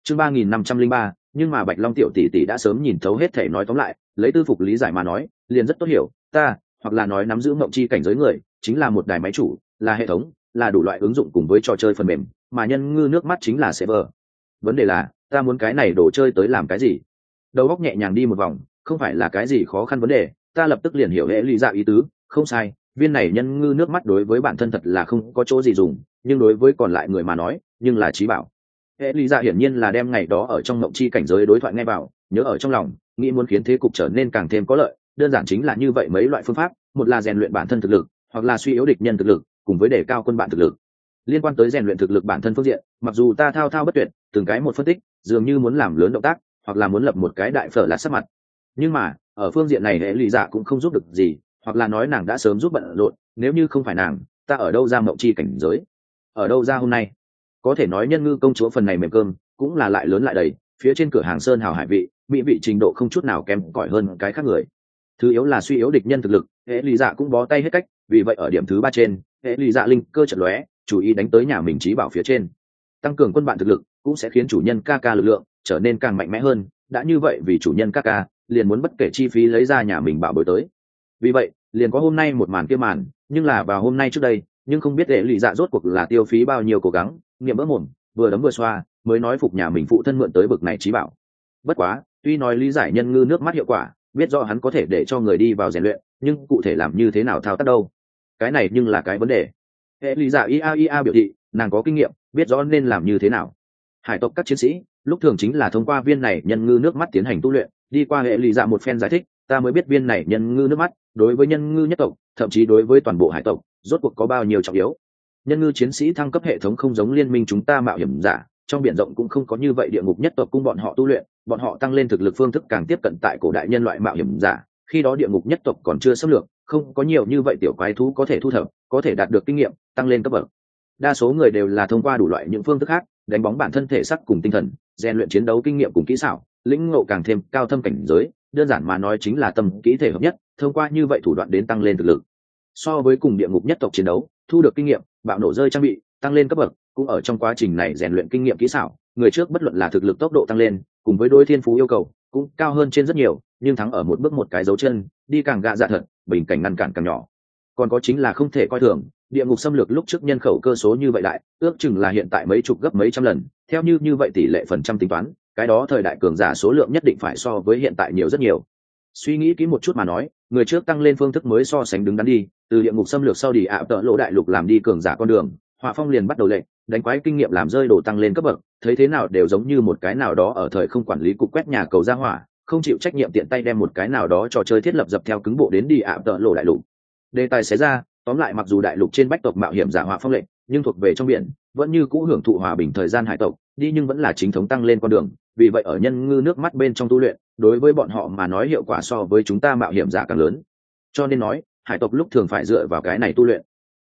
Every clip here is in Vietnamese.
chương 3503, nhưng mà Bạch Long tiểu tỷ tỷ đã sớm nhìn thấu hết thể, nói tóm lại, lấy tư phục lý giải mà nói, liền rất tốt hiểu, ta, hoặc là nói nắm giữ mộng chi cảnh giới người, chính là một đài máy chủ, là hệ thống, là đủ loại ứng dụng cùng với trò chơi phần mềm, mà nhân ngư nước mắt chính là server. Vấn đề là, ta muốn cái này đồ chơi tới làm cái gì? Đầu óc nhẹ nhàng đi một vòng, không phải là cái gì khó khăn vấn đề, ta lập tức liền hiểu hệ lý dạ ý tứ, không sai, viên này nhân ngư nước mắt đối với bản thân thật là không có chỗ gì dùng, nhưng đối với còn lại người mà nói, nhưng là trí bảo. Hệ lý dạ hiển nhiên là đem ngày đó ở trong mộng chi cảnh giới đối thoại nghe vào, nhớ ở trong lòng, nghĩ muốn khiến thế cục trở nên càng thêm có lợi, đơn giản chính là như vậy mấy loại phương pháp, một là rèn luyện bản thân thực lực, hoặc là suy yếu địch nhân thực lực, cùng với đề cao quân bạn thực lực. Liên quan tới rèn luyện thực lực bản thân phương diện, mặc dù ta thao thao bất tuyệt, từng cái một phân tích, dường như muốn làm lớn động tác, hoặc là muốn lập một cái đại phở là sắc mặt, nhưng mà ở phương diện này hệ lý dạ cũng không giúp được gì, hoặc là nói nàng đã sớm giúp bận rộn, nếu như không phải nàng, ta ở đâu ra mộng chi cảnh giới, ở đâu ra hôm nay? Có thể nói nhân ngư công chúa phần này mềm cơm cũng là lại lớn lại đầy, phía trên cửa hàng sơn hào hải vị, mỹ vị trình độ không chút nào kém cỏi hơn cái khác người. Thứ yếu là suy yếu địch nhân thực lực, hệ lý dạ cũng bó tay hết cách, vì vậy ở điểm thứ 3 trên, hệ lý dạ linh cơ chợt lóe, chủ ý đánh tới nhà mình trí bảo phía trên, tăng cường quân bạn thực lực cũng sẽ khiến chủ nhân ca lực lượng trở nên càng mạnh mẽ hơn, đã như vậy vì chủ nhân ca liền muốn bất kể chi phí lấy ra nhà mình bảo bối tới. Vì vậy liền có hôm nay một màn kia màn, nhưng là vào hôm nay trước đây, nhưng không biết hệ lý dạ rốt cuộc là tiêu phí bao nhiêu cố gắng, nghiệm vỡ mồm, vừa đấm vừa xoa mới nói phục nhà mình phụ thân mượn tới bực này trí bảo. Bất quá tuy nói lý giải nhân ngư nước mắt hiệu quả, biết rõ hắn có thể để cho người đi vào rèn luyện, nhưng cụ thể làm như thế nào thao tác đâu, cái này nhưng là cái vấn đề. Hệ lý dạ ia biểu thị nàng có kinh nghiệm, biết rõ nên làm như thế nào. Hải tộc các chiến sĩ lúc thường chính là thông qua viên này nhân ngư nước mắt tiến hành tu luyện, đi qua hệ lý dạ một phen giải thích, ta mới biết viên này nhân ngư nước mắt đối với nhân ngư nhất tộc, thậm chí đối với toàn bộ hải tộc, rốt cuộc có bao nhiêu trọng yếu. Nhân ngư chiến sĩ thăng cấp hệ thống không giống liên minh chúng ta mạo hiểm giả, trong biển rộng cũng không có như vậy địa ngục nhất tộc cung bọn họ tu luyện, bọn họ tăng lên thực lực phương thức càng tiếp cận tại cổ đại nhân loại mạo hiểm giả, khi đó địa ngục nhất tộc còn chưa xâm lược, không có nhiều như vậy tiểu quái thú có thể thu thập, có thể đạt được kinh nghiệm, tăng lên cấp bậc. Đa số người đều là thông qua đủ loại những phương thức khác, đánh bóng bản thân thể sắc cùng tinh thần, rèn luyện chiến đấu kinh nghiệm cùng kỹ xảo, lĩnh ngộ càng thêm cao thâm cảnh giới, đơn giản mà nói chính là tâm kỹ thể hợp nhất, thông qua như vậy thủ đoạn đến tăng lên thực lực. So với cùng địa ngục nhất tộc chiến đấu, thu được kinh nghiệm, bạo nổ rơi trang bị, tăng lên cấp bậc, cũng ở trong quá trình này rèn luyện kinh nghiệm kỹ xảo, người trước bất luận là thực lực tốc độ tăng lên, cùng với đối thiên phú yêu cầu cũng cao hơn trên rất nhiều, nhưng thắng ở một bước một cái dấu chân, đi càng gạ dạ thật, bình cảnh ngăn cản càng nhỏ. Còn có chính là không thể coi thường, địa ngục xâm lược lúc trước nhân khẩu cơ số như vậy đại, ước chừng là hiện tại mấy chục gấp mấy trăm lần, theo như vậy tỷ lệ phần trăm tính toán, cái đó thời đại cường giả số lượng nhất định phải so với hiện tại nhiều rất nhiều. Suy nghĩ kỹ một chút mà nói, người trước tăng lên phương thức mới so sánh đứng đắn đi, từ địa ngục xâm lược sau đi ạ tợ lộ đại lục làm đi cường giả con đường, Hỏa Phong liền bắt đầu lệnh đánh quái kinh nghiệm làm rơi đồ tăng lên cấp bậc, thấy thế nào đều giống như một cái nào đó ở thời không quản lý cục quét nhà cầu ra hỏa, không chịu trách nhiệm tiện tay đem một cái nào đó trò chơi thiết lập dập theo cứng bộ đến đi ạ tợ lộ đại lục. Đề tài xé ra, tóm lại mặc dù đại lục trên bách tộc mạo hiểm giả Hỏa Phong lệnh, nhưng thuộc về trong biển, vẫn như cũ hưởng thụ hòa bình thời gian hải tộc, đi nhưng vẫn là chính thống tăng lên con đường, vì vậy ở nhân ngư nước mắt bên trong tu luyện, đối với bọn họ mà nói hiệu quả so với chúng ta mạo hiểm giả càng lớn. Cho nên nói, hải tộc lúc thường phải dựa vào cái này tu luyện.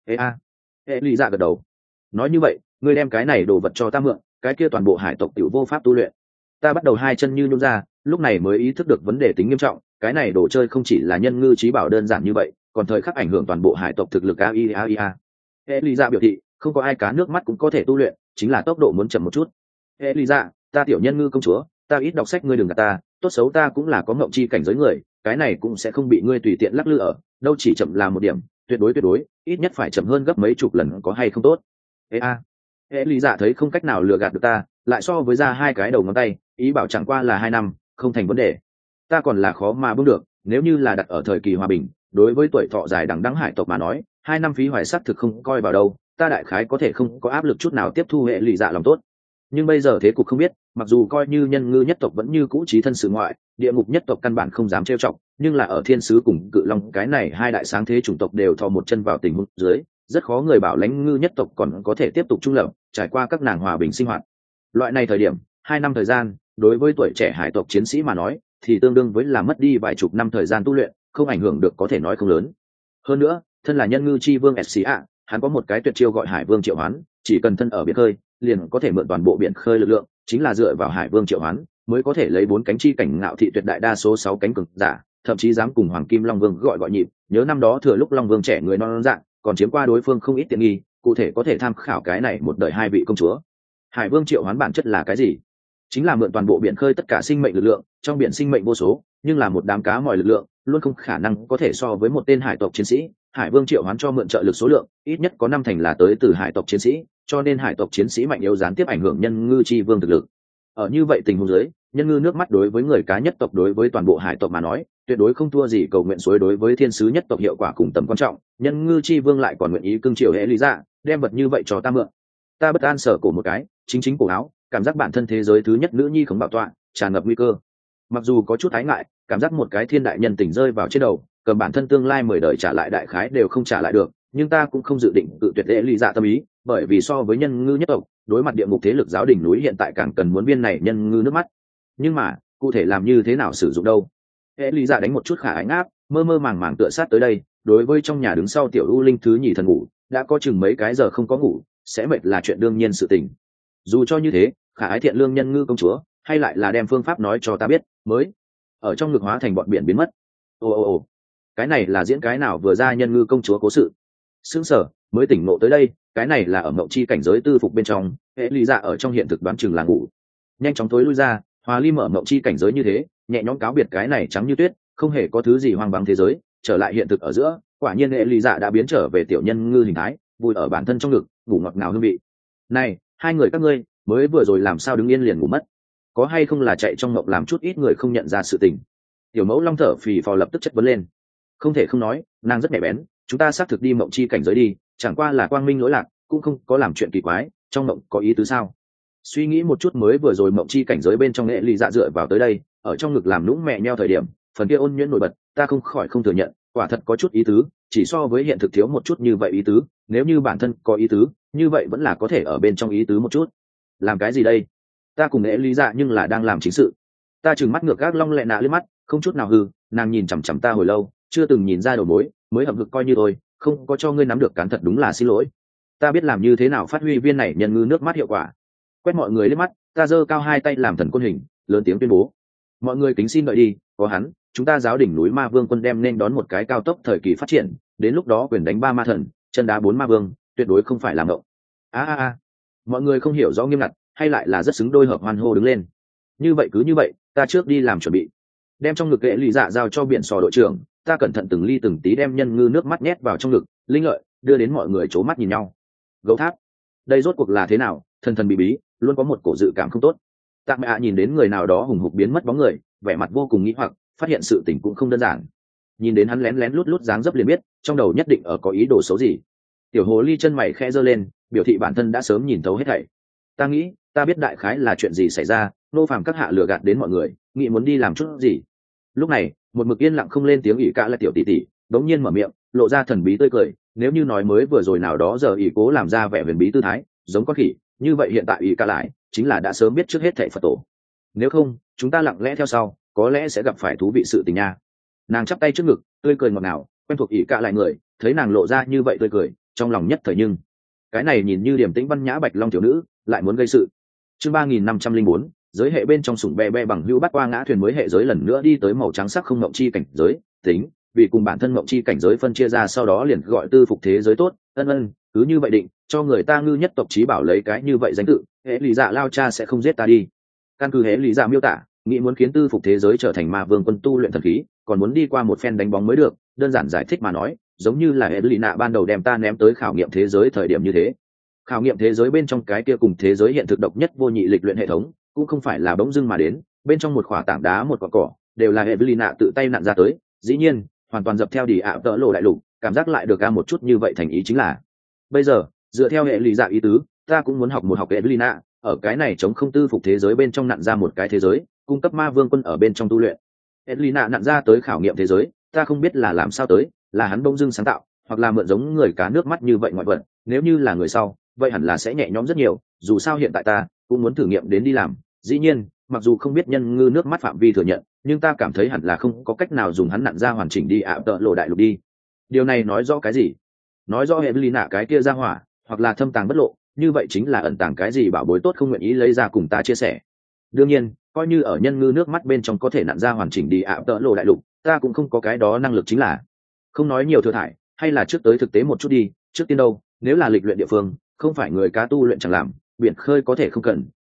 Hệ lý dạ gật đầu. Nói như vậy, ngươi đem cái này đồ vật cho ta mượn, cái kia toàn bộ hải tộc tiểu vô pháp tu luyện. Ta bắt đầu hai chân như nhún ra, lúc này mới ý thức được vấn đề tính nghiêm trọng, cái này đồ chơi không chỉ là nhân ngư trí bảo đơn giản như vậy, còn thời khắc ảnh hưởng toàn bộ hải tộc thực lực aia. Hệ lý dạ biểu thị, không có ai cá nước mắt cũng có thể tu luyện, chính là tốc độ muốn chậm một chút. Hệ lý dạ, ta tiểu nhân ngư công chúa, ta ít đọc sách, ngươi đừng gạt ta, tốt xấu ta cũng là có ngộng chi cảnh giới người, cái này cũng sẽ không bị ngươi tùy tiện lắc lư ở đâu, chỉ chậm là một điểm, tuyệt đối ít nhất phải chậm hơn gấp mấy chục lần có hay không tốt. Hệ lý dạ thấy không cách nào lừa gạt được ta, lại so với ra hai cái đầu ngón tay, ý bảo chẳng qua là 2 năm, không thành vấn đề. Ta còn là khó mà bước được, nếu như là đặt ở thời kỳ hòa bình, đối với tuổi thọ dài đằng đẵng hải tộc mà nói, 2 năm phí hoài sắc thực không coi vào đâu, ta đại khái có thể không có áp lực chút nào tiếp thu hệ lý dạ lòng tốt. Nhưng bây giờ thế cục không biết, mặc dù coi như nhân ngư nhất tộc vẫn như cũ trí thân sự ngoại, địa ngục nhất tộc căn bản không dám trêu chọc, nhưng là ở thiên sứ cùng cự long cái này hai đại sáng thế chủng tộc đều thò một chân vào tình huống dưới, rất khó người bảo lãnh ngư nhất tộc còn có thể tiếp tục trung lập, trải qua các nàng hòa bình sinh hoạt. Loại này thời điểm, 2 năm thời gian, đối với tuổi trẻ hải tộc chiến sĩ mà nói, thì tương đương với là mất đi vài chục năm thời gian tu luyện, không ảnh hưởng được có thể nói không lớn. Hơn nữa, thân là nhân ngư chi vương SCA, hắn có một cái tuyệt chiêu gọi Hải Vương Triệu Hoán, chỉ cần thân ở biển khơi, liền có thể mượn toàn bộ biển khơi lực lượng, chính là dựa vào Hải Vương Triệu Hoán, mới có thể lấy 4 cánh chi cảnh ngạo thị tuyệt đại đa số 6 cánh cường giả, thậm chí dám cùng Hoàng Kim Long Vương gọi nhịp, nhớ năm đó thừa lúc Long Vương trẻ người non dạng, còn chiếm qua đối phương không ít tiện nghi, cụ thể có thể tham khảo cái này một đời 2 vị công chúa. Hải Vương Triệu Hoán bản chất là cái gì? chính là mượn toàn bộ biển khơi tất cả sinh mệnh lực lượng. Trong biển sinh mệnh vô số, nhưng là một đám cá mọi lực lượng luôn không khả năng có thể so với một tên hải tộc chiến sĩ. Hải vương triệu hoán cho mượn trợ lực số lượng ít nhất có 5 thành là tới từ hải tộc chiến sĩ, cho nên hải tộc chiến sĩ mạnh yếu gián tiếp ảnh hưởng nhân ngư chi vương thực lực. Ở như vậy tình huống dưới, nhân ngư nước mắt đối với người cá nhất tộc đối với toàn bộ hải tộc mà nói tuyệt đối không thua gì cầu nguyện suối đối với thiên sứ nhất tộc hiệu quả cùng tầm quan trọng. Nhân ngư chi vương lại còn nguyện ý cưng chiều hệ lý dạ, đem vật như vậy cho ta mượn. Ta bất an sở cổ một cái, chính cổ áo, cảm giác bản thân thế giới thứ nhất nữ nhi không bảo tọa, tràn ngập nguy cơ. Mặc dù có chút ái ngại, cảm giác một cái thiên đại nhân tình rơi vào trên đầu, cầm bản thân tương lai 10 đời trả lại đại khái đều không trả lại được, nhưng ta cũng không dự định tự tuyệt hệ lý dạ tâm ý, bởi vì so với nhân ngư nhất tộc, đối mặt địa ngục thế lực giáo đỉnh núi hiện tại càng cần muốn viên này nhân ngư nước mắt. Nhưng mà cụ thể làm như thế nào sử dụng đâu? Hệ lý dạ đánh một chút khả ái áp, mơ mơ màng màng tựa sát tới đây. Đối với trong nhà đứng sau tiểu u linh thứ nhì thần ngủ, đã có chừng mấy cái giờ không có ngủ, sẽ mệt là chuyện đương nhiên sự tình. Dù cho như thế, khả ái thiện lương nhân ngư công chúa hay lại là đem phương pháp nói cho ta biết mới ở trong ngực hóa thành bọn biển biến mất. Ồ, cái này là diễn cái nào vừa ra nhân ngư công chúa cố sự? Sững sờ mới tỉnh ngộ tới đây, cái này là ở mộng chi cảnh giới tư phục bên trong. Hệ lý dạ ở trong hiện thực đoán chừng là ngủ, nhanh chóng tối lui ra. Hòa ly mở mộng chi cảnh giới như thế, nhẹ nhõm cáo biệt cái này trắng như tuyết, không hề có thứ gì hoang vắng thế giới, trở lại hiện thực ở giữa. Quả nhiên hệ lý dạ đã biến trở về tiểu nhân ngư hình thái, vui ở bản thân trong ngực, ngủ ngọt ngào hương vị. Này, hai người các ngươi mới vừa rồi làm sao đứng yên liền ngủ mất? Có hay không là chạy trong mộng làm chút ít người không nhận ra sự tình? Tiểu mẫu long thở phì phò lập tức chất vấn lên. Không thể không nói, nàng rất nhạy bén. Chúng ta xác thực đi mộng chi cảnh giới đi, chẳng qua là quang minh lỗi lạc, cũng không có làm chuyện kỳ quái. Trong mộng có ý tứ sao? Suy nghĩ một chút mới vừa rồi mộng chi cảnh giới bên trong nghệ lì dạ dựa vào tới đây, ở trong ngực làm nũng mẹ nheo thời điểm, phần kia ôn nhuyễn nổi bật, ta không khỏi không thừa nhận, quả thật có chút ý tứ, chỉ so với hiện thực thiếu một chút như vậy ý tứ. Nếu như bản thân có ý tứ, như vậy vẫn là có thể ở bên trong ý tứ một chút. Làm cái gì đây? Ta cùng nghệ lý dạ nhưng là đang làm chính sự. Ta trừng mắt ngược gác long lẹ nạ lên mắt, không chút nào hư. Nàng nhìn chằm chằm ta hồi lâu, chưa từng nhìn ra đầu mối, mới hậm hực coi như tôi không có cho ngươi nắm được cán, thật đúng là xin lỗi. Ta biết làm như thế nào phát huy viên này nhân ngư nước mắt hiệu quả. Quét mọi người lên mắt, ta giơ cao hai tay làm thần côn hình, lớn tiếng tuyên bố: mọi người kính xin đợi đi, có hắn, chúng ta giáo đỉnh núi ma vương quân đem nên đón một cái cao tốc thời kỳ phát triển. Đến lúc đó quyền đánh 3 ma thần, chân đá 4 ma vương, tuyệt đối không phải làm động. Mọi người không hiểu rõ nghiêm ngặt, hay lại là rất xứng đôi hợp hoan hô đứng lên. Như vậy, ta trước đi làm chuẩn bị. Đem trong ngực hệ lý dạ giao cho biển sò đội trưởng, ta cẩn thận từng ly từng tí đem nhân ngư nước mắt nhét vào trong ngực, linh lợi đưa đến mọi người c mắt nhìn nhau. Gấu tháp, đây rốt cuộc là thế nào? Thần bí bí, luôn có một cổ dự cảm không tốt. Tạ mẹ nhìn đến người nào đó hùng hục biến mất bóng người, vẻ mặt vô cùng nghĩ hoặc, phát hiện sự tình cũng không đơn giản. Nhìn đến hắn lén lén lút lút dáng dấp liền biết, trong đầu nhất định ở có ý đồ xấu gì. Tiểu hồ ly chân mày khẽ giơ lên, biểu thị bản thân đã sớm nhìn thấu hết thảy. Ta nghĩ, ta biết đại khái là chuyện gì xảy ra, nô phàm các hạ lừa gạt đến mọi người, nghĩ muốn đi làm chút gì. Lúc này, một mực yên lặng không lên tiếng ỷ cả là tiểu tỷ tỷ, đống nhiên mở miệng, lộ ra thần bí tươi cười. Nếu như nói mới vừa rồi nào đó giờ ỷ cố làm ra vẻ huyền bí tư thái, giống con khỉ, như vậy hiện tại ỷ cả lại chính là đã sớm biết trước hết thảy Phật tổ. Nếu không, chúng ta lặng lẽ theo sau, có lẽ sẽ gặp phải thú vị sự tình nha. Nàng chắp tay trước ngực, tươi cười ngọt ngào, quen thuộc ỷ cả lại người, thấy nàng lộ ra như vậy tươi cười, trong lòng nhất thời nhưng cái này nhìn như điềm tĩnh văn nhã bạch long tiểu nữ lại muốn gây sự. Chương 3504, giới hệ bên trong sủng be be bằng hữu bắt qua ngã thuyền mới hệ giới lần nữa đi tới màu trắng sắc không mộng chi cảnh giới, tính vì cùng bản thân mộng chi cảnh giới phân chia ra, sau đó liền gọi tư phục thế giới tốt. Cứ như vậy định cho người ta ngư nhất tộc trí bảo lấy cái như vậy danh tự, hệ lý dạ lao cha sẽ không giết ta đi. Căn cứ hệ lý dạ miêu tả, nghĩ muốn khiến tư phục thế giới trở thành ma vương quân tu luyện thần khí, còn muốn đi qua một phen đánh bóng mới được. Đơn giản giải thích mà nói, giống như là hệ lý nạ ban đầu đem ta ném tới khảo nghiệm thế giới thời điểm như thế. Khảo nghiệm thế giới bên trong cái kia cùng thế giới hiện thực độc nhất vô nhị lịch luyện hệ thống, cũng không phải là bỗng dưng mà đến, bên trong một khỏa tảng đá một quả cỏ đều là hệ lý nạ tự tay nặn ra tới. Dĩ nhiên hoàn toàn dập theo đi ạ tợ lộ đại lục, cảm giác lại được ra một chút như vậy thành ý chính là bây giờ dựa theo hệ lý dạ ý tứ, ta cũng muốn học một học hệ lý nạ, ở cái này chống không tư phục thế giới bên trong nặn ra một cái thế giới cung cấp ma vương quân ở bên trong tu luyện. Hệ lý nạ nặn ra tới khảo nghiệm thế giới, ta không biết là làm sao tới, là hắn bỗng dưng sáng tạo, hoặc là mượn giống người cá nước mắt như vậy ngoại vật. Nếu như là người sau, vậy hẳn là sẽ nhẹ nhõm rất nhiều. Dù sao hiện tại ta cũng muốn thử nghiệm đến đi làm. Dĩ nhiên, mặc dù không biết nhân ngư nước mắt phạm vi thừa nhận, nhưng ta cảm thấy hẳn là không có cách nào dùng hắn nặn ra hoàn chỉnh đi ạ tợ lộ đại lục đi. Điều này nói rõ cái gì? Nói rõ hệ lý nạ cái kia ra hỏa, hoặc là thâm tàng bất lộ, như vậy chính là ẩn tàng cái gì bảo bối tốt không nguyện ý lấy ra cùng ta chia sẻ. Đương nhiên, coi như ở nhân ngư nước mắt bên trong có thể nặn ra hoàn chỉnh đi ạ tợ lộ đại lục, ta cũng không có cái đó năng lực, chính là không nói nhiều thừa thải, hay là trước tới thực tế một chút đi. Trước tiên đâu, nếu là lịch luyện địa phương, không phải người cá tu luyện chẳng làm, biển khơi có thể không cần,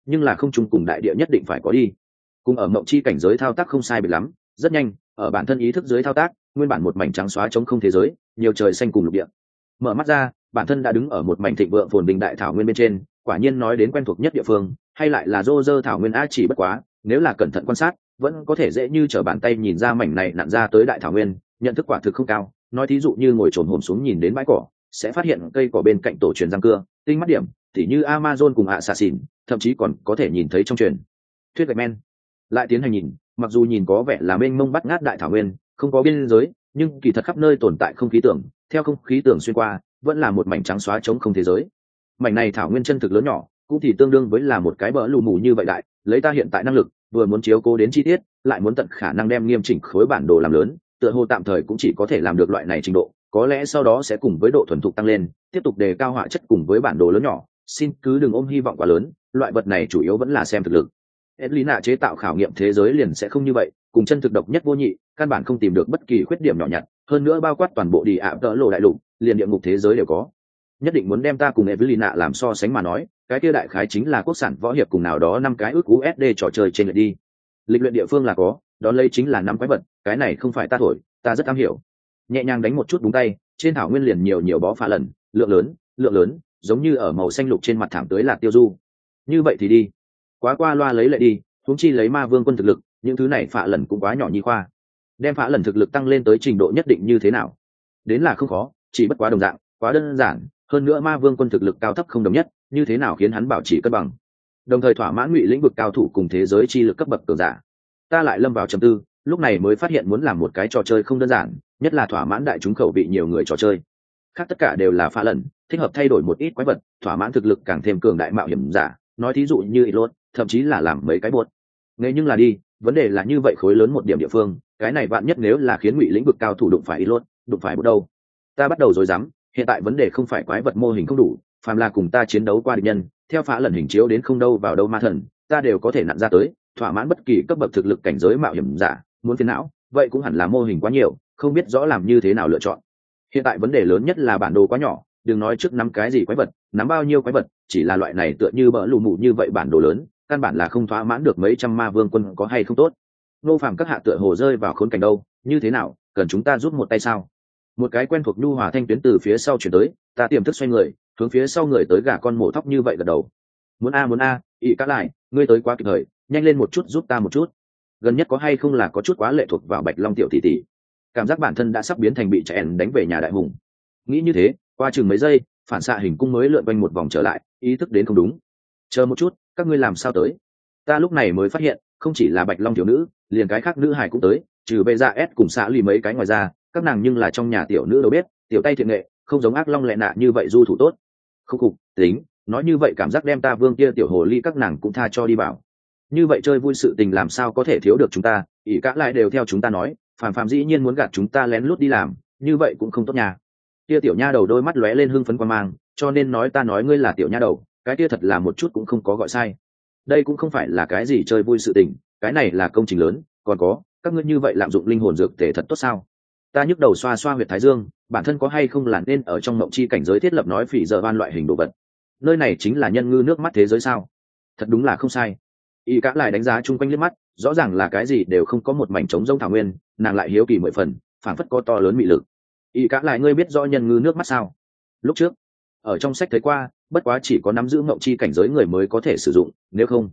nhưng là không chung cùng đại địa nhất định phải có đi. Cùng ở mộng chi cảnh giới thao tác không sai biệt lắm, rất nhanh, ở bản thân ý thức dưới thao tác, nguyên bản một mảnh trắng xóa trống không thế giới, nhiều trời xanh cùng lục địa. Mở mắt ra, bản thân đã đứng ở một mảnh thịnh vượng phồn vinh đại thảo nguyên bên trên, quả nhiên nói đến quen thuộc nhất địa phương, hay lại là rô rơ thảo nguyên a, chỉ bất quá, nếu là cẩn thận quan sát, vẫn có thể dễ như trở bàn tay nhìn ra mảnh này nặn ra tới đại thảo nguyên, nhận thức quả thực không cao. Nói thí dụ như ngồi trồn hổm xuống nhìn đến bãi cỏ, sẽ phát hiện cây cỏ bên cạnh tổ truyền răng cưa, tinh mắt điểm, tỉ như Amazon cùng ạ xà xỉn, thậm chí còn có thể nhìn thấy trong truyền thuyết gạch men. Lại tiến hành nhìn, mặc dù nhìn có vẻ là mênh mông bắt ngát đại thảo nguyên, không có biên giới, nhưng kỳ thật khắp nơi tồn tại không khí tưởng, theo không khí tưởng xuyên qua, vẫn là một mảnh trắng xóa trống không thế giới. Mảnh này thảo nguyên chân thực lớn nhỏ, cũng thì tương đương với là một cái bờ lù mù như vậy đại, lấy ta hiện tại năng lực, vừa muốn chiếu cố đến chi tiết, lại muốn tận khả năng đem nghiêm chỉnh khối bản đồ làm lớn, tựa hồ tạm thời cũng chỉ có thể làm được loại này trình độ, có lẽ sau đó sẽ cùng với độ thuần thục tăng lên, tiếp tục đề cao họa chất cùng với bản đồ lớn nhỏ, xin cứ đừng ôm hy vọng quá lớn, loại vật này chủ yếu vẫn là xem thực lực. Edlina chế tạo khảo nghiệm thế giới liền sẽ không như vậy, cùng chân thực độc nhất vô nhị, căn bản không tìm được bất kỳ khuyết điểm nhỏ nhặt, hơn nữa bao quát toàn bộ đi ạ tợ lộ đại lục, liền địa ngục thế giới đều có. Nhất định muốn đem ta cùng Evelina làm so sánh mà nói, cái kia đại khái chính là quốc sản võ hiệp cùng nào đó 5 cái ước USD trò chơi trên lượt đi. Lịch luyện địa phương là có, đó lấy chính là 5 quái vật, cái này không phải ta thổi, ta rất am hiểu. Nhẹ nhàng đánh một chút búng tay, trên thảo nguyên liền nhiều bó phá lần, lượng lớn, giống như ở màu xanh lục trên mặt thảm tưới là tiêu du. Như vậy thì đi, quá qua loa lấy lại đi, huống chi lấy ma vương quân thực lực, những thứ này phá lần cũng quá nhỏ nhi khoa. Đem phá lần thực lực tăng lên tới trình độ nhất định như thế nào? Đến là không khó, chỉ bất quá đồng dạng, quá đơn giản, hơn nữa ma vương quân thực lực cao thấp không đồng nhất, như thế nào khiến hắn bảo trì cân bằng, đồng thời thỏa mãn ngụy lĩnh vực cao thủ cùng thế giới chi lực cấp bậc cường giả. Ta lại lâm vào trầm tư, lúc này mới phát hiện muốn làm một cái trò chơi không đơn giản, nhất là thỏa mãn đại chúng khẩu vị nhiều người trò chơi. Khác tất cả đều là phá lần, thích hợp thay đổi một ít quái vật, thỏa mãn thực lực càng thêm cường đại mạo hiểm giả, nói thí dụ như Ilot, thậm chí là làm mấy cái buốt. Nghe nhưng là đi, vấn đề là như vậy khối lớn một điểm địa phương, cái này vạn nhất nếu là khiến ngụy lĩnh vực cao thủ đụng phải Ilot, đụng phải buốt đâu. Ta bắt đầu rối rắm, hiện tại vấn đề không phải quái vật mô hình không đủ, phàm là cùng ta chiến đấu qua địch nhân, theo phá lần hình chiếu đến không đâu vào đâu ma thần, ta đều có thể nặn ra tới, thỏa mãn bất kỳ cấp bậc thực lực cảnh giới mạo hiểm giả, muốn phiền não, vậy cũng hẳn là mô hình quá nhiều, không biết rõ làm như thế nào lựa chọn. Hiện tại vấn đề lớn nhất là bản đồ quá nhỏ, đừng nói trước nắm cái gì quái vật, nắm bao nhiêu quái vật, chỉ là loại này tựa như bỡ lù mù như vậy bản đồ lớn, căn bản là không thỏa mãn được mấy trăm ma vương quân có hay không tốt. Nô Phàm các hạ tựa hồ rơi vào khốn cảnh đâu, như thế nào, cần chúng ta giúp một tay sao? Một cái quen thuộc nhu hòa thanh tuyến từ phía sau chuyển tới, ta tiềm thức xoay người, hướng phía sau người tới gà con mổ thóc như vậy gật đầu. Muốn a, ị cá lại, ngươi tới quá kịp thời, nhanh lên một chút giúp ta một chút. Gần nhất có hay không là có chút quá lệ thuộc vào Bạch Long tiểu tỷ tỷ. Cảm giác bản thân đã sắp biến thành bị trẻ đánh về nhà đại hùng. Nghĩ như thế, qua chừng mấy giây, phản xạ hình cung mới lượn quanh một vòng trở lại, ý thức đến không đúng. Chờ một chút, các ngươi làm sao tới? Ta lúc này mới phát hiện, không chỉ là Bạch Long tiểu nữ, liền cái khác nữ hài cũng tới, trừ bê ra S cùng xã lì mấy cái ngoài ra, các nàng nhưng là trong nhà tiểu nữ đầu bếp, tiểu tay thiện nghệ, không giống ác long lẹ nạ như vậy du thủ tốt. Không cục, tính, nói như vậy cảm giác đem ta vương kia tiểu hồ ly các nàng cũng tha cho đi bảo. Như vậy chơi vui sự tình làm sao có thể thiếu được chúng ta, ỷ cả lại đều theo chúng ta nói, phàm phàm dĩ nhiên muốn gạt chúng ta lén lút đi làm, như vậy cũng không tốt nhà. Kia tiểu nha đầu đôi mắt lóe lên hưng phấn quan mang, cho nên nói ta nói ngươi là tiểu nha đầu, cái kia thật là một chút cũng không có gọi sai. Đây cũng không phải là cái gì chơi vui sự tình, cái này là công trình lớn, còn có, các ngươi như vậy lạm dụng linh hồn dược tề thật tốt sao? Ta nhức đầu xoa xoa huyệt thái dương, bản thân có hay không là nên ở trong mộng chi cảnh giới thiết lập nói phỉ giờ van loại hình đồ vật. Nơi này chính là nhân ngư nước mắt thế giới sao? Thật đúng là không sai. Y cả lại đánh giá chung quanh liếc mắt, rõ ràng là cái gì đều không có một mảnh trống rông thảo nguyên, nàng lại hiếu kỳ 10 phần, phảng phất có to lớn mị lực. Y cả lại ngươi biết rõ nhân ngư nước mắt sao? Lúc trước, ở trong sách thấy qua, bất quá chỉ có nắm giữ mộng chi cảnh giới người mới có thể sử dụng, nếu không,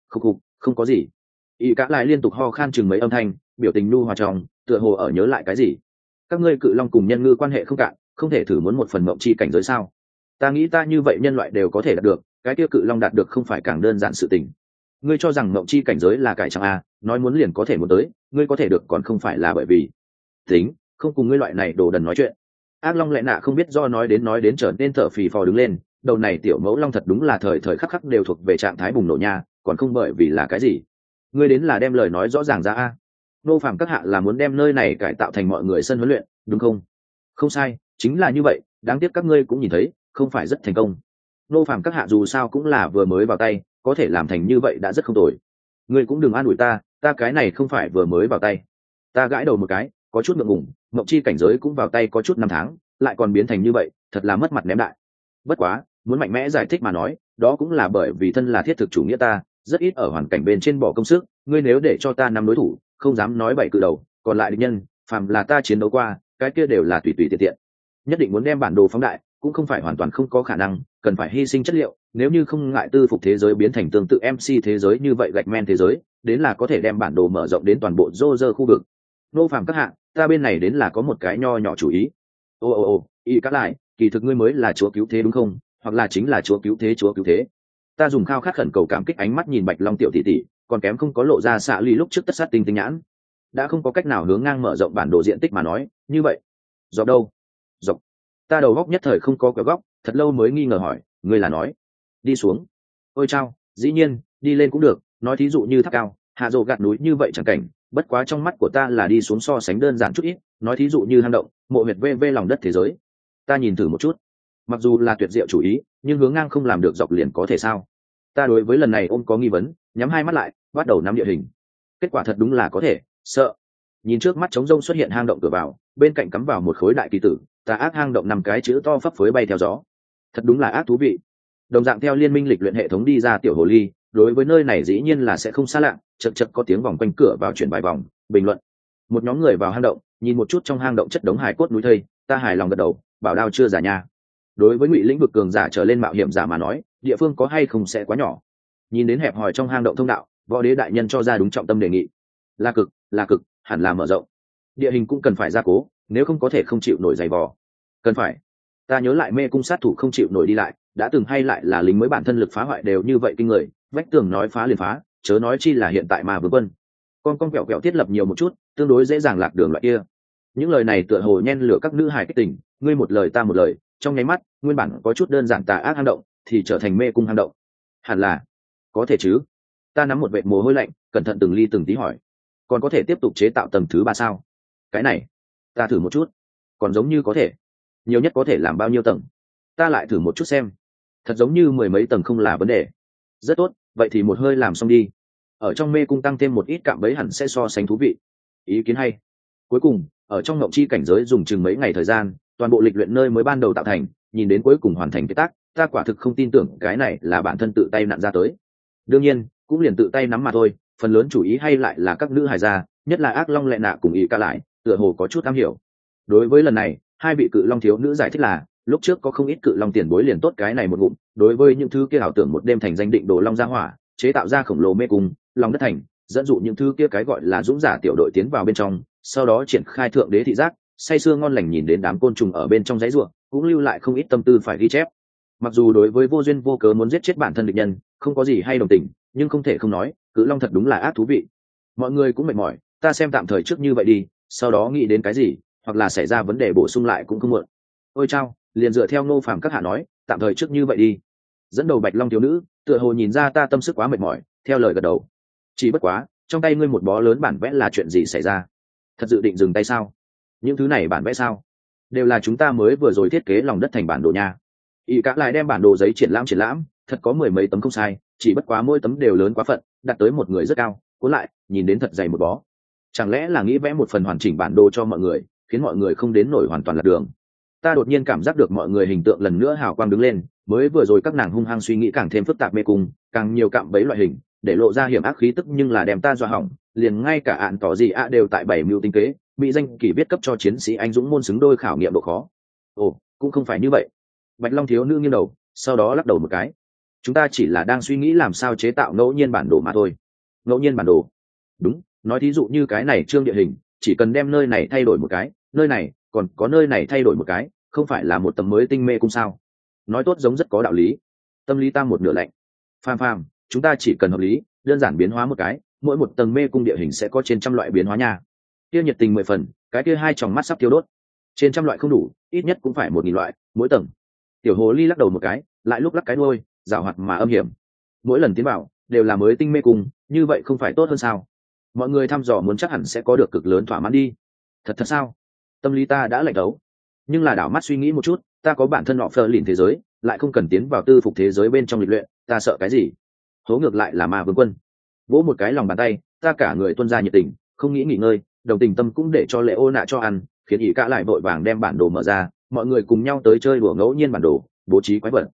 không có gì. Y cả lại liên tục ho khan chừng mấy âm thanh, biểu tình nu hòa trong, tựa hồ ở nhớ lại cái gì. Các ngươi cự long cùng nhân ngư quan hệ không cạn, không thể thử muốn một phần mộng chi cảnh giới sao? Ta nghĩ ta như vậy nhân loại đều có thể đạt được, cái kia cự long đạt được không phải càng đơn giản sự tình. Ngươi cho rằng mộng chi cảnh giới là cải chẳng à, nói muốn liền có thể muốn tới, ngươi có thể được còn không phải là bởi vì tính, không cùng ngươi loại này đồ đần nói chuyện. Ác long lẹ nạ không biết do nói đến trở nên thở phì phò đứng lên, đầu này tiểu mẫu long thật đúng là thời thời khắc khắc đều thuộc về trạng thái bùng nổ nha, còn không bởi vì là cái gì. Ngươi đến là đem lời nói rõ ràng ra a. Nô Phàm các hạ là muốn đem nơi này cải tạo thành mọi người sân huấn luyện, đúng không? Không sai, chính là như vậy, đáng tiếc các ngươi cũng nhìn thấy, không phải rất thành công. Nô Phàm các hạ dù sao cũng là vừa mới vào tay, có thể làm thành như vậy đã rất không tồi. Ngươi cũng đừng an ủi ta, ta cái này không phải vừa mới vào tay. Ta gãi đầu một cái, có chút ngượng ngùng, mộng chi cảnh giới cũng vào tay có chút 5 tháng, lại còn biến thành như vậy, thật là mất mặt ném đại. Bất quá, muốn mạnh mẽ giải thích mà nói, đó cũng là bởi vì thân là thiết thực chủ nghĩa ta rất ít ở hoàn cảnh bên trên bỏ công sức. Ngươi nếu để cho ta nắm đối thủ, không dám nói bảy cự đầu, còn lại địch nhân phàm là ta chiến đấu qua, cái kia đều là tùy tùy tiện tiện. Nhất định muốn đem bản đồ phóng đại cũng không phải hoàn toàn không có khả năng, cần phải hy sinh chất liệu. Nếu như không ngại tư phục thế giới biến thành tương tự MC thế giới như vậy, gạch men thế giới, đến là có thể đem bản đồ mở rộng đến toàn bộ Roger khu vực. Nô Phàm các hạ, ta bên này đến là có một cái nho nhỏ chủ ý. Ô, y các lại, kỳ thực ngươi mới là chúa cứu thế đúng không? Hoặc là chính là chúa cứu thế. Ta dùng khao khát khẩn cầu cảm kích ánh mắt nhìn Bạch Long tiểu tỷ tỷ, còn kém không có lộ ra xạ ly lúc trước tất sát tinh tinh nhãn. Đã không có cách nào hướng ngang mở rộng bản đồ diện tích mà nói, như vậy. Dọc đâu? Dọc. Ta đầu góc nhất thời không có quẹo góc, thật lâu mới nghi ngờ hỏi, ngươi là nói đi xuống? Ôi chao, dĩ nhiên, đi lên cũng được, nói thí dụ như tháp cao, hạ rồ gạt núi như vậy chẳng cảnh, bất quá trong mắt của ta là đi xuống so sánh đơn giản chút ít, nói thí dụ như hang động, mộ huyệt vê lòng đất thế giới. Ta nhìn thử một chút. Mặc dù là tuyệt diệu chủ ý, nhưng hướng ngang không làm được dọc liền có thể sao? Ta đối với lần này ôm có nghi vấn, nhắm hai mắt lại, bắt đầu nắm địa hình. Kết quả thật đúng là có thể. Sợ. Nhìn trước mắt trống rông xuất hiện hang động cửa vào, bên cạnh cắm vào một khối đại kỳ tử, ta ác hang động 5 cái chữ to phấp phới bay theo gió. Thật đúng là ác thú vị. Đồng dạng theo liên minh lịch luyện hệ thống đi ra tiểu hồ ly, đối với nơi này dĩ nhiên là sẽ không xa lạ, chật chật có tiếng vòng quanh cửa vào chuyển vài vòng, bình luận. Một nhóm người vào hang động, nhìn một chút trong hang động chất đống hài cốt núi thây, ta hài lòng gật đầu, bảo đao chưa giả nha. Đối với ngụy lĩnh vực cường giả trở lên mạo hiểm giả mà nói, địa phương có hay không sẽ quá nhỏ. Nhìn đến hẹp hòi trong hang động thông đạo, võ đế đại nhân cho ra đúng trọng tâm đề nghị. Là cực, hẳn là mở rộng. Địa hình cũng cần phải gia cố, nếu không có thể không chịu nổi dày vò. Cần phải. Ta nhớ lại mê cung sát thủ không chịu nổi đi lại, đã từng hay lại là lính mới bản thân lực phá hoại đều như vậy kinh người, vách tường nói phá liền phá, chớ nói chi là hiện tại mà vương quân. Con quẹo thiết lập nhiều một chút, tương đối dễ dàng lạc đường loại kia. Những lời này tựa hồ nhen lửa các nữ hài kích tình, ngươi một lời ta một lời, trong nháy mắt, nguyên bản có chút đơn giản tà ác hang động, thì trở thành mê cung hang động. Hẳn là có thể chứ. Ta nắm một vệt mồ hôi lạnh, cẩn thận từng ly từng tí hỏi, còn có thể tiếp tục chế tạo tầng thứ 3 sao? Cái này, ta thử một chút. Còn giống như có thể. Nhiều nhất có thể làm bao nhiêu tầng? Ta lại thử một chút xem. Thật giống như 10 mấy tầng không là vấn đề. Rất tốt, vậy thì một hơi làm xong đi. Ở trong mê cung tăng thêm một ít cạm bẫy hẳn sẽ so sánh thú vị. Ý kiến hay. Cuối cùng, ở trong ngộng chi cảnh giới dùng chừng mấy ngày thời gian, toàn bộ lịch luyện nơi mới ban đầu tạo thành, nhìn đến cuối cùng hoàn thành cái tác, ta quả thực không tin tưởng cái này là bản thân tự tay nặn ra tới. Đương nhiên, cũng liền tự tay nắm mà thôi, phần lớn chủ ý hay lại là các nữ hài gia, nhất là ác long lệ nạ cùng ý ca lại, tựa hồ có chút am hiểu. Đối với lần này, hai vị cự long thiếu nữ giải thích là, lúc trước có không ít cự long tiền bối liền tốt cái này một ngụm, đối với những thứ kia ảo tưởng một đêm thành danh định đồ long gia hỏa, chế tạo ra khổng lồ mê cung, long đất thành, dẫn dụ những thứ kia cái gọi là dũng giả tiểu đội tiến vào bên trong, sau đó triển khai thượng đế thị giác, say sưa ngon lành nhìn đến đám côn trùng ở bên trong giấy ruộng, cũng lưu lại không ít tâm tư phải ghi chép. Mặc dù đối với vô duyên vô cớ muốn giết chết bản thân địch nhân, không có gì hay đồng tình, nhưng không thể không nói, cự long thật đúng là ác thú vị. Mọi người cũng mệt mỏi, ta xem tạm thời trước như vậy đi, sau đó nghĩ đến cái gì, hoặc là xảy ra vấn đề bổ sung lại cũng không muộn. Ôi chao, liền dựa theo Ngô Phàm các hạ nói, tạm thời trước như vậy đi. Dẫn đầu Bạch Long thiếu nữ, tựa hồ nhìn ra ta tâm sức quá mệt mỏi, theo lời gật đầu. Chỉ bất quá, trong tay ngươi một bó lớn bản vẽ là chuyện gì xảy ra? Thật dự định dừng tay sao? Những thứ này bản vẽ sao? Đều là chúng ta mới vừa rồi thiết kế lòng đất thành bản đồ nha. Y cả lại đem bản đồ giấy triển lãm, thật có 10 mấy tấm không sai, chỉ bất quá mỗi tấm đều lớn quá phận, đặt tới một người rất cao, cuốn lại, nhìn đến thật dày một bó. Chẳng lẽ là nghĩ vẽ một phần hoàn chỉnh bản đồ cho mọi người, khiến mọi người không đến nổi hoàn toàn lạc đường? Ta đột nhiên cảm giác được mọi người hình tượng lần nữa hào quang đứng lên, mới vừa rồi các nàng hung hăng suy nghĩ càng thêm phức tạp mê cung, càng nhiều cạm bẫy loại hình, để lộ ra hiểm ác khí tức, nhưng là đem ta dọa hỏng, liền ngay cả ạn tỏ gì đều tại 7 mưu tinh kế, bị danh kỳ viết cấp cho chiến sĩ anh dũng môn xứng đôi khảo nghiệm độ khó. Ồ, cũng không phải như vậy. Bạch Long thiếu nữ nghiêng đầu, sau đó lắc đầu một cái. Chúng ta chỉ là đang suy nghĩ làm sao chế tạo ngẫu nhiên bản đồ mà thôi. Ngẫu nhiên bản đồ? Đúng, nói thí dụ như cái này trương địa hình, chỉ cần đem nơi này thay đổi một cái, nơi này, còn có nơi này thay đổi một cái, không phải là một tấm mới tinh mê cung sao? Nói tốt giống rất có đạo lý. Tâm lý ta một nửa lạnh. Phàm, chúng ta chỉ cần hợp lý, đơn giản biến hóa một cái, mỗi một tầng mê cung địa hình sẽ có trên trăm loại biến hóa nha. Kia nhiệt tình 10 phần, cái kia hai tròng mắt sắp thiêu đốt. Trên trăm loại không đủ, ít nhất cũng phải 1000 loại, mỗi tầng. Tiểu hồ ly lắc đầu một cái, lại lúc lắc cái đuôi, giảo hoạt mà âm hiểm. Mỗi lần tiến vào đều là mới tinh mê cung, như vậy không phải tốt hơn sao? Mọi người thăm dò muốn chắc hẳn sẽ có được cực lớn thỏa mãn đi. Thật sao? Tâm lý ta đã lạnh đấu. Nhưng là đảo mắt suy nghĩ một chút, ta có bản thân họ phơ lìn thế giới, lại không cần tiến vào tư phục thế giới bên trong lịch luyện, ta sợ cái gì? Hố ngược lại là ma vương quân. Vỗ một cái lòng bàn tay, ta cả người tuôn ra nhiệt tình, không nghĩ nghỉ ngơi, đồng tình tâm cũng để cho lệ ô nạ cho ăn, khiến ỷ cả lại vội vàng đem bản đồ mở ra, mọi người cùng nhau tới chơi đùa ngẫu nhiên bản đồ, bố trí quái vật.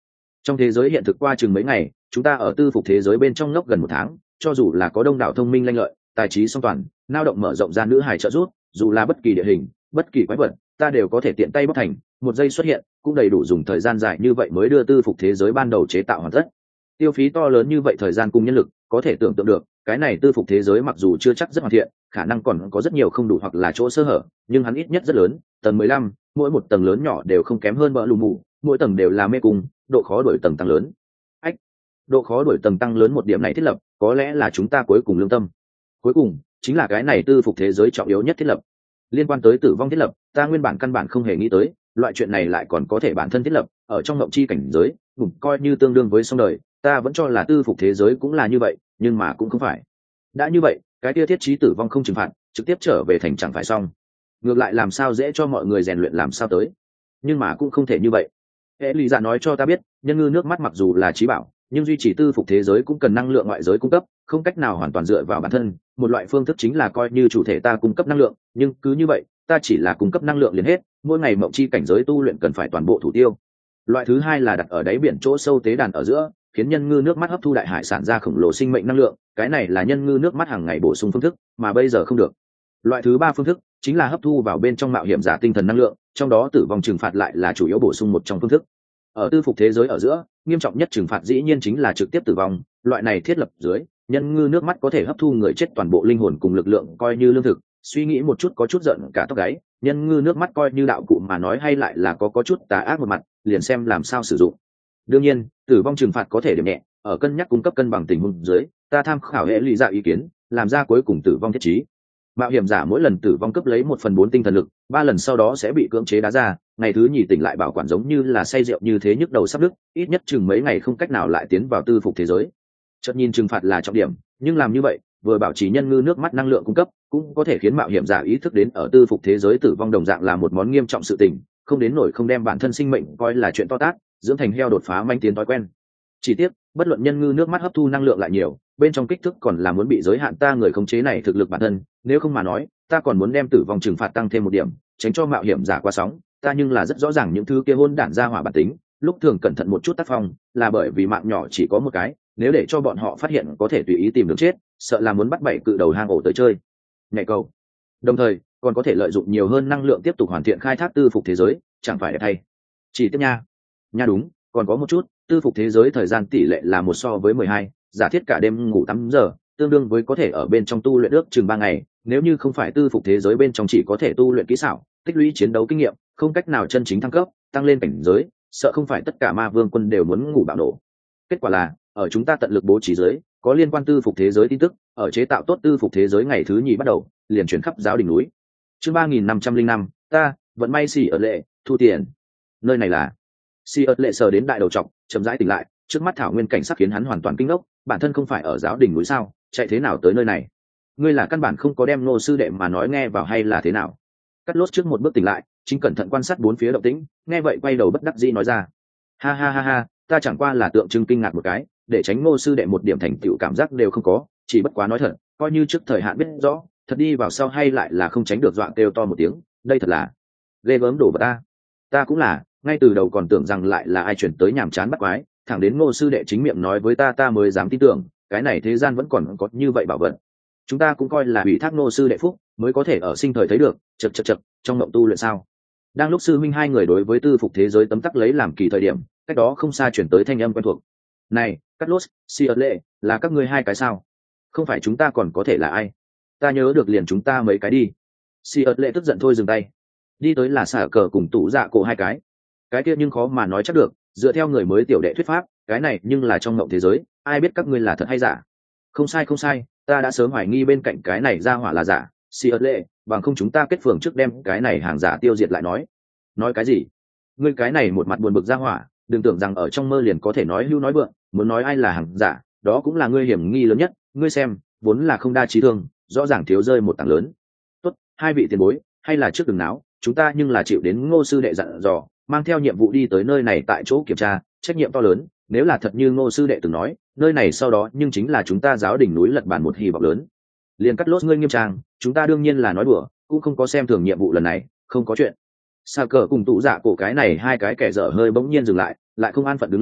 Trong thế giới hiện thực qua chừng mấy ngày, chúng ta ở tư phục thế giới bên trong ngốc gần 1 tháng, cho dù là có đông đảo thông minh lanh lợi, tài trí song toàn, lao động mở rộng ra nữ hài trợ giúp, dù là bất kỳ địa hình, bất kỳ quái vật, ta đều có thể tiện tay bóc thành, một giây xuất hiện, cũng đầy đủ dùng thời gian dài như vậy mới đưa tư phục thế giới ban đầu chế tạo hoàn tất. Tiêu phí to lớn như vậy thời gian cùng nhân lực, có thể tưởng tượng được, cái này tư phục thế giới mặc dù chưa chắc rất hoàn thiện, khả năng còn có rất nhiều không đủ hoặc là chỗ sơ hở, nhưng hắn ít nhất rất lớn, tầng 15, mỗi một tầng lớn nhỏ đều không kém hơn bờ lù mù, mỗi tầng đều là mê cung, độ khó đổi tầng tăng lớn. Ách, độ khó đổi tầng tăng lớn một điểm này thiết lập, có lẽ là chúng ta cuối cùng lương tâm. Cuối cùng, chính là cái này tư phục thế giới trọng yếu nhất thiết lập. Liên quan tới tử vong thiết lập, ta nguyên bản căn bản không hề nghĩ tới, loại chuyện này lại còn có thể bản thân thiết lập, ở trong ngộng chi cảnh giới, cũng coi như tương đương với song đời, ta vẫn cho là tư phục thế giới cũng là như vậy, nhưng mà cũng không phải. Đã như vậy, cái kia thiết trí tử vong không trừng phạt, trực tiếp trở về thành chẳng phải xong. Ngược lại làm sao dễ cho mọi người rèn luyện làm sao tới. Nhưng mà cũng không thể như vậy. Hệ lý dạ nói cho ta biết, nhân ngư nước mắt mặc dù là trí bảo, nhưng duy trì tư phục thế giới cũng cần năng lượng ngoại giới cung cấp, không cách nào hoàn toàn dựa vào bản thân. Một loại phương thức chính là coi như chủ thể ta cung cấp năng lượng, nhưng cứ như vậy, ta chỉ là cung cấp năng lượng liền hết, mỗi ngày mộng chi cảnh giới tu luyện cần phải toàn bộ thủ tiêu. Loại thứ hai là đặt ở đáy biển chỗ sâu tế đàn ở giữa, khiến nhân ngư nước mắt hấp thu đại hải sản ra khổng lồ sinh mệnh năng lượng, cái này là nhân ngư nước mắt hàng ngày bổ sung phương thức, mà bây giờ không được. Loại thứ ba phương thức chính là hấp thu vào bên trong mạo hiểm giả tinh thần năng lượng, trong đó tử vong trừng phạt lại là chủ yếu bổ sung một trong phương thức. Ở tư phục thế giới ở giữa, nghiêm trọng nhất trừng phạt dĩ nhiên chính là trực tiếp tử vong, loại này thiết lập dưới, nhân ngư nước mắt có thể hấp thu người chết toàn bộ linh hồn cùng lực lượng coi như lương thực. Suy nghĩ một chút có chút giận cả tóc gáy, nhân ngư nước mắt coi như đạo cụ mà nói hay lại là có chút tà ác một mặt, liền xem làm sao sử dụng. Đương nhiên, tử vong trừng phạt có thể điểm nhẹ, ở cân nhắc cung cấp cân bằng tình huống dưới, ta tham khảo hệ lý dạ ý kiến, làm ra cuối cùng tử vong thiết trí. Mạo hiểm giả mỗi lần tử vong cấp lấy 1/4 tinh thần lực, 3 lần sau đó sẽ bị cưỡng chế đá ra, ngày thứ nhì tỉnh lại bảo quản giống như là say rượu như thế nhức đầu sắp đứt, ít nhất chừng mấy ngày không cách nào lại tiến vào tư phục thế giới. Chợt nhìn trừng phạt là trọng điểm, nhưng làm như vậy, vừa bảo trì nhân ngư nước mắt năng lượng cung cấp, cũng có thể khiến mạo hiểm giả ý thức đến ở tư phục thế giới tử vong đồng dạng là một món nghiêm trọng sự tình, không đến nổi không đem bản thân sinh mệnh coi là chuyện to tát, dưỡng thành heo đột phá manh tiến thói quen. Chỉ tiếc, bất luận nhân ngư nước mắt hấp thu năng lượng lại nhiều, bên trong kích thước còn là muốn bị giới hạn ta người khống chế này thực lực bản thân, nếu không mà nói, ta còn muốn đem tử vong trừng phạt tăng thêm một điểm, tránh cho mạo hiểm giả qua sóng, ta nhưng là rất rõ ràng những thứ kia hôn đản ra hỏa bản tính, lúc thường cẩn thận một chút tác phong, là bởi vì mạng nhỏ chỉ có một cái, nếu để cho bọn họ phát hiện có thể tùy ý tìm đường chết, sợ là muốn bắt bảy cự đầu hang ổ tới chơi. Nhảy cầu. Đồng thời, còn có thể lợi dụng nhiều hơn năng lượng tiếp tục hoàn thiện khai thác tư phục thế giới, chẳng phải đẹp thay. Chỉ tiếp nha đúng, còn có một chút, tư phục thế giới thời gian tỷ lệ là 1:12, giả thiết cả đêm ngủ 8 giờ, tương đương với có thể ở bên trong tu luyện ước chừng 3 ngày, nếu như không phải tư phục thế giới bên trong chỉ có thể tu luyện kỹ xảo, tích lũy chiến đấu kinh nghiệm, không cách nào chân chính thăng cấp, tăng lên cảnh giới, sợ không phải tất cả ma vương quân đều muốn ngủ bạo nổ. Kết quả là, ở chúng ta tận lực bố trí giới, có liên quan tư phục thế giới tin tức, ở chế tạo tốt tư phục thế giới ngày thứ nhì bắt đầu, liền chuyển khắp giáo đỉnh núi. Chương 3505, ta, vận may xì ở lệ, thu tiền. Nơi này là Si ớt lệ sờ đến đại đầu trọc, chậm rãi tỉnh lại, trước mắt thảo nguyên cảnh sắc khiến hắn hoàn toàn kinh ngốc, bản thân không phải ở giáo đỉnh núi sao, chạy thế nào tới nơi này? Ngươi là căn bản không có đem Ngô sư đệ mà nói nghe vào hay là thế nào? Cắt lốt trước một bước tỉnh lại, chính cẩn thận quan sát bốn phía động tĩnh, nghe vậy quay đầu bất đắc dĩ nói ra: ha ha ha ha, ta chẳng qua là tượng trưng kinh ngạc một cái, để tránh Ngô sư đệ một điểm thành tựu cảm giác đều không có, chỉ bất quá nói thật, coi như trước thời hạn biết rõ, thật đi vào sau hay lại là không tránh được dọa kêu to một tiếng, đây thật là ghê gớm đổ vào ta cũng là, ngay từ đầu còn tưởng rằng lại là ai chuyển tới nhàm chán bắt quái, thẳng đến Ngô sư đệ chính miệng nói với ta mới dám tin tưởng, cái này thế gian vẫn còn có như vậy bảo vật. Chúng ta cũng coi là ủy thác Ngô sư đệ phúc, mới có thể ở sinh thời thấy được, chật, trong mộng tu luyện sao? Đang lúc sư minh hai người đối với tư phục thế giới tấm tắc lấy làm kỳ thời điểm, cách đó không xa chuyển tới thanh âm quen thuộc. Này, Cắt Lốt, Si ớt lệ, là các ngươi hai cái sao? Không phải chúng ta còn có thể là ai? Ta nhớ được liền chúng ta mấy cái đi. Si ớt lệ tức giận thôi dừng tay. Đi tới là xả cờ cùng tủ dạ cổ hai cái kia nhưng khó mà nói chắc được, dựa theo người mới tiểu đệ thuyết pháp, cái này nhưng là trong mộng thế giới, ai biết các ngươi là thật hay giả? Không sai, ta đã sớm hoài nghi bên cạnh cái này ra hỏa là giả, Si ớt lệ, bằng không chúng ta kết phường trước đem cái này hàng giả tiêu diệt lại nói. Nói cái gì? Ngươi cái này một mặt buồn bực ra hỏa, đừng tưởng rằng ở trong mơ liền có thể nói hưu nói vượng, muốn nói ai là hàng giả, đó cũng là ngươi hiểm nghi lớn nhất, ngươi xem, vốn là không đa trí thương, rõ ràng thiếu rơi một tảng lớn. Tốt, hai vị tiền bối, hay là trước đừng náo, chúng ta nhưng là chịu đến Ngô sư đệ dặn dò, mang theo nhiệm vụ đi tới nơi này tại chỗ kiểm tra, trách nhiệm to lớn, nếu là thật như Ngô sư đệ từng nói, nơi này sau đó nhưng chính là chúng ta giáo đỉnh núi lật bàn một hy vọng lớn. Liền Cắt Lốt ngươi nghiêm trang, chúng ta đương nhiên là nói đùa, cũng không có xem thường nhiệm vụ lần này, không có chuyện. Sa cờ cùng tụ dạ cổ cái này hai cái kẻ dở hơi bỗng nhiên dừng lại không an phận đứng lên,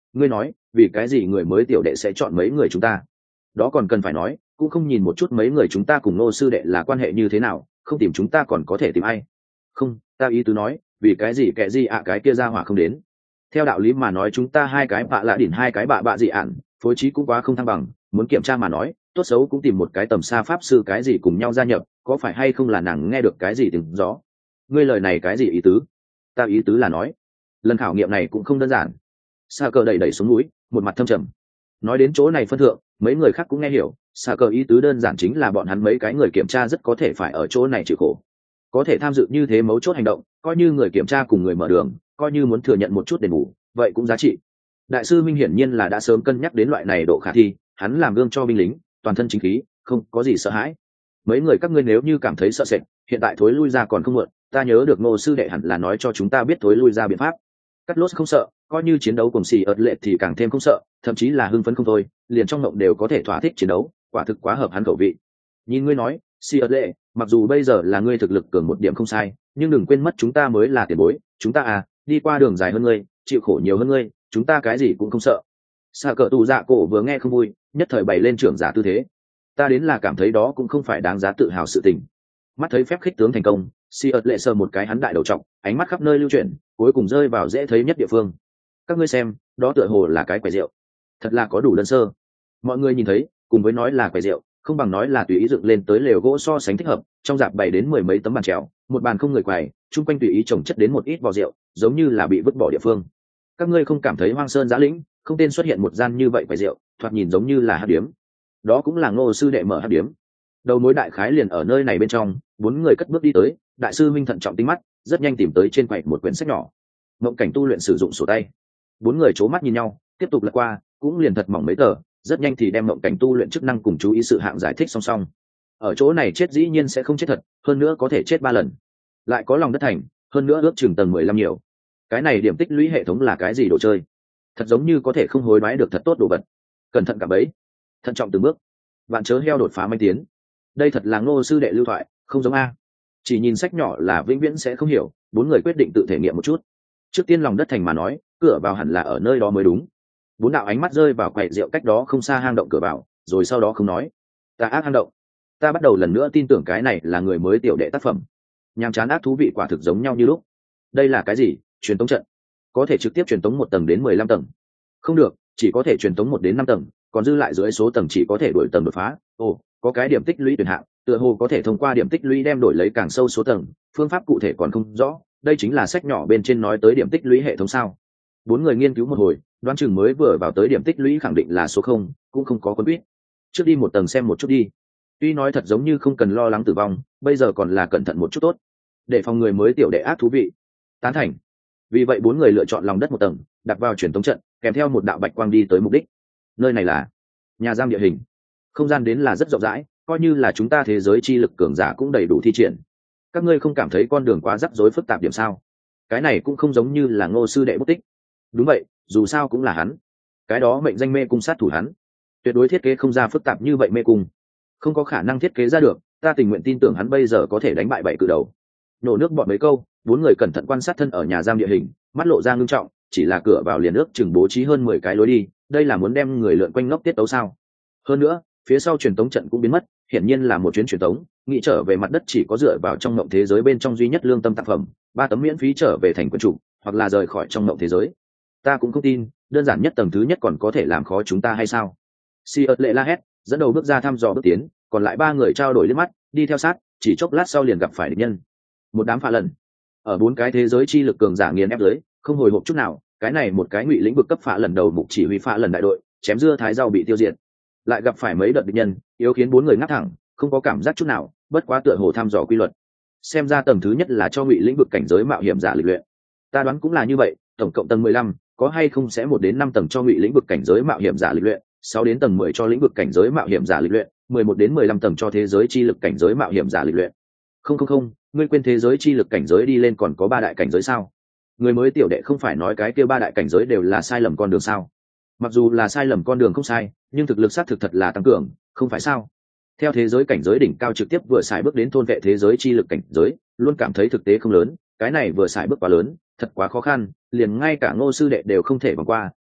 Ngươi nói vì cái gì người mới tiểu đệ sẽ chọn mấy người chúng ta? Đó còn cần phải nói, cũng không nhìn một chút mấy người chúng ta cùng Ngô sư đệ là quan hệ như thế nào, không tìm chúng ta còn có thể tìm ai? Không, ta ý tứ nói, vì cái gì kẻ gì cái kia ra hỏa không đến? Theo đạo lý mà nói chúng ta hai cái bạ lạ đỉnh hai cái bạ dị ạn, phối trí cũng quá không thăng bằng, muốn kiểm tra mà nói, tốt xấu cũng tìm một cái tầm xa pháp sư cái gì cùng nhau gia nhập, có phải hay không là nàng nghe được cái gì từng rõ? Ngươi lời này cái gì ý tứ? Ta ý tứ là nói, lần khảo nghiệm này cũng không đơn giản. Sa cờ đẩy đẩy xuống núi, một mặt thâm trầm. Nói đến chỗ này phân thượng, mấy người khác cũng nghe hiểu, Sa cờ ý tứ đơn giản chính là bọn hắn mấy cái người kiểm tra rất có thể phải ở chỗ này chịu khổ. Có thể tham dự như thế mấu chốt hành động, coi như người kiểm tra cùng người mở đường, coi như muốn thừa nhận một chút đền bù, vậy cũng giá trị. Đại sư Minh hiển nhiên là đã sớm cân nhắc đến loại này độ khả thi, hắn làm gương cho binh lính, toàn thân chính khí, không có gì sợ hãi. Mấy người các ngươi nếu như cảm thấy sợ sệt, hiện tại thối lui ra còn không muộn, ta nhớ được Ngô sư đệ hẳn là nói cho chúng ta biết thối lui ra biện pháp. Cắt Lốt không sợ, coi như chiến đấu cùng xì ợt lệ thì càng thêm không sợ, thậm chí là hưng phấn không thôi, liền trong mộng đều có thể thỏa thích chiến đấu, quả thực quá hợp hắn khẩu vị. Nhìn ngươi nói, xì ợt lệ, mặc dù bây giờ là ngươi thực lực cường một điểm không sai, nhưng đừng quên mất chúng ta mới là tiền bối, chúng ta đi qua đường dài hơn ngươi, chịu khổ nhiều hơn ngươi, chúng ta cái gì cũng không sợ. Sa cờ tù dạ cổ vừa nghe không vui, nhất thời bày lên trưởng giả tư thế. Ta đến là cảm thấy đó cũng không phải đáng giá tự hào sự tình. Mắt thấy phép khích tướng thành công, si ợt lệ sờ một cái hắn đại đầu trọc, ánh mắt khắp nơi lưu chuyển, cuối cùng rơi vào dễ thấy nhất địa phương. Các ngươi xem, đó tựa hồ là cái quầy rượu, thật là có đủ đơn sơ. Mọi người nhìn thấy, cùng với nói là quầy rượu, không bằng nói là tùy ý dựng lên tới lều gỗ so sánh thích hợp, trong dạp bày đến mười mấy tấm bàn trèo, một bàn không người quầy, chung quanh tùy ý trồng chất đến một ít vò rượu, giống như là bị vứt bỏ địa phương. Các ngươi không cảm thấy hoang sơn giã lĩnh, không tên xuất hiện một gian như vậy quầy rượu, thoạt nhìn giống như là hắc điếm. Đó cũng là Ngô sư đệ mở hắc điếm. Đầu mối đại khái liền ở nơi này bên trong, bốn người cất bước đi tới, đại sư Minh thận trọng tinh mắt, rất nhanh tìm tới trên quầy một quyển sách nhỏ. Mộng cảnh tu luyện sử dụng sổ tay. Bốn người c mắt nhìn nhau, tiếp tục lật qua, cũng liền thật mỏng mấy tờ, rất nhanh thì đem mộng cảnh tu luyện chức năng cùng chú ý sự hạng giải thích song song. Ở chỗ này chết dĩ nhiên sẽ không chết thật, hơn nữa có thể chết 3 lần, lại có lòng đất thành, hơn nữa ước chừng tầng 15 nhiều. Cái này điểm tích lũy hệ thống là cái gì đồ chơi? Thật giống như có thể không hối đoái được thật tốt đồ vật. Cẩn thận cả bấy, thận trọng từng bước, bạn chớ heo đột phá manh tiến. Đây thật là Ngô sư đệ lưu thoại, không giống a. Chỉ nhìn sách nhỏ là vĩnh viễn sẽ không hiểu, bốn người quyết định tự thể nghiệm một chút. Trước tiên lòng đất thành mà nói, cửa vào hẳn là ở nơi đó mới đúng. Bốn đạo ánh mắt rơi vào quầy rượu cách đó không xa hang động cửa vào, rồi sau đó không nói. Ta ác hang động. Ta bắt đầu lần nữa tin tưởng cái này là người mới tiểu đệ tác phẩm. Nhàm chán ác thú vị quả thực giống nhau như lúc. Đây là cái gì? Truyền tống trận. Có thể trực tiếp truyền tống 1 tầng đến 15 tầng. Không được, chỉ có thể truyền tống 1 đến 5 tầng, còn dư lại dưới số tầng chỉ có thể đổi tầng đột phá. Ồ, có cái điểm tích lũy tuyển hạng, tựa hồ có thể thông qua điểm tích lũy đem đổi lấy càng sâu số tầng, phương pháp cụ thể còn không rõ, đây chính là sách nhỏ bên trên nói tới điểm tích lũy hệ thống sao? Bốn người nghiên cứu một hồi, đoán chừng mới vừa vào tới điểm tích lũy khẳng định là số 0, cũng không có quân biết. Trước đi 1 tầng xem một chút đi. Tuy nói thật giống như không cần lo lắng tử vong, bây giờ còn là cẩn thận một chút tốt, để phòng người mới tiểu đệ ác thú vị. Tán thành. Vì vậy bốn người lựa chọn lòng đất 1 tầng, đặt vào truyền tống trận, kèm theo một đạo bạch quang đi tới mục đích. Nơi này là nhà giam địa hình, không gian đến là rất rộng rãi, coi như là chúng ta thế giới chi lực cường giả cũng đầy đủ thi triển. Các ngươi không cảm thấy con đường quá rắc rối phức tạp điểm sao? Cái này cũng không giống như là Ngô sư đệ bút tích. Đúng vậy, dù sao cũng là hắn. Cái đó mệnh danh mê cung sát thủ hắn, tuyệt đối thiết kế không ra phức tạp như vậy mê cung, không có khả năng thiết kế ra được. Ta tình nguyện tin tưởng hắn bây giờ có thể đánh bại 7 cự đầu. Nổ nước bọt mấy câu, bốn người cẩn thận quan sát thân ở nhà giam địa hình, mắt lộ ra ngưng trọng. Chỉ là cửa vào liền ước chừng bố trí hơn 10 cái lối đi, đây là muốn đem người lượn quanh ngốc tiết tấu sao? Hơn nữa, phía sau truyền tống trận cũng biến mất, hiển nhiên là một chuyến truyền tống, nghĩ trở về mặt đất chỉ có dựa vào trong mộng thế giới bên trong duy nhất lương tâm tác phẩm, 3 tấm miễn phí trở về thành quân chủ, hoặc là rời khỏi trong mộng thế giới. Ta cũng không tin, đơn giản nhất tầng thứ nhất còn có thể làm khó chúng ta hay sao? Si ớt lệ la hét, dẫn đầu bước ra thăm dò bước tiến, còn lại 3 người trao đổi liếc mắt, đi theo sát, chỉ chốc lát sau liền gặp phải địch nhân. Một đám phá lần. Ở 4 cái thế giới chi lực cường giả nghiền ép dưới, không hồi hộp chút nào, cái này một cái ngụy lĩnh vực cấp phá lần đầu mục chỉ huy phá lần đại đội, chém dưa thái rau bị tiêu diệt. Lại gặp phải mấy đợt địch nhân, yếu khiến 4 người ngáp thẳng, không có cảm giác chút nào, bất quá tựa hồ thăm dò quy luật. Xem ra tầng thứ nhất là cho ngụy lĩnh vực cảnh giới mạo hiểm giả lịch luyện. Ta đoán cũng là như vậy, tổng cộng tầng 15, có hay không sẽ 1 đến 5 tầng cho ngụy lĩnh vực cảnh giới mạo hiểm giả lịch luyện, 6 đến tầng 10 cho lĩnh vực cảnh giới mạo hiểm giả lịch luyện, 11 đến 15 tầng cho thế giới chi lực cảnh giới mạo hiểm giả lịch luyện. Không, ngươi quên thế giới chi lực cảnh giới đi lên còn có 3 đại cảnh giới sao? Người mới tiểu đệ không phải nói cái kia 3 đại cảnh giới đều là sai lầm con đường sao? Mặc dù là sai lầm con đường không sai, nhưng thực lực xác thực thật là tăng cường, không phải sao? Theo thế giới cảnh giới đỉnh cao trực tiếp vừa xài bước đến thôn vệ thế giới chi lực cảnh giới, luôn cảm thấy thực tế không lớn, cái này vừa xài bước quá lớn, thật quá khó khăn, liền ngay cả Ngô sư đệ đều không thể vòng qua,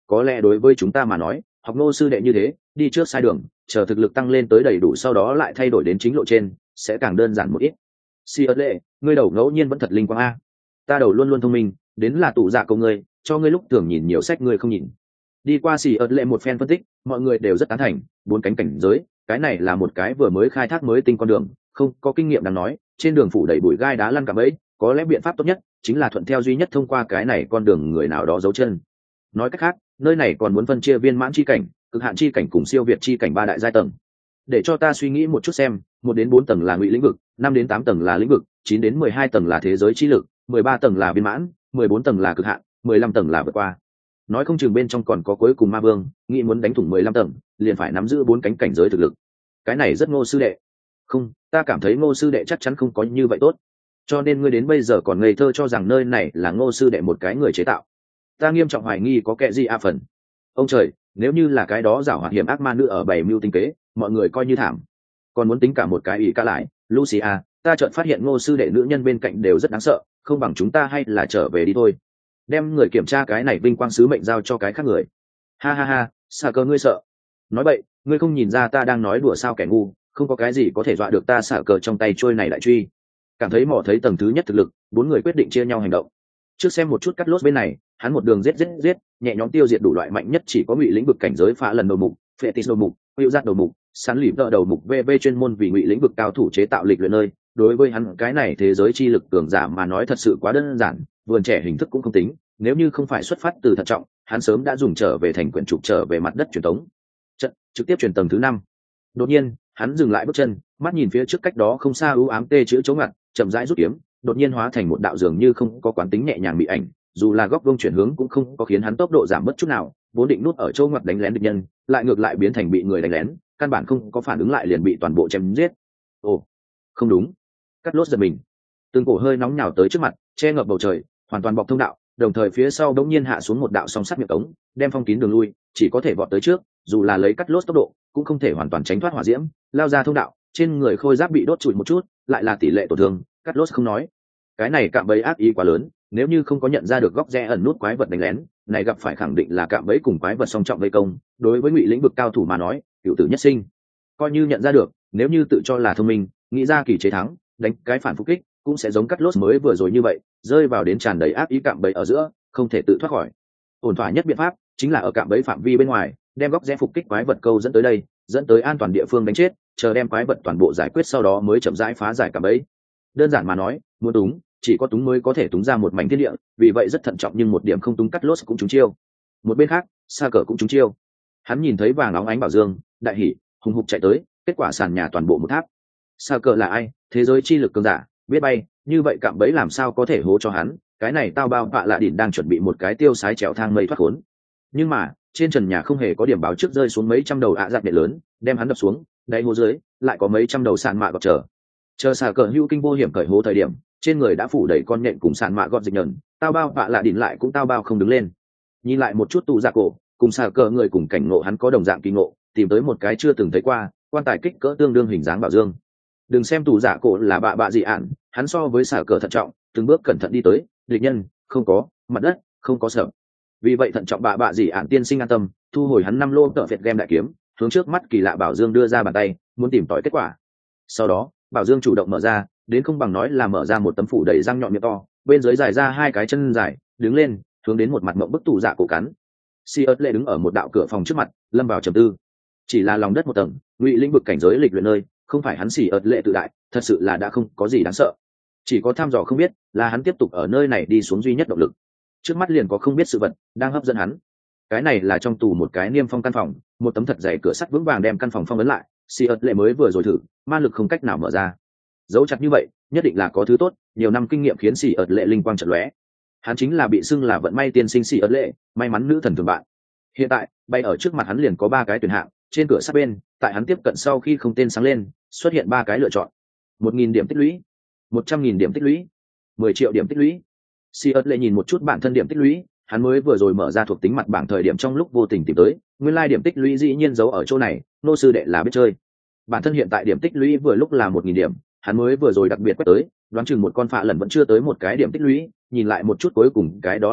có lẽ đối với chúng ta mà nói học ngô sư đệ như thế đi trước sai đường, chờ thực lực tăng lên tới đầy đủ sau đó lại thay đổi đến chính lộ trên sẽ càng đơn giản một ít. Si ớt lệ, ngươi đầu ngẫu nhiên vẫn thật linh quang a. Ta đầu luôn luôn thông minh, đến là tụ dạ của ngươi, cho ngươi lúc thường nhìn nhiều sách ngươi không nhìn. Đi qua Si ớt lệ một phen phân tích, mọi người đều rất tán thành, bốn cánh cảnh giới, cái này là một cái vừa mới khai thác mới tinh con đường, không có kinh nghiệm đáng nói, trên đường phủ đầy bụi gai đá lăn cả bẫy, có lẽ biện pháp tốt nhất chính là thuận theo duy nhất thông qua cái này con đường người nào đó giấu chân. Nói cách khác, nơi này còn muốn phân chia viên mãn chi cảnh, cực hạn chi cảnh cùng siêu việt chi cảnh ba đại giai tầng. Để cho ta suy nghĩ một chút xem, 1 đến 4 tầng là ngụy lĩnh vực, 5 đến 8 tầng là lĩnh vực, 9 đến 12 tầng là thế giới chi lực, 13 tầng là viên mãn, 14 tầng là cực hạn, 15 tầng là vượt qua. Nói không chừng bên trong còn có cuối cùng ma vương, nghĩ muốn đánh thủng 15 tầng, liền phải nắm giữ 4 cánh cảnh giới thực lực. Cái này rất Ngô sư đệ. Không, ta cảm thấy Ngô sư đệ chắc chắn không có như vậy tốt. Cho nên ngươi đến bây giờ còn ngây thơ cho rằng nơi này là Ngô sư đệ một cái người chế tạo. Ta nghiêm trọng hoài nghi có kẻ gì a phần. Ông trời, nếu như là cái đó giảo hoạt hiểm ác ma nữ ở bày mưu tinh kế, mọi người coi như thảm. Còn muốn tính cả một cái ý ca lại, Lucia, ta chợt phát hiện Ngô sư đệ nữ nhân bên cạnh đều rất đáng sợ, không bằng chúng ta hay là trở về đi thôi. Đem người kiểm tra cái này vinh quang sứ mệnh giao cho cái khác người. Ha ha ha, xà cờ ngươi sợ. Nói vậy, ngươi không nhìn ra ta đang nói đùa sao kẻ ngu, không có cái gì có thể dọa được ta xả cờ trong tay trôi này lại truy. Cảm thấy mò thấy tầng thứ nhất thực lực, 4 người quyết định chia nhau hành động. Trước xem một chút cắt lốt bên này, hắn một đường giết, nhẹ nhõm tiêu diệt đủ loại mạnh nhất chỉ có ngụy lĩnh vực cảnh giới phá lần đầu mục, phệ tis đầu mục, hữu giác đầu mục, sán lỉ vợ đầu mục VV chuyên môn vì ngụy lĩnh vực cao thủ chế tạo lịch luyện nơi. Đối với hắn cái này thế giới chi lực cường giả mà nói thật sự quá đơn giản, vườn trẻ hình thức cũng không tính, nếu như không phải xuất phát từ thận trọng, hắn sớm đã dùng trở về thành quyển trục trở về mặt đất truyền thống. Trận trực tiếp truyền tầng thứ 5. Đột nhiên, hắn dừng lại bước chân, mắt nhìn phía trước cách đó không xa u ám tê chữ chống ngặt, chậm rãi rút kiếm, đột nhiên hóa thành một đạo dường như không có quán tính nhẹ nhàng bị ảnh, dù là góc vuông chuyển hướng cũng không có khiến hắn tốc độ giảm bất chút nào, vốn định nút ở chỗ ngoặt đánh lén địch nhân, lại ngược lại biến thành bị người đánh lén, căn bản không có phản ứng lại liền bị toàn bộ chém giết. Ồ, không đúng. Cắt lốt giật mình. Từng cổ hơi nóng nhào tới trước mặt, che ngập bầu trời, hoàn toàn bọc thông đạo, đồng thời phía sau đống nhiên hạ xuống một đạo song sắt miệng cống, đem phong kín đường lui, chỉ có thể vọt tới trước, dù là lấy cắt lốt tốc độ, cũng không thể hoàn toàn tránh thoát hỏa diễm, lao ra thông đạo, trên người khôi giáp bị đốt trụi một chút, lại là tỷ lệ tổn thương, cắt lốt không nói. Cái này cạm bẫy ác ý quá lớn, nếu như không có nhận ra được góc rẽ ẩn nút quái vật đánh lén, này gặp phải khẳng định là cạm bẫy cùng quái vật song trọng vây công, đối với ngụy lĩnh vực cao thủ mà nói, cửu tử nhất sinh. Coi như nhận ra được, nếu như tự cho là thông minh, nghĩ ra kỳ chế thắng, đánh cái phản phục kích, cũng sẽ giống cắt lốt mới vừa rồi như vậy, rơi vào đến tràn đầy ác ý cạm bẫy ở giữa, không thể tự thoát khỏi. Ổn thỏa nhất biện pháp chính là ở cạm bẫy phạm vi bên ngoài, đem góc rẽ phục kích quái vật câu dẫn tới đây, dẫn tới an toàn địa phương đánh chết, chờ đem quái vật toàn bộ giải quyết sau đó mới chậm rãi phá giải cạm bẫy. Đơn giản mà nói, muốn túng, chỉ có túng mới có thể túng ra một mảnh thiên địa, vì vậy rất thận trọng nhưng một điểm không túng cắt lốt cũng trúng chiêu. Một bên khác, Sa Cờ cũng trúng chiêu. Hắn nhìn thấy vàng óng ánh bảo dương, đại hỉ, hùng hục chạy tới, kết quả sàn nhà toàn bộ một tháp. Sa Cờ là ai? Thế giới chi lực cường giả, biết bay, như vậy cạm bẫy làm sao có thể hố cho hắn? Cái này tao bao vạ lạ đỉnh đang chuẩn bị một cái tiêu sái trèo thang mây thoát khốn. Nhưng mà, trên trần nhà không hề có điểm báo trước rơi xuống mấy trăm đầu ạ giặc điện lớn, đem hắn đập xuống, đáy hố dưới lại có mấy trăm đầu sàn mạ gọt chờ Sa Cờ hữu kinh vô hiểm cởi hố thời điểm, trên người đã phủ đầy con nhện cùng sàn mạ gọt dịch nhờn, tao bao vạ lạ đỉnh lại cũng tao bao không đứng lên. Nhìn lại một chút tụ dạ cổ, cùng Sa Cờ người cùng cảnh ngộ hắn có đồng dạng kỳ ngộ, tìm tới một cái chưa từng thấy qua, quan tài kích cỡ tương đương hình dáng bảo dương. Đừng xem tụ dạ cổ là bạ dị ản, hắn so với Sa Cờ thận trọng, từng bước cẩn thận đi tới, địch nhân không có, mặt đất không có sợ. Vì vậy thận trọng bạ dị ản tiên sinh an tâm, thu hồi hắn 5 lô tợ phệt game đại kiếm, hướng trước mắt kỳ lạ bảo dương đưa ra bàn tay, muốn tìm tỏi kết quả. Sau đó, bảo dương chủ động mở ra, đến không bằng nói là mở ra một tấm phủ đầy răng nhọn miệng to, bên dưới dài ra 2 cái chân dài, đứng lên, hướng đến một mặt mộng bức tụ dạ cổ cắn. Si ớt lệ đứng ở một đạo cửa phòng trước mặt, lâm vào trầm tư. Chỉ là lòng đất một tầng, ngụy lĩnh vực cảnh giới lịch luyện nơi, không phải hắn Si ớt lệ tự đại, thật sự là đã không có gì đáng sợ. Chỉ có tham dò không biết, là hắn tiếp tục ở nơi này đi xuống duy nhất động lực. Trước mắt liền có không biết sự vật đang hấp dẫn hắn. Cái này là trong tù một cái niêm phong căn phòng, một tấm thật dày cửa sắt vững vàng đem căn phòng phong ấn lại. Si ớt lệ mới vừa rồi thử, ma lực không cách nào mở ra. Giấu chặt như vậy, nhất định là có thứ tốt, nhiều năm kinh nghiệm khiến Si ớt lệ linh quang chợt lóe. Hắn chính là bị xưng là vận may tiên sinh Si ớt lệ, may mắn nữ thần thường bạn. Hiện tại, bay ở trước mặt hắn liền có 3 cái tuyển hạng, trên cửa sát bên, tại hắn tiếp cận sau khi không tên sáng lên, xuất hiện 3 cái lựa chọn. 1.000 điểm tích lũy, 100.000 điểm tích lũy, 10 triệu điểm tích lũy. Si ớt lệ nhìn một chút bản thân điểm tích lũy, hắn mới vừa rồi mở ra thuộc tính mặt bảng thời điểm trong lúc vô tình tìm tới, nguyên lai điểm tích lũy dĩ nhiên giấu ở chỗ này, nô sư đệ là biết chơi. Bản thân hiện tại điểm tích lũy vừa lúc là 1.000 điểm, hắn mới vừa rồi đặc biệt quét tới, đoán chừng một con phạ lần vẫn chưa tới một cái điểm tích lũy, nhìn lại một chút cuối cùng cái đó lựa chọn,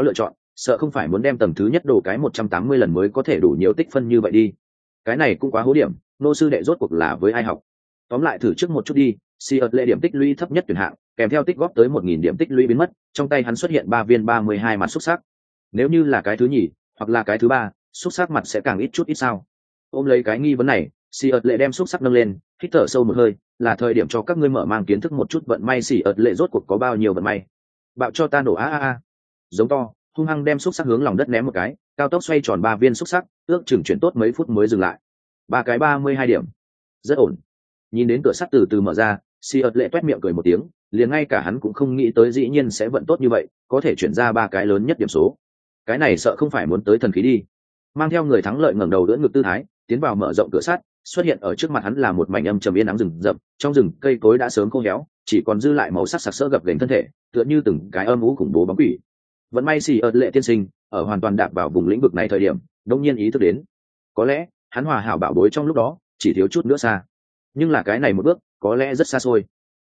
sợ không phải muốn đem tầng thứ nhất đồ cái 180 lần mới có thể đủ nhiều tích phân như vậy đi. Cái này cũng quá hố điểm, nô sư đệ rốt cuộc là với ai học. Tóm lại thử trước một chút đi. Siợt lệ điểm tích lũy thấp nhất tuyển hạng, kèm theo tích góp tới 1000 điểm tích lũy biến mất, trong tay hắn xuất hiện 3 viên 32 mặt xúc sắc. Nếu như là cái thứ nhì hoặc là cái thứ ba, xúc sắc mặt sẽ càng ít chút ít sao? Ôm lấy cái nghi vấn này, Siợt lệ đem xúc sắc nâng lên, hít thở sâu một hơi, là thời điểm cho các ngươi mở mang kiến thức một chút vận may Siợt lệ rốt cuộc có bao nhiêu vận may. Bạo cho ta nổ a a a. Giống to, hung hăng đem xúc sắc hướng lòng đất ném một cái, cao tốc xoay tròn 3 viên xúc sắc, ước chừng chuyển tốt mấy phút mới dừng lại. 3 cái 32 điểm. Rất ổn. Nhìn đến cửa sắt từ từ mở ra, Siợt lệ toét miệng cười một tiếng, liền ngay cả hắn cũng không nghĩ tới dĩ nhiên sẽ vận tốt như vậy, có thể chuyển ra 3 cái lớn nhất điểm số. Cái này sợ không phải muốn tới thần khí đi. Mang theo người thắng lợi ngẩng đầu đỡ ngực tư thái, tiến vào mở rộng cửa sắt, xuất hiện ở trước mặt hắn là một mảnh âm trầm yên ắng rừng rậm, trong rừng cây cối đã sớm khô héo, chỉ còn dư lại màu sắc sặc sỡ gập ghềnh thân thể, tựa như từng cái âm u khủng bố bóng quỷ. Vẫn may Siợt lệ tiên sinh, ở hoàn toàn đạp vào vùng lĩnh vực này thời điểm, đột nhiên ý thức đến, có lẽ hắn hòa hảo bảo bối trong lúc đó, chỉ thiếu chút nữa xa. Nhưng là cái này một bước, có lẽ rất xa xôi.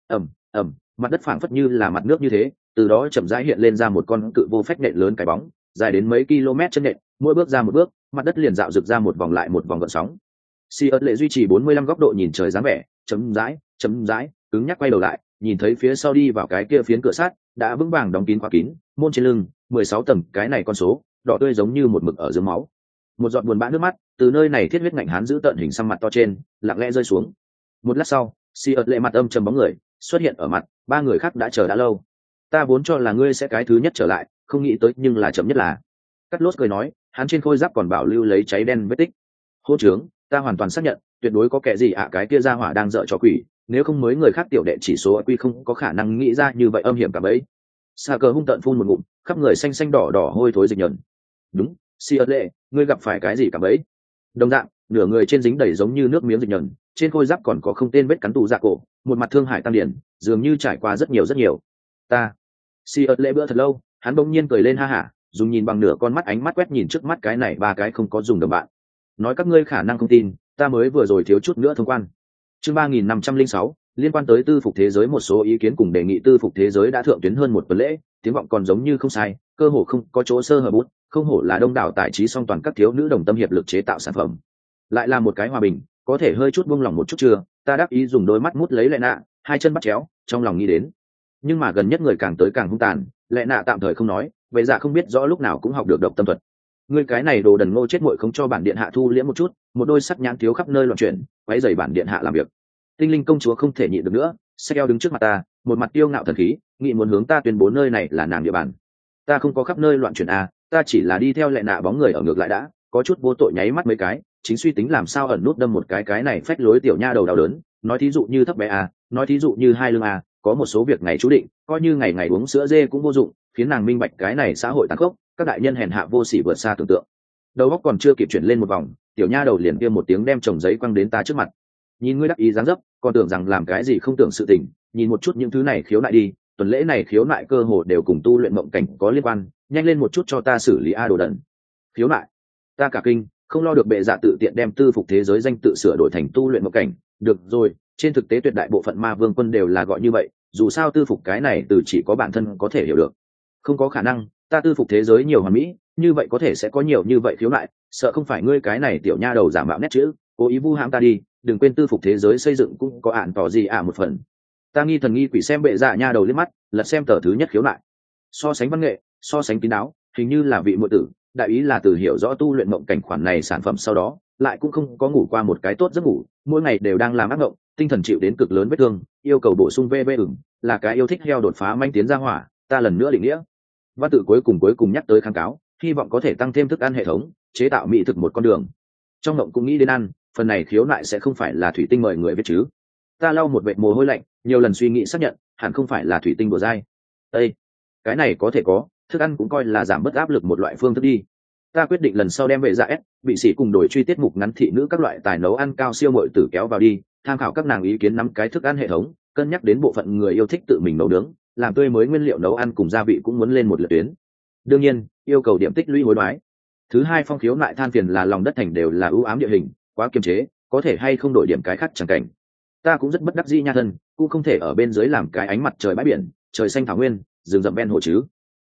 Mặt đất phảng phất như là mặt nước như thế, từ đó chậm rãi hiện lên ra một con cự vô phách nện lớn cái bóng, dài đến mấy km chân nện, mỗi bước ra một bước, mặt đất liền dạo rực ra một vòng lại một vòng gợn sóng. Siợt lệ duy trì 45 góc độ nhìn trời dáng vẻ, chấm dãi, cứng nhắc quay đầu lại, nhìn thấy phía sau đi vào cái kia phiến cửa sắt, đã vững vàng đóng kín khóa kín, môn trên lưng, 16 tầng, cái này con số, đỏ tươi giống như một mực ở dưới máu. Một giọt buồn bã nước mắt, từ nơi này thiết huyết ngạnh hán giữ tận hình xăm mặt to trên, lặng lẽ rơi xuống. Một lát sau, Siợt lệ mặt âm trầm bóng người xuất hiện ở mặt, 3 người khác đã chờ đã lâu. Ta vốn cho là ngươi sẽ cái thứ nhất trở lại, không nghĩ tới nhưng là chậm nhất là. Cắt Lốt cười nói, hắn trên khôi giáp còn bảo lưu lấy cháy đen vết tích. Hô trướng, ta hoàn toàn xác nhận, tuyệt đối có kẻ gì cái kia ra hỏa đang dở trò quỷ, nếu không mới người khác tiểu đệ chỉ số quy không có khả năng nghĩ ra như vậy âm hiểm cả bấy. Sa cờ hung tợn phun một ngụm, khắp người xanh xanh đỏ đỏ hôi thối dịch nhẫn. Đúng, Siợt lệ, ngươi gặp phải cái gì cả bấy? Đồng dạng, nửa người trên dính đầy giống như nước miếng dịch nhẫn, trên khôi giáp còn có không tên vết cắn tù dạ cổ, một mặt thương hại tăng điển, dường như trải qua rất nhiều. Ta. Siợt lệ bữa thật lâu, hắn bỗng nhiên cười lên ha hả, dùng nhìn bằng nửa con mắt ánh mắt quét nhìn trước mắt cái này 3 cái không có dùng đồng bạn. Nói các ngươi khả năng không tin, ta mới vừa rồi thiếu chút nữa thông quan. Chương 3506, liên quan tới tư phục thế giới một số ý kiến cùng đề nghị tư phục thế giới đã thượng tuyến hơn một tuần lễ, tiếng vọng còn giống như không sai, cơ hồ không có chỗ sơ hở bút, không hổ là đông đảo tài trí song toàn các thiếu nữ đồng tâm hiệp lực chế tạo sản phẩm. Lại là một cái hòa bình, có thể hơi chút buông lòng một chút chưa, ta đáp ý dùng đôi mắt mút lấy Lệ Nạ, hai chân bắt chéo, trong lòng nghĩ đến. Nhưng mà gần nhất người càng tới càng hung tàn, Lệ Nạ tạm thời không nói, vậy dạ không biết rõ lúc nào cũng học được độc tâm thuật. Ngươi cái này đồ đần ngô chết muội không cho bản điện hạ thu liễm một chút, một đôi sắc nhãn thiếu khắp nơi loạn chuyển, quấy rầy bản điện hạ làm việc. Tinh linh công chúa không thể nhịn được nữa, Seo đứng trước mặt ta, một mặt tiêu ngạo thần khí, nghị muốn hướng ta tuyên bố nơi này là nàng địa bàn. Ta không có khắp nơi loạn chuyển à, ta chỉ là đi theo Lệ Nạ bóng người ở ngược lại đã, có chút vô tội nháy mắt mấy cái, chính suy tính làm sao ẩn nút đâm một cái này phách lối tiểu nha đầu đau đớn, nói thí dụ như thấp bé à, nói thí dụ như hai lưng à, có một số việc ngày chú định, coi như ngày ngày uống sữa dê cũng vô dụng, khiến nàng minh bạch cái này xã hội tàn khốc, các đại nhân hèn hạ vô sỉ vượt xa tưởng tượng. Đầu óc còn chưa kịp chuyển lên một vòng, tiểu nha đầu liền kia một tiếng đem chồng giấy quăng đến ta trước mặt. Nhìn ngươi đắc ý dáng dấp, còn tưởng rằng làm cái gì không tưởng sự tình, nhìn một chút những thứ này khiếu nại đi, tuần lễ này khiếu nại cơ hồ đều cùng tu luyện mộng cảnh có liên quan, nhanh lên một chút cho ta xử lý a đồ đần. Khiếu nại? Ta cả kinh, không lo được bệ dạ tự tiện đem tư phục thế giới danh tự sửa đổi thành tu luyện mộng cảnh, được rồi, trên thực tế tuyệt đại bộ phận ma vương quân đều là gọi như vậy, dù sao tư phục cái này từ chỉ có bản thân có thể hiểu được. Không có khả năng, ta tư phục thế giới nhiều hoàn mỹ, như vậy có thể sẽ có nhiều như vậy khiếu nại, sợ không phải ngươi cái này tiểu nha đầu giả mạo nét chữ, cố ý vu hãm ta đi, đừng quên tư phục thế giới xây dựng cũng có ạn tỏ gì một phần. Ta nghi thần nghi quỷ xem bệ dạ nha đầu liếc mắt, lật xem tờ thứ nhất khiếu nại. So sánh văn nghệ, so sánh kín đáo, hình như là vị muội tử, đại ý là từ hiểu rõ tu luyện mộng cảnh khoản này sản phẩm sau đó, lại cũng không có ngủ qua một cái tốt giấc ngủ, mỗi ngày đều đang làm ác mộng, tinh thần chịu đến cực lớn vết thương, yêu cầu bổ sung VV là cái yêu thích heo đột phá manh tiến ra hỏa, ta lần nữa định nghĩa. Văn tự cuối cùng nhắc tới kháng cáo, hy vọng có thể tăng thêm thức ăn hệ thống, chế tạo mỹ thực một con đường. Trong mộng cũng nghĩ đến ăn, phần này khiếu nại sẽ không phải là thủy tinh mời người viết chứ. Ta lau một vệt mồ hôi lạnh, nhiều lần suy nghĩ xác nhận, hẳn không phải là thủy tinh đùa dai. Ê, cái này có thể có, thức ăn cũng coi là giảm bớt áp lực một loại phương thức đi. Ta quyết định lần sau đem về dạ S, bị sĩ cùng đổi truy tiết mục ngắn thị nữ các loại tài nấu ăn cao siêu muội tử kéo vào đi, tham khảo các nàng ý kiến nắm cái thức ăn hệ thống, cân nhắc đến bộ phận người yêu thích tự mình nấu nướng, làm tươi mới nguyên liệu nấu ăn cùng gia vị cũng muốn lên một lượt tuyến. Đương nhiên, yêu cầu điểm tích lũy hối đoái. Thứ hai phong khiếu nại than phiền là lòng đất thành đều là ưu ám địa hình, quá kiềm chế, có thể hay không đổi điểm cái khác chẳng cảnh. Ta cũng rất bất đắc dĩ nha thân, cũng không thể ở bên dưới làm cái ánh mặt trời bãi biển, trời xanh thảo nguyên, rừng rậm ven hồ chứ.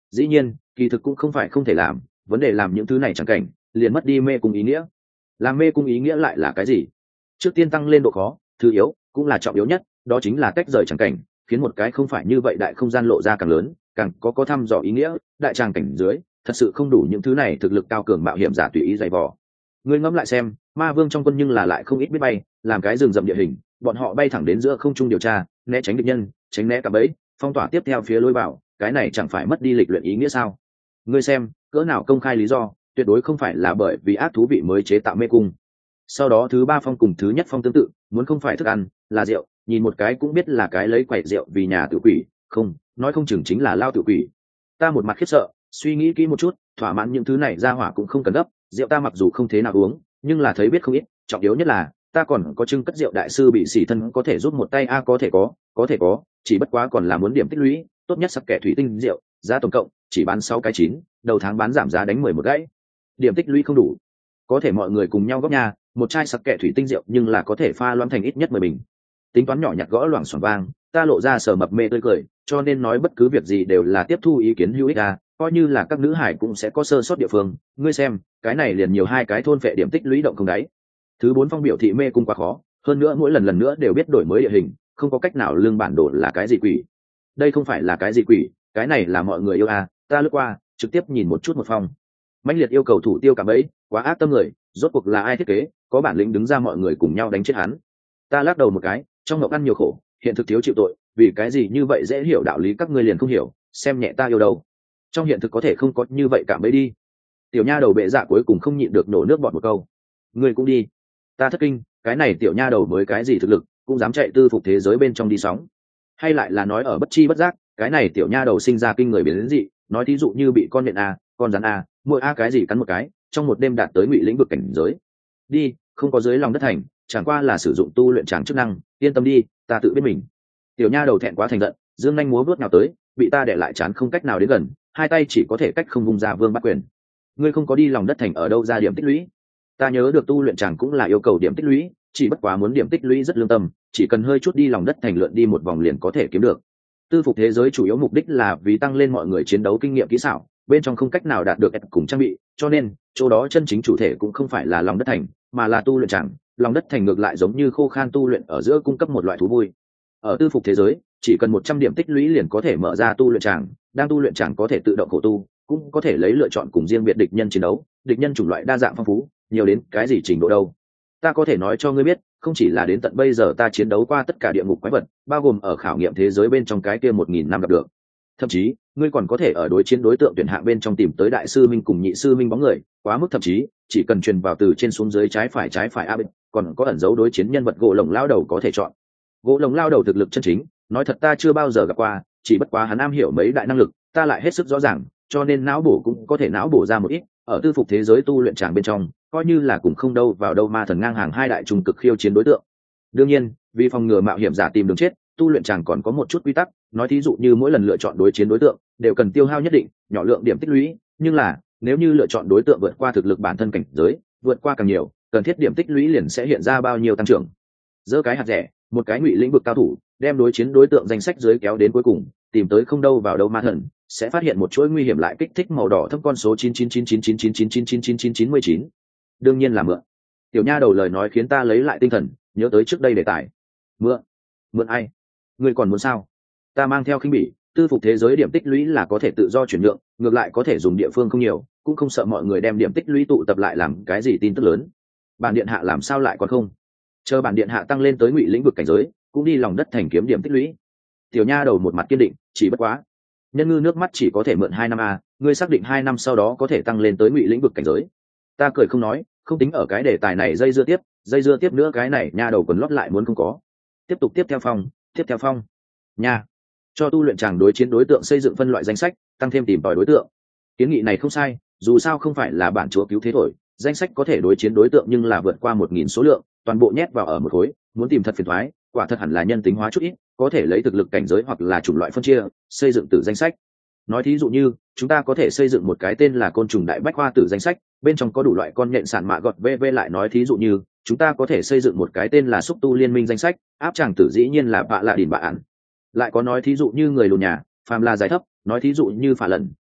Dĩ nhiên kỳ thực cũng không phải không thể làm, vấn đề làm những thứ này chẳng cảnh liền mất đi mê cung ý nghĩa. Làm mê cung ý nghĩa lại là cái gì? Trước tiên tăng lên độ khó, thứ yếu cũng là trọng yếu nhất, đó chính là tách rời chẳng cảnh, khiến một cái không phải như vậy đại không gian lộ ra càng lớn, càng có thăm dò ý nghĩa. Đại tràng cảnh dưới thật sự không đủ những thứ này thực lực cao cường mạo hiểm giả tùy ý dày vò. Ngươi ngẫm lại xem, ma vương trong quân nhưng là lại không ít biết bay, làm cái rừng rậm địa hình, bọn họ bay thẳng đến giữa không trung điều tra, né tránh địch nhân, tránh né cả bẫy, phong tỏa tiếp theo phía lối vào, cái này chẳng phải mất đi lịch luyện ý nghĩa sao? Ngươi xem cỡ nào công khai lý do, tuyệt đối không phải là bởi vì ác thú vị mới chế tạo mê cung. Sau đó thứ ba phong cùng thứ nhất phong tương tự, muốn không phải thức ăn là rượu, nhìn một cái cũng biết là cái lấy quẩy rượu vì nhà tự quỷ, không nói không chừng chính là lao tự quỷ. Ta một mặt khiếp sợ, suy nghĩ kỹ một chút, thỏa mãn những thứ này ra hỏa cũng không cần gấp, rượu ta mặc dù không thế nào uống, nhưng là thấy biết không ít, trọng yếu nhất là ta còn có trưng cất rượu đại sư bị xỉ thân có thể giúp một tay. Có thể có, chỉ bất quá còn là muốn điểm tích lũy, tốt nhất sặc kẻ thủy tinh rượu, giá tổng cộng chỉ bán 6 cái 9, đầu tháng bán giảm giá đánh 11 gãy. Điểm tích lũy không đủ, có thể mọi người cùng nhau góp nhà, một chai sặc kẻ thủy tinh rượu nhưng là có thể pha loãng thành ít nhất 10 bình. Tính toán nhỏ nhặt gõ loảng xoảng vang, ta lộ ra sờ mập mê tươi cười, cho nên nói bất cứ việc gì đều là tiếp thu ý kiến hữu ích coi như là các nữ hải cũng sẽ có sơ sót địa phương. Ngươi xem cái này liền nhiều 2 cái thôn phệ điểm tích lũy động không đáy. Thứ 4 phong biểu thị mê cung quá khó, hơn nữa mỗi lần nữa đều biết đổi mới địa hình, không có cách nào lương bản đồ là cái gì quỷ. Đây không phải là cái gì quỷ, cái này là mọi người yêu ta lướt qua trực tiếp nhìn một chút một phong. Mãnh liệt yêu cầu thủ tiêu cả bẫy, quá ác tâm người, rốt cuộc là ai thiết kế, có bản lĩnh đứng ra mọi người cùng nhau đánh chết hắn. Ta lắc đầu một cái, trong ngọc ăn nhiều khổ, hiện thực thiếu chịu tội, vì cái gì như vậy dễ hiểu đạo lý các ngươi liền không hiểu, xem nhẹ ta yêu đâu. Trong hiện thực có thể không có như vậy cả bẫy đi. Tiểu nha đầu bệ dạ cuối cùng không nhịn được nổ nước bọt một câu. Ngươi cũng đi. Ta thất kinh, cái này tiểu nha đầu với cái gì thực lực, cũng dám chạy tư phục thế giới bên trong đi sóng. Hay lại là nói ở bất chi bất giác, cái này tiểu nha đầu sinh ra kinh người biến đến dị, nói thí dụ như bị con nhện con rắn mỗi cái gì cắn một cái, trong một đêm đạt tới ngụy lĩnh vực cảnh giới. Đi, không có dưới lòng đất thành, chẳng qua là sử dụng tu luyện tràng chức năng, yên tâm đi, ta tự biết mình. Tiểu nha đầu thẹn quá thành giận, dương nhanh múa vuốt nào tới, bị ta để lại chán không cách nào đến gần, hai tay chỉ có thể cách không vung ra vương bắt quyền. Ngươi không có đi lòng đất thành ở đâu ra điểm tích lũy? Ta nhớ được tu luyện tràng cũng là yêu cầu điểm tích lũy, chỉ bất quá muốn điểm tích lũy rất lương tâm, chỉ cần hơi chút đi lòng đất thành lượn đi một vòng liền có thể kiếm được. Tư phục thế giới chủ yếu mục đích là vì tăng lên mọi người chiến đấu kinh nghiệm kỹ xảo, bên trong không cách nào đạt được cùng trang bị, cho nên chỗ đó chân chính chủ thể cũng không phải là lòng đất thành, mà là tu luyện tràng. Lòng đất thành ngược lại giống như khô khan tu luyện ở giữa cung cấp một loại thú vui. Ở tư phục thế giới, chỉ cần 100 điểm tích lũy liền có thể mở ra tu luyện tràng, đang tu luyện tràng có thể tự động khổ tu, cũng có thể lấy lựa chọn cùng riêng biệt địch nhân chiến đấu, địch nhân chủng loại đa dạng phong phú, nhiều đến cái gì trình độ đâu. Ta có thể nói cho ngươi biết, không chỉ là đến tận bây giờ ta chiến đấu qua tất cả địa ngục quái vật, bao gồm ở khảo nghiệm thế giới bên trong cái kia 1000 năm gặp được. Thậm chí, ngươi còn có thể ở đối chiến đối tượng tuyển hạng bên trong tìm tới đại sư minh cùng nhị sư minh bóng người, quá mức thậm chí, chỉ cần truyền vào từ trên xuống dưới trái phải a bên, còn có ẩn dấu đối chiến nhân vật gỗ lồng lao đầu có thể chọn. Gỗ lồng lao đầu thực lực chân chính, nói thật ta chưa bao giờ gặp qua, chỉ bất quá hắn am hiểu mấy đại năng lực, ta lại hết sức rõ ràng, cho nên não bổ cũng có thể não bổ ra một ít. Ở tư phục thế giới tu luyện tràng bên trong, coi như là cùng không đâu vào đâu ma thần ngang hàng hai đại trung cực khiêu chiến đối tượng. Đương nhiên, vì phòng ngừa mạo hiểm giả tìm đường chết, tu luyện tràng còn có một chút quy tắc, nói thí dụ như mỗi lần lựa chọn đối chiến đối tượng đều cần tiêu hao nhất định nhỏ lượng điểm tích lũy, nhưng là nếu như lựa chọn đối tượng vượt qua thực lực bản thân cảnh giới, vượt qua càng nhiều, cần thiết điểm tích lũy liền sẽ hiện ra bao nhiêu tăng trưởng. Giơ cái hạt rẻ, một cái ngụy lĩnh vực cao thủ đem đối chiến đối tượng danh sách dưới kéo đến cuối cùng, tìm tới không đâu vào đâu ma thần, sẽ phát hiện một chuỗi nguy hiểm lại kích thích màu đỏ thấp con số 9999999999999. Đương nhiên là mượn. Tiểu nha đầu lời nói khiến ta lấy lại tinh thần, nhớ tới trước đây đề tài. Mượn ai? Ngươi còn muốn sao? Ta mang theo khinh bỉ, tư phục thế giới điểm tích lũy là có thể tự do chuyển nhượng, ngược lại có thể dùng địa phương không nhiều, cũng không sợ mọi người đem điểm tích lũy tụ tập lại làm cái gì tin tức lớn. Bản điện hạ làm sao lại còn không? Chờ bản điện hạ tăng lên tới ngụy lĩnh vực cảnh giới, cũng đi lòng đất thành kiếm điểm tích lũy. Tiểu nha đầu một mặt kiên định, chỉ bất quá nhân ngư nước mắt chỉ có thể mượn 2 năm ngươi xác định 2 năm sau đó có thể tăng lên tới ngụy lĩnh vực cảnh giới? Ta cười không nói, không tính ở cái đề tài này dây dưa tiếp nữa, cái này nha đầu quần lót lại muốn không có. Tiếp theo phong nha, cho tu luyện tràng đối chiến đối tượng xây dựng phân loại danh sách, tăng thêm tìm tòi đối tượng. Kiến nghị này không sai, dù sao không phải là bản chúa cứu thế thổi, danh sách có thể đối chiến đối tượng nhưng là vượt qua 1000 số lượng, toàn bộ nhét vào ở một khối, muốn tìm thật phiền toái, quả thật hẳn là nhân tính hóa chút ít, có thể lấy thực lực cảnh giới hoặc là chủng loại phân chia, xây dựng từ danh sách. Nói thí dụ như, chúng ta có thể xây dựng một cái tên là côn trùng đại bách khoa tử danh sách, bên trong có đủ loại con nhện sản mạ gọt vv. Lại nói thí dụ như, chúng ta có thể xây dựng một cái tên là xúc tu liên minh danh sách, áp tràng tử dĩ nhiên là bạ lạ đỉn bạ ản. Lại có nói thí dụ như người lùn nhà, phàm là giải thấp, nói thí dụ như phả lần,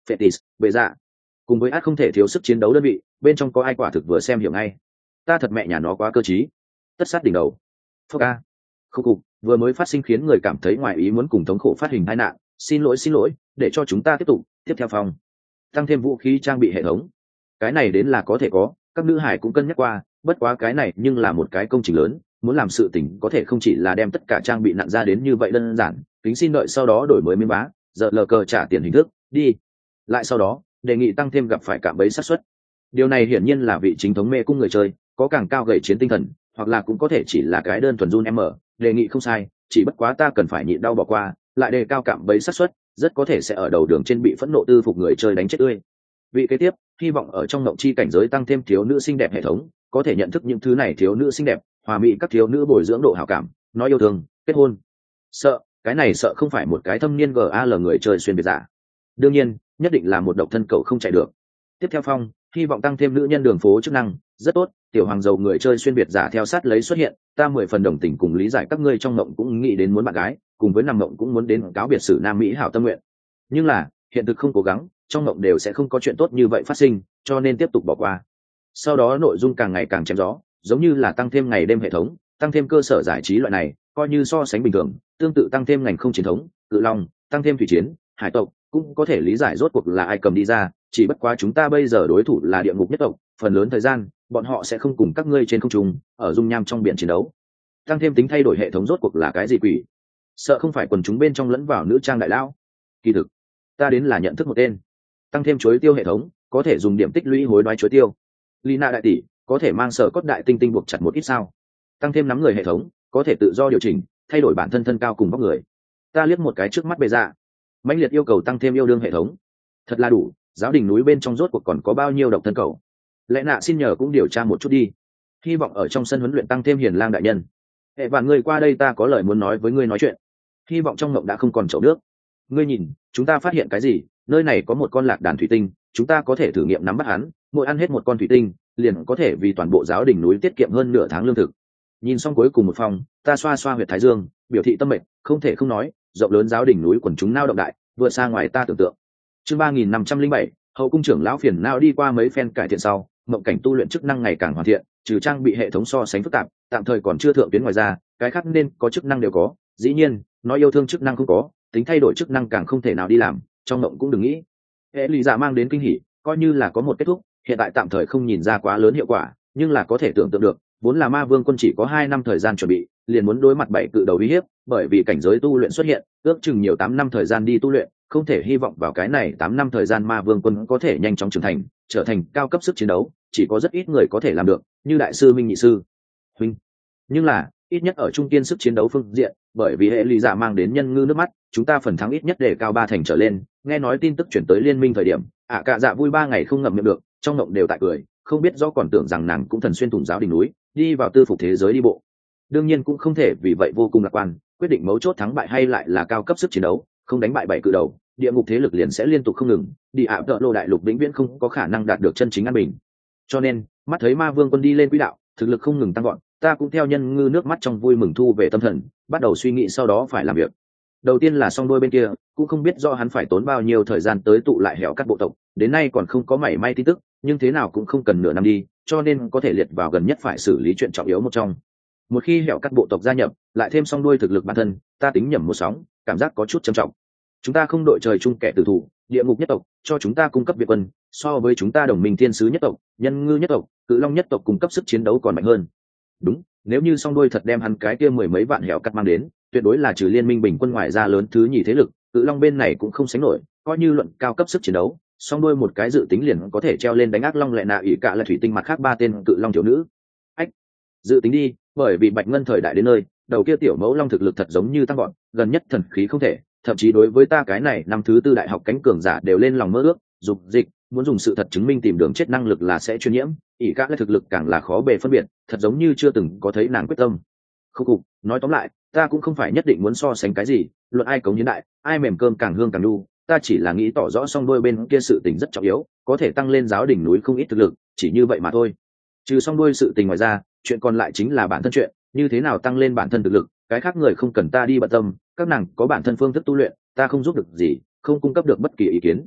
Fetis, bệ dạ. Cùng với át không thể thiếu sức chiến đấu đơn vị, bên trong có ai quả thực vừa xem hiểu ngay. Ta thật mẹ nhà nó quá cơ trí. Tất sát đỉnh đầu. Phốc a. Khúc cục, vừa mới phát sinh khiến người cảm thấy ngoài ý muốn cùng thống khổ phát hình tai nạn, xin lỗi, để cho chúng ta tiếp theo phòng. Tăng thêm vũ khí trang bị hệ thống. Cái này đến là có thể có, các nữ hải cũng cân nhắc qua, bất quá cái này nhưng là một cái công trình lớn, muốn làm sự tình có thể không chỉ là đem tất cả trang bị nặn ra đến như vậy đơn giản, tính xin đợi sau đó đổi mới miếng bá, giờ lờ cờ trả tiền hình thức, đi. Lại sau đó, đề nghị tăng thêm gặp phải cạm bẫy sát suất. Điều này hiển nhiên là vị chính thống mê cung người chơi, có càng cao gầy chiến tinh thần, hoặc là cũng có thể chỉ là cái đơn thuần run m, đề nghị không sai, chỉ bất quá ta cần phải nhịn đau bỏ qua, lại đề cao cạm bẫy sát suất, rất có thể sẽ ở đầu đường trên bị phẫn nộ tư phục người chơi đánh chết tươi. Vị kế tiếp, hy vọng ở trong ngộng chi cảnh giới tăng thêm thiếu nữ xinh đẹp hệ thống, có thể nhận thức những thứ này thiếu nữ xinh đẹp, hòa mỹ các thiếu nữ bồi dưỡng độ hảo cảm, nói yêu thương, kết hôn. Sợ, cái này sợ không phải một cái thâm niên gal người chơi xuyên biệt giả. Đương nhiên, nhất định là một độc thân cậu không chạy được. Tiếp theo phong, hy vọng tăng thêm nữ nhân đường phố chức năng, rất tốt, tiểu hoàng dầu người chơi xuyên biệt giả theo sát lấy xuất hiện, ta 10 phần đồng tình cùng lý giải các ngươi trong mộng cũng nghĩ đến muốn bạn gái, cùng với nằm mộng cũng muốn đến cáo biệt sử nam mỹ hảo tâm nguyện. Nhưng là, hiện thực không cố gắng, trong mộng đều sẽ không có chuyện tốt như vậy phát sinh, cho nên tiếp tục bỏ qua. Sau đó nội dung càng ngày càng chém gió, giống như là tăng thêm ngày đêm hệ thống, tăng thêm cơ sở giải trí loại này, coi như so sánh bình thường, tương tự tăng thêm ngành không chiến thống, cự long, tăng thêm thủy chiến, hải tộc, cũng có thể lý giải rốt cuộc là ai cầm đi ra, chỉ bất quá chúng ta bây giờ đối thủ là địa ngục nhất tộc, phần lớn thời gian, bọn họ sẽ không cùng các ngươi trên không trung, ở dung nham trong biển chiến đấu. Tăng thêm tính thay đổi hệ thống rốt cuộc là cái gì quỷ? Sợ không phải quần chúng bên trong lẫn vào nữ trang đại lao. Kỳ thực, ta đến là nhận thức một tên. Tăng thêm chuối tiêu hệ thống, có thể dùng điểm tích lũy hối đoái chuối tiêu. Lina đại tỷ, có thể mang sở cốt đại tinh tinh buộc chặt một ít sao? Tăng thêm nắm người hệ thống, có thể tự do điều chỉnh, thay đổi bản thân thân cao cùng vóc người. Ta liếc một cái trước mắt bề ra, mãnh liệt yêu cầu tăng thêm yêu đương hệ thống. Thật là đủ, giáo đình núi bên trong rốt cuộc còn có bao nhiêu độc thân cầu? Lẽ nạ xin nhờ cũng điều tra một chút đi. Hy vọng ở trong sân huấn luyện tăng thêm hiền lang đại nhân. Hệ và ngươi qua đây ta có lời muốn nói với ngươi nói chuyện. Hy vọng trong ngộng đã không còn chậu nước. Ngươi nhìn, chúng ta phát hiện cái gì? Nơi này có một con lạc đàn thủy tinh, chúng ta có thể thử nghiệm nắm bắt hắn, mỗi ăn hết một con thủy tinh, liền có thể vì toàn bộ giáo đình núi tiết kiệm hơn nửa tháng lương thực. Nhìn xong cuối cùng một phòng, ta xoa xoa huyệt thái dương, biểu thị tâm mệnh, không thể không nói, rộng lớn giáo đình núi quần chúng nao động đại, vượt xa ngoài ta tưởng tượng. Chương 3507, hậu cung trưởng lão phiền não đi qua mấy phen cải thiện sau, mộng cảnh tu luyện chức năng ngày càng hoàn thiện, trừ trang bị hệ thống so sánh phức tạp, tạm thời còn chưa thượng tuyến, ngoài ra, cái khác nên có chức năng đều có, dĩ nhiên, nói yêu thương chức năng không có, tính thay đổi chức năng càng không thể nào đi làm, trong mộng cũng đừng nghĩ. Hệ lý giả mang đến kinh hỉ, coi như là có một kết thúc, hiện tại tạm thời không nhìn ra quá lớn hiệu quả, nhưng là có thể tưởng tượng được, vốn là ma vương quân chỉ có 2 năm thời gian chuẩn bị, liền muốn đối mặt 7 cự đầu uy hiếp, bởi vì cảnh giới tu luyện xuất hiện, ước chừng nhiều 8 năm thời gian đi tu luyện, không thể hy vọng vào cái này 8 năm thời gian ma vương quân có thể nhanh chóng trưởng thành, trở thành cao cấp sức chiến đấu, chỉ có rất ít người có thể làm được, như đại sư Minh nhị sư. Huynh. Nhưng là, ít nhất ở trung kiên sức chiến đấu phương diện, bởi vì hệ lý giả mang đến nhân ngư nước mắt, chúng ta phần thắng ít nhất để cao 3 thành trở lên, nghe nói tin tức chuyển tới liên minh thời điểm, cả dạ vui 3 ngày không ngậm miệng được, trong mộng đều tại cười, không biết do còn tưởng rằng nàng cũng thần xuyên thủng giáo đỉnh núi, đi vào tư phục thế giới đi bộ. Đương nhiên cũng không thể vì vậy vô cùng lạc quan, quyết định mấu chốt thắng bại hay lại là cao cấp sức chiến đấu, không đánh bại 7 cự đầu, địa ngục thế lực liền sẽ liên tục không ngừng, đi ạ tợ lô đại lục vĩnh viễn không có khả năng đạt được chân chính an bình. Cho nên, mắt thấy ma vương quân đi lên quỹ đạo, thực lực không ngừng tăng gọn, ta cũng theo nhân ngư nước mắt trong vui mừng thu về tâm thần, bắt đầu suy nghĩ sau đó phải làm việc. Đầu tiên là song đôi bên kia, cũng không biết do hắn phải tốn bao nhiêu thời gian tới tụ lại hẻo cắt bộ tộc, đến nay còn không có mảy may tin tức, nhưng thế nào cũng không cần nửa năm đi, cho nên có thể liệt vào gần nhất phải xử lý chuyện trọng yếu một trong. Một khi hẻo cắt bộ tộc gia nhập, lại thêm song đôi thực lực bản thân, ta tính nhầm một sóng, cảm giác có chút trầm trọng. Chúng ta không đội trời chung kẻ tử thủ, địa ngục nhất tộc cho chúng ta cung cấp viện quân, so với chúng ta đồng minh thiên sứ nhất tộc, nhân ngư nhất tộc, cự long nhất tộc cung cấp sức chiến đấu còn mạnh hơn. Đúng, nếu như song đôi thật đem hắn cái kia 10 mấy vạn hẻo cắt mang đến, tuyệt đối là trừ liên minh bình quân ngoài ra lớn thứ nhì thế lực, cự long bên này cũng không sánh nổi, coi như luận cao cấp sức chiến đấu, song đôi một cái dự tính liền có thể treo lên đánh ác long lệ nạ ỷ cả là thủy tinh mặt khác 3 tên cự long tiểu nữ. Ách, dự tính đi, bởi vì bạch ngân thời đại đến nơi, đầu kia tiểu mẫu long thực lực thật giống như tăng gọn, gần nhất thần khí không thể, thậm chí đối với ta cái này năm thứ tư đại học cánh cường giả đều lên lòng mơ ước, dục dịch, muốn dùng sự thật chứng minh tìm đường chết năng lực là sẽ truyền nhiễm, ỷ cả là thực lực càng là khó bề phân biệt, thật giống như chưa từng có thấy nàng quyết tâm. Khúc cục, nói tóm lại, ta cũng không phải nhất định muốn so sánh cái gì, luận ai cống hiến đại, ai mềm cơm càng hương càng đu, ta chỉ là nghĩ tỏ rõ song đôi bên kia sự tình rất trọng yếu, có thể tăng lên giáo đỉnh núi không ít thực lực, chỉ như vậy mà thôi. Trừ song đôi sự tình ngoài ra, chuyện còn lại chính là bản thân chuyện, như thế nào tăng lên bản thân thực lực, cái khác người không cần ta đi bận tâm, các nàng có bản thân phương thức tu luyện, ta không giúp được gì, không cung cấp được bất kỳ ý kiến.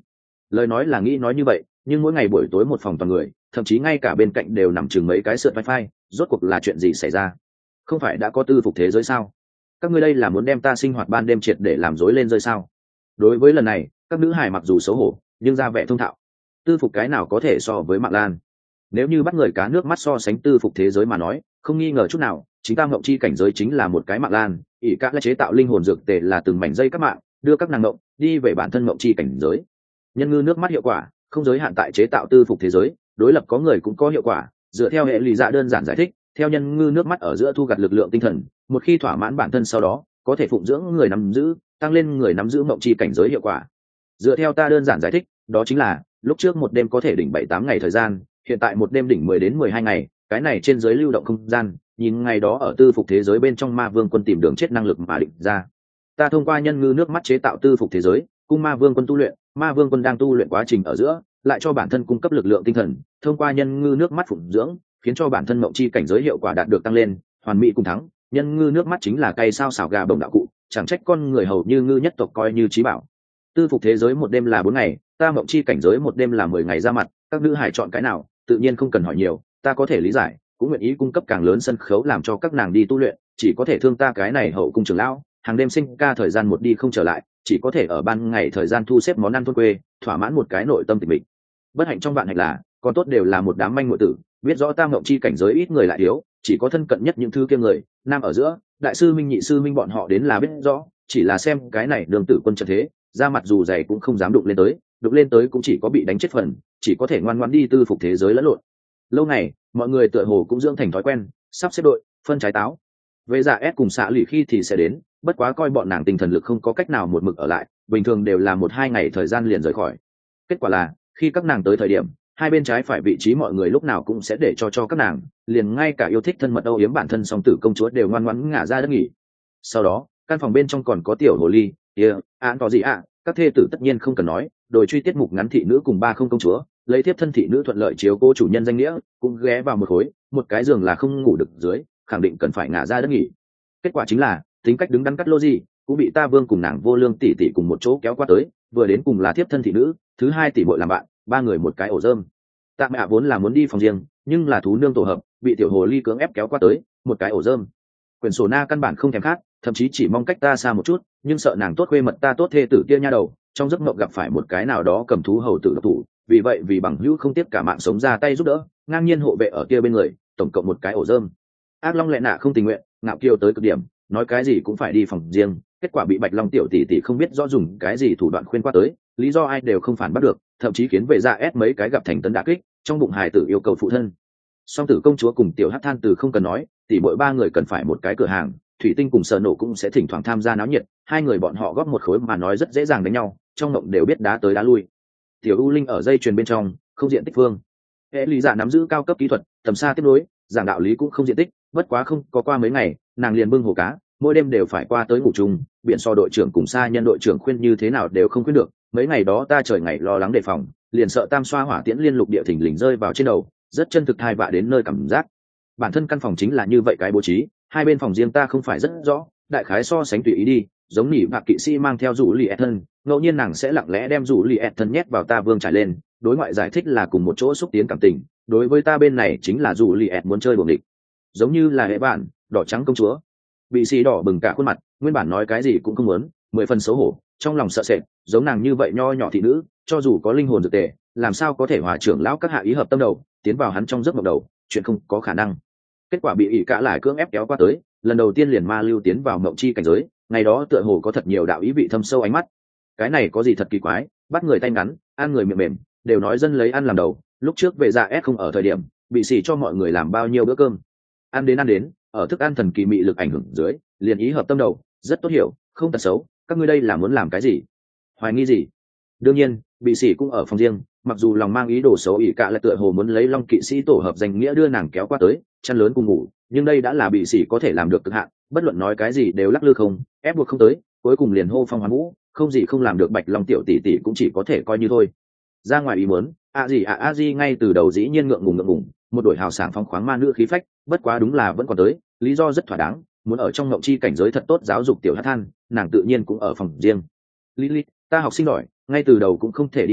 lời nói là nghĩ nói như vậy, nhưng mỗi ngày buổi tối một phòng toàn người, thậm chí ngay cả bên cạnh đều nằm chừng mấy cái sượt wifi, rốt cuộc là chuyện gì xảy ra? Không phải đã có tư phục thế giới sao? Các ngươi đây là muốn đem ta sinh hoạt ban đêm triệt để làm rối lên rơi sao? Đối với lần này, các nữ hài mặc dù xấu hổ nhưng ra vẻ thông thạo. Tư phục cái nào có thể so với Mạc Lan? Nếu như bắt người cá nước mắt so sánh tư phục thế giới mà nói, không nghi ngờ chút nào, chính ta ngộng chi cảnh giới chính là một cái Mạc Lan. Ỷ các là chế tạo linh hồn dược tề là từng mảnh dây các mạng, đưa các nàng ngộng đi về bản thân ngộng chi cảnh giới. Nhân ngư nước mắt hiệu quả không giới hạn tại chế tạo tư phục thế giới, đối lập có người cũng có hiệu quả. Dựa theo hệ lý dạ đơn giản giải thích, theo nhân ngư nước mắt ở giữa thu gặt lực lượng tinh thần, một khi thỏa mãn bản thân sau đó có thể phụng dưỡng người nắm giữ, tăng lên người nắm giữ mộng chi cảnh giới hiệu quả. Dựa theo ta đơn giản giải thích, đó chính là lúc trước một đêm có thể đỉnh 7-8 ngày thời gian, hiện tại một đêm đỉnh 10 đến 12 ngày, cái này trên giới lưu động không gian, nhìn ngày đó ở tư phục thế giới bên trong ma vương quân tìm đường chết năng lực mà định ra. Ta thông qua nhân ngư nước mắt chế tạo tư phục thế giới, cung ma vương quân tu luyện, ma vương quân đang tu luyện quá trình ở giữa, lại cho bản thân cung cấp lực lượng tinh thần, thông qua nhân ngư nước mắt phụng dưỡng, khiến cho bản thân mộng chi cảnh giới hiệu quả đạt được tăng lên, hoàn mỹ cùng thắng. Nhân ngư nước mắt chính là cây sao xảo gà bồng đạo cụ, chẳng trách con người hầu như ngư nhất tộc coi như trí bảo. Tư phục thế giới một đêm là 4 ngày, ta mộng chi cảnh giới một đêm là 10 ngày ra mặt, các nữ hải chọn cái nào, tự nhiên không cần hỏi nhiều, ta có thể lý giải, cũng nguyện ý cung cấp càng lớn sân khấu làm cho các nàng đi tu luyện, chỉ có thể thương ta cái này hậu cung trưởng lão, hàng đêm sinh ca thời gian một đi không trở lại, chỉ có thể ở ban ngày thời gian thu xếp món ăn thôn quê, thỏa mãn một cái nội tâm tịch mịch. Bất hạnh trong vạn hạnh là, còn tốt đều là một đám manh muội tử, biết rõ ta mộng chi cảnh giới ít người lại yếu, chỉ có thân cận nhất những thứ kia người, nam ở giữa, đại sư minh nhị sư minh bọn họ đến là biết rõ, chỉ là xem cái này đường tử quân trận thế, ra mặt dù dày cũng không dám đụng lên tới cũng chỉ có bị đánh chết phần, chỉ có thể ngoan ngoãn đi tư phục thế giới lẫn lộn. Lâu này, mọi người tựa hồ cũng dưỡng thành thói quen, sắp xếp đội, phân trái táo. Về dạ S cùng xạ lụy khi thì sẽ đến, bất quá coi bọn nàng tinh thần lực không có cách nào một mực ở lại, bình thường đều là 1-2 ngày thời gian liền rời khỏi. Kết quả là, khi các nàng tới thời điểm, hai bên trái phải vị trí mọi người lúc nào cũng sẽ để cho các nàng, liền ngay cả yêu thích thân mật âu yếm bản thân song tử công chúa đều ngoan ngoãn ngả ra đất nghỉ. Sau đó, căn phòng bên trong còn có tiểu hồ ly, án có gì ạ, các thê tử tất nhiên không cần nói, đồi truy tiết mục ngắn thị nữ cùng 30 công chúa, lấy tiếp thân thị nữ thuận lợi chiếu cố chủ nhân danh nghĩa, cũng ghé vào một khối, một cái giường là không ngủ được dưới, khẳng định cần phải ngả ra đất nghỉ. Kết quả chính là, tính cách đứng đắn cắt lô gì, cũng bị ta vương cùng nàng vô lương tỷ tỷ cùng một chỗ kéo qua tới, vừa đến cùng là tiếp thân thị nữ, thứ hai tỷ muội làm bạn, 3 người một cái ổ rơm. Tạ mẹ vốn là muốn đi phòng riêng, nhưng là thú nương tổ hợp, bị tiểu hồ ly cưỡng ép kéo qua tới, một cái ổ rơm. Quyển sổ na căn bản không thèm khát, thậm chí chỉ mong cách ta xa một chút, nhưng sợ nàng tốt khuê mật ta tốt thê tử kia nha đầu, trong giấc mộng gặp phải một cái nào đó cầm thú hầu tử độc thủ, vì vậy vì bằng hữu không tiếp cả mạng sống ra tay giúp đỡ, ngang nhiên hộ vệ ở kia bên người, tổng cộng một cái ổ rơm. Ác Long lệ nạ không tình nguyện, ngạo kiêu tới cực điểm, nói cái gì cũng phải đi phòng riêng, kết quả bị Bạch Long tiểu tỷ tỷ không biết rõ dùng cái gì thủ đoạn khuyên qua tới, lý do ai đều không phản bắt được, thậm chí khiến về dạ ép mấy cái gặp thành tấn đả kích, trong bụng hài tử yêu cầu phụ thân. Song tử công chúa cùng tiểu hắc than từ không cần nói, tỷ mỗi 3 người cần phải một cái cửa hàng, thủy tinh cùng sở nổ cũng sẽ thỉnh thoảng tham gia náo nhiệt, hai người bọn họ góp một khối mà nói rất dễ dàng đánh nhau, trong mộng đều biết đá tới đá lui. Tiểu U Linh ở dây chuyền bên trong, không diện tích phương. Hệ lý giả nắm giữ cao cấp kỹ thuật, tầm xa tiếp nối, giảng đạo lý cũng không diện tích, bất quá không có qua mấy ngày, nàng liền bưng hồ cá, mỗi đêm đều phải qua tới ngủ chung, biển so đội trưởng cùng xa nhân đội trưởng khuyên như thế nào đều không khuyên được. Mấy ngày đó ta trời ngày lo lắng đề phòng, liền sợ tam xoa hỏa tiễn liên lục địa thình lình rơi vào trên đầu, rất chân thực thai vạ đến nơi cảm giác. Bản thân căn phòng chính là như vậy cái bố trí, hai bên phòng riêng ta không phải rất rõ, đại khái so sánh tùy ý đi, giống nỉ bạc kỵ sĩ mang theo rủ lì thân, ngẫu nhiên nàng sẽ lặng lẽ đem rủ lì thân nhét vào ta vương trải lên, đối ngoại giải thích là cùng một chỗ xúc tiến cảm tình, đối với ta bên này chính là rủ lì muốn chơi buồng địch, giống như là hệ bạn đỏ trắng công chúa, bị xì đỏ bừng cả khuôn mặt, nguyên bản nói cái gì cũng không muốn, 10 phần xấu hổ, trong lòng sợ sệt, giống nàng như vậy nho nhỏ thị nữ, cho dù có linh hồn dược tề, làm sao có thể hòa trưởng lão các hạ ý hợp tâm đầu, tiến vào hắn trong giấc mộng đầu, chuyện không có khả năng. Kết quả bị ỷ cả lại cưỡng ép kéo qua tới, lần đầu tiên liền ma lưu tiến vào mộng chi cảnh giới, ngày đó tựa hồ có thật nhiều đạo ý vị thâm sâu ánh mắt. Cái này có gì thật kỳ quái, bắt người tay ngắn, ăn người miệng mềm, đều nói dân lấy ăn làm đầu, lúc trước về dạ ép không ở thời điểm, bị xỉ cho mọi người làm bao nhiêu bữa cơm. Ăn đến, ở thức ăn thần kỳ mị lực ảnh hưởng dưới, liền ý hợp tâm đầu, rất tốt hiểu, không tật xấu, các ngươi đây là muốn làm cái gì? Hoài nghi gì? Đương nhiên, bị xỉ cũng ở phòng riêng, mặc dù lòng mang ý đồ xấu ỷ cả lại tựa hồ muốn lấy Long kỵ sĩ tổ hợp danh nghĩa đưa nàng kéo qua tới, chăn lớn cùng ngủ, nhưng đây đã là bị xỉ có thể làm được cực hạn, bất luận nói cái gì đều lắc lư không, ép buộc không tới, cuối cùng liền hô phong hoán vũ, không gì không làm được Bạch Long tiểu tỷ tỷ cũng chỉ có thể coi như thôi. Ra ngoài ý muốn, a gì ngay từ đầu dĩ nhiên ngượng ngùng, một đổi hào sảng phong khoáng ma nữ khí phách, bất quá đúng là vẫn còn tới, lý do rất thỏa đáng, muốn ở trong ngộng chi cảnh giới thật tốt giáo dục tiểu hát than, nàng tự nhiên cũng ở phòng riêng. Lily, ta học sinh giỏi, ngay từ đầu cũng không thể đi vào,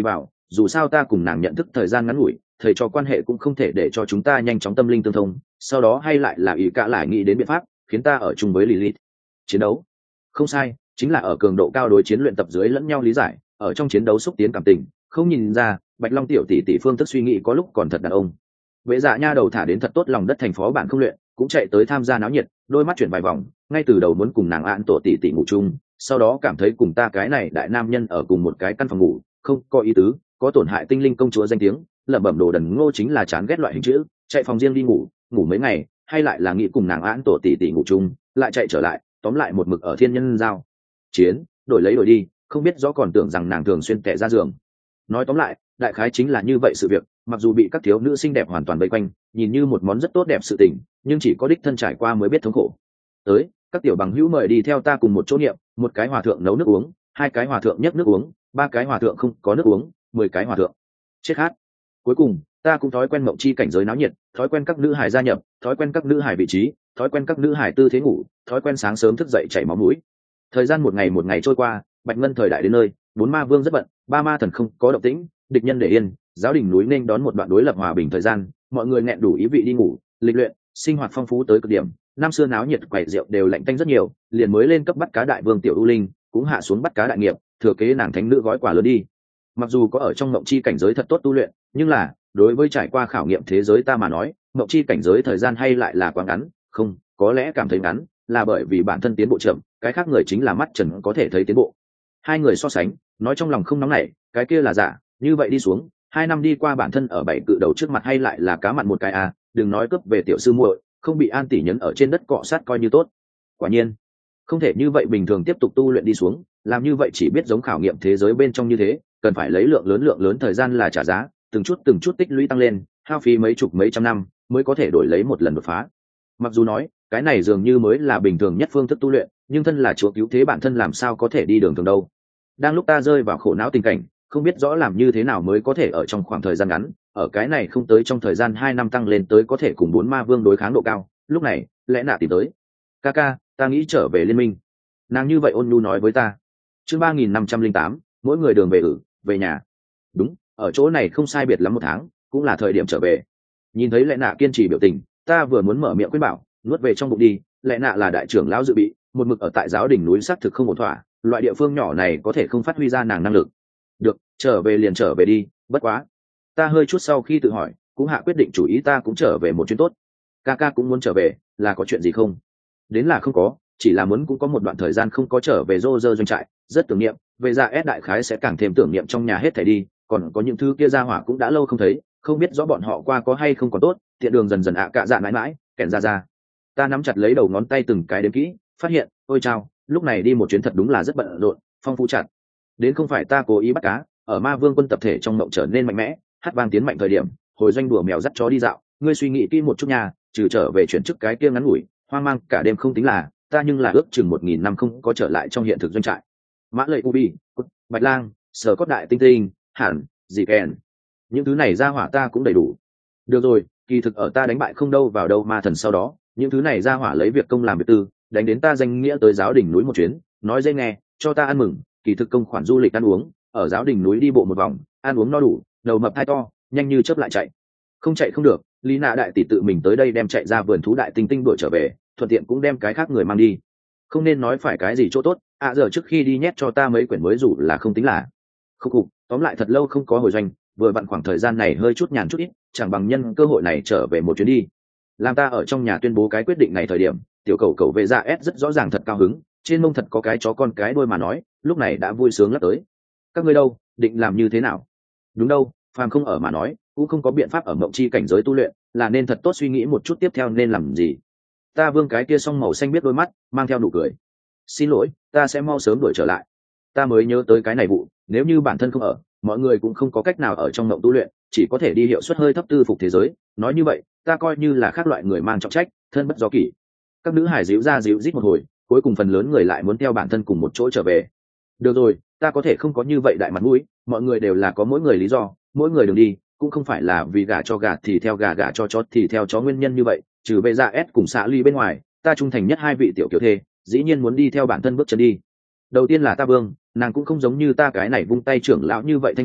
dù sao ta cùng nàng nhận thức thời gian ngắn ngủi, thầy cho quan hệ cũng không thể để cho chúng ta nhanh chóng tâm linh tương thông, sau đó hay lại là ý cả lại nghĩ đến biện pháp khiến ta ở chung với Lilith. Chiến đấu không sai, chính là ở cường độ cao đối chiến luyện tập dưới lẫn nhau lý giải, ở trong chiến đấu xúc tiến cảm tình. Không nhìn ra Bạch Long tiểu tỷ tỷ phương thức suy nghĩ có lúc còn thật đàn ông. Vệ Dạ nha đầu thả đến thật tốt lòng đất thành phó bản không luyện, cũng chạy tới tham gia náo nhiệt, đôi mắt chuyển vài vòng, ngay từ đầu muốn cùng nàng Án tổ tỷ tỷ ngủ chung, sau đó cảm thấy cùng ta cái này đại nam nhân ở cùng một cái căn phòng ngủ không có ý tứ, có tổn hại tinh linh công chúa danh tiếng, lẩm bẩm đồ đần ngô chính là chán ghét loại hình chữ, chạy phòng riêng đi ngủ, ngủ mấy ngày, hay lại là nghĩ cùng nàng Án tổ tỷ tỷ ngủ chung, lại chạy trở lại, tóm lại một mực ở thiên nhân giao chiến, đổi lấy đổi đi, không biết rõ còn tưởng rằng nàng thường xuyên tệ ra giường. Nói tóm lại, đại khái chính là như vậy sự việc, mặc dù bị các thiếu nữ xinh đẹp hoàn toàn vây quanh, nhìn như một món rất tốt đẹp sự tình, nhưng chỉ có đích thân trải qua mới biết thống khổ. Tới, các tiểu bằng hữu mời đi theo ta cùng một chỗ niệm, một cái hòa thượng nấu nước uống, hai cái hòa thượng nhấc nước uống, ba cái hòa thượng không có nước uống, 10 cái hòa thượng chết hát. Cuối cùng, ta cũng thói quen mộng chi cảnh giới náo nhiệt, thói quen các nữ hài gia nhập, thói quen các nữ hài vị trí, thói quen các nữ hài tư thế ngủ, thói quen sáng sớm thức dậy chảy máu mũi. Thời gian một ngày trôi qua, Bạch Ngân thời đại đến nơi, 4 ma vương rất bận, 3 ma thần không có động tĩnh, địch nhân để yên, giáo đình núi nên đón một đoạn đối lập hòa bình thời gian, mọi người nghẹn đủ ý vị đi ngủ, lịch luyện, sinh hoạt phong phú tới cực điểm. Năm xưa náo nhiệt quẩy rượu đều lạnh tanh rất nhiều, liền mới lên cấp bắt cá đại vương tiểu ưu linh cũng hạ xuống bắt cá đại nghiệp, thừa kế nàng thánh nữ gói quả lớn đi. Mặc dù có ở trong mộng chi cảnh giới thật tốt tu luyện, nhưng là đối với trải qua khảo nghiệm thế giới ta mà nói, mộng chi cảnh giới thời gian hay lại là quá ngắn, không, có lẽ cảm thấy ngắn là bởi vì bản thân tiến bộ chậm, cái khác người chính là mắt trần có thể thấy tiến bộ. Hai người so sánh, nói trong lòng không nóng nảy, cái kia là giả, như vậy đi xuống, 2 năm đi qua bản thân ở 7 cự đầu trước mặt hay lại là cá mặn một cái à, đừng nói cướp về tiểu sư muội, không bị An tỷ nhấn ở trên đất cọ sát coi như tốt. Quả nhiên, không thể như vậy bình thường tiếp tục tu luyện đi xuống, làm như vậy chỉ biết giống khảo nghiệm thế giới bên trong như thế, cần phải lấy lượng lớn thời gian là trả giá, từng chút tích lũy tăng lên, hao phí mấy chục mấy trăm năm mới có thể đổi lấy một lần đột phá. Mặc dù nói, cái này dường như mới là bình thường nhất phương thức tu luyện, nhưng thân là chúa cứu thế bản thân làm sao có thể đi đường thường đâu. Đang lúc ta rơi vào khổ não tình cảnh, không biết rõ làm như thế nào mới có thể ở trong khoảng thời gian ngắn, ở cái này không tới trong thời gian 2 năm tăng lên tới có thể cùng 4 ma vương đối kháng độ cao. Lúc này, lẽ nạ tìm tới. Kaka, ta nghĩ trở về liên minh. Nàng như vậy ôn nhu nói với ta. Chương 3508, mỗi người đường về nhà. Đúng, ở chỗ này không sai biệt lắm 1 tháng, cũng là thời điểm trở về. Nhìn thấy lẽ nạ kiên trì biểu tình, ta vừa muốn mở miệng khuyên bảo, nuốt về trong bụng đi, lẽ nạ là đại trưởng lão dự bị, một mực ở tại giáo đỉnh núi xác thực không ổn thỏa, loại địa phương nhỏ này có thể không phát huy ra nàng năng lực. Được, trở về liền trở về đi, bất quá. Ta hơi chút sau khi tự hỏi, cũng hạ quyết định chủ ý ta cũng trở về một chuyến tốt. Kaka cũng muốn trở về, là có chuyện gì không? Đến là không có, chỉ là muốn cũng có một đoạn thời gian không có trở về Roger doanh trại, rất tưởng niệm, về ra S đại khái sẽ càng thêm tưởng niệm trong nhà hết thảy đi, còn có những thứ kia ra hỏa cũng đã lâu không thấy, không biết rõ bọn họ qua có hay không còn tốt, tiện đường dần dần cạ dạ mãi mãi, kẻn ra. Ta nắm chặt lấy đầu ngón tay từng cái đếm kỹ, phát hiện, ôi chao, lúc này đi một chuyến thật đúng là rất bận rộn, phong phú chặt. Đến không phải ta cố ý bắt cá, ở ma vương quân tập thể trong mộng trở nên mạnh mẽ, hát vang tiến mạnh thời điểm, hồi doanh đùa mèo dắt chó đi dạo, ngươi suy nghĩ kỹ một chút nha, trừ trở về chuyển chức cái kia ngắn ngủi, hoang mang cả đêm không tính là, ta nhưng là ước chừng 1000 năm không có trở lại trong hiện thực doanh trại. Mã Lệ Ubi, Bạch Lang, Sở Cốt Đại Tinh Tinh, Hẳn, Dì Kèn, những thứ này ra hỏa ta cũng đầy đủ. Được rồi, kỳ thực ở ta đánh bại không đâu vào đâu ma thần sau đó, những thứ này ra hỏa lấy việc công làm việc tư, đánh đến ta danh nghĩa tới giáo đỉnh núi một chuyến, nói dễ nghe, cho ta ăn mừng, kỳ thực công khoản du lịch ăn uống, ở giáo đỉnh núi đi bộ một vòng, ăn uống no đủ, đầu mập hai to, nhanh như chớp lại chạy. Không chạy không được, Lý Nạ đại tỷ tự mình tới đây đem chạy ra vườn thú đại tinh tinh đuổi trở về, thuận tiện cũng đem cái khác người mang đi. Không nên nói phải cái gì chỗ tốt, giờ trước khi đi nhét cho ta mấy quyển mới dù là không tính là. Khúc khục, tóm lại thật lâu không có hồi doanh, vừa vặn khoảng thời gian này hơi chút nhàn chút ít, chẳng bằng nhân cơ hội này trở về một chuyến đi. Làm ta ở trong nhà tuyên bố cái quyết định này thời điểm, tiểu cầu về ra S rất rõ ràng thật cao hứng, trên mông thật có cái chó con cái đôi mà nói, lúc này đã vui sướng lắp tới. Các ngươi đâu, định làm như thế nào? Đúng đâu, phàm không ở mà nói, cũng không có biện pháp ở mộng chi cảnh giới tu luyện, là nên thật tốt suy nghĩ một chút tiếp theo nên làm gì. Ta vương cái kia song màu xanh biết đôi mắt, mang theo nụ cười. Xin lỗi, ta sẽ mau sớm đuổi trở lại. Ta mới nhớ tới cái này vụ, nếu như bản thân không ở, mọi người cũng không có cách nào ở trong mộng tu luyện, chỉ có thể đi hiệu suất hơi thấp tư phục thế giới. Nói như vậy, ta coi như là khác loại người mang trọng trách, thân bất do kỷ. Các nữ hải díu ra díu rít một hồi, cuối cùng phần lớn người lại muốn theo bản thân cùng một chỗ trở về. Được rồi, ta có thể không có như vậy đại mặt mũi, mọi người đều là có mỗi người lý do, mỗi người đường đi, cũng không phải là vì gả cho gà thì theo gà, gả cho chó thì theo chó nguyên nhân như vậy. Trừ về ra S cùng xã ly bên ngoài, ta trung thành nhất 2 vị tiểu kiểu thê, dĩ nhiên muốn đi theo bản thân bước chân đi. Đầu tiên là ta vương, nàng cũng không giống như ta cái này vung tay trưởng lão như vậy thanh nhàn,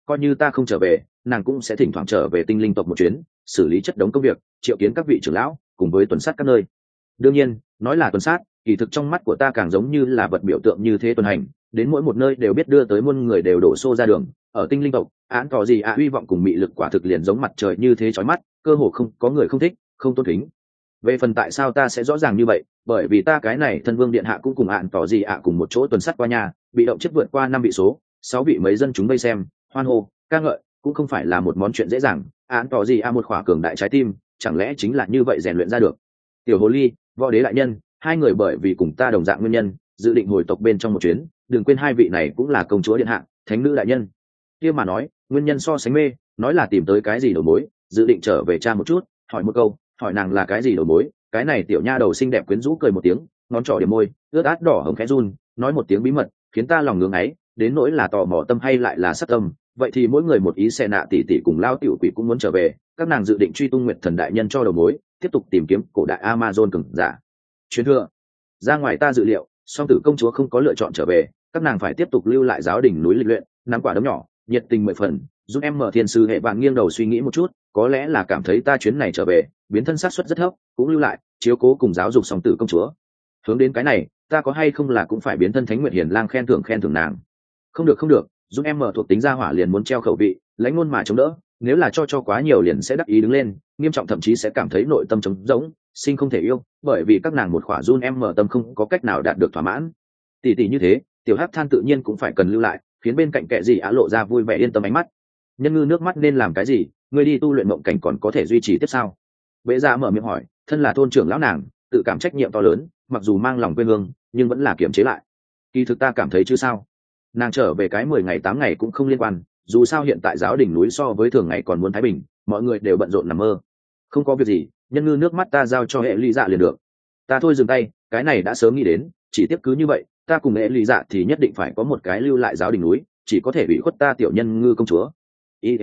coi như ta không trở về, nàng cũng sẽ thỉnh thoảng trở về tinh linh tộc một chuyến, xử lý chất đống công việc, triệu kiến các vị trưởng lão cùng với tuần sát các nơi. Đương nhiên nói là tuần sát, kỳ thực trong mắt của ta càng giống như là vật biểu tượng như thế tuần hành, đến mỗi một nơi đều biết đưa tới muôn người đều đổ xô ra đường. Ở tinh linh tộc, án tỏ gì hy vọng cùng mị lực quả thực liền giống mặt trời như thế chói mắt, cơ hồ không có người không thích, không tôn kính. Về phần tại sao ta sẽ rõ ràng như vậy, bởi vì ta cái này thân vương điện hạ cũng cùng án tỏ gì cùng một chỗ tuần sát qua nhà, bị động chất vượt qua 5 vị số, 6 vị mấy dân chúng vây xem, hoan hô, ca ngợi, cũng không phải là một món chuyện dễ dàng. Án tỏ gì một khỏa cường đại trái tim, chẳng lẽ chính là như vậy rèn luyện ra được. Tiểu hồ ly, võ đế đại nhân, hai người bởi vì cùng ta đồng dạng nguyên nhân, dự định hồi tộc bên trong một chuyến, đừng quên hai vị này cũng là công chúa điện hạ, thánh nữ đại nhân. Kia mà nói, nguyên nhân so sánh mê, nói là tìm tới cái gì đầu mối, dự định trở về cha một chút, hỏi một câu, hỏi nàng là cái gì đầu mối. Cái này tiểu nha đầu xinh đẹp quyến rũ cười một tiếng, ngón trỏ điểm môi, ướt át đỏ hồng khẽ run, nói một tiếng bí mật, khiến ta lòng ngưỡng ấy, đến nỗi là tò mò tâm hay lại là sát tâm, vậy thì mỗi người một ý. Xe nạ tỷ tỷ cùng lao tiểu quỷ cũng muốn trở về, các nàng dự định truy tung nguyệt thần đại nhân cho đầu mối, tiếp tục tìm kiếm cổ đại Amazon cường giả. Truyền thừa ra ngoài ta dự liệu, song tử công chúa không có lựa chọn trở về, các nàng phải tiếp tục lưu lại giáo đỉnh núi lịch luyện, nắm quả đấm nhỏ, nhiệt tình 10 phần. Giúp em mở thiên sư hệ bạn nghiêng đầu suy nghĩ một chút, có lẽ là cảm thấy ta chuyến này trở về biến thân xác suất rất thấp, cũng lưu lại chiếu cố cùng giáo dục song tử công chúa. Hướng đến cái này, ta có hay không là cũng phải biến thân thánh nguyệt hiền lang khen thưởng nàng. Không được không được, giúp em mở thuộc tính gia hỏa liền muốn treo khẩu vị, lãnh ngôn mà chống đỡ, nếu là cho quá nhiều liền sẽ đắc ý đứng lên, nghiêm trọng thậm chí sẽ cảm thấy nội tâm trống rỗng, sinh không thể yêu, bởi vì các nàng một khỏa run em mở tâm không có cách nào đạt được thỏa mãn. Tỷ tỷ như thế, tiểu hắc than tự nhiên cũng phải cần lưu lại, khiến bên cạnh kệ gì lộ ra vui vẻ yên tâm ánh mắt. Nhân ngư nước mắt nên làm cái gì, ngươi đi tu luyện mộng cảnh còn có thể duy trì tiếp sao? Bệ Dạ mở miệng hỏi, thân là thôn trưởng lão nàng, tự cảm trách nhiệm to lớn, mặc dù mang lòng quê hương, nhưng vẫn là kiềm chế lại. Kỳ thực ta cảm thấy chứ sao? Nàng trở về cái 10 ngày 8 ngày cũng không liên quan, dù sao hiện tại giáo đỉnh núi so với thường ngày còn muốn thái bình, mọi người đều bận rộn nằm mơ. Không có việc gì, nhân ngư nước mắt ta giao cho hệ lý dạ liền được. Ta thôi dừng tay, cái này đã sớm nghĩ đến, chỉ tiếp cứ như vậy, ta cùng hệ lý dạ thì nhất định phải có một cái lưu lại giáo đỉnh núi, chỉ có thể bị khuất ta tiểu nhân ngư công chúa. Ia.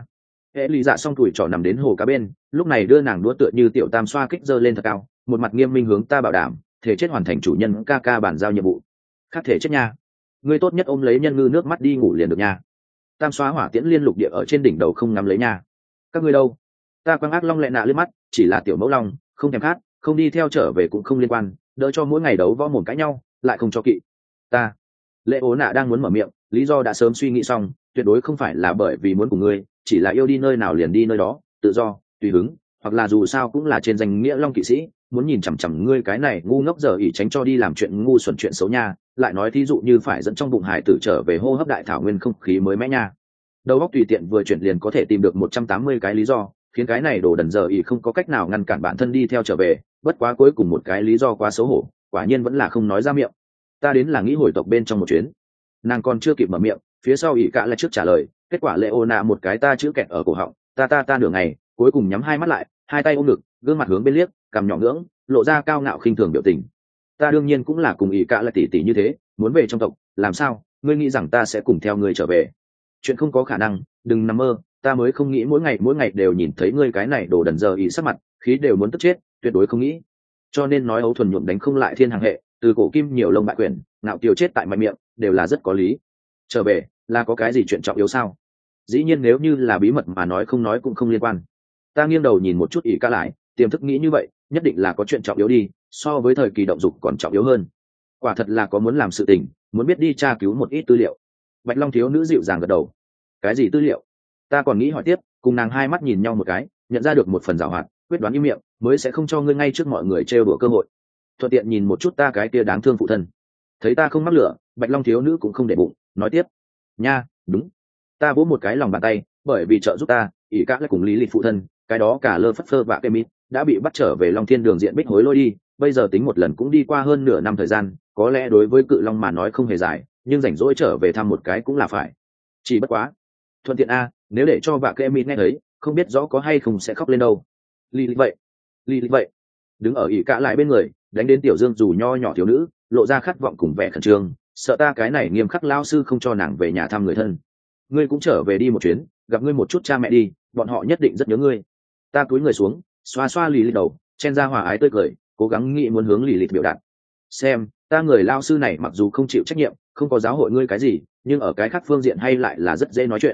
Hệ lý dạ xong tuổi trọ nằm đến hồ cá bên, lúc này đưa nàng đũa tựa như tiểu tam xoa kích giơ lên thật cao, một mặt nghiêm minh hướng ta bảo đảm, thể chết hoàn thành chủ nhân ca ca bản giao nhiệm vụ. Khác thể chết nha, ngươi tốt nhất ôm lấy nhân ngư nước mắt đi ngủ liền được nha. Tam xóa hỏa tiễn liên lục địa ở trên đỉnh đầu không ngắm lấy nha. Các ngươi đâu? Ta quăng ác long lẹ nạ lên mắt, chỉ là tiểu mẫu long, không thèm khát, không đi theo trở về cũng không liên quan, đỡ cho mỗi ngày đấu võ mồm cãi nhau, lại không cho kỵ. Ta, lệ ố nạ đang muốn mở miệng, lý do đã sớm suy nghĩ xong, tuyệt đối không phải là bởi vì muốn cùng ngươi, chỉ là yêu đi nơi nào liền đi nơi đó, tự do, tùy hứng, hoặc là dù sao cũng là trên danh nghĩa long kỵ sĩ, muốn nhìn chằm chằm ngươi cái này ngu ngốc giờ ỉ tránh cho đi làm chuyện ngu xuẩn chuyện xấu nha. Lại nói thí dụ như phải dẫn trong bụng hải tử trở về hô hấp đại thảo nguyên không khí mới mẻ nha. Đầu óc tùy tiện vừa chuyển liền có thể tìm được 180 cái lý do, khiến cái này đồ đần giờ ỉ không có cách nào ngăn cản bản thân đi theo trở về. Bất quá cuối cùng một cái lý do quá xấu hổ, quả nhiên vẫn là không nói ra miệng. Ta đến là nghĩ hồi tộc bên trong một chuyến. Nàng còn chưa kịp mở miệng, phía sau ỉ cả lại trước trả lời, kết quả Leona một cái ta chữ kẹt ở cổ họng, ta nửa ngày, cuối cùng nhắm hai mắt lại, hai tay ôm ngực, gương mặt hướng bên liếc, cằm nhỏ ngưỡng, lộ ra cao ngạo khinh thường biểu tình. Ta đương nhiên cũng là cùng ỷ cả là tỷ tỷ như thế, muốn về trong tộc, làm sao ngươi nghĩ rằng ta sẽ cùng theo ngươi trở về? Chuyện không có khả năng, đừng nằm mơ, ta mới không nghĩ mỗi ngày đều nhìn thấy ngươi cái này đồ đần giờ ỷ sắc mặt, khí đều muốn tức chết, tuyệt đối không nghĩ. Cho nên nói ấu thuần nhuộm đánh không lại thiên hàng hệ, từ cổ kim nhiều lông bại quyền, ngạo kiều chết tại mạnh miệng, đều là rất có lý. Trở về là có cái gì chuyện trọng yếu sao? Dĩ nhiên nếu như là bí mật mà nói không nói cũng không liên quan. Ta nghiêng đầu nhìn một chút ỷ cả lại, tiềm thức nghĩ như vậy, nhất định là có chuyện trọng yếu đi, so với thời kỳ động dục còn trọng yếu hơn. Quả thật là có muốn làm sự tình, muốn biết đi tra cứu một ít tư liệu. Bạch Long thiếu nữ dịu dàng gật đầu. Cái gì tư liệu? Ta còn nghĩ hỏi tiếp, cùng nàng hai mắt nhìn nhau một cái, nhận ra được một phần giảo hoạt, quyết đoán im miệng, mới sẽ không cho ngươi ngay trước mọi người trêu đùa cơ hội. Thuận tiện nhìn một chút ta cái kia đáng thương phụ thân. Thấy ta không mắc lửa, Bạch Long thiếu nữ cũng không để bụng, nói tiếp. Nha, đúng. Ta vỗ một cái lòng bàn tay, bởi vì trợ giúp ta, ỷ cả lại cùng lý lịch phụ thân, cái đó cả lơ phất phơ và cây mít đã bị bắt trở về Long Thiên Đường diện bích hối lôi đi, bây giờ tính một lần cũng đi qua hơn nửa năm thời gian, có lẽ đối với cự long mà nói không hề dài, nhưng rảnh rỗi trở về thăm một cái cũng là phải. Chỉ bất quá thuận tiện a, nếu để cho vạ cây mít nghe thấy, không biết rõ có hay không sẽ khóc lên đâu. Lý lịch vậy đứng ở ỷ cả lại bên người, đánh đến tiểu dương dù nho nhỏ thiếu nữ, lộ ra khát vọng cùng vẻ khẩn trương, sợ ta cái này nghiêm khắc lao sư không cho nàng về nhà thăm người thân. Ngươi cũng trở về đi một chuyến, gặp ngươi một chút cha mẹ đi, bọn họ nhất định rất nhớ ngươi. Ta cúi người xuống, xoa xoa lì lịch đầu, chen ra hòa ái tươi cười, cố gắng nghĩ muốn hướng lì lịch biểu đạt. Xem, ta người lao sư này mặc dù không chịu trách nhiệm, không có giáo hội ngươi cái gì, nhưng ở cái khác phương diện hay lại là rất dễ nói chuyện.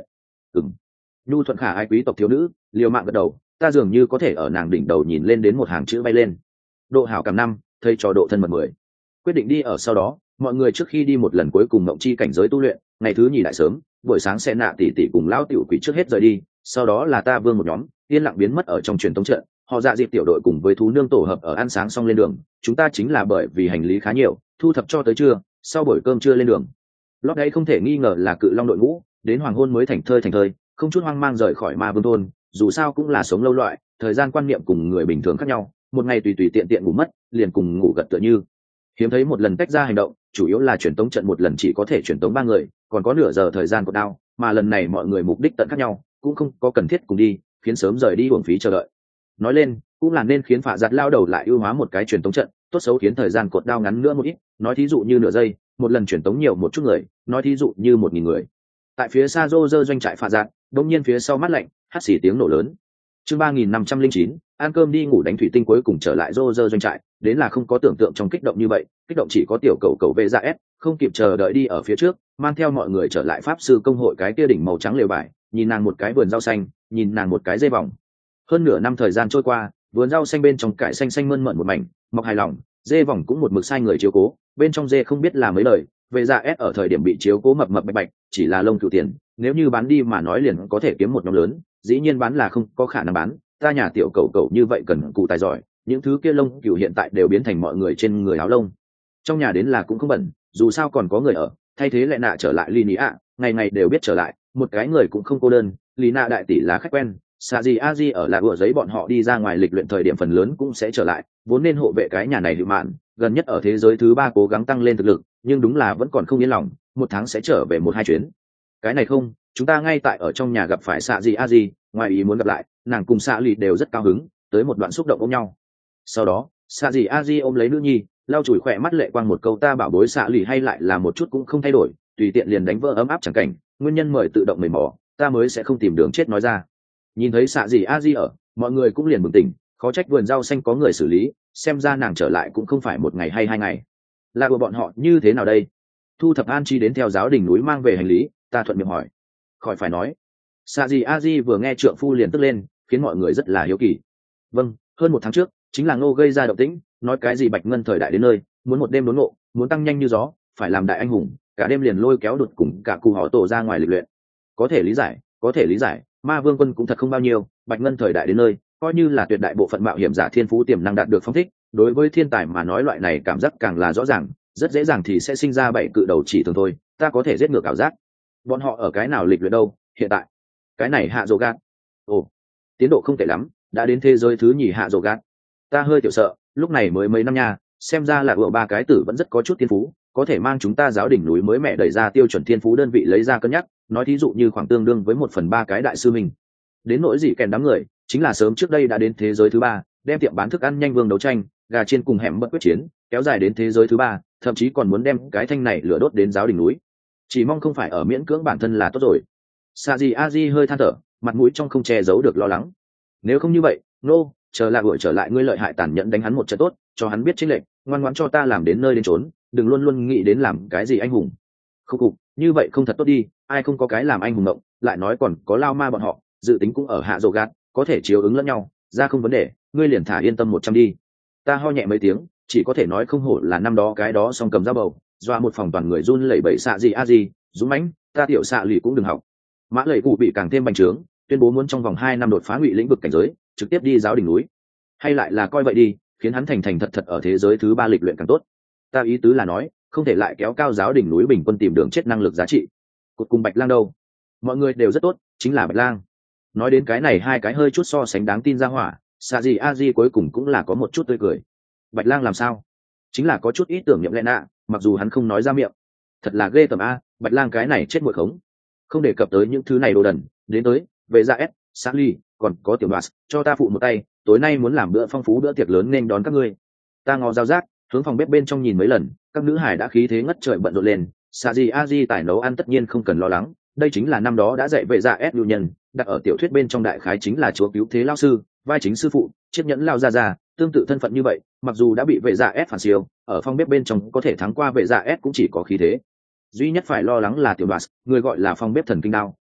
Ừm. Nhu thuận khả ai quý tộc thiếu nữ liều mạng gật đầu, ta dường như có thể ở nàng đỉnh đầu nhìn lên đến một hàng chữ bay lên. Độ hảo cảm 5, thầy trò độ thân mật 10. Quyết định đi ở sau đó, mọi người trước khi đi một lần cuối cùng ngộng chi cảnh giới tu luyện, ngày thứ nhì đại sớm, buổi sáng sẽ nạ tỷ tỷ cùng lão tiểu quỷ trước hết rời đi, sau đó là ta vương một nhóm, yên lặng biến mất ở trong truyền tống trận, họ dạ dịp tiểu đội cùng với thú nương tổ hợp ở ăn sáng xong lên đường, chúng ta chính là bởi vì hành lý khá nhiều, thu thập cho tới trưa, sau buổi cơm trưa lên đường. Lót đấy không thể nghi ngờ là cự long đội ngũ, đến hoàng hôn mới thành thơi, không chút hoang mang rời khỏi ma vương thôn, dù sao cũng là sống lâu loại, thời gian quan niệm cùng người bình thường khác nhau, một ngày tùy tùy tiện tiện ngủ mất, liền cùng ngủ gật tựa như. Hiếm thấy một lần tách ra hành động, chủ yếu là truyền tống trận một lần chỉ có thể truyền tống 3 người, còn có nửa giờ thời gian cột đao, mà lần này mọi người mục đích tận khác nhau, cũng không có cần thiết cùng đi, khiến sớm rời đi uổng phí chờ đợi. Nói lên, cũng là nên khiến phạ giặt lao đầu lại ưu hóa một cái truyền tống trận, tốt xấu khiến thời gian cột đao ngắn nữa một ít, nói thí dụ như nửa giây, một lần truyền tống nhiều một chút người, nói thí dụ như 1000 người. Tại phía xa rô rơ doanh trại phạ giặt, đột nhiên phía sau mắt lạnh, hắt xì tiếng nổ lớn. Chương 3509, ăn cơm đi ngủ đánh thủy tinh cuối cùng trở lại rô rơ doanh trại, đến là không có tưởng tượng trong kích động như vậy, kích động chỉ có tiểu cầu về ra ép, không kịp chờ đợi đi ở phía trước, mang theo mọi người trở lại pháp sư công hội cái kia đỉnh màu trắng lều vải, nhìn nàng một cái vườn rau xanh, nhìn nàng một cái dây vòng. Hơn nửa năm thời gian trôi qua, vườn rau xanh bên trong cải xanh xanh mơn mởn một mảnh, mọc hài lòng, dê vòng cũng một mực sai người chiếu cố, bên trong dê không biết là mấy lời, về ra ép ở thời điểm bị chiếu cố mập bạch, chỉ là lông cừu tiền, nếu như bán đi mà nói liền có thể kiếm một nhóm lớn, dĩ nhiên bán là không có khả năng bán, ta nhà tiểu cầu như vậy cần cụ tài giỏi, những thứ kia lông cừu hiện tại đều biến thành mọi người trên người áo lông. Trong nhà đến là cũng không bẩn, dù sao còn có người ở, thay thế lại nạ trở lại Lý Nạ, ngày ngày đều biết trở lại, một cái người cũng không cô đơn, Lý Nạ đại tỷ là khách quen, xạ gì a di ở là ủa giấy bọn họ đi ra ngoài lịch luyện thời điểm phần lớn cũng sẽ trở lại, vốn nên hộ vệ cái nhà này hữu mạn, gần nhất ở thế giới thứ 3 cố gắng tăng lên thực lực, nhưng đúng là vẫn còn không yên lòng, một tháng sẽ trở về 1-2 chuyến. Cái này không, chúng ta ngay tại ở trong nhà gặp phải xạ gì a di, ngoài ý muốn gặp lại, nàng cùng xạ lì đều rất cao hứng, tới một đoạn xúc động ôm nhau. Sau đó xạ gì a di ôm lấy nữ nhi, lau chùi khỏe mắt lệ quang một câu ta bảo bối xạ lì hay lại là một chút cũng không thay đổi, tùy tiện liền đánh vỡ ấm áp chẳng cảnh, nguyên nhân mời tự động mềm mỏ, ta mới sẽ không tìm đường chết nói ra. Nhìn thấy xạ gì a di ở, mọi người cũng liền bừng tỉnh, khó trách vườn rau xanh có người xử lý, xem ra nàng trở lại cũng không phải 1 ngày hay 2 ngày. Là của bọn họ như thế nào đây? Thu thập an chi đến theo giáo đình núi mang về hành lý, ta thuận miệng hỏi. Khỏi phải nói, xạ gì a di vừa nghe trượng phu liền tức lên, khiến mọi người rất là hiếu kỳ. Vâng, hơn 1 tháng trước chính là Ngô gây ra động tĩnh, nói cái gì bạch ngân thời đại đến nơi, muốn một đêm đốn ngộ, muốn tăng nhanh như gió, phải làm đại anh hùng, cả đêm liền lôi kéo đột cùng cả cụ họ tổ ra ngoài lịch luyện. Có thể lý giải, ma vương quân cũng thật không bao nhiêu, bạch ngân thời đại đến nơi, coi như là tuyệt đại bộ phận mạo hiểm giả thiên phú tiềm năng đạt được phong thích, đối với thiên tài mà nói loại này cảm giác càng là rõ ràng, rất dễ dàng thì sẽ sinh ra 7 cự đầu chỉ thường thôi, ta có thể giết ngược ảo giác. Bọn họ ở cái nào lịch luyện đâu, hiện tại cái này hạ dồ gạt. Ồ, tiến độ không tệ lắm, đã đến thế giới thứ nhì hạ dồ gạt. Ta hơi tiểu sợ, lúc này mới mấy năm nha, xem ra là ủa 3 cái tử vẫn rất có chút thiên phú, có thể mang chúng ta giáo đỉnh núi mới mẹ đẩy ra tiêu chuẩn thiên phú đơn vị lấy ra cân nhắc, nói thí dụ như khoảng tương đương với 1/3 cái đại sư mình. Đến nỗi gì kèn đám người, chính là sớm trước đây đã đến thế giới thứ 3, đem tiệm bán thức ăn nhanh vương đấu tranh, gà chiên cùng hẻm bất quyết chiến, kéo dài đến thế giới thứ 3, thậm chí còn muốn đem cái thanh này lửa đốt đến giáo đỉnh núi. Chỉ mong không phải ở miễn cưỡng bản thân là tốt rồi. Saji Aji hơi than thở, mặt mũi trong không che giấu được lo lắng. Nếu không như vậy, chờ là buổi trở lại ngươi lợi hại tàn nhẫn đánh hắn một trận tốt, cho hắn biết chính lệnh, ngoan ngoãn cho ta làm đến nơi đến chốn, đừng luôn luôn nghĩ đến làm cái gì anh hùng. Không cục, như vậy không thật tốt đi, ai không có cái làm anh hùng động, lại nói còn có lao ma bọn họ, dự tính cũng ở hạ dồ gạt, có thể chiếu ứng lẫn nhau, ra không vấn đề, ngươi liền thả yên tâm 100 đi. Ta ho nhẹ mấy tiếng, chỉ có thể nói không hổ là năm đó cái đó song cầm dao bầu, doa một phòng toàn người run lẩy bẩy xạ gì a gì, dũng mãnh, ta tiểu xạ lì cũng đừng học. Mã lẩy cụ bị càng thêm bành trướng, tuyên bố muốn trong vòng 2 năm đột phá ngụy lĩnh vực cảnh giới, trực tiếp đi giáo đỉnh núi. Hay lại là coi vậy đi, khiến hắn thành thật ở thế giới thứ 3 lịch luyện càng tốt. Ta ý tứ là nói, không thể lại kéo cao giáo đỉnh núi bình quân tìm đường chết năng lực giá trị. Cột cùng Bạch Lang đâu? Mọi người đều rất tốt, chính là Bạch Lang. Nói đến cái này hai cái hơi chút so sánh đáng tin ra hỏa, Saji Aji cuối cùng cũng là có một chút tươi cười. Bạch Lang làm sao? Chính là có chút ý tưởng niệm lẽ nạ, mặc dù hắn không nói ra miệng. Thật là ghê tởm a, Bạch Lang cái này chết muội khống. Không đề cập tới những thứ này đồ đần, đến tới, về ra S, Sally, còn có tiểu Đoạt, cho ta phụ một tay, tối nay muốn làm bữa phong phú bữa tiệc lớn nên đón các ngươi. Ta ngó dao rác, hướng phòng bếp bên trong nhìn mấy lần, các nữ hải đã khí thế ngất trời bận rộn lên. Saji Aji tài nấu ăn tất nhiên không cần lo lắng, đây chính là năm đó đã dạy về ra S lưu nhân, đặt ở tiểu thuyết bên trong đại khái chính là chúa cứu thế lao sư, vai chính sư phụ, chiếc nhẫn lao ra, tương tự thân phận như vậy, mặc dù đã bị vệ dạ S phản siêu, ở phòng bếp bên trong có thể thắng qua vệ dạ S cũng chỉ có khí thế. Duy nhất phải lo lắng là tiểu Đoạt, người gọi là phòng bếp thần kinh đao,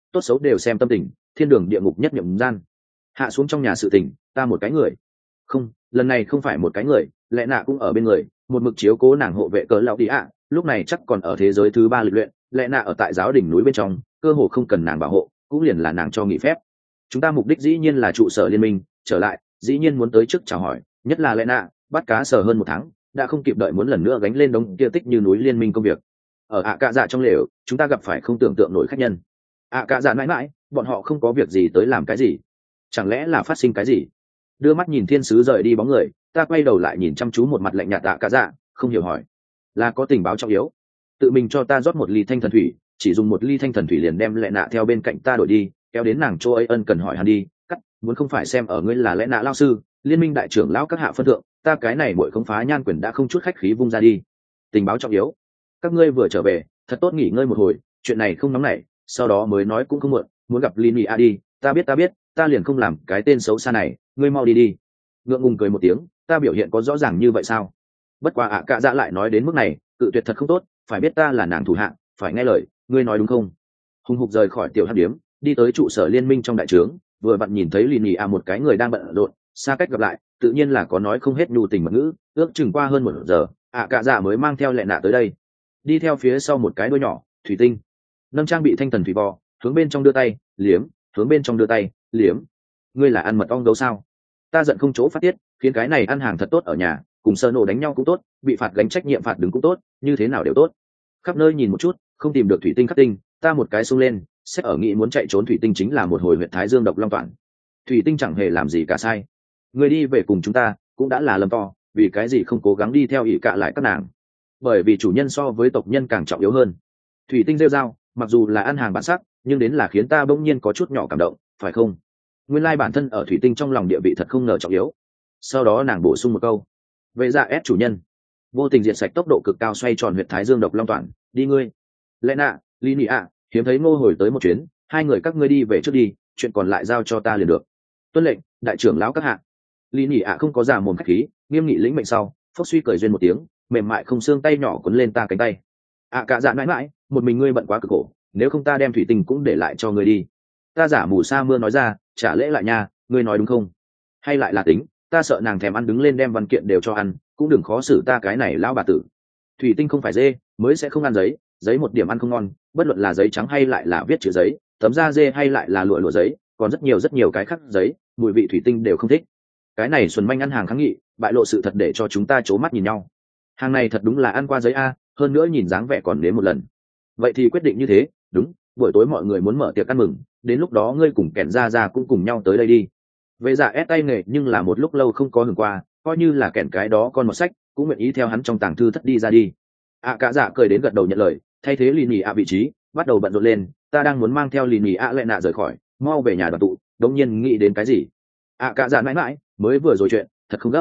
tốt xấu đều xem tâm tình, thiên đường địa ngục nhất nhậm gian. Hạ xuống trong nhà sự tình, ta một cái người. Không, lần này không phải một cái người, lẽ nạ cũng ở bên người, một mực chiếu cố nàng hộ vệ cỡ lão đi ạ, lúc này chắc còn ở thế giới thứ 3 lịch luyện, lẽ nạ ở tại giáo đỉnh núi bên trong, cơ hồ không cần nàng bảo hộ, cũng liền là nàng cho nghỉ phép. Chúng ta mục đích dĩ nhiên là trụ sở liên minh, trở lại, dĩ nhiên muốn tới trước chào hỏi, nhất là lẽ nạ, bắt cá sở hơn 1 tháng, đã không kịp đợi muốn lần nữa gánh lên đống kia tích như núi liên minh công việc. Ở ạ cạ dạ trong lều, chúng ta gặp phải không tưởng tượng nổi khách nhân. ạ cạ dạ mãi mãi, bọn họ không có việc gì tới làm cái gì, chẳng lẽ là phát sinh cái gì? Đưa mắt nhìn thiên sứ rời đi bóng người, ta quay đầu lại nhìn chăm chú một mặt lạnh nhạt ạ cạ dạ, không hiểu hỏi, là có tình báo trọng yếu? Tự mình cho ta rót một ly thanh thần thủy, chỉ dùng một ly thanh thần thủy liền đem lẽ nạ theo bên cạnh ta đổi đi, kéo đến nàng chỗ ấy ân cần hỏi hắn đi, cắt, muốn không phải xem ở ngươi là lẽ nạ lao sư, liên minh đại trưởng lão các hạ phân thượng, ta cái này muội không phá nhan quyền đã không chút khách khí vung ra đi. Tình báo trọng yếu, các ngươi vừa trở về, thật tốt nghỉ ngơi một hồi, chuyện này không nóng nảy, sau đó mới nói cũng không muộn, muốn gặp Linia đi, ta biết, ta liền không làm cái tên xấu xa này, ngươi mau đi đi. Ngượng ngùng cười một tiếng, ta biểu hiện có rõ ràng như vậy sao? Bất quá ạ cạ dạ lại nói đến mức này, cự tuyệt thật không tốt, phải biết ta là nàng thủ hạ, phải nghe lời, ngươi nói đúng không? Hùng hục rời khỏi tiểu hắc điếm, đi tới trụ sở liên minh trong đại trướng, vừa vặn nhìn thấy Linia một cái người đang bận rộn, xa cách gặp lại, tự nhiên là có nói không hết nhu tình mật ngữ, ước chừng qua hơn 1 giờ, ạ cạ dạ mới mang theo lẹ nạ tới đây. Đi theo phía sau một cái đuôi nhỏ thủy tinh, nâng trang bị thanh thần thủy vò, hướng bên trong đưa tay liếm, hướng bên trong đưa tay liếm. Ngươi là ăn mật ong đấu sao? Ta giận không chỗ phát tiết, khiến cái này ăn hàng thật tốt ở nhà, cùng sơ nổ đánh nhau cũng tốt, bị phạt gánh trách nhiệm phạt đứng cũng tốt, như thế nào đều tốt. Khắp nơi nhìn một chút, không tìm được thủy tinh khắc tinh, ta một cái xông lên, xét ở nghĩ muốn chạy trốn thủy tinh chính là một hồi huyệt thái dương độc long toàn. Thủy tinh chẳng hề làm gì cả sai. Người đi về cùng chúng ta cũng đã là lầm to, vì cái gì không cố gắng đi theo ỷ cạ lại các nàng? Bởi vì chủ nhân so với tộc nhân càng trọng yếu hơn. Thủy tinh rêu dao, mặc dù là ăn hàng bản sắc, nhưng đến là khiến ta bỗng nhiên có chút nhỏ cảm động, phải không? Nguyên lai bản thân ở thủy tinh trong lòng địa vị thật không ngờ trọng yếu. Sau đó nàng bổ sung một câu, về dạ ép chủ nhân, vô tình diệt sạch tốc độ cực cao xoay tròn huyệt thái dương độc long toàn, đi ngươi. Lẽ nạ, Lý Nị ạ, hiếm thấy Ngô hồi tới một chuyến, hai người các ngươi đi về trước đi, chuyện còn lại giao cho ta liền được. Tuân lệnh, đại trưởng lão các hạ. Lý Nị ạ không có giả mồm khách khí, nghiêm nghị lĩnh mệnh sau, phốc suy cười duyên một tiếng, mềm mại không xương tay nhỏ quấn lên ta cánh tay. Cả dạ mãi mãi, một mình ngươi bận quá cực khổ, nếu không ta đem thủy tinh cũng để lại cho ngươi đi. Ta giả mù sa mưa nói ra, trả lễ lại nha, ngươi nói đúng không? Hay lại là tính, ta sợ nàng thèm ăn đứng lên đem văn kiện đều cho ăn, cũng đừng khó xử ta cái này lão bà tử. Thủy tinh không phải dê, mới sẽ không ăn giấy, giấy một điểm ăn không ngon, bất luận là giấy trắng hay lại là viết chữ giấy, tấm da dê hay lại là lụa giấy, còn rất nhiều cái khác giấy, mùi vị thủy tinh đều không thích. Cái này Xuân Manh ăn hàng kháng nghị, bại lộ sự thật để cho chúng ta trố mắt nhìn nhau. Hàng này thật đúng là ăn qua giấy a, hơn nữa nhìn dáng vẻ còn đến một lần. Vậy thì quyết định như thế, đúng, buổi tối mọi người muốn mở tiệc ăn mừng, đến lúc đó ngươi cùng kẻn ra cũng cùng nhau tới đây đi. Về dạ ép tay nghề nhưng là một lúc lâu không có hưởng qua, coi như là kẻn cái đó con một sách, cũng nguyện ý theo hắn trong tàng thư thất đi ra đi. Cả dạ cười đến gật đầu nhận lời, thay thế lì nhì vị trí, bắt đầu bận rộn lên, ta đang muốn mang theo lì nhì lẹ nạ rời khỏi, mau về nhà đoàn tụ, đống nhiên nghĩ đến cái gì. Cả dạ mãi mãi, mới vừa rồi chuyện, thật không gấp,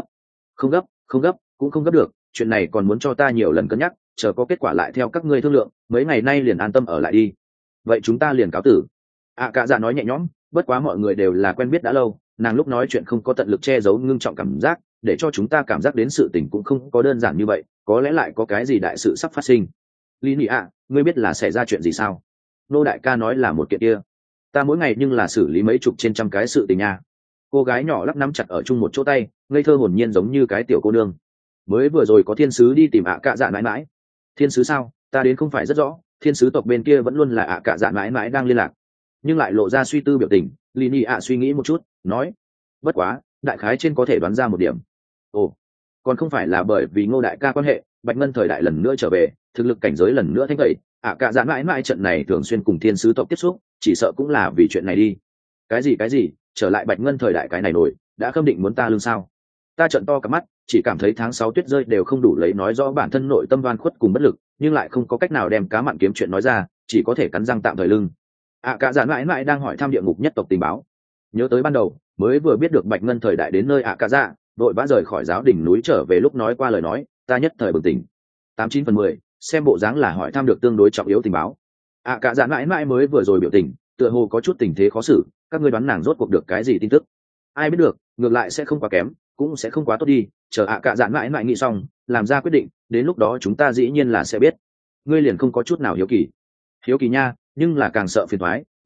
cũng không gấp được, chuyện này còn muốn cho ta nhiều lần cân nhắc, chờ có kết quả lại theo các ngươi thương lượng, mấy ngày nay liền an tâm ở lại đi. Vậy chúng ta liền cáo tử. Cả dạ nói nhẹ nhõm, bất quá mọi người đều là quen biết đã lâu, nàng lúc nói chuyện không có tận lực che giấu ngưng trọng cảm giác, để cho chúng ta cảm giác đến sự tình cũng không có đơn giản như vậy, có lẽ lại có cái gì đại sự sắp phát sinh. Lý Nị ạ, ngươi biết là xảy ra chuyện gì sao? Nô đại ca nói là một kiện kia. Ta mỗi ngày nhưng là xử lý mấy chục trên trăm cái sự tình nha. Cô gái nhỏ lắc nắm chặt ở chung một chỗ tay, ngây thơ hồn nhiên giống như cái tiểu cô nương. Mới vừa rồi có thiên sứ đi tìm cả dạ mãi mãi. Thiên sứ sao? Ta đến không phải rất rõ, thiên sứ tộc bên kia vẫn luôn là cả dạ mãi mãi đang liên lạc, nhưng lại lộ ra suy tư biểu tình. Lý Nị ạ suy nghĩ một chút, nói, bất quá đại khái trên có thể đoán ra một điểm. Ồ, còn không phải là bởi vì Ngô đại ca quan hệ, Bạch Ngân thời đại lần nữa trở về, thực lực cảnh giới lần nữa thanh tẩy, cả dạ mãi mãi trận này thường xuyên cùng thiên sứ tộc tiếp xúc, chỉ sợ cũng là vì chuyện này đi. Cái gì trở lại Bạch Ngân thời đại cái này nổi, đã khâm định muốn ta lương sao? Ta trợn to cả mắt, chỉ cảm thấy tháng 6 tuyết rơi đều không đủ lấy nói rõ bản thân nội tâm đoan khuất cùng bất lực, nhưng lại không có cách nào đem cá mặn kiếm chuyện nói ra, chỉ có thể cắn răng tạm thời lưng. Cả dạ mãi mãi đang hỏi thăm địa ngục nhất tộc tình báo. Nhớ tới ban đầu mới vừa biết được Bạch Ngân thời đại đến nơi cả dạ, đội vã rời khỏi giáo đỉnh núi trở về lúc nói qua lời nói, ta nhất thời bừng tỉnh. 89/10, xem bộ dáng là hỏi thăm được tương đối trọng yếu tình báo. Cả dạ mãi mãi mới vừa rồi biểu tình, tựa hồ có chút tình thế khó xử, các ngươi đoán nàng rốt cuộc được cái gì tin tức? Ai biết được, ngược lại sẽ không quá kém, cũng sẽ không quá tốt đi, chờ cả dạ mãi mãi nghĩ xong, làm ra quyết định, đến lúc đó chúng ta dĩ nhiên là sẽ biết. Ngươi liền không có chút nào hiếu kỳ? Hiếu kỳ nha, nhưng là càng sợ phiền toái,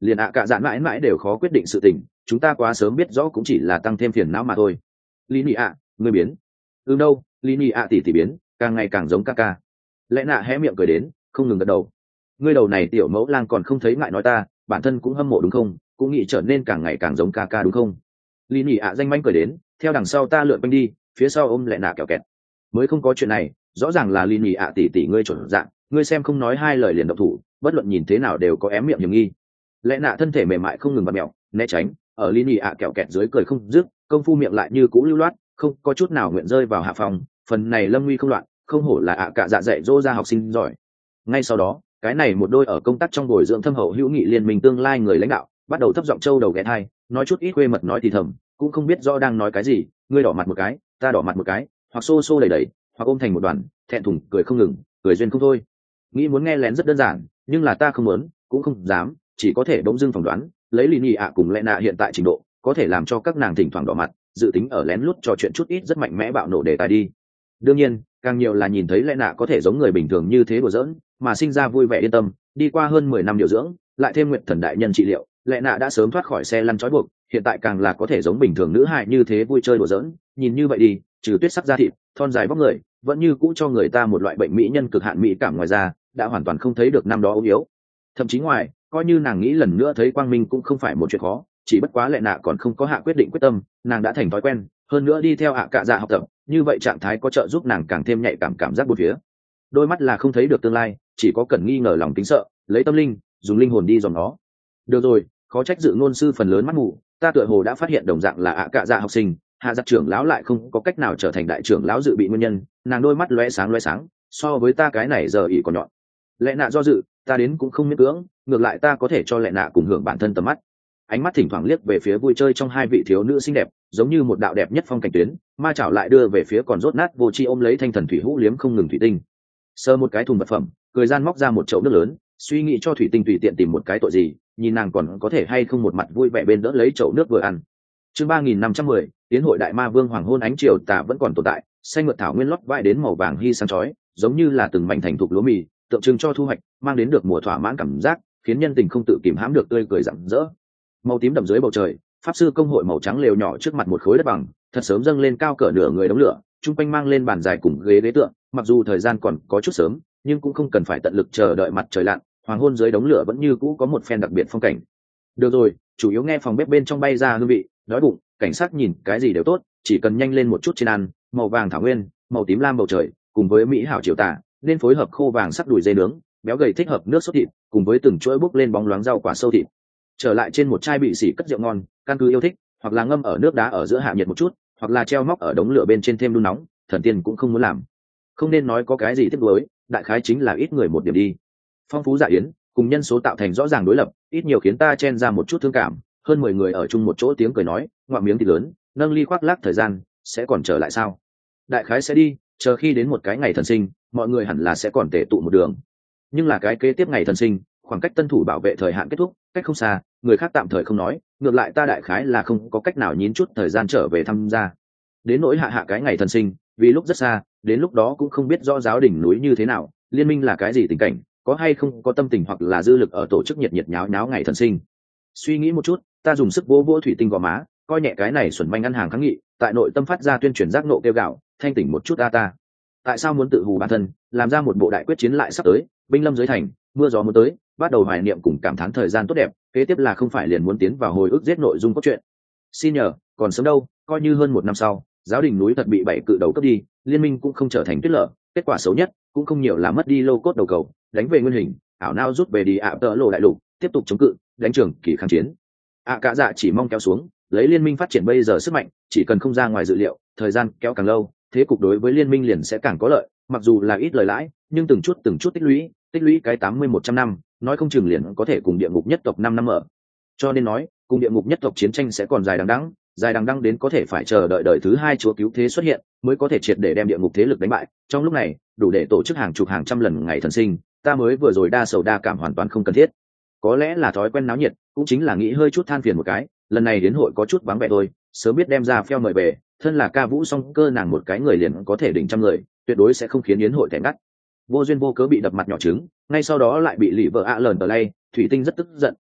liền ạ cả dạn mãi mãi đều khó quyết định sự tình, chúng ta quá sớm biết rõ cũng chỉ là tăng thêm phiền não mà thôi. Lý Nị ạ, ngươi biến. Đâu, Lý Nị ạ tỷ biến, càng ngày càng giống ca ca. Lẽ nạ hé miệng cười đến, không ngừng gật đầu. Ngươi đầu này tiểu mẫu lang còn không thấy ngại nói ta, bản thân cũng hâm mộ đúng không, cũng nghĩ trở nên càng ngày càng giống ca ca đúng không? Lý Nị ạ danh manh cười đến, theo đằng sau ta lượn quanh đi, phía sau ôm lẽ nạ kẹo kẹt. Mới không có chuyện này, rõ ràng là Lý Nị ạ tỷ ngươi chuẩn dạng, ngươi xem không nói hai lời liền động thủ, bất luận nhìn thế nào đều có ém miệng hiểm nghi. Lẽ nạ thân thể mềm mại không ngừng bật mẹo né tránh, ở Lý Nị ạ kẹo kẹt dưới cười không dứt, công phu miệng lại như cũ lưu loát, không có chút nào nguyện rơi vào hạ phòng. Phần này lâm nguy không loạn, không hổ là ạ cả dạ dạy dỗ ra học sinh giỏi. Ngay sau đó, cái này một đôi ở công tác trong bồi dưỡng thâm hậu hữu nghị liên minh tương lai người lãnh đạo bắt đầu thấp giọng trâu đầu ghé thai, nói chút ít quê mật nói thì thầm, cũng không biết rõ đang nói cái gì, ngươi đỏ mặt một cái, ta đỏ mặt một cái, hoặc xô xô đẩy đẩy, hoặc ôm thành một đoàn, thẹn thùng cười không ngừng, cười duyên không thôi. Nghĩ muốn nghe lén rất đơn giản, nhưng là ta không muốn, cũng không dám, chỉ có thể bỗng dưng phỏng đoán, lấy Lý Nị ạ cùng Lệ Nạ hiện tại trình độ, có thể làm cho các nàng thỉnh thoảng đỏ mặt, dự tính ở lén lút trò chuyện chút ít rất mạnh mẽ bạo nổ đề tài đi. Đương nhiên, càng nhiều là nhìn thấy Lệ Nạ có thể giống người bình thường như thế đùa giỡn, mà sinh ra vui vẻ yên tâm. Đi qua hơn 10 năm điều dưỡng, lại thêm Nguyệt Thần đại nhân trị liệu, Lệ Nạ đã sớm thoát khỏi xe lăn trói buộc, hiện tại càng là có thể giống bình thường nữ hài như thế vui chơi đùa giỡn. Nhìn như vậy đi, trừ tuyết sắc da thịt, thon dài vóc người, vẫn như cũ cho người ta một loại bệnh mỹ nhân cực hạn mỹ cảm, ngoài ra đã hoàn toàn không thấy được năm đó ốm yếu. Thậm chí ngoài, coi như nàng nghĩ lần nữa thấy quang minh cũng không phải một chuyện khó, chỉ bất quá Lệ Nạ còn không có hạ quyết định quyết tâm, nàng đã thành thói quen, hơn nữa đi theo ạ cạ dạ học tập, như vậy trạng thái có trợ giúp nàng càng thêm nhạy cảm cảm giác bốn phía. Đôi mắt là không thấy được tương lai, chỉ có cần nghi ngờ lòng tính sợ, lấy tâm linh, dùng linh hồn đi dòm nó. Được rồi, khó trách dự ngôn sư phần lớn mắt mù, ta tựa hồ đã phát hiện đồng dạng là ạ cạ dạ học sinh, hạ giặc trưởng lão lại không có cách nào trở thành đại trưởng lão dự bị nguyên nhân, nàng đôi mắt lóe sáng, so với ta cái này giờ ỉ còn nhọn. Lệ Nạ do dự, ta đến cũng không miễn cưỡng, ngược lại ta có thể cho Lệ Nạ cùng hưởng bản thân tầm mắt. Ánh mắt thỉnh thoảng liếc về phía vui chơi trong hai vị thiếu nữ xinh đẹp, giống như một đạo đẹp nhất phong cảnh tuyến, ma chảo lại đưa về phía còn rốt nát vô chi ôm lấy thanh thần thủy hũ liếm không ngừng thủy tinh. Sơ một cái thùng vật phẩm, cười gian móc ra một chậu nước lớn, suy nghĩ cho thủy tinh tùy tiện tìm một cái tội gì, nhìn nàng còn có thể hay không một mặt vui vẻ bên đỡ lấy chậu nước vừa ăn. Chương 3510, tiến hội đại ma vương hoàng hôn, ánh chiều tà vẫn còn tồn tại, xanh mượt thảo nguyên lót vãi đến màu vàng hy sáng chói, giống như là từng mảnh thành thục lúa mì, tượng trưng cho thu hoạch, mang đến được mùa thỏa mãn cảm giác, khiến nhân tình không tự kìm hãm được tươi cười rạng rỡ. Màu tím đậm dưới bầu trời, pháp sư công hội màu trắng lều nhỏ trước mặt một khối đất bằng, thật sớm dâng lên cao cỡ nửa người đống lửa, chung quanh mang lên bàn dài cùng ghế tượng, mặc dù thời gian còn có chút sớm, nhưng cũng không cần phải tận lực chờ đợi mặt trời lặn, hoàng hôn dưới đống lửa vẫn như cũ có một phen đặc biệt phong cảnh. Được rồi, chủ yếu nghe phòng bếp bên trong bay ra hương vị, đói bụng, cảnh sát nhìn cái gì đều tốt, chỉ cần nhanh lên một chút trên ăn, màu vàng thảo nguyên, màu tím lam bầu trời, cùng với mỹ hảo chiều tà, nên phối hợp khô vàng sắc đùi dê nướng, béo gầy thích hợp nước sốt thịt, cùng với từng chuỗi bốc lên bóng loáng rau quả sâu thịt. Trở lại trên một chai bị xỉ cất rượu ngon, căn cứ yêu thích, hoặc là ngâm ở nước đá ở giữa hạ nhiệt một chút, hoặc là treo móc ở đống lửa bên trên thêm đun nóng, thần tiên cũng không muốn làm. Không nên nói có cái gì tiếc nuối, đại khái chính là ít người một điểm đi. Phong phú dạ yến, cùng nhân số tạo thành rõ ràng đối lập, ít nhiều khiến ta chen ra một chút thương cảm. Hơn 10 người ở chung một chỗ tiếng cười nói, ngoạm miếng thịt lớn, nâng ly khoác lác thời gian, sẽ còn trở lại sao? Đại khái sẽ đi, chờ khi đến một cái ngày thần sinh, mọi người hẳn là sẽ còn tề tụ một đường. Nhưng là cái kế tiếp ngày thần sinh, khoảng cách tân thủ bảo vệ thời hạn kết thúc, cách không xa, người khác tạm thời không nói, ngược lại ta đại khái là không có cách nào nhín chút thời gian trở về tham gia. Đến nỗi hạ cái ngày thần sinh, vì lúc rất xa, đến lúc đó cũng không biết rõ giáo đỉnh núi như thế nào, liên minh là cái gì tình cảnh, có hay không có tâm tình hoặc là dư lực ở tổ chức nhiệt nháo ngày thần sinh. Suy nghĩ một chút, ta dùng sức vỗ thủy tinh gò má, coi nhẹ cái này xuẩn manh ăn hàng kháng nghị, tại nội tâm phát ra tuyên truyền giác nộ kêu gạo, thanh tỉnh một chút ta. Tại sao muốn tự hù bản thân, làm ra một bộ đại quyết chiến lại sắp tới, binh lâm dưới thành, mưa gió muốn tới, bắt đầu hoài niệm cùng cảm thán thời gian tốt đẹp, kế tiếp là không phải liền muốn tiến vào hồi ức giết nội dung cốt truyện. Xin nhờ, còn sớm đâu, coi như hơn 1 năm sau, giáo đình núi thật bị 7 cự đầu cấp đi, liên minh cũng không trở thành tuyết lở, kết quả xấu nhất cũng không nhiều là mất đi lô cốt đầu cầu, đánh về nguyên hình, ảo nao rút về đi ạ tợ lộ đại lục, tiếp tục chống cự, đánh trường kỳ kháng chiến. Cả dạ chỉ mong kéo xuống, lấy liên minh phát triển bây giờ sức mạnh, chỉ cần không ra ngoài dự liệu, thời gian kéo càng lâu, thế cục đối với liên minh liền sẽ càng có lợi, mặc dù là ít lời lãi, nhưng từng chút tích lũy cái 80-100 năm, nói không chừng liền có thể cùng địa ngục nhất tộc 5 năm ở. Cho nên nói, cùng địa ngục nhất tộc chiến tranh sẽ còn dài đằng đẵng đến có thể phải chờ đợi đời thứ 2 chúa cứu thế xuất hiện, mới có thể triệt để đem địa ngục thế lực đánh bại. Trong lúc này, đủ để tổ chức hàng chục hàng trăm lần ngày thần sinh, ta mới vừa rồi đa sầu đa cảm hoàn toàn không cần thiết. Có lẽ là thói quen náo nhiệt, cũng chính là nghĩ hơi chút than phiền một cái, lần này đến hội có chút vắng vẻ thôi, sớm biết đem ra phèo mời về, thân là ca vũ song cơ nàng một cái người liền có thể đỉnh trăm người, tuyệt đối sẽ không khiến yến hội thèm ngắt. Vô duyên vô cớ bị đập mặt nhỏ trứng, ngay sau đó lại bị lì vợ ạ lờn tờ lay, thủy tinh rất tức giận,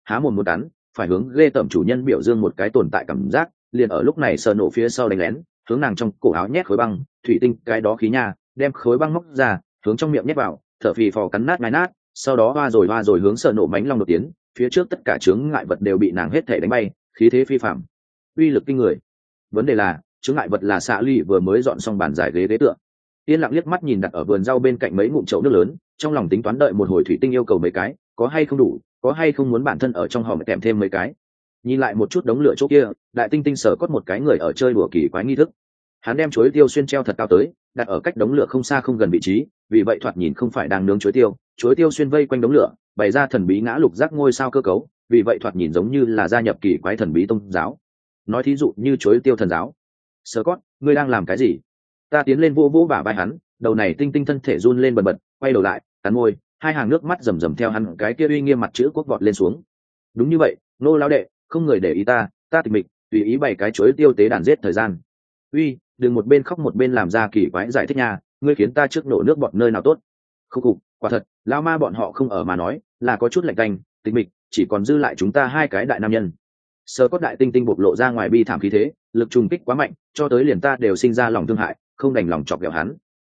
há mồm một cắn, phải hướng ghê tởm chủ nhân biểu dương một cái tồn tại cảm giác. Liền ở lúc này sợ nổ phía sau đánh lén, hướng nàng trong cổ áo nhét khối băng thủy tinh, cái đó khí nha, đem khối băng móc ra hướng trong miệng nhét vào, thở phì phò cắn nát ngai nát, sau đó hoa rồi hướng sợ nổ mánh long đột tiến, phía trước tất cả chướng ngại vật đều bị nàng hết thể đánh bay, khí thế phi phạm, uy lực kinh người. Vấn đề là chướng ngại vật là xạ ly vừa mới dọn xong bàn giải ghế tựa, yên lặng liếc mắt nhìn đặt ở vườn rau bên cạnh mấy ngụm chậu nước lớn, trong lòng tính toán đợi một hồi thủy tinh yêu cầu mấy cái, có hay không đủ, có hay không muốn bản thân ở trong hòm kèm thêm mấy cái. Nhìn lại một chút đống lửa chỗ kia, đại tinh tinh sở cốt một cái người ở chơi đùa kỳ quái nghi thức. Hắn đem chuối tiêu xuyên treo thật cao tới, đặt ở cách đống lửa không xa không gần vị trí, vì vậy thoạt nhìn không phải đang nướng chuối tiêu xuyên vây quanh đống lửa, bày ra thần bí ngã lục giác ngôi sao cơ cấu, vì vậy thoạt nhìn giống như là gia nhập kỳ quái thần bí tôn giáo. Nói thí dụ như chuối tiêu thần giáo. Sở cốt, ngươi đang làm cái gì? Ta tiến lên vỗ vỗ bả vai hắn, đầu này tinh tinh thân thể run lên bần bật, quay đầu lại, cắn môi, hai hàng nước mắt rầm rầm theo hắn cái kia uy nghiêm mặt chữ quốc vọt lên xuống. Đúng như vậy, nô lão đệ, không người để ý ta tịch mịch tùy ý bày cái chuối tiêu tế đàn giết thời gian. Uy, đừng một bên khóc một bên làm ra kỳ quái giải thích nha, ngươi khiến ta trước nổ nước bọt nơi nào tốt. Không cục, quả thật, lão ma bọn họ không ở mà nói, là có chút lạnh tanh, tịch mịch, chỉ còn dư lại chúng ta hai cái đại nam nhân. Sơ cốt đại tinh tinh bộc lộ ra ngoài bi thảm khí thế, lực trùng kích quá mạnh, cho tới liền ta đều sinh ra lòng thương hại, không đành lòng chọc ghẹo hắn.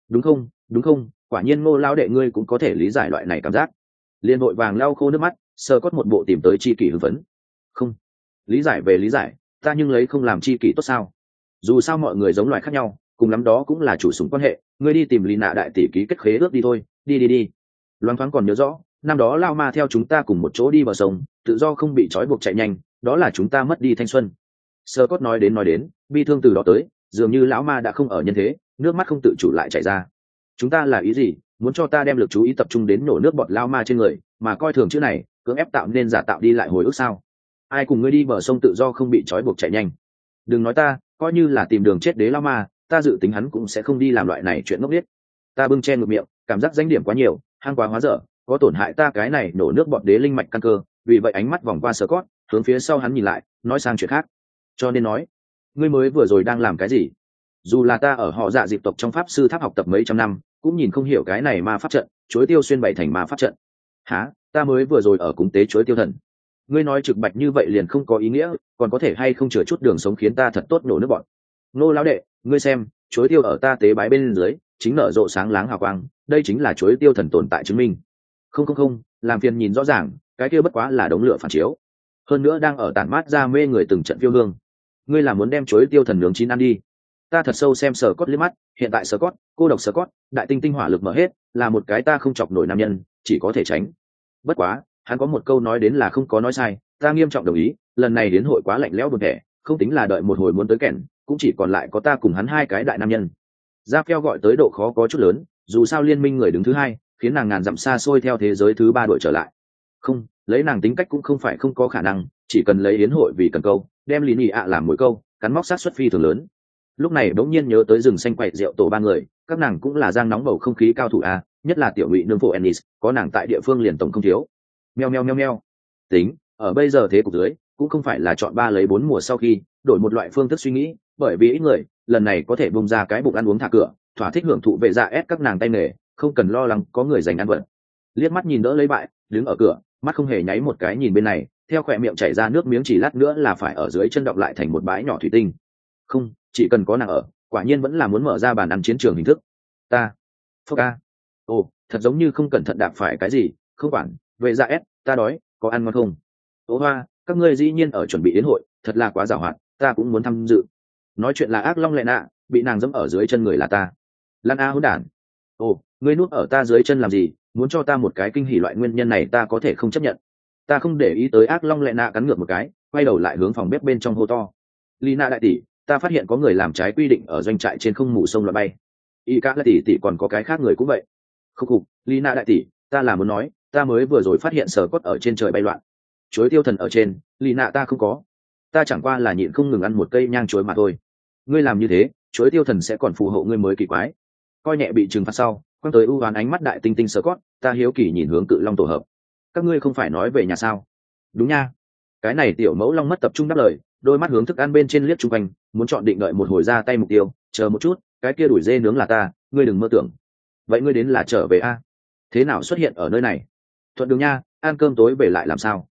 Đúng không, quả nhiên Ngô lão đệ ngươi cũng có thể lý giải loại này cảm giác. Liên vội vàng lau khô nước mắt, sơ cốt một bộ tìm tới chi kỷ hưng phấn. Không, lý giải về lý giải, ta nhưng lấy không làm chi kỷ tốt sao? Dù sao mọi người giống loài khác nhau, cùng lắm đó cũng là chủ súng quan hệ, ngươi đi tìm Lý Nạ đại tỷ ký kết khế ước đi thôi, đi. Loan thoáng còn nhớ rõ, năm đó lao ma theo chúng ta cùng một chỗ đi bờ sông, tự do không bị trói buộc chạy nhanh, đó là chúng ta mất đi thanh xuân. Sơ cốt nói đến, bi thương từ đó tới, dường như lão ma đã không ở nhân thế, nước mắt không tự chủ lại chảy ra. Chúng ta là ý gì? Muốn cho ta đem lực chú ý tập trung đến nổ nước bọt lao ma trên người, mà coi thường chữ này, cưỡng ép tạo nên giả tạo đi lại hồi ức sao? Ai cùng ngươi đi bờ sông tự do không bị trói buộc chạy nhanh? Đừng nói ta, coi như là tìm đường chết đế lao ma, ta dự tính hắn cũng sẽ không đi làm loại này chuyện ngốc nghếch. Ta bưng che ngược miệng, cảm giác danh điểm quá nhiều, hang quá hóa dở, có tổn hại ta cái này nổ nước bọt đế linh mạch căn cơ, vì vậy ánh mắt vòng qua Scott, hướng phía sau hắn nhìn lại, nói sang chuyện khác. Cho nên nói, ngươi mới vừa rồi đang làm cái gì? Dù là ta ở họ Dạ Diệp tộc trong pháp sư tháp học tập mấy trăm năm, cũng nhìn không hiểu cái này ma pháp trận, chuối tiêu xuyên bày thành ma pháp trận. Hả? Ta mới vừa rồi ở cúng tế chuối tiêu thần. Ngươi nói trực bạch như vậy liền không có ý nghĩa, còn có thể hay không chừa chút đường sống khiến ta thật tốt nổ nước bọn. Nô lão đệ, ngươi xem, chuối tiêu ở ta tế bái bên dưới, chính nở rộ sáng láng hào quang, đây chính là chuối tiêu thần tồn tại chứng minh. Không, làm phiền nhìn rõ ràng, cái kia bất quá là đống lửa phản chiếu. Hơn nữa đang ở tản mát ra mê người từng trận phiêu hương. Ngươi là muốn đem chuối tiêu thần nướng chín ăn đi? Ta thật sâu xem sờ cốt liếc mắt, hiện tại sờ cốt, cô độc sờ cốt, đại tinh tinh hỏa lực mở hết, là một cái ta không chọc nổi nam nhân, chỉ có thể tránh. Bất quá, hắn có một câu nói đến là không có nói sai, ta nghiêm trọng đồng ý, lần này đến hội quá lạnh lẽo buồn tẻ, không tính là đợi một hồi muốn tới kẻn, cũng chỉ còn lại có ta cùng hắn hai cái đại nam nhân. Ra phèo gọi tới độ khó có chút lớn, dù sao liên minh người đứng thứ hai, khiến nàng ngàn dặm xa xôi theo thế giới thứ ba đội trở lại. Không, lấy nàng tính cách cũng không phải không có khả năng, chỉ cần lấy yến hội vì cần câu, đem lý nhị ạ làm mỗi câu, cắn móc sát xuất phi thường lớn. Lúc này bỗng nhiên nhớ tới rừng xanh quậy rượu tổ ba người, các nàng cũng là giang nóng bầu không khí cao thủ a, nhất là tiểu ngụy nương phụ Ennis, có nàng tại địa phương liền tổng không thiếu. Meo. Tính, ở bây giờ thế cục dưới, cũng không phải là chọn ba lấy bốn mùa sau khi đổi một loại phương thức suy nghĩ, bởi vì ít người, lần này có thể bung ra cái bụng ăn uống thả cửa, thỏa thích hưởng thụ vệ dạ ép các nàng tay nghề, không cần lo lắng có người giành ăn vật. Liếc mắt nhìn đỡ lấy bại, đứng ở cửa, mắt không hề nháy một cái nhìn bên này, theo khỏe miệng chảy ra nước miếng, chỉ lát nữa là phải ở dưới chân đọng lại thành một bãi nhỏ thủy tinh. Không, chỉ cần có nàng ở, quả nhiên vẫn là muốn mở ra bàn ăn chiến trường hình thức. Ta, phúc a, ồ, thật giống như không cẩn thận đạp phải cái gì, không quản, vệ dạ ép, ta đói, có ăn ngon không? Ô hoa, các ngươi dĩ nhiên ở chuẩn bị yến hội, thật là quá giàu hoạt, ta cũng muốn tham dự. Nói chuyện là ác long lệ nạ, bị nàng dẫm ở dưới chân người là ta. Lan a hỗn đản. Ồ, ngươi nuốt ở ta dưới chân làm gì? Muốn cho ta một cái kinh hỉ loại nguyên nhân này ta có thể không chấp nhận. Ta không để ý tới ác long lệ nạ cắn ngược một cái, quay đầu lại hướng phòng bếp bên trong hô to. Lina đại tỷ, ta phát hiện có người làm trái quy định ở doanh trại trên không mù sông loại bay. Y cả là tỷ còn có cái khác người cũng vậy. Khúc khục, Lina đại tỷ, ta là muốn nói, ta mới vừa rồi phát hiện sờ cốt ở trên trời bay loạn. Chuối tiêu thần ở trên, Lina ta không có. Ta chẳng qua là nhịn không ngừng ăn một cây nhang chuối mà thôi. Ngươi làm như thế, chuối tiêu thần sẽ còn phù hộ ngươi mới kỳ quái. Coi nhẹ bị trừng phạt sau, quăng tới ưu oán ánh mắt đại tinh tinh sờ cốt, ta hiếu kỳ nhìn hướng cự long tổ hợp. Các ngươi không phải nói về nhà sao? Đúng nha. Cái này tiểu mẫu long mất tập trung đáp lời, đôi mắt hướng thức ăn bên trên liếc chung quanh, muốn chọn định đợi một hồi ra tay mục tiêu, chờ một chút, cái kia đuổi dê nướng là ta, ngươi đừng mơ tưởng. Vậy ngươi đến là trở về a? Thế nào xuất hiện ở nơi này? Thuận đường nha, ăn cơm tối về lại làm sao?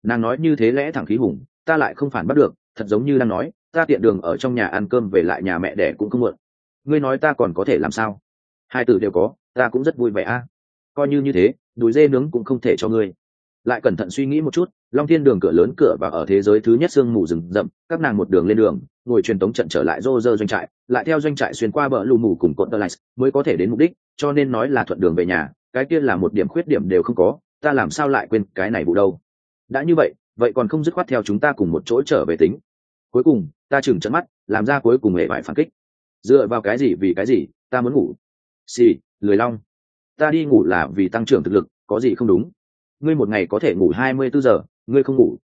Nàng nói như thế lẽ thẳng khí hùng, ta lại không phản bắt được, thật giống như đang nói ta tiện đường ở trong nhà ăn cơm về lại nhà mẹ đẻ cũng không muộn. Ngươi nói ta còn có thể làm sao? Hai từ đều có, ta cũng rất vui vẻ a. Coi như thế, đùi dê nướng cũng không thể cho ngươi. Lại cẩn thận suy nghĩ một chút, Long Thiên đường cửa lớn cửa và ở thế giới thứ nhất sương mù rừng rậm, các nàng một đường lên đường, ngồi truyền tống trận trở lại Roger doanh trại, lại theo doanh trại xuyên qua bờ lù mù cùng cột Tơ mới có thể đến mục đích, cho nên nói là thuận đường về nhà, cái kia là một điểm khuyết điểm đều không có, ta làm sao lại quên cái này vụ đâu. Đã như vậy, vậy còn không dứt khoát theo chúng ta cùng một chỗ trở về tính. Cuối cùng, ta chừng trận mắt, làm ra cuối cùng hệ vải phản kích. Dựa vào cái gì vì cái gì, ta muốn ngủ. Xì, lười long. Ta đi ngủ là vì tăng trưởng thực lực, có gì không đúng? Ngươi một ngày có thể ngủ 24 giờ, ngươi không ngủ.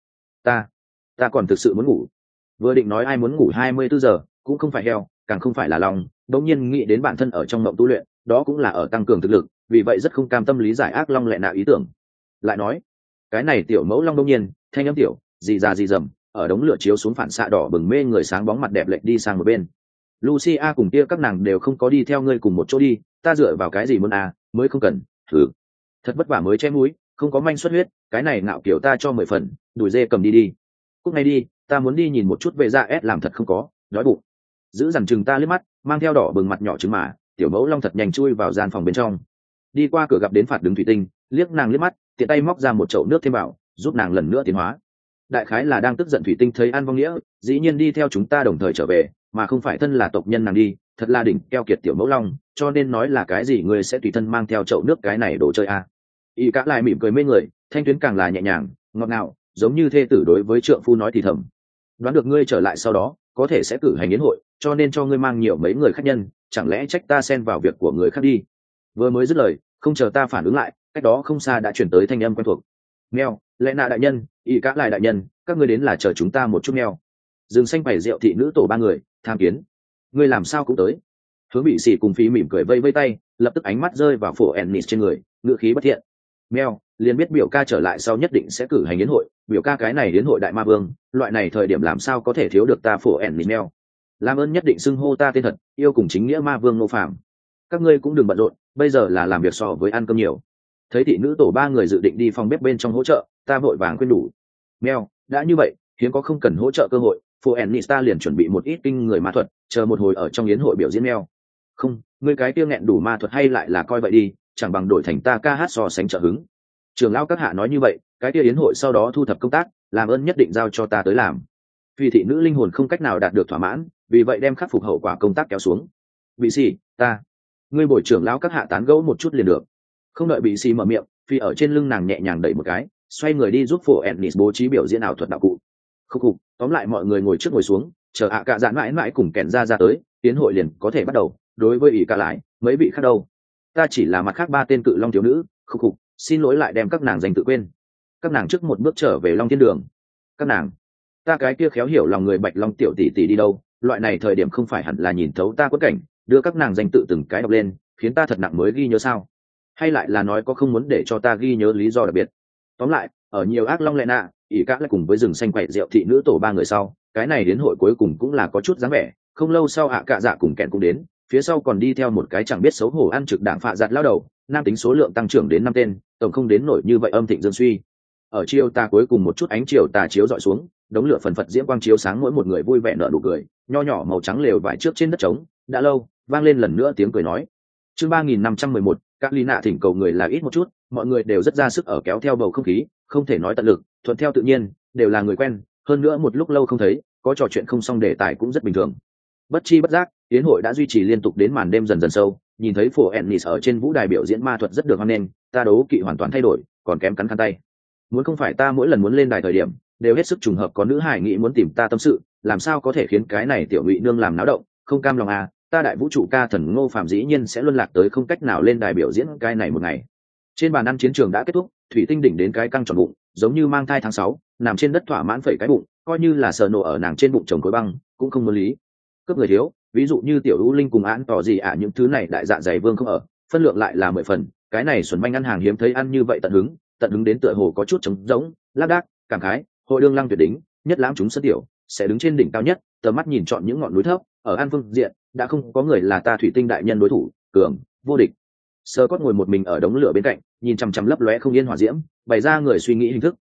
Ta còn thực sự muốn ngủ. Vừa định nói ai muốn ngủ 24 giờ, cũng không phải heo, càng không phải là lòng, đống nhiên nghĩ đến bản thân ở trong mộng tu luyện, đó cũng là ở tăng cường thực lực, vì vậy rất không cam tâm lý giải ác long lẹ nạ ý tưởng. Lại nói, cái này tiểu mẫu long đống nhiên, thanh âm tiểu, gì già gì dầm, ở đống lửa chiếu xuống phản xạ đỏ bừng mê người sáng bóng mặt đẹp lệch đi sang một bên. Lucia cùng kia các nàng đều không có đi theo ngươi cùng một chỗ đi, ta dựa vào cái gì muốn mới không cần, thử. Thật vất vả mới che mũi, không có manh xuất huyết, cái này ngạo kiểu ta cho 10 phần, đùi dê cầm đi. Cúc ngay đi, ta muốn đi nhìn một chút về ra ép làm thật không có, đói bụng. Giữ dằn chừng ta liếc mắt, mang theo đỏ bừng mặt nhỏ trứng mà, tiểu mẫu long thật nhanh chui vào gian phòng bên trong. Đi qua cửa gặp đến phạt đứng thủy tinh, liếc nàng liếc mắt, tiện tay móc ra một chậu nước thêm vào, giúp nàng lần nữa tiến hóa. Đại khái là đang tức giận thủy tinh thấy ăn vong nghĩa, dĩ nhiên đi theo chúng ta đồng thời trở về, mà không phải thân là tộc nhân nàng đi, thật là đỉnh keo kiệt tiểu mẫu long, cho nên nói là cái gì người sẽ tùy thân mang theo chậu nước cái này đồ chơi Y cả lại mỉm cười mê người, thanh tuyến càng là nhẹ nhàng, ngọt ngào, giống như thê tử đối với trượng phu nói thì thầm. Đoán được ngươi trở lại sau đó, có thể sẽ cử hành yến hội, cho nên cho ngươi mang nhiều mấy người khách nhân, chẳng lẽ trách ta xen vào việc của người khác đi. Vừa mới dứt lời, không chờ ta phản ứng lại, cách đó không xa đã chuyển tới thanh âm quen thuộc. Mèo, lẽ nạ đại nhân, Y cả lại đại nhân, các ngươi đến là chờ chúng ta một chút mèo. Rừng xanh bày rượu thị nữ tổ 3 người, tham kiến. Ngươi làm sao cũng tới. Hướng bị xỉ cùng phí mỉm cười vây vây tay, lập tức ánh mắt rơi vào phổ Ennis trên người, ngữ khí bất thiện. Mèo, liền biết biểu ca trở lại sau nhất định sẽ cử hành yến hội, biểu ca cái này yến hội đại ma vương, loại này thời điểm làm sao có thể thiếu được ta phổ Ennis mèo. Làm ơn nhất định xưng hô ta tên thật, yêu cùng chính nghĩa ma vương Ngô Phàm. Các ngươi cũng đừng bận rộn, bây giờ là làm việc so với ăn cơm nhiều. Thấy thị nữ tổ 3 người dự định đi phòng bếp bên trong hỗ trợ, ta vội vàng khuyên đủ. Mèo, đã như vậy, hiếm có không cần hỗ trợ cơ hội, phụ Ennis ta liền chuẩn bị một ít kinh người ma thuật, chờ một hồi ở trong yến hội biểu diễn mèo. Không, ngươi cái tiêu nghẹn đủ ma thuật hay lại là coi vậy đi, chẳng bằng đổi thành ta ca hát so sánh trợ hứng. Trường lão các hạ nói như vậy, cái kia yến hội sau đó thu thập công tác, làm ơn nhất định giao cho ta tới làm. Vì thị nữ linh hồn không cách nào đạt được thỏa mãn, vì vậy đem khắc phục hậu quả công tác kéo xuống. Bị xì, ngươi bồi trưởng lão các hạ tán gẫu một chút liền được. Không đợi bị xì mở miệng, phi ở trên lưng nàng nhẹ nhàng đẩy một cái, xoay người đi giúp phổ Ennis bố trí biểu diễn ảo thuật đạo cụ. Khúc khục, tóm lại mọi người ngồi trước ngồi xuống, chờ cả dạn mãi mãi cùng kèn ra tới, tiến hội liền có thể bắt đầu. Đối với ỷ cả lại, mấy vị khác đâu? Ta chỉ là mặt khác 3 tên cự long thiếu nữ. Khúc khục, xin lỗi lại đem các nàng danh tự quên. Các nàng trước một bước trở về Long Thiên Đường. Các nàng, ta cái kia khéo hiểu lòng người Bạch Long tiểu tỷ tỷ đi đâu? Loại này thời điểm không phải hẳn là nhìn thấu ta quất cảnh, đưa các nàng danh tự từng cái đọc lên, khiến ta thật nặng mới ghi nhớ sao? Hay lại là nói có không muốn để cho ta ghi nhớ lý do đặc biệt? Tóm lại, ở nhiều ác long lệ nạ, ỷ cả lại cùng với rừng xanh quậy rượu thị nữ tổ 3 người sau, cái này đến hội cuối cùng cũng là có chút dáng vẻ. Không lâu sau cả dạ cùng kẹn cũng đến, phía sau còn đi theo một cái chẳng biết xấu hổ ăn trực đảng phạ giặt lao đầu, nam tính số lượng tăng trưởng đến 5 tên, tổng không đến nổi như vậy âm thịnh dương suy. Ở chiều tà cuối cùng một chút ánh chiều tà chiếu dọi xuống, đống lửa phần phật diễm quang chiếu sáng mỗi một người vui vẻ nở nụ cười, nho nhỏ màu trắng lều vải trước trên đất trống, đã lâu, vang lên lần nữa tiếng cười nói. Chương 3511, các ly nạ thỉnh cầu người là ít một chút, mọi người đều rất ra sức ở kéo theo bầu không khí, không thể nói tận lực, thuận theo tự nhiên, đều là người quen, hơn nữa một lúc lâu không thấy, có trò chuyện không xong đề tài cũng rất bình thường. Bất chi bất giác, yến hội đã duy trì liên tục đến màn đêm dần dần sâu, nhìn thấy phổ Ennis ở trên vũ đài biểu diễn ma thuật rất được hoan nghênh, ta đấu kỵ hoàn toàn thay đổi, còn kém cắn khăn tay. Muốn không phải ta mỗi lần muốn lên đài thời điểm, đều hết sức trùng hợp có nữ hải nghĩ muốn tìm ta tâm sự, làm sao có thể khiến cái này tiểu ngụy nương làm náo động, không cam lòng ta đại vũ trụ ca thần Ngô Phàm dĩ nhiên sẽ luân lạc tới không cách nào lên đài biểu diễn cái này một ngày. Trên bàn ăn chiến trường đã kết thúc, thủy tinh đỉnh đến cái căng tròn bụng, giống như mang thai tháng 6, nằm trên đất thỏa mãn phẩy cái bụng, coi như là sờ nổ ở nàng trên bụng chồng khối băng, cũng không muốn lý. Cướp người thiếu, ví dụ như tiểu U Linh cùng án tỏ gì những thứ này đại dạ dày vương không ở, phân lượng lại là 10 phần, cái này xuẩn manh ăn hàng hiếm thấy ăn như vậy tận hứng đến tựa hồ có chút trống rỗng, lác đác, cảm khái, hội đương lăng tuyệt đỉnh, nhất lãm chúng sân tiểu, sẽ đứng trên đỉnh cao nhất, tầm mắt nhìn chọn những ngọn núi thấp, ở an phương diện, đã không có người là ta thủy tinh đại nhân đối thủ, cường, vô địch. Sơ Cốt ngồi một mình ở đống lửa bên cạnh, nhìn chằm chằm lấp lóe không yên hỏa diễm, bày ra người suy nghĩ hình thức,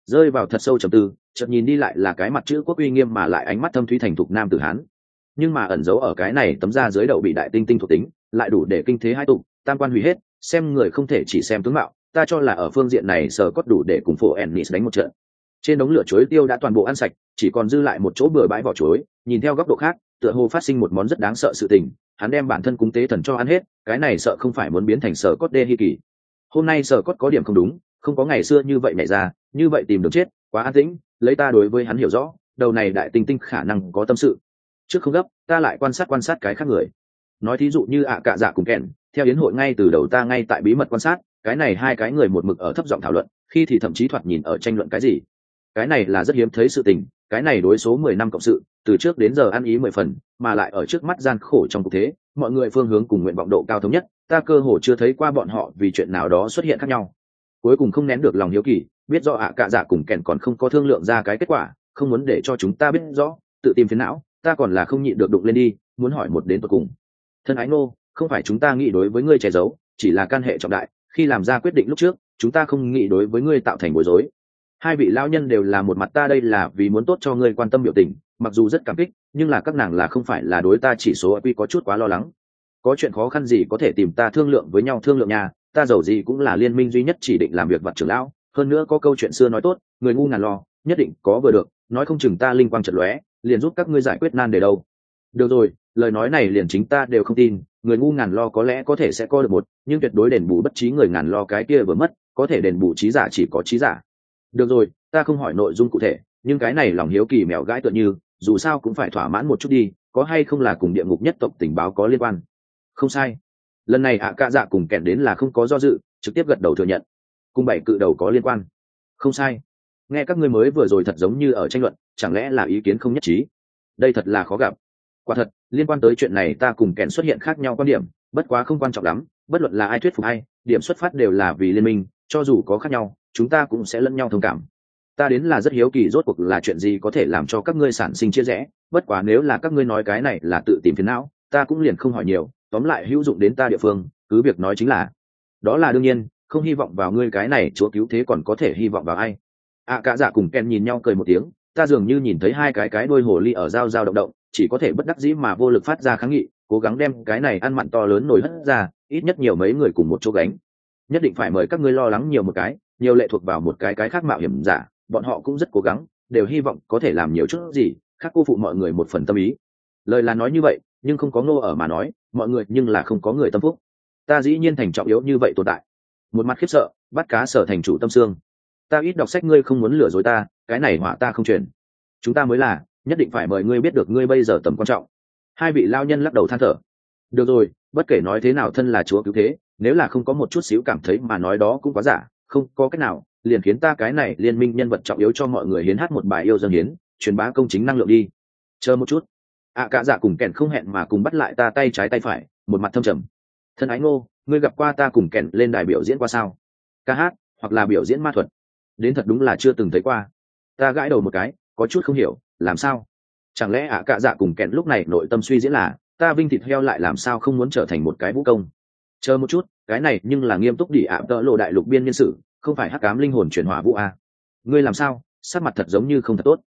rơi vào thật sâu trầm tư, chợt nhìn đi lại là cái mặt chữ quốc uy nghiêm mà lại ánh mắt thâm thúy thành thục nam tử hán, nhưng mà ẩn giấu ở cái này tấm da dưới đậu bị đại tinh tinh thuộc tính lại đủ để kinh thế hai tụ, tam quan hủy hết, xem người không thể chỉ xem tướng mạo. Ta cho là ở phương diện này sở cốt đủ để cùng phụ Ennis đánh một trận. Trên đống lửa chuối tiêu đã toàn bộ ăn sạch, chỉ còn dư lại một chỗ bừa bãi vỏ chuối. Nhìn theo góc độ khác, tựa hồ phát sinh một món rất đáng sợ sự tình. Hắn đem bản thân cúng tế thần cho ăn hết, cái này sợ không phải muốn biến thành sở cốt đê hi kỳ. Hôm nay sở cốt có điểm không đúng, không có ngày xưa như vậy nhảy ra, như vậy tìm đường chết, quá an tĩnh. Lấy ta đối với hắn hiểu rõ, đầu này đại tinh tinh khả năng có tâm sự. Trước không gấp, ta lại quan sát cái khác người. Nói thí dụ như cạ dạ cùng kèn, theo yến hội ngay từ đầu ta ngay tại bí mật quan sát, cái này hai cái người một mực ở thấp giọng thảo luận, khi thì thậm chí thoạt nhìn ở tranh luận cái gì. Cái này là rất hiếm thấy sự tình, cái này đối số 10 năm cộng sự, từ trước đến giờ ăn ý 10 phần, mà lại ở trước mắt gian khổ trong cuộc thế, mọi người phương hướng cùng nguyện vọng độ cao thống nhất, ta cơ hồ chưa thấy qua bọn họ vì chuyện nào đó xuất hiện khác nhau. Cuối cùng không nén được lòng hiếu kỳ, biết rõ cạ dạ cùng kèn còn không có thương lượng ra cái kết quả, không muốn để cho chúng ta biết rõ, tự tìm phiền não, ta còn là không nhịn được đụng lên đi, muốn hỏi một đến tận cùng. Thân ái ngô, không phải chúng ta nghĩ đối với ngươi che giấu, chỉ là can hệ trọng đại, khi làm ra quyết định lúc trước, chúng ta không nghĩ đối với ngươi tạo thành bối rối. Hai vị lão nhân đều là một mặt ta đây là vì muốn tốt cho ngươi quan tâm biểu tình, mặc dù rất cảm kích, nhưng là các nàng là không phải là đối ta chỉ số IQ có chút quá lo lắng. Có chuyện khó khăn gì có thể tìm ta thương lượng với nhau thương lượng nhà, ta giàu gì cũng là liên minh duy nhất chỉ định làm việc vặt trưởng lão, hơn nữa có câu chuyện xưa nói tốt, người ngu ngàn lo, nhất định có vừa được, nói không chừng ta linh quang chợt lóe, liền giúp các ngươi giải quyết nan đề đâu. Được rồi, lời nói này liền chính ta đều không tin, người ngu ngàn lo có lẽ có thể sẽ có được một, nhưng tuyệt đối đền bù bất trí người ngàn lo cái kia vừa mất, có thể đền bù trí giả chỉ có trí giả. Được rồi, ta không hỏi nội dung cụ thể, nhưng cái này lòng hiếu kỳ mèo gãi tựa như, dù sao cũng phải thỏa mãn một chút đi, có hay không là cùng địa ngục nhất tộc tình báo có liên quan. Không sai, lần này cạ dạ cùng kèn đến là không có do dự, trực tiếp gật đầu thừa nhận, cùng 7 cự đầu có liên quan. Không sai, nghe các ngươi mới vừa rồi thật giống như ở tranh luận, chẳng lẽ là ý kiến không nhất trí? Đây thật là khó gặp. Quả thật, liên quan tới chuyện này ta cùng kèn xuất hiện khác nhau quan điểm, bất quá không quan trọng lắm, bất luận là ai thuyết phục ai, điểm xuất phát đều là vì liên minh, cho dù có khác nhau, chúng ta cũng sẽ lẫn nhau thông cảm. Ta đến là rất hiếu kỳ rốt cuộc là chuyện gì có thể làm cho các ngươi sản sinh chia rẽ, bất quá nếu là các ngươi nói cái này là tự tìm phiền não, ta cũng liền không hỏi nhiều, tóm lại hữu dụng đến ta địa phương, cứ việc nói chính là. Đó là đương nhiên, không hy vọng vào ngươi cái này chúa cứu thế còn có thể hy vọng vào ai. Cả dạ cùng Ken nhìn nhau cười một tiếng, ta dường như nhìn thấy hai cái đuôi hồ ly ở giao động động, chỉ có thể bất đắc dĩ mà vô lực phát ra kháng nghị, cố gắng đem cái này ăn mặn to lớn nổi hất ra, ít nhất nhiều mấy người cùng một chỗ gánh. Nhất định phải mời các ngươi lo lắng nhiều một cái, nhiều lệ thuộc vào một cái khác mạo hiểm giả, bọn họ cũng rất cố gắng, đều hy vọng có thể làm nhiều chút gì, khác cô phụ mọi người một phần tâm ý. Lời là nói như vậy, nhưng không có Ngô ở mà nói, mọi người nhưng là không có người tâm phúc. Ta dĩ nhiên thành trọng yếu như vậy tồn tại. Một mặt khiếp sợ, bắt cá sở thành chủ tâm xương. Ta ít đọc sách ngươi không muốn lừa dối ta, cái này họa ta không truyền. Chúng ta mới là, nhất định phải mời ngươi biết được ngươi bây giờ tầm quan trọng. Hai vị lao nhân lắc đầu than thở. Được rồi, bất kể nói thế nào thân là chúa cứu thế, nếu là không có một chút xíu cảm thấy mà nói đó cũng quá giả, không có cách nào, liền khiến ta cái này liên minh nhân vật trọng yếu cho mọi người hiến hát một bài yêu dân hiến, truyền bá công chính năng lượng đi. Chờ một chút. Cả dạ cùng kèn không hẹn mà cùng bắt lại ta tay trái tay phải, một mặt thâm trầm. Thân ái Ngô, ngươi gặp qua ta cùng kèn lên đài biểu diễn qua sao? Ca hát, hoặc là biểu diễn ma thuật? Đến thật đúng là chưa từng thấy qua. Ta gãi đầu một cái, có chút không hiểu, làm sao? Chẳng lẽ cả dạ cùng kèn lúc này nội tâm suy diễn là, ta vinh thịt heo lại làm sao không muốn trở thành một cái vũ công? Chờ một chút, cái này nhưng là nghiêm túc đi tợ lộ đại lục biên nhân sự, không phải hắc ám linh hồn chuyển hỏa vũ a. Ngươi làm sao? Sắc mặt thật giống như không thật tốt.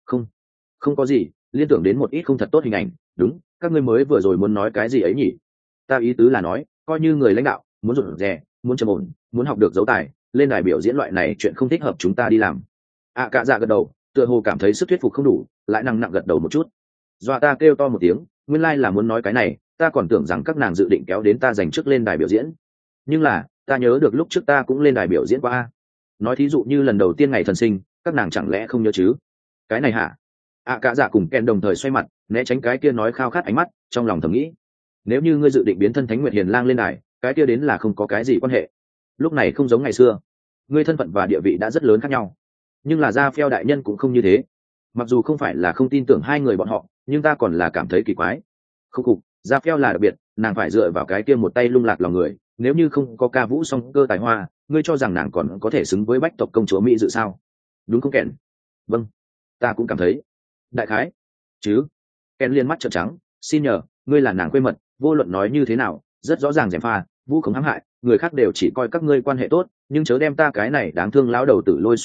Không có gì, liên tưởng đến một ít không thật tốt hình ảnh. Đúng, các ngươi mới vừa rồi muốn nói cái gì ấy nhỉ? Ta ý tứ là nói, coi như người lãnh đạo muốn rụt rè, muốn trầm ổn, muốn học được dấu tài, lên đài biểu diễn loại này chuyện không thích hợp chúng ta đi làm. Cả dạ gật đầu, tựa hồ cảm thấy sức thuyết phục không đủ, lại nặng gật đầu một chút. Dọa ta kêu to một tiếng, nguyên lai là muốn nói cái này, ta còn tưởng rằng các nàng dự định kéo đến ta giành trước lên đài biểu diễn. Nhưng là, ta nhớ được lúc trước ta cũng lên đài biểu diễn qua. Nói thí dụ như lần đầu tiên ngày thần sinh, các nàng chẳng lẽ không nhớ chứ? Cái này hả? Cả dạ cùng Ken đồng thời xoay mặt, né tránh cái kia nói khao khát ánh mắt, trong lòng thầm nghĩ. Nếu như ngươi dự định biến thân Thánh Nguyệt Hiền Lang lên đài, cái kia đến là không có cái gì quan hệ. Lúc này không giống ngày xưa, ngươi thân phận và địa vị đã rất lớn khác nhau. Nhưng là Gia Phèo đại nhân cũng không như thế. Mặc dù không phải là không tin tưởng hai người bọn họ, nhưng ta còn là cảm thấy kỳ quái. Không cục, Gia Phèo là đặc biệt, nàng phải dựa vào cái kia một tay lung lạc lòng người, nếu như không có ca vũ song cơ tài hoa, ngươi cho rằng nàng còn có thể xứng với bách tộc công chúa Mỹ dự sao? Đúng không Ken? Vâng, ta cũng cảm thấy. Đại khái chứ. Ken liên mắt trợn trắng, xin nhờ, ngươi là nàng quê mật, vô luận nói như thế nào, rất rõ ràng gièm pha, vu khống hãm hại, người khác đều chỉ coi các ngươi quan hệ tốt, nhưng chớ đem ta cái này đáng thương lão đầu tử lôi xuống nước,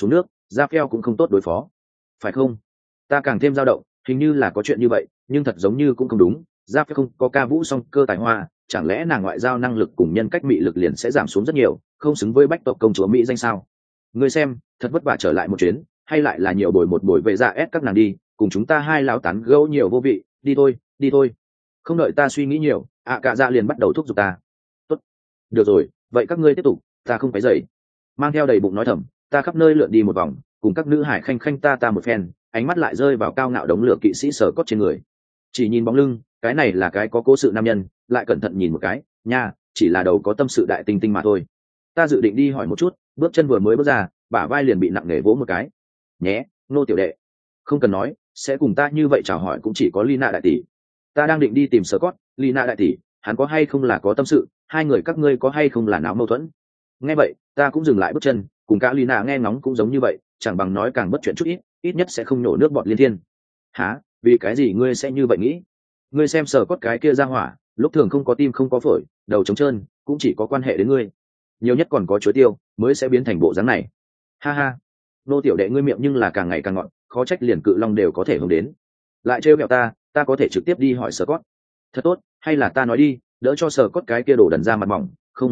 Ra phèo cũng không tốt đối phó, phải không? Ta càng thêm dao động, hình như là có chuyện như vậy, nhưng thật giống như cũng không đúng. Ra phèo không có ca vũ song cơ tài hoa, chẳng lẽ nàng ngoại giao năng lực cùng nhân cách mị lực liền sẽ giảm xuống rất nhiều, không xứng với bách tộc công chúa Mỹ danh sao? Ngươi xem, thật vất vả trở lại một chuyến, hay lại là nhiều bồi một buổi về ra ép các nàng đi, cùng chúng ta hai lão tán gẫu nhiều vô vị, đi thôi, đi thôi. Không đợi ta suy nghĩ nhiều, cả dạ liền bắt đầu thúc giục ta. Tốt, được rồi, vậy các ngươi tiếp tục, ta không phải dậy. Mang theo đầy bụng nói thầm, ta khắp nơi lượn đi một vòng, cùng các nữ hải khanh khanh ta một phen, ánh mắt lại rơi vào cao ngạo đống lửa kỵ sĩ sở cốt trên người. Chỉ nhìn bóng lưng, cái này là cái có cố sự nam nhân, lại cẩn thận nhìn một cái, nha, chỉ là đầu có tâm sự đại tinh tinh mà thôi. Ta dự định đi hỏi một chút, bước chân vừa mới bước ra, bả vai liền bị nặng nề vỗ một cái. Nhé, nô tiểu đệ, không cần nói, sẽ cùng ta như vậy chào hỏi cũng chỉ có Lina đại tỷ. Ta đang định đi tìm Scott, Lina đại tỷ, hắn có hay không là có tâm sự, hai người các ngươi có hay không là náo mâu thuẫn. Nghe vậy, ta cũng dừng lại bước chân, cùng cả Lina nghe ngóng cũng giống như vậy, chẳng bằng nói càng bất chuyện chút ít nhất sẽ không nổ nước bọt liên thiên. Hả, vì cái gì ngươi sẽ như vậy nghĩ? Ngươi xem Scott cái kia ra hỏa, lúc thường không có tim không có phổi, đầu trống trơn, cũng chỉ có quan hệ đến ngươi. Nhiều nhất còn có chuối tiêu, mới sẽ biến thành bộ dáng này. Ha ha, nô tiểu đệ ngươi miệng nhưng là càng ngày càng ngọn, khó trách liền cự long đều có thể hướng đến. Lại trêu ghẹo ta có thể trực tiếp đi hỏi Scott. Thật tốt, hay là ta nói đi, đỡ cho Scott cái kia đổ đần ra mặt mỏng, không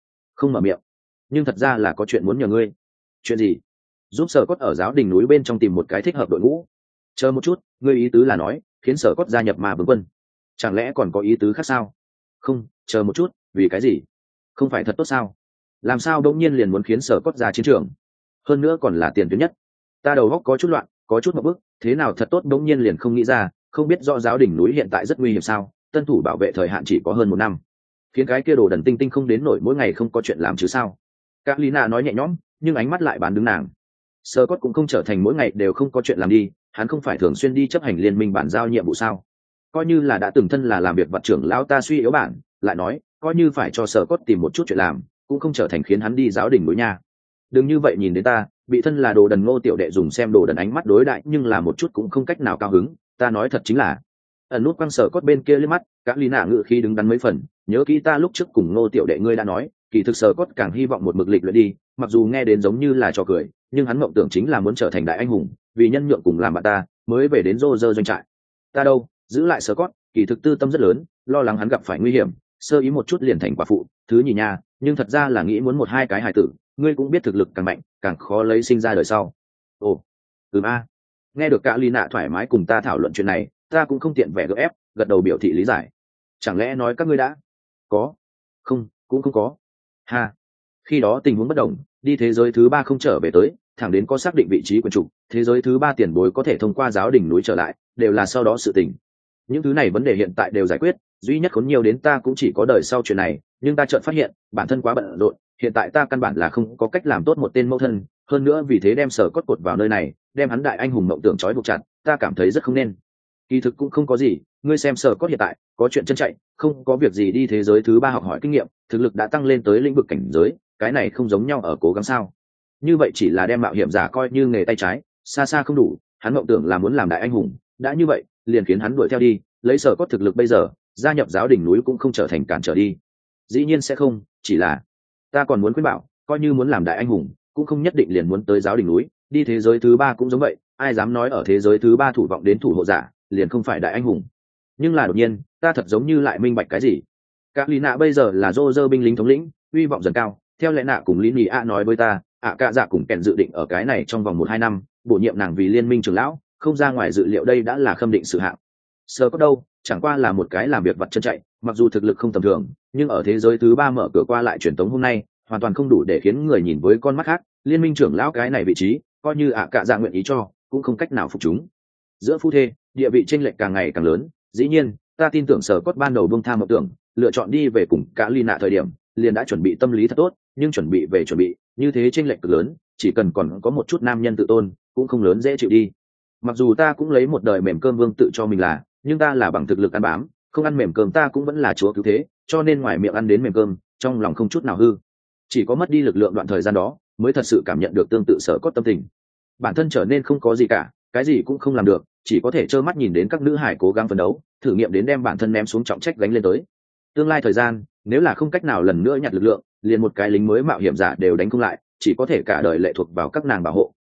mở miệng. Nhưng thật ra là có chuyện muốn nhờ ngươi. Chuyện gì? Giúp Scott ở giáo đình núi bên trong tìm một cái thích hợp đội ngũ. Chờ một chút, ngươi ý tứ là nói, khiến Scott gia nhập mà vương quân. Chẳng lẽ còn có ý tứ khác sao? Không, chờ một chút, vì cái gì? Không phải thật tốt sao? Làm sao đột nhiên liền muốn khiến Scott ra chiến trường? Hơn nữa còn là tiền tuyến nhất. Ta đầu óc có chút loạn, có chút một bước, thế nào thật tốt đột nhiên liền không nghĩ ra, không biết rõ giáo đỉnh núi hiện tại rất nguy hiểm sao? Tân thủ bảo vệ thời hạn chỉ có hơn 1 năm, khiến cái kia đồ đần tinh tinh không đến nổi mỗi ngày không có chuyện làm chứ sao? Các Lina nói nhẹ nhõm, nhưng ánh mắt lại bán đứng nàng. Scott cũng không trở thành mỗi ngày đều không có chuyện làm đi, hắn không phải thường xuyên đi chấp hành liên minh bản giao nhiệm vụ sao? Coi như là đã từng thân là làm việc vặt trưởng lão ta suy yếu bản, lại nói, coi như phải cho Scott tìm một chút chuyện làm, cũng không trở thành khiến hắn đi giáo đỉnh núi nha. Đừng như vậy nhìn đến ta, bị thân là đồ đần Ngô tiểu đệ dùng xem đồ đần ánh mắt đối đại, nhưng là một chút cũng không cách nào cao hứng. Ta nói thật chính là, ẩn nút quăng Scott bên kia liếc mắt, các Lina ngự khí đứng đắn mấy phần, nhớ kỹ ta lúc trước cùng Ngô tiểu đệ ngươi đã nói, kỳ thực Scott càng hy vọng một mực lịch luyện đi, mặc dù nghe đến giống như là trò cười, nhưng hắn mộng tưởng chính là muốn trở thành đại anh hùng, vì nhân nhượng cùng làm bạn ta, mới về đến Roger doanh trại. Ta đâu, giữ lại Scott, kỳ thực tư tâm rất lớn, lo lắng hắn gặp phải nguy hiểm, sơ ý một chút liền thành quả phụ, thứ nhì nha, nhưng thật ra là nghĩ muốn một hai cái hài tử, ngươi cũng biết thực lực càng mạnh, càng khó lấy sinh ra đời sau. Ồ, a. Nghe được cả Lina thoải mái cùng ta thảo luận chuyện này, ta cũng không tiện vẻ gượng ép, gật đầu biểu thị lý giải. Chẳng lẽ nói các ngươi đã có? Không, cũng không có. Ha. Khi đó tình huống bất đồng, đi thế giới thứ 3 không trở về tới, thẳng đến có xác định vị trí quyền chủ, thế giới thứ 3 tiền bối có thể thông qua giáo đỉnh núi trở lại, đều là sau đó sự tình. Những thứ này vấn đề hiện tại đều giải quyết, duy nhất khốn nhiều đến ta cũng chỉ có đời sau chuyện này, nhưng ta chợt phát hiện, bản thân quá bận rộn, hiện tại ta căn bản là không có cách làm tốt một tên mẫu thân, hơn nữa vì thế đem sở cốt cột vào nơi này, đem hắn đại anh hùng mộng tưởng trói buộc chặt, ta cảm thấy rất không nên. Kỳ thực cũng không có gì, ngươi xem sở cốt hiện tại, có chuyện chân chạy, không có việc gì đi thế giới thứ 3 học hỏi kinh nghiệm, thực lực đã tăng lên tới lĩnh vực cảnh giới, cái này không giống nhau ở cố gắng sao? Như vậy chỉ là đem mạo hiểm giả coi như nghề tay trái, xa xa không đủ, hắn mộng tưởng là muốn làm đại anh hùng, đã như vậy, liền khiến hắn đuổi theo đi, lấy sở cốt thực lực bây giờ, gia nhập giáo đỉnh núi cũng không trở thành cản trở đi. Dĩ nhiên sẽ không, chỉ là ta còn muốn khuyên bảo, coi như muốn làm đại anh hùng, cũng không nhất định liền muốn tới giáo đỉnh núi, đi thế giới thứ 3 cũng giống vậy, ai dám nói ở thế giới thứ 3 thủ vọng đến thủ hộ giả, liền không phải đại anh hùng. Nhưng là đột nhiên, ta thật giống như lại minh bạch cái gì. Các Lina bây giờ là Roger binh lính thống lĩnh, uy vọng dần cao, theo lẽ nạ cùng Linia nói với ta, cả dạ cùng kèn dự định ở cái này trong vòng 1-2 năm, bổ nhiệm nàng vì liên minh trưởng lão, không ra ngoài dự liệu đây đã là khâm định sự hạng. Sơ có đâu, chẳng qua là một cái làm việc vặt chân chạy, mặc dù thực lực không tầm thường, nhưng ở thế giới thứ 3 mở cửa qua lại truyền tống hôm nay, hoàn toàn không đủ để khiến người nhìn với con mắt khác, liên minh trưởng lão cái này vị trí, coi như cả dạ nguyện ý cho, cũng không cách nào phục chúng. Giữa phu thê, địa vị chênh lệch càng ngày càng lớn, dĩ nhiên, ta tin tưởng Sở Cốt ban đầu buông tha mộng tưởng, lựa chọn đi về cùng cả Lina thời điểm, liền đã chuẩn bị tâm lý thật tốt, nhưng chuẩn bị, như thế chênh lệch cực lớn, chỉ cần còn có một chút nam nhân tự tôn, cũng không lớn dễ chịu đi. Mặc dù ta cũng lấy một đời mềm cơm vương tự cho mình là, nhưng ta là bằng thực lực ăn bám, không ăn mềm cơm ta cũng vẫn là chúa cứu thế, cho nên ngoài miệng ăn đến mềm cơm, trong lòng không chút nào hư. Chỉ có mất đi lực lượng đoạn thời gian đó, mới thật sự cảm nhận được tương tự Sở Cốt tâm tình. Bản thân trở nên không có gì cả, cái gì cũng không làm được, chỉ có thể trơ mắt nhìn đến các nữ hải cố gắng phấn đấu, thử nghiệm đến đem bản thân ném xuống trọng trách gánh lên tới. Tương lai thời gian, nếu là không cách nào lần nữa nhặt lực lượng, liền một cái lính mới mạo hiểm giả đều đánh không lại, chỉ có thể cả đời lệ thuộc vào các nàng bảo hộ,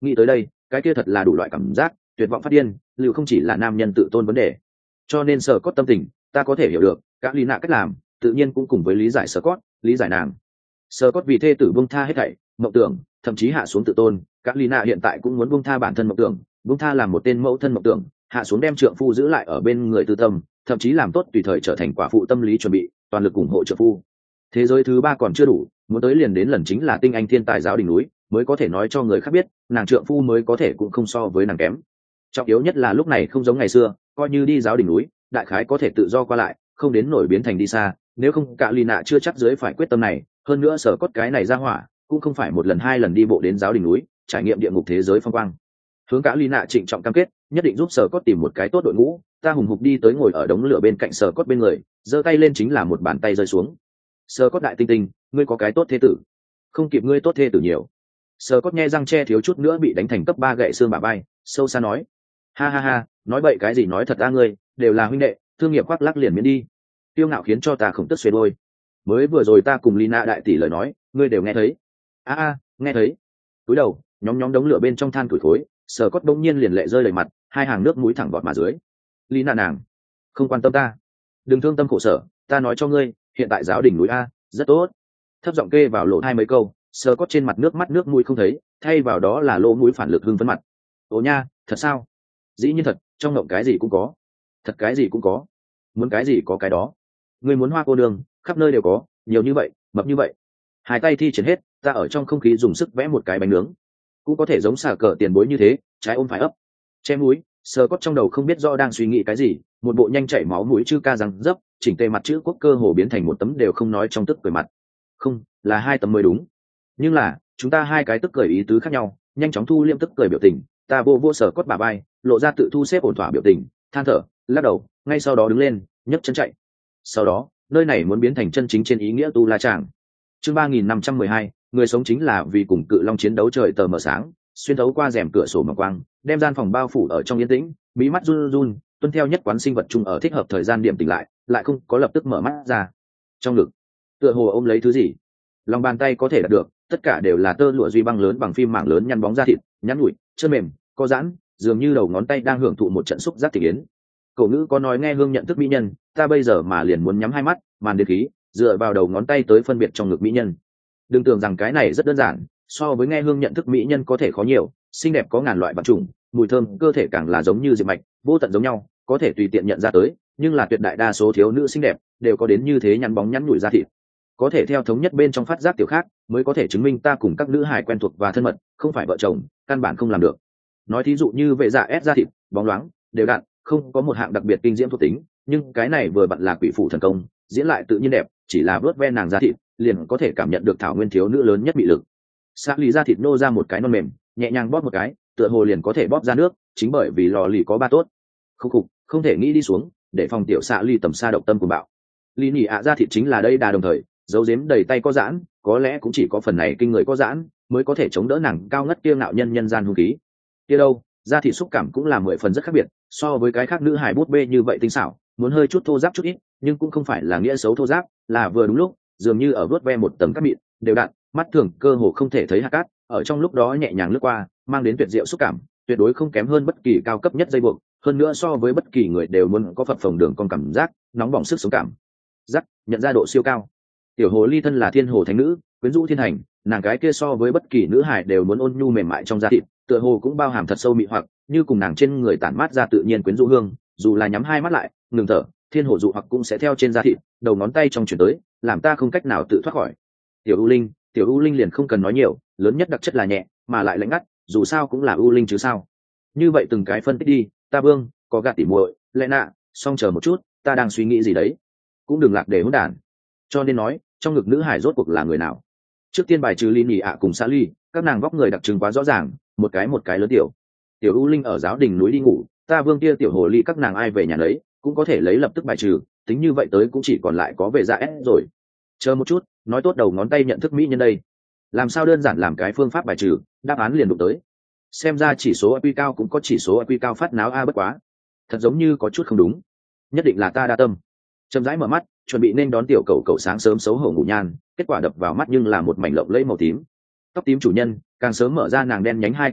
nghĩ tới đây cái kia thật là đủ loại cảm giác tuyệt vọng phát điên, liệu không chỉ là nam nhân tự tôn vấn đề. Cho nên sở cốt tâm tình ta có thể hiểu được, các lý nạ cách làm tự nhiên cũng cùng với lý giải sở cốt, lý giải nàng. Sở cốt vì thê tử buông tha hết thảy mộng tưởng, thậm chí hạ xuống tự tôn, các lý nạ hiện tại cũng muốn buông tha bản thân mộng tưởng, buông tha làm một tên mẫu thân mộng tưởng, hạ xuống đem trượng phu giữ lại ở bên người tư tâm, thậm chí làm tốt tùy thời trở thành quả phụ tâm lý chuẩn bị, toàn lực ủng hộ trượng phu. Thế giới thứ ba còn chưa đủ, muốn tới liền đến lần chính là tinh anh thiên tài giáo đỉnh núi, mới có thể nói cho người khác biết nàng trượng phu mới có thể cũng không so với nàng kém. Trọng yếu nhất là lúc này không giống ngày xưa, coi như đi giáo đỉnh núi đại khái có thể tự do qua lại, không đến nổi biến thành đi xa, nếu không cả lì nạ chưa chắc dưới phải quyết tâm này. Hơn nữa sở cốt cái này ra hỏa cũng không phải một lần hai lần đi bộ đến giáo đỉnh núi trải nghiệm địa ngục thế giới phong quang. Hướng cả lì nạ trịnh trọng cam kết nhất định giúp sở cốt tìm một cái tốt đội ngũ. Ta hùng hục đi tới ngồi ở đống lửa bên cạnh sở cốt bên người, giơ tay lên chính là một bàn tay rơi xuống. Sở cốt đại tinh tinh, ngươi có cái tốt thế tử, không kịp ngươi tốt thế tử nhiều. Sở cốt nhe răng che thiếu chút nữa bị đánh thành cấp 3 gậy xương bả vai, sâu xa nói: ha ha ha, nói bậy cái gì, nói thật ra ngươi đều là huynh đệ, thương nghiệp khoác lác liền miễn đi. Tiêu ngạo khiến cho ta không tức xuề đôi. Mới vừa rồi ta cùng Lina đại tỷ lời nói ngươi đều nghe thấy. Nghe thấy. Túi đầu nhóm đống lửa bên trong than củi khối, Sở cốt bỗng nhiên liền lệ rơi đầy mặt, hai hàng nước mũi thẳng bọt mà dưới. Lina nàng không quan tâm ta, đừng thương tâm khổ sở, ta nói cho ngươi hiện tại giáo đỉnh núi a rất tốt. Thấp giọng kê vào lỗ hai mấy câu, Sở cốt trên mặt nước mắt nước mũi không thấy, thay vào đó là lỗ mũi phản lực hưng phấn mặt. Ồ nha, thật sao? Dĩ nhiên thật, trong ngộng cái gì cũng có. Thật cái gì cũng có, muốn cái gì có cái đó. Ngươi muốn hoa cô đường khắp nơi đều có, nhiều như vậy, mập như vậy. Hai tay thi triển hết, ta ở trong không khí dùng sức vẽ một cái bánh nướng, cũng có thể giống xà cờ tiền bối như thế, trái ôm phải ấp. Che mũi, Sờ cốt trong đầu không biết rõ đang suy nghĩ cái gì, một bộ nhanh chảy máu mũi chữ ca răng dấp, chỉnh tề mặt chữ quốc cơ hồ biến thành một tấm đều không nói trong tức cười mặt. Không, là hai tấm mới đúng. Nhưng là, chúng ta hai cái tức cười ý tứ khác nhau, nhanh chóng thu liêm tức cười biểu tình, ta vô Sờ cốt bà bay, lộ ra tự thu xếp ổn thỏa biểu tình, than thở, lắc đầu, ngay sau đó đứng lên, nhấc chân chạy. Sau đó, nơi này muốn biến thành chân chính trên ý nghĩa tu la tràng. Chương 3512, người sống chính là vì cùng cự long chiến đấu, trời tờ mờ sáng, xuyên thấu qua rèm cửa sổ mỏng quang, đem gian phòng bao phủ ở trong yên tĩnh, mí mắt run run, tuân theo nhất quán sinh vật chung ở thích hợp thời gian điểm tỉnh lại không có lập tức mở mắt ra. Trong ngực, tựa hồ ôm lấy thứ gì, lòng bàn tay có thể đạt được, tất cả đều là tơ lụa duy băng lớn bằng phim mảng lớn nhăn bóng da thịt, nhắn nhủi, chân mềm, co giãn, dường như đầu ngón tay đang hưởng thụ một trận xúc giác thị yến. Cổ ngữ có nói nghe hương nhận thức mỹ nhân, ta bây giờ mà liền muốn nhắm hai mắt, màn đến khí, dựa vào đầu ngón tay tới phân biệt trong ngực mỹ nhân. Đừng tưởng rằng cái này rất đơn giản, so với nghe hương nhận thức mỹ nhân có thể khó nhiều, xinh đẹp có ngàn loại vật chủng, mùi thơm cơ thể càng là giống như diệp mạch, vô tận giống nhau, có thể tùy tiện nhận ra tới, nhưng là tuyệt đại đa số thiếu nữ xinh đẹp đều có đến như thế nhăn bóng nhắn nhủi da thịt. Có thể theo thống nhất bên trong phát giác tiểu khác, mới có thể chứng minh ta cùng các nữ hài quen thuộc và thân mật, không phải vợ chồng, căn bản không làm được. Nói thí dụ như vệ dạ ép da thịt, bóng loáng, đều đặn, không có một hạng đặc biệt kinh diễm thuộc tính, nhưng cái này vừa vặn là quỷ phụ thần công, diễn lại tự nhiên đẹp, chỉ là vớt ve nàng da thịt, liền có thể cảm nhận được thảo nguyên thiếu nữ lớn nhất bị lực. Xác lý da thịt nô ra một cái non mềm, nhẹ nhàng bóp một cái, tựa hồ liền có thể bóp ra nước, chính bởi vì lò lì có ba tốt. Không thể nghĩ đi xuống, để phòng tiểu xạ ly tầm xa động tâm của bạo. Lý nhị ạ da thịt chính là đây đà đồng thời, dấu dếm đầy tay có giãn, có lẽ cũng chỉ có phần này kinh người có giãn, mới có thể chống đỡ nàng cao ngất kiêu ngạo nhân gian hung khí. Kia đâu, da thịt xúc cảm cũng là 10 phần rất khác biệt, so với cái khác nữ hài bút bê như vậy tinh xảo, muốn hơi chút thô ráp chút ít, nhưng cũng không phải là nghĩa xấu thô ráp, là vừa đúng lúc, dường như ở vớt ve một tầng cát mịn, đều đặn, mắt thường cơ hồ không thể thấy hạt cát, ở trong lúc đó nhẹ nhàng lướt qua, mang đến tuyệt diệu xúc cảm, tuyệt đối không kém hơn bất kỳ cao cấp nhất dây buộc, hơn nữa so với bất kỳ người đều muốn có phập phồng đường con cảm giác, nóng bỏng sức sống cảm giác, nhận ra độ siêu cao. Tiểu hồ ly thân là thiên hồ thánh nữ, quyến rũ thiên hành, nàng cái kia so với bất kỳ nữ hài đều muốn ôn nhu mềm mại trong da thịt, tựa hồ cũng bao hàm thật sâu mị hoặc, như cùng nàng trên người tản mát ra tự nhiên quyến rũ hương, dù là nhắm hai mắt lại, ngừng thở, thiên hồ dụ hoặc cũng sẽ theo trên da thịt, đầu ngón tay trong chuyển tới, làm ta không cách nào tự thoát khỏi. Tiểu U Linh liền không cần nói nhiều, lớn nhất đặc chất là nhẹ, mà lại lạnh ngắt, dù sao cũng là U Linh chứ sao. Như vậy từng cái phân tích đi, ta Vương, có gạt tỉ muội, lẽ nạ, song chờ một chút, ta đang suy nghĩ gì đấy, cũng đừng lạc để hỗn đản. Cho nên nói, trong ngực nữ hải rốt cuộc là người nào? Trước tiên bài trừ Ly Nhị ạ cùng Sally, các nàng vóc người đặc trưng quá rõ ràng, một cái lớn tiểu. Tiểu U Linh ở giáo đình núi đi ngủ, ta Vương kia tiểu hồ ly các nàng ai về nhà lấy, cũng có thể lấy lập tức bài trừ, tính như vậy tới cũng chỉ còn lại có về dạ S rồi. Chờ một chút, nói tốt đầu ngón tay nhận thức mỹ nhân đây, làm sao đơn giản làm cái phương pháp bài trừ, đáp án liền đụng tới. Xem ra chỉ số IQ cao cũng có chỉ số IQ cao phát náo bất quá, thật giống như có chút không đúng, nhất định là ta đa tâm. Chậm rãi mở mắt, chuẩn bị nên đón tiểu cậu sáng sớm xấu hổ ngủ nhan, kết quả đập vào mắt nhưng là một mảnh lộng lẫy màu tím. Tóc tím chủ nhân càng sớm mở ra nàng đen nhánh hai con mắt,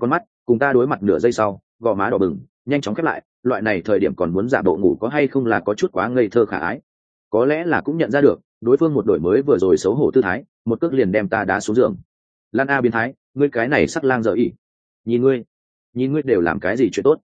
cùng ta đối mặt nửa giây sau gò má đỏ bừng nhanh chóng khép lại, loại này thời điểm còn muốn giả bộ ngủ có hay không là có chút quá ngây thơ khả ái. Có lẽ là cũng nhận ra được đối phương một đổi mới vừa rồi xấu hổ tư thái, một cước liền đem ta đá xuống giường. Lan A biến thái, ngươi cái này sắc lang dở ỉ, nhìn ngươi đều làm cái gì chuyện tốt?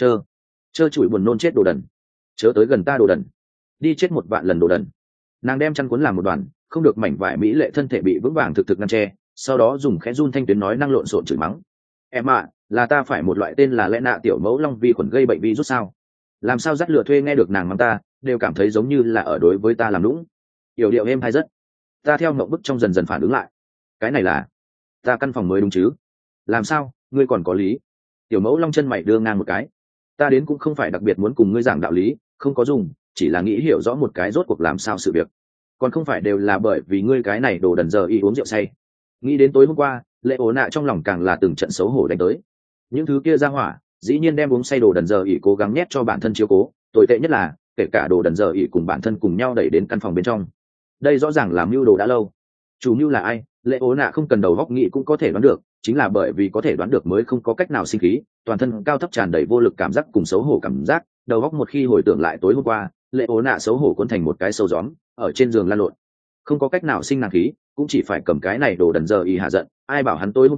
Chơ chửi buồn nôn chết đồ đần, chớ tới gần ta đồ đần, đi chết một vạn lần đồ đần. Nàng đem chăn cuốn làm một đoàn, không được mảnh vải mỹ lệ thân thể bị vững vàng thực ngăn che, sau đó dùng khẽ run thanh tuyến nói năng lộn xộn chửi mắng. Em ạ, là ta phải một loại tên là lẽ nạ tiểu mẫu long vi khuẩn gây bệnh virus sao? Làm sao dắt lừa thuê nghe được nàng mắng ta, đều cảm thấy giống như là ở đối với ta làm lũng. Yểu điệu êm hay rất. Ta theo mộng bức trong dần dần phản ứng lại. Cái này là ta căn phòng mới đúng chứ? Làm sao, ngươi còn có lý? Tiểu mẫu long chân mày đưa ngang một cái. Ta đến cũng không phải đặc biệt muốn cùng ngươi giảng đạo lý, không có dùng, chỉ là nghĩ hiểu rõ một cái rốt cuộc làm sao sự việc. Còn không phải đều là bởi vì ngươi cái này đồ đần giờ y uống rượu say. Nghĩ đến tối hôm qua, lệ ố nạ trong lòng càng là từng trận xấu hổ đánh tới. Những thứ kia ra hỏa dĩ nhiên đem uống say đồ đần giờ ỉ cố gắng nhét cho bản thân chiếu cố, tồi tệ nhất là kể cả đồ đần giờ ỉ cùng bản thân cùng nhau đẩy đến căn phòng bên trong. Đây rõ ràng là mưu đồ đã lâu. Chủ mưu là ai, lệ ố nạ không cần đầu góc nghĩ cũng có thể đoán được, chính là bởi vì có thể đoán được mới không có cách nào sinh khí, toàn thân cao thấp tràn đầy vô lực cảm giác cùng xấu hổ cảm giác, đầu góc một khi hồi tưởng lại tối hôm qua, lệ ố nạ xấu hổ cuốn thành một cái sâu gióm ở trên giường lăn lộn, không có cách nào sinh nàng khí, cũng chỉ phải cầm cái này đồ đần giờ ỉ hạ giận. Ai bảo hắn tối hôm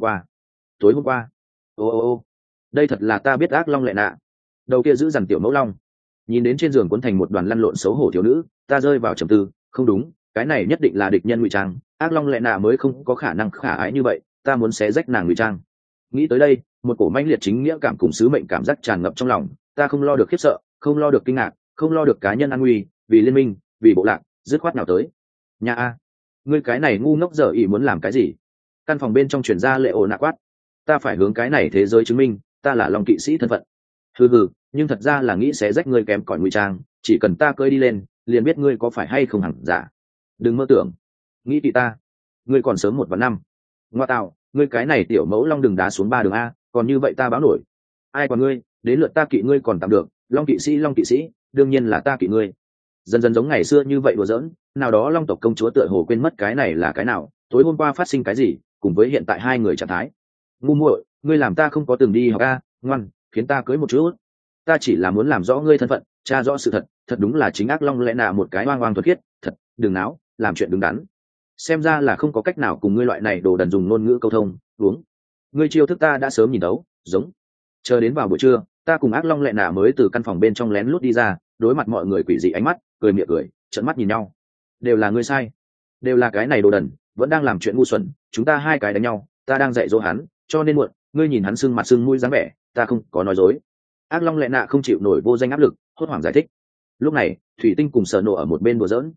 qua ô, đây thật là ta biết ác long lệ nạ. Đầu kia giữ dằn tiểu mẫu long nhìn đến trên giường cuốn thành một đoàn lăn lộn xấu hổ thiếu nữ, ta rơi vào trầm tư. Không đúng, cái này nhất định là địch nhân ngụy trang, ác long lệ nạ mới không có khả năng khả ái như vậy, ta muốn xé rách nàng ngụy trang. Nghĩ tới đây, một cổ mãnh liệt chính nghĩa cảm cùng sứ mệnh cảm giác tràn ngập trong lòng, ta không lo được khiếp sợ, không lo được kinh ngạc, không lo được cá nhân an nguy, vì liên minh, vì bộ lạc, dứt khoát nào tới. Nhà a, ngươi cái này ngu ngốc dở ỉ muốn làm cái gì? Căn phòng bên trong truyền ra lệ ồ nạ quát. Ta phải hướng cái này thế giới chứng minh ta là long kỵ sĩ thân phận. Hừ, nhưng thật ra là nghĩ sẽ rách ngươi kém cỏi ngụy trang, chỉ cần ta cơi đi lên liền biết ngươi có phải hay không hẳn giả. Đừng mơ tưởng nghĩ kỵ ta, ngươi còn sớm 1 và 5. Ngoa tạo, ngươi cái này tiểu mẫu long đừng đá xuống 3 đường a, còn như vậy ta báo nổi. Ai còn ngươi, đến lượt ta kỵ ngươi còn tạm được, long kỵ sĩ đương nhiên là ta kỵ ngươi. Dần dần giống ngày xưa như vậy đùa giỡn, nào đó long tộc công chúa tựa hồ quên mất cái này là cái nào, tối hôm qua phát sinh cái gì, cùng với hiện tại hai người trạng thái. Ngu muội, ngươi làm ta không có từng đi học a, ngoan, khiến ta cưới một chút. Ta chỉ là muốn làm rõ ngươi thân phận, tra rõ sự thật, thật đúng là chính ác long lẽ nạ một cái oang oang thuật khiết, thật, đừng náo, làm chuyện đứng đắn. Xem ra là không có cách nào cùng ngươi loại này đồ đần dùng ngôn ngữ câu thông, uống. Ngươi chiêu thức ta đã sớm nhìn đấu, giống. Chờ đến vào buổi trưa, ta cùng ác long lẽ nạ mới từ căn phòng bên trong lén lút đi ra, đối mặt mọi người quỷ dị ánh mắt, cười miệng cười, trợn mắt nhìn nhau. Đều là ngươi sai, đều là cái này đồ đần, vẫn đang làm chuyện ngu xuẩn, chúng ta hai cái đánh nhau, ta đang dạy dỗ hắn, cho nên muộn, ngươi nhìn hắn sưng mặt sưng mũi dáng vẻ, ta không có nói dối. Ác long lệ nạ không chịu nổi vô danh áp lực, hốt hoảng giải thích. Lúc này thủy tinh cùng sở nộ ở một bên đùa giỡn.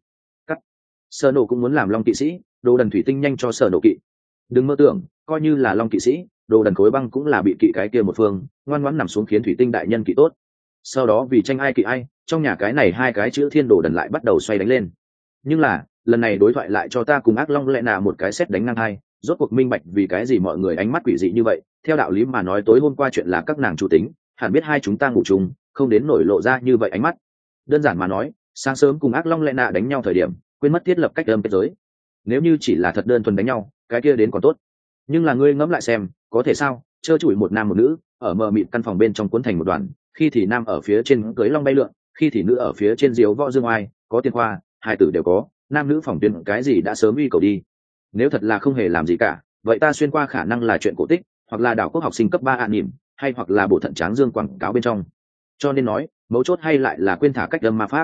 Sở nộ cũng muốn làm long kỵ sĩ, đồ đần thủy tinh nhanh cho sở nộ kỵ. Đừng mơ tưởng, coi như là long kỵ sĩ, đồ đần khối băng cũng là bị kỵ cái kia một phương, ngoan ngoãn nằm xuống khiến thủy tinh đại nhân kỵ tốt. Sau đó vì tranh ai kỵ ai, trong nhà cái này hai cái chữ thiên đồ đần lại bắt đầu xoay đánh lên. Nhưng là lần này đối thoại lại cho ta cùng ác long lệ nạ một cái sét đánh ngang hai, rốt cuộc minh bạch vì cái gì mọi người ánh mắt quỷ dị như vậy. Theo đạo lý mà nói tối hôm qua chuyện là các nàng chủ tính, hẳn biết hai chúng ta ngủ chung, không đến nổi lộ ra như vậy ánh mắt. Đơn giản mà nói, sáng sớm cùng ác long lệ nạ đánh nhau thời điểm quên mất thiết lập cách âm kết giới. Nếu như chỉ là thật đơn thuần đánh nhau, cái kia đến còn tốt. Nhưng là ngươi ngẫm lại xem, có thể sao, trơ trụi một nam một nữ ở mờ mịt căn phòng bên trong cuốn thành một đoàn, khi thì nam ở phía trên cưới long bay lượn, khi thì nữ ở phía trên diếu võ dương oai, có tiền khoa, hai tử đều có, nam nữ phòng tuyển cái gì đã sớm uy cầu đi. Nếu thật là không hề làm gì cả, vậy ta xuyên qua khả năng là chuyện cổ tích, hoặc là đảo quốc học sinh cấp 3 an nỉm, hay hoặc là bộ thận tráng dương quảng cáo bên trong. Cho nên nói, mấu chốt hay lại là quên thả cách âm ma pháp.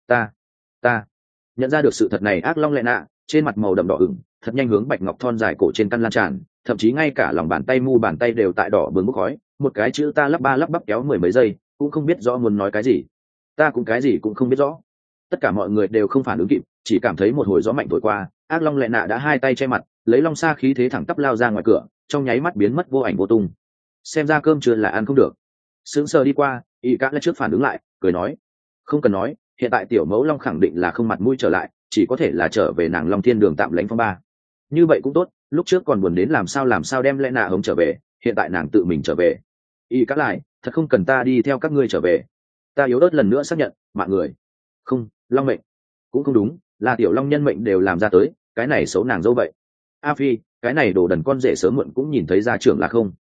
Ta nhận ra được sự thật này, ác long lệ nạ trên mặt màu đậm đỏ ửng, thật nhanh hướng bạch ngọc thon dài cổ trên căn lan tràn, thậm chí ngay cả lòng bàn tay mu bàn tay đều tại đỏ bừng bốc khói. Một cái chữ ta lắp ba lắp bắp kéo 10 mấy giây, cũng không biết rõ muốn nói cái gì. Ta cũng cái gì cũng không biết rõ. Tất cả mọi người đều không phản ứng kịp, chỉ cảm thấy một hồi gió mạnh thổi qua, ác long lệ nạ đã hai tay che mặt, lấy long xa khí thế thẳng tắp lao ra ngoài cửa, trong nháy mắt biến mất vô ảnh vô tung. Xem ra cơm trưa là ăn không được. Sững sờ đi qua, y các lại trước phản ứng lại, cười nói, không cần nói, hiện tại tiểu mẫu long khẳng định là không mặt mũi trở lại, chỉ có thể là trở về nàng long thiên đường tạm lãnh phong ba. Như vậy cũng tốt, lúc trước còn buồn đến làm sao đem lẽ nạ hống trở về, hiện tại nàng tự mình trở về. Y các lại, thật không cần ta đi theo các ngươi trở về. Ta yếu ớt lần nữa xác nhận, mạng người không, long mệnh cũng không đúng, là tiểu long nhân mệnh đều làm ra tới, cái này xấu nàng dâu vậy. A Phi, cái này đồ đần con rể sớm muộn cũng nhìn thấy ra trưởng là không.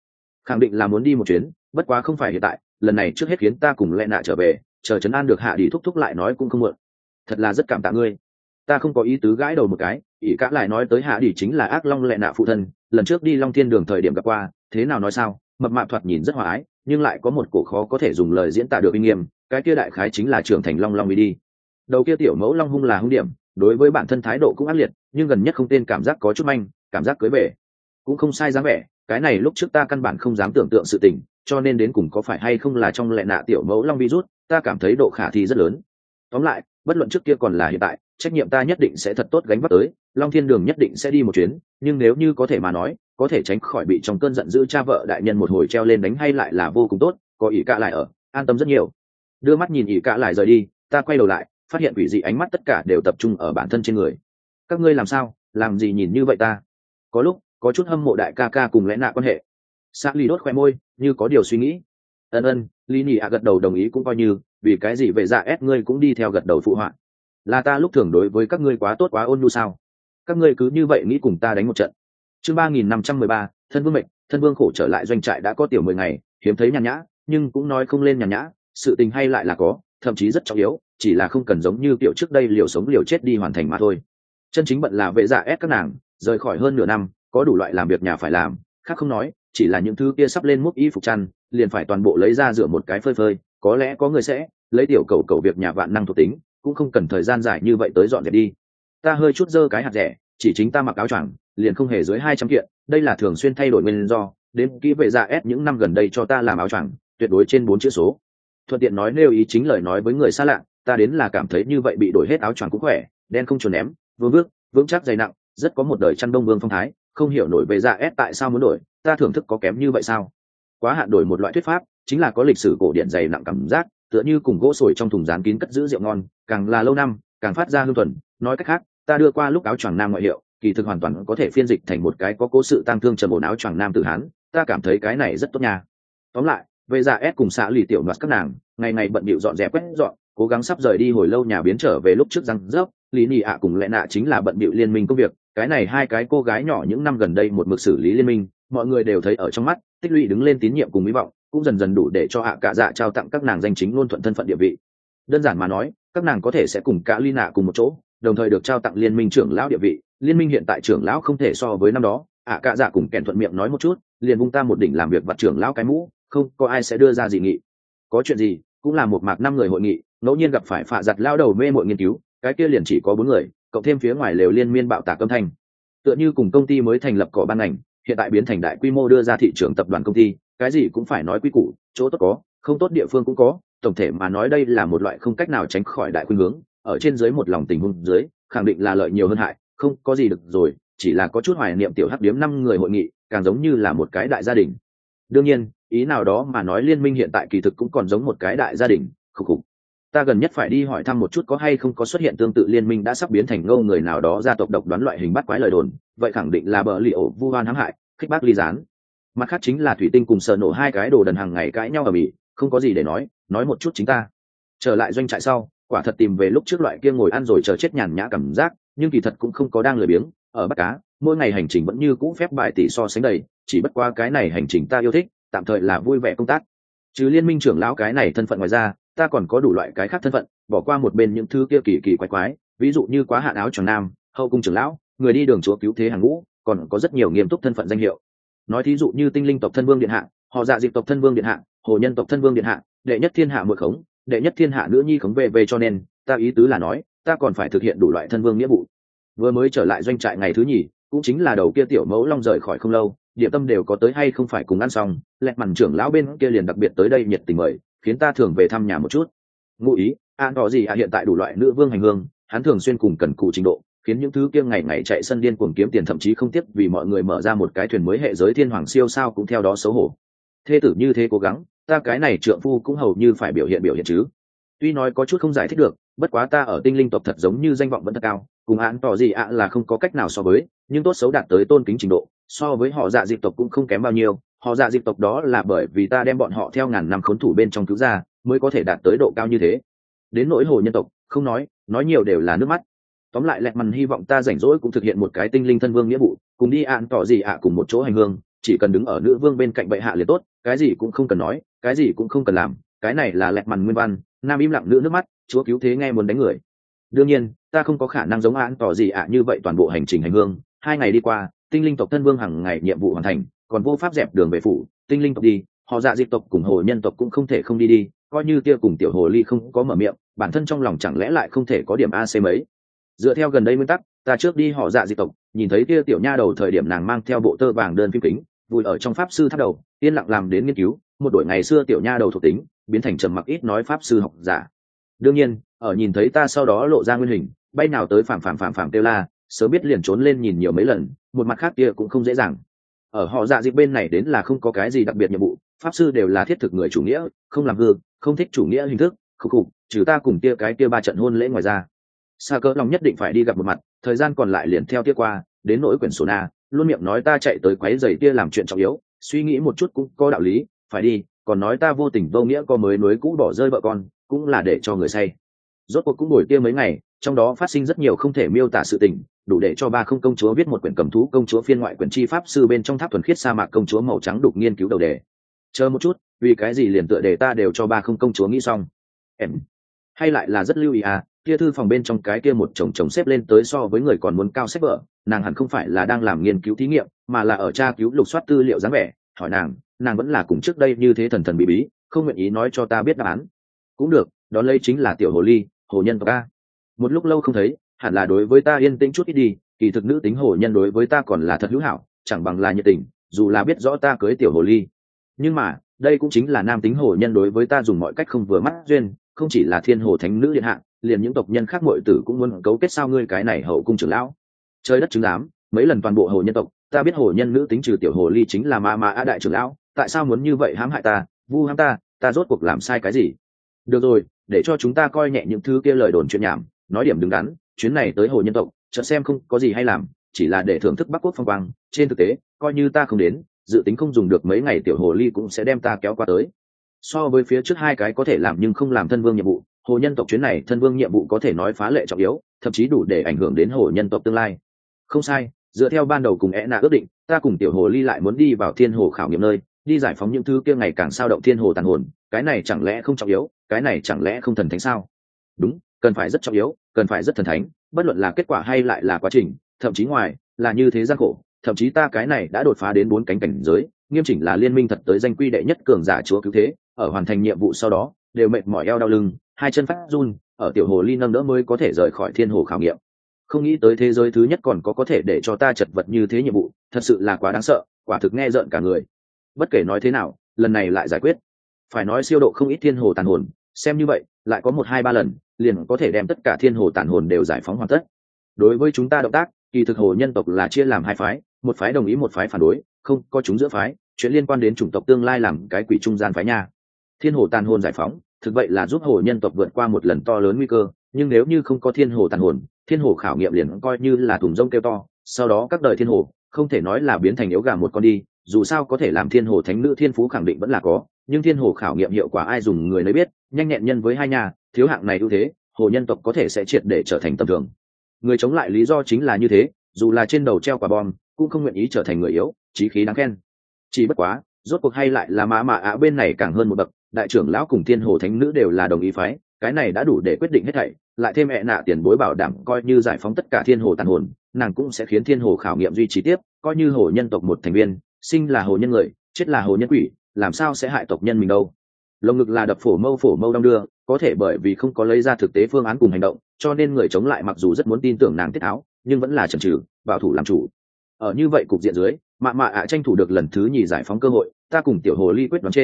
khẳng định là muốn đi một chuyến, bất quá không phải hiện tại, lần này trước hết khiến ta cùng lẽ nạ trở về, chờ trấn an được hạ đi thúc thúc lại nói cũng không muộn. Thật là rất cảm tạ ngươi. Ta không có ý tứ gãi đầu một cái, ỷ cả lại nói tới hạ đi chính là ác long lẽ nạ phụ thân, lần trước đi Long Thiên Đường thời điểm gặp qua, thế nào nói sao, mập mạp thoạt nhìn rất hòa ái, nhưng lại có một cổ khó có thể dùng lời diễn tả được uy nghiêm, cái kia đại khái chính là trưởng thành long long đi. Đầu kia tiểu mẫu long hung là hung điểm, đối với bản thân thái độ cũng ác liệt, nhưng gần nhất không tên cảm giác có chút manh, cảm giác cưới về cũng không sai dáng vẻ, cái này lúc trước ta căn bản không dám tưởng tượng sự tình, cho nên đến cùng có phải hay không là trong lệ nạ tiểu mẫu long virus, ta cảm thấy độ khả thi rất lớn. Tóm lại, bất luận trước kia còn là hiện tại, trách nhiệm ta nhất định sẽ thật tốt gánh vác tới, Long Thiên Đường nhất định sẽ đi một chuyến, nhưng nếu như có thể mà nói, có thể tránh khỏi bị trong cơn giận dữ cha vợ đại nhân một hồi treo lên đánh hay lại là vô cùng tốt, có ỷ cả lại ở, an tâm rất nhiều. Đưa mắt nhìn ỷ cả lại rời đi, ta quay đầu lại, phát hiện quỷ dị ánh mắt tất cả đều tập trung ở bản thân trên người. Các ngươi làm sao, làm gì nhìn như vậy ta? Có lúc có chút hâm mộ đại ca ca cùng lẽ nạ quan hệ. Sa Ly đốt khoe môi, như có điều suy nghĩ. Ân, Lý Nhị gật đầu đồng ý cũng coi như, vì cái gì vậy dạ ép ngươi cũng đi theo gật đầu phụ họa. Là ta lúc thường đối với các ngươi quá tốt quá ôn nhu sao? Các ngươi cứ như vậy nghĩ cùng ta đánh một trận. Chương 3513, thân vương mệnh, thân vương khổ trở lại doanh trại đã có tiểu 10 ngày, hiếm thấy nhàn nhã, nhưng cũng nói không lên nhàn nhã, sự tình hay lại là có, thậm chí rất trọng yếu, chỉ là không cần giống như kiểu trước đây liều sống liều chết đi hoàn thành mà thôi. Chân chính bận là vệ dạ ép các nàng, rời khỏi hơn nửa năm, có đủ loại làm việc nhà phải làm, khác không nói, chỉ là những thứ kia sắp lên múc y phục chăn, liền phải toàn bộ lấy ra rửa một cái phơi phơi, có lẽ có người sẽ lấy tiểu cầu việc nhà vạn năng thuộc tính, cũng không cần thời gian dài như vậy tới dọn dẹp đi. Ta hơi chút dơ cái hạt rẻ, chỉ chính ta mặc áo choàng, liền không hề dưới 200 kiện, đây là thường xuyên thay đổi nguyên do, đến kỹ vệ dạ ép những năm gần đây cho ta làm áo choàng, tuyệt đối trên 4 chữ số. Thuận tiện nói nêu ý chính lời nói với người xa lạ, ta đến là cảm thấy như vậy bị đổi hết áo choàng cũng khỏe, đen không chuồn ném, vương vước, vững chắc dày nặng, rất có một đời chăn đông vương phong thái, không hiểu nổi về dạ ép tại sao muốn đổi, ta thưởng thức có kém như vậy sao? Quá hạn đổi một loại thuyết pháp, chính là có lịch sử cổ điển dày nặng cảm giác, tựa như cùng gỗ sồi trong thùng dán kín cất giữ rượu ngon, càng là lâu năm, càng phát ra hương thuần. Nói cách khác, ta đưa qua lúc áo choàng nam ngoại hiệu, kỳ thực hoàn toàn có thể phiên dịch thành một cái có cố sự tang thương trầm ổn áo choàng nam tử hán, ta cảm thấy cái này rất tốt nha. Tóm lại, về dạ ép cùng xã lì tiểu noạt các nàng, ngày ngày bận bịu dọn dẹp quét dọn, cố gắng sắp rời đi hồi lâu nhà biến trở về lúc trước răng rớp. Lý Nhị ạ cùng lẽ nạ chính là bận bịu liên minh công việc, cái này hai cái cô gái nhỏ những năm gần đây một mực xử lý liên minh, mọi người đều thấy ở trong mắt, tích lũy đứng lên tín nhiệm cùng hy vọng, cũng dần dần đủ để cho ạ cả dạ trao tặng các nàng danh chính ngôn thuận thân phận địa vị. Đơn giản mà nói, các nàng có thể sẽ cùng cả ly nạ cùng một chỗ, đồng thời được trao tặng liên minh trưởng lão địa vị. Liên minh hiện tại trưởng lão không thể so với năm đó, ạ cả dạ cùng kèn thuận miệng nói một chút, liền vung ta một đỉnh làm việc vặt trưởng lão cái mũ, không có ai sẽ đưa ra dị nghị. Có chuyện gì cũng là một mạc 5 người hội nghị, ngẫu nhiên gặp phải phạ giặt lao đầu mê mội nghiên cứu, cái kia liền chỉ có 4 người, cộng thêm phía ngoài lều liên miên bạo tạc âm thanh, tựa như cùng công ty mới thành lập cỏ ban ngành, hiện tại biến thành đại quy mô đưa ra thị trường tập đoàn công ty, cái gì cũng phải nói quy củ, chỗ tốt có, không tốt địa phương cũng có, tổng thể mà nói đây là một loại không cách nào tránh khỏi đại khuynh hướng, ở trên dưới một lòng tình huống dưới, khẳng định là lợi nhiều hơn hại, không có gì được rồi, chỉ là có chút hoài niệm tiểu hắc điếm 5 người hội nghị, càng giống như là một cái đại gia đình. Đương nhiên, ý nào đó mà nói liên minh hiện tại kỳ thực cũng còn giống một cái đại gia đình, khục khục. Ta gần nhất phải đi hỏi thăm một chút có hay không có xuất hiện tương tự liên minh đã sắp biến thành ngâu người nào đó gia tộc độc đoán loại hình bắt quái lời đồn, vậy khẳng định là bờ lì ổ vu oan hãm hại, khích bác ly gián. Mặt khác chính là thủy tinh cùng sờ nổ hai cái đồ đần hàng ngày cãi nhau ở bỉ, không có gì để nói một chút chính ta. Trở lại doanh trại sau, quả thật tìm về lúc trước loại kia ngồi ăn rồi chờ chết nhàn nhã cảm giác, nhưng kỳ thật cũng không có đang lười biếng, ở bắt cá, mỗi ngày hành trình vẫn như cũ phép bài tỷ so sánh đầy, chỉ bất qua cái này hành trình ta yêu thích, tạm thời là vui vẻ công tác. Trừ liên minh trưởng lão cái này thân phận ngoài ra, ta còn có đủ loại cái khác thân phận, bỏ qua một bên những thứ kia kỳ kỳ quái quái, ví dụ như quá hạn áo choàng nam, hậu cung trưởng lão, người đi đường chúa cứu thế hàng ngũ, còn có rất nhiều nghiêm túc thân phận danh hiệu. Nói thí dụ như tinh linh tộc thân vương điện hạ, họ dạ dịp tộc thân vương điện hạ, hồ nhân tộc thân vương điện hạ, đệ nhất thiên hạ muội khống, đệ nhất thiên hạ nữ nhi khống về cho nên, ta ý tứ là nói, ta còn phải thực hiện đủ loại thân vương nghĩa vụ. Vừa mới trở lại doanh trại ngày thứ nhì, cũng chính là đầu kia tiểu mẫu long rời khỏi không lâu, địa tâm đều có tới hay không phải cùng ăn xong, lẹt mằn trưởng lão bên kia liền đặc biệt tới đây nhiệt tình mời, khiến ta thường về thăm nhà một chút. Ngụ ý an tỏ gì hiện tại đủ loại nữ vương hành hương, hắn thường xuyên cùng cần cù trình độ, khiến những thứ kia ngày ngày chạy sân điên cuồng kiếm tiền, thậm chí không tiếc vì mọi người mở ra một cái thuyền mới hệ giới thiên hoàng siêu sao cũng theo đó xấu hổ. Thê tử như thế cố gắng, ta cái này trượng phu cũng hầu như phải biểu hiện chứ. Tuy nói có chút không giải thích được, bất quá ta ở tinh linh tộc thật giống như danh vọng vẫn thật cao, cùng án tỏ gì là không có cách nào so với, nhưng tốt xấu đạt tới tôn kính trình độ, so với họ dạ dịp tộc cũng không kém bao nhiêu. Họ dạ dịp tộc đó là bởi vì ta đem bọn họ theo ngàn năm khốn thủ bên trong cứu ra, mới có thể đạt tới độ cao như thế. Đến nỗi hồ nhân tộc, không nói nhiều đều là nước mắt. Tóm lại lẹt mằn hy vọng ta rảnh rỗi cũng thực hiện một cái tinh linh thân vương nghĩa vụ, cùng đi án tỏ gì cùng một chỗ hành hương, chỉ cần đứng ở nữ vương bên cạnh bệ hạ liền tốt, cái gì cũng không cần nói, cái gì cũng không cần làm. Cái này là lẹt mằn nguyên văn. Nam im lặng nữ nước mắt, chúa cứu thế nghe muốn đánh người. Đương nhiên ta không có khả năng giống án tỏ gì như vậy toàn bộ hành trình hành hương. 2 ngày đi qua, tinh linh tộc thân vương hàng ngày nhiệm vụ hoàn thành, còn vô pháp dẹp đường về phủ. Tinh linh tộc đi, họ dạ diệp tộc cùng hồ nhân tộc cũng không thể không đi, coi như tia cùng tiểu hồ ly không có mở miệng, bản thân trong lòng chẳng lẽ lại không thể có điểm ac mấy. Dựa theo gần đây nguyên tắc, ta trước đi họ dạ diệp tộc, nhìn thấy tia tiểu nha đầu thời điểm nàng mang theo bộ tơ vàng đơn phim kính, vùi ở trong pháp sư tháp đầu, yên lặng làm đến nghiên cứu một đổi ngày xưa tiểu nha đầu thuộc tính biến thành trầm mặc ít nói pháp sư học giả. Đương nhiên ở nhìn thấy ta sau đó lộ ra nguyên hình, bay nào tới phàm kêu la, sớm biết liền trốn lên nhìn nhiều mấy lần. Một mặt khác kia cũng không dễ dàng. Ở họ dạ dịp bên này đến là không có cái gì đặc biệt nhiệm vụ, pháp sư đều là thiết thực người chủ nghĩa, không làm hư, không thích chủ nghĩa hình thức, khục, trừ ta cùng kia cái kia 3 trận hôn lễ ngoài ra. Sa cỡ lòng nhất định phải đi gặp một mặt, thời gian còn lại liền theo tia qua, đến nỗi quyển sổ na, luôn miệng nói ta chạy tới quấy giày tia làm chuyện trọng yếu, suy nghĩ một chút cũng có đạo lý, phải đi, còn nói ta vô tình vô nghĩa có mới núi cũ bỏ rơi vợ con, cũng là để cho người say. Rốt cuộc cũng buổi tia mấy ngày, trong đó phát sinh rất nhiều không thể miêu tả sự tình, đủ để cho 30 công chúa viết một quyển cầm thú công chúa phiên ngoại quyển chi pháp sư bên trong tháp thuần khiết sa mạc công chúa màu trắng đục nghiên cứu đầu đề. Chờ một chút, vì cái gì liền tựa đề ta đều cho 30 công chúa nghĩ xong. Em hay lại là rất lưu ý à, kia thư phòng bên trong cái kia một chồng xếp lên tới so với người còn muốn cao sách vở, nàng hẳn không phải là đang làm nghiên cứu thí nghiệm, mà là ở tra cứu lục soát tư liệu dáng vẻ. Hỏi nàng vẫn là cùng trước đây như thế thần thần bí bí, không nguyện ý nói cho ta biết đáp án. Cũng được, đó lấy chính là tiểu hồ ly, hồ nhân tộc a. Một lúc lâu không thấy, hẳn là đối với ta yên tĩnh chút ít đi, kỳ thực nữ tính hồ nhân đối với ta còn là thật hữu hảo, chẳng bằng là nhiệt tình, dù là biết rõ ta cưới tiểu hồ ly. Nhưng mà đây cũng chính là nam tính hồ nhân đối với ta dùng mọi cách không vừa mắt duyên, không chỉ là thiên hồ thánh nữ điện hạ, liền những tộc nhân khác muội tử cũng muốn cấu kết sao ngươi cái này hậu cung trưởng lão. Trời đất chứng giám, mấy lần toàn bộ hồ nhân tộc, ta biết hồ nhân nữ tính trừ tiểu hồ ly chính là ma a đại trưởng lão, tại sao muốn như vậy hãm hại ta, vu hãm ta rốt cuộc làm sai cái gì? Được rồi, để cho chúng ta coi nhẹ những thứ kia lời đồn chuyện nhảm, nói điểm đứng đắn, chuyến này tới hồ nhân tộc, chợt xem không có gì hay làm, chỉ là để thưởng thức Bắc Quốc phong quang, trên thực tế, coi như ta không đến, dự tính không dùng được mấy ngày tiểu hồ ly cũng sẽ đem ta kéo qua tới. So với phía trước 2 cái có thể làm nhưng không làm thân vương nhiệm vụ, hồ nhân tộc chuyến này thân vương nhiệm vụ có thể nói phá lệ trọng yếu, thậm chí đủ để ảnh hưởng đến hồ nhân tộc tương lai. Không sai, dựa theo ban đầu cùng Ena ước định, ta cùng tiểu hồ ly lại muốn đi vào thiên hồ khảo nghiệm nơi, đi giải phóng những thứ kia ngày càng sao động thiên hồ tàn hồn. Cái này chẳng lẽ không trọng yếu, cái này chẳng lẽ không thần thánh sao? Đúng, cần phải rất trọng yếu, cần phải rất thần thánh, bất luận là kết quả hay lại là quá trình, thậm chí ngoài là như thế gian khổ, thậm chí ta cái này đã đột phá đến 4 cánh cảnh giới, nghiêm chỉnh là liên minh thật tới danh quy đệ nhất cường giả chúa cứu thế, ở hoàn thành nhiệm vụ sau đó đều mệt mỏi eo đau lưng, 2 chân phát run, ở tiểu hồ ly nâng đỡ mới có thể rời khỏi thiên hồ khảo nghiệm. Không nghĩ tới thế giới thứ nhất còn có thể để cho ta chật vật như thế nhiệm vụ, thật sự là quá đáng sợ, quả thực nghe rợn cả người. Bất kể nói thế nào, lần này lại giải quyết, phải nói siêu độ không ít thiên hồ tàn hồn, xem như vậy lại có 1 2 3 lần liền có thể đem tất cả thiên hồ tàn hồn đều giải phóng hoàn tất. Đối với chúng ta động tác, kỳ thực hồ nhân tộc là chia làm 2 phái, một phái đồng ý một phái phản đối, không có chúng giữa phái, chuyện liên quan đến chủng tộc tương lai làm cái quỷ trung gian phái nha. Thiên hồ tàn hồn giải phóng, thực vậy là giúp hồ nhân tộc vượt qua một lần to lớn nguy cơ, nhưng nếu như không có thiên hồ tàn hồn, thiên hồ khảo nghiệm liền coi như là thùng rông kêu to, sau đó các đời thiên hồ không thể nói là biến thành yếu gà một con đi, dù sao có thể làm thiên hồ thánh nữ thiên phú khẳng định vẫn là có, nhưng thiên hồ khảo nghiệm hiệu quả ai dùng người nấy biết, nhanh nhẹn nhân với 2 nhà, thiếu hạng này ưu thế, hồ nhân tộc có thể sẽ triệt để trở thành tầm thường. Người chống lại lý do chính là như thế, dù là trên đầu treo quả bom cũng không nguyện ý trở thành người yếu, chí khí đáng khen. Chỉ bất quá, rốt cuộc hay lại là mã bên này càng hơn một bậc, đại trưởng lão cùng thiên hồ thánh nữ đều là đồng ý phái, cái này đã đủ để quyết định hết thảy, lại thêm mẹ nạ tiền bối bảo đảm coi như giải phóng tất cả thiên hồ tàn hồn, nàng cũng sẽ khiến thiên hồ khảo nghiệm duy trì tiếp, coi như hồ nhân tộc một thành viên, sinh là hồ nhân người, chết là hồ nhân quỷ, làm sao sẽ hại tộc nhân mình đâu. Lồng ngực là đập phổ mâu đong đưa, có thể bởi vì không có lấy ra thực tế phương án cùng hành động, cho nên người chống lại mặc dù rất muốn tin tưởng nàng tiết áo, nhưng vẫn là chần chừ, bảo thủ làm chủ. Ở như vậy cục diện dưới, tranh thủ được lần thứ nhì giải phóng cơ hội, ta cùng tiểu hồ ly quyết đoán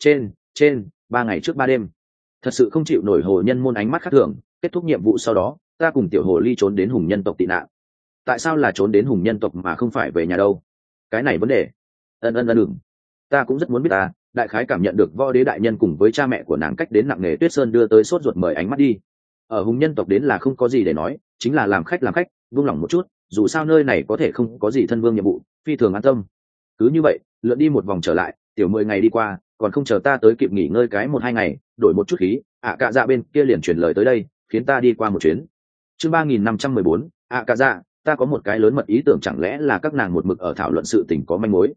trên 3 ngày trước 3 đêm. Thật sự không chịu nổi hồ nhân môn ánh mắt khác thường, kết thúc nhiệm vụ sau đó, ta cùng tiểu hồ ly trốn đến hùng nhân tộc tị nạn. Tại sao là trốn đến hùng nhân tộc mà không phải về nhà đâu? Cái này vấn đề. Ừm. Ta cũng rất muốn biết ta, đại khái cảm nhận được võ đế đại nhân cùng với cha mẹ của nàng cách đến nặng nề Tuyết Sơn đưa tới sốt ruột mời ánh mắt đi. Ở hùng nhân tộc đến là không có gì để nói, chính là làm khách, buông lỏng một chút, dù sao nơi này có thể không có gì thân vương nhiệm vụ, phi thường an tâm. Cứ như vậy, lượn đi một vòng trở lại, tiểu 10 ngày đi qua, còn không chờ ta tới kịp nghỉ ngơi cái 1 2 ngày, đổi một chút khí, cạ dạ bên kia liền chuyển lời tới đây, khiến ta đi qua một chuyến. Chương 3514, cạ dạ, ta có một cái lớn mật ý tưởng, chẳng lẽ là các nàng một mực ở thảo luận sự tình có manh mối.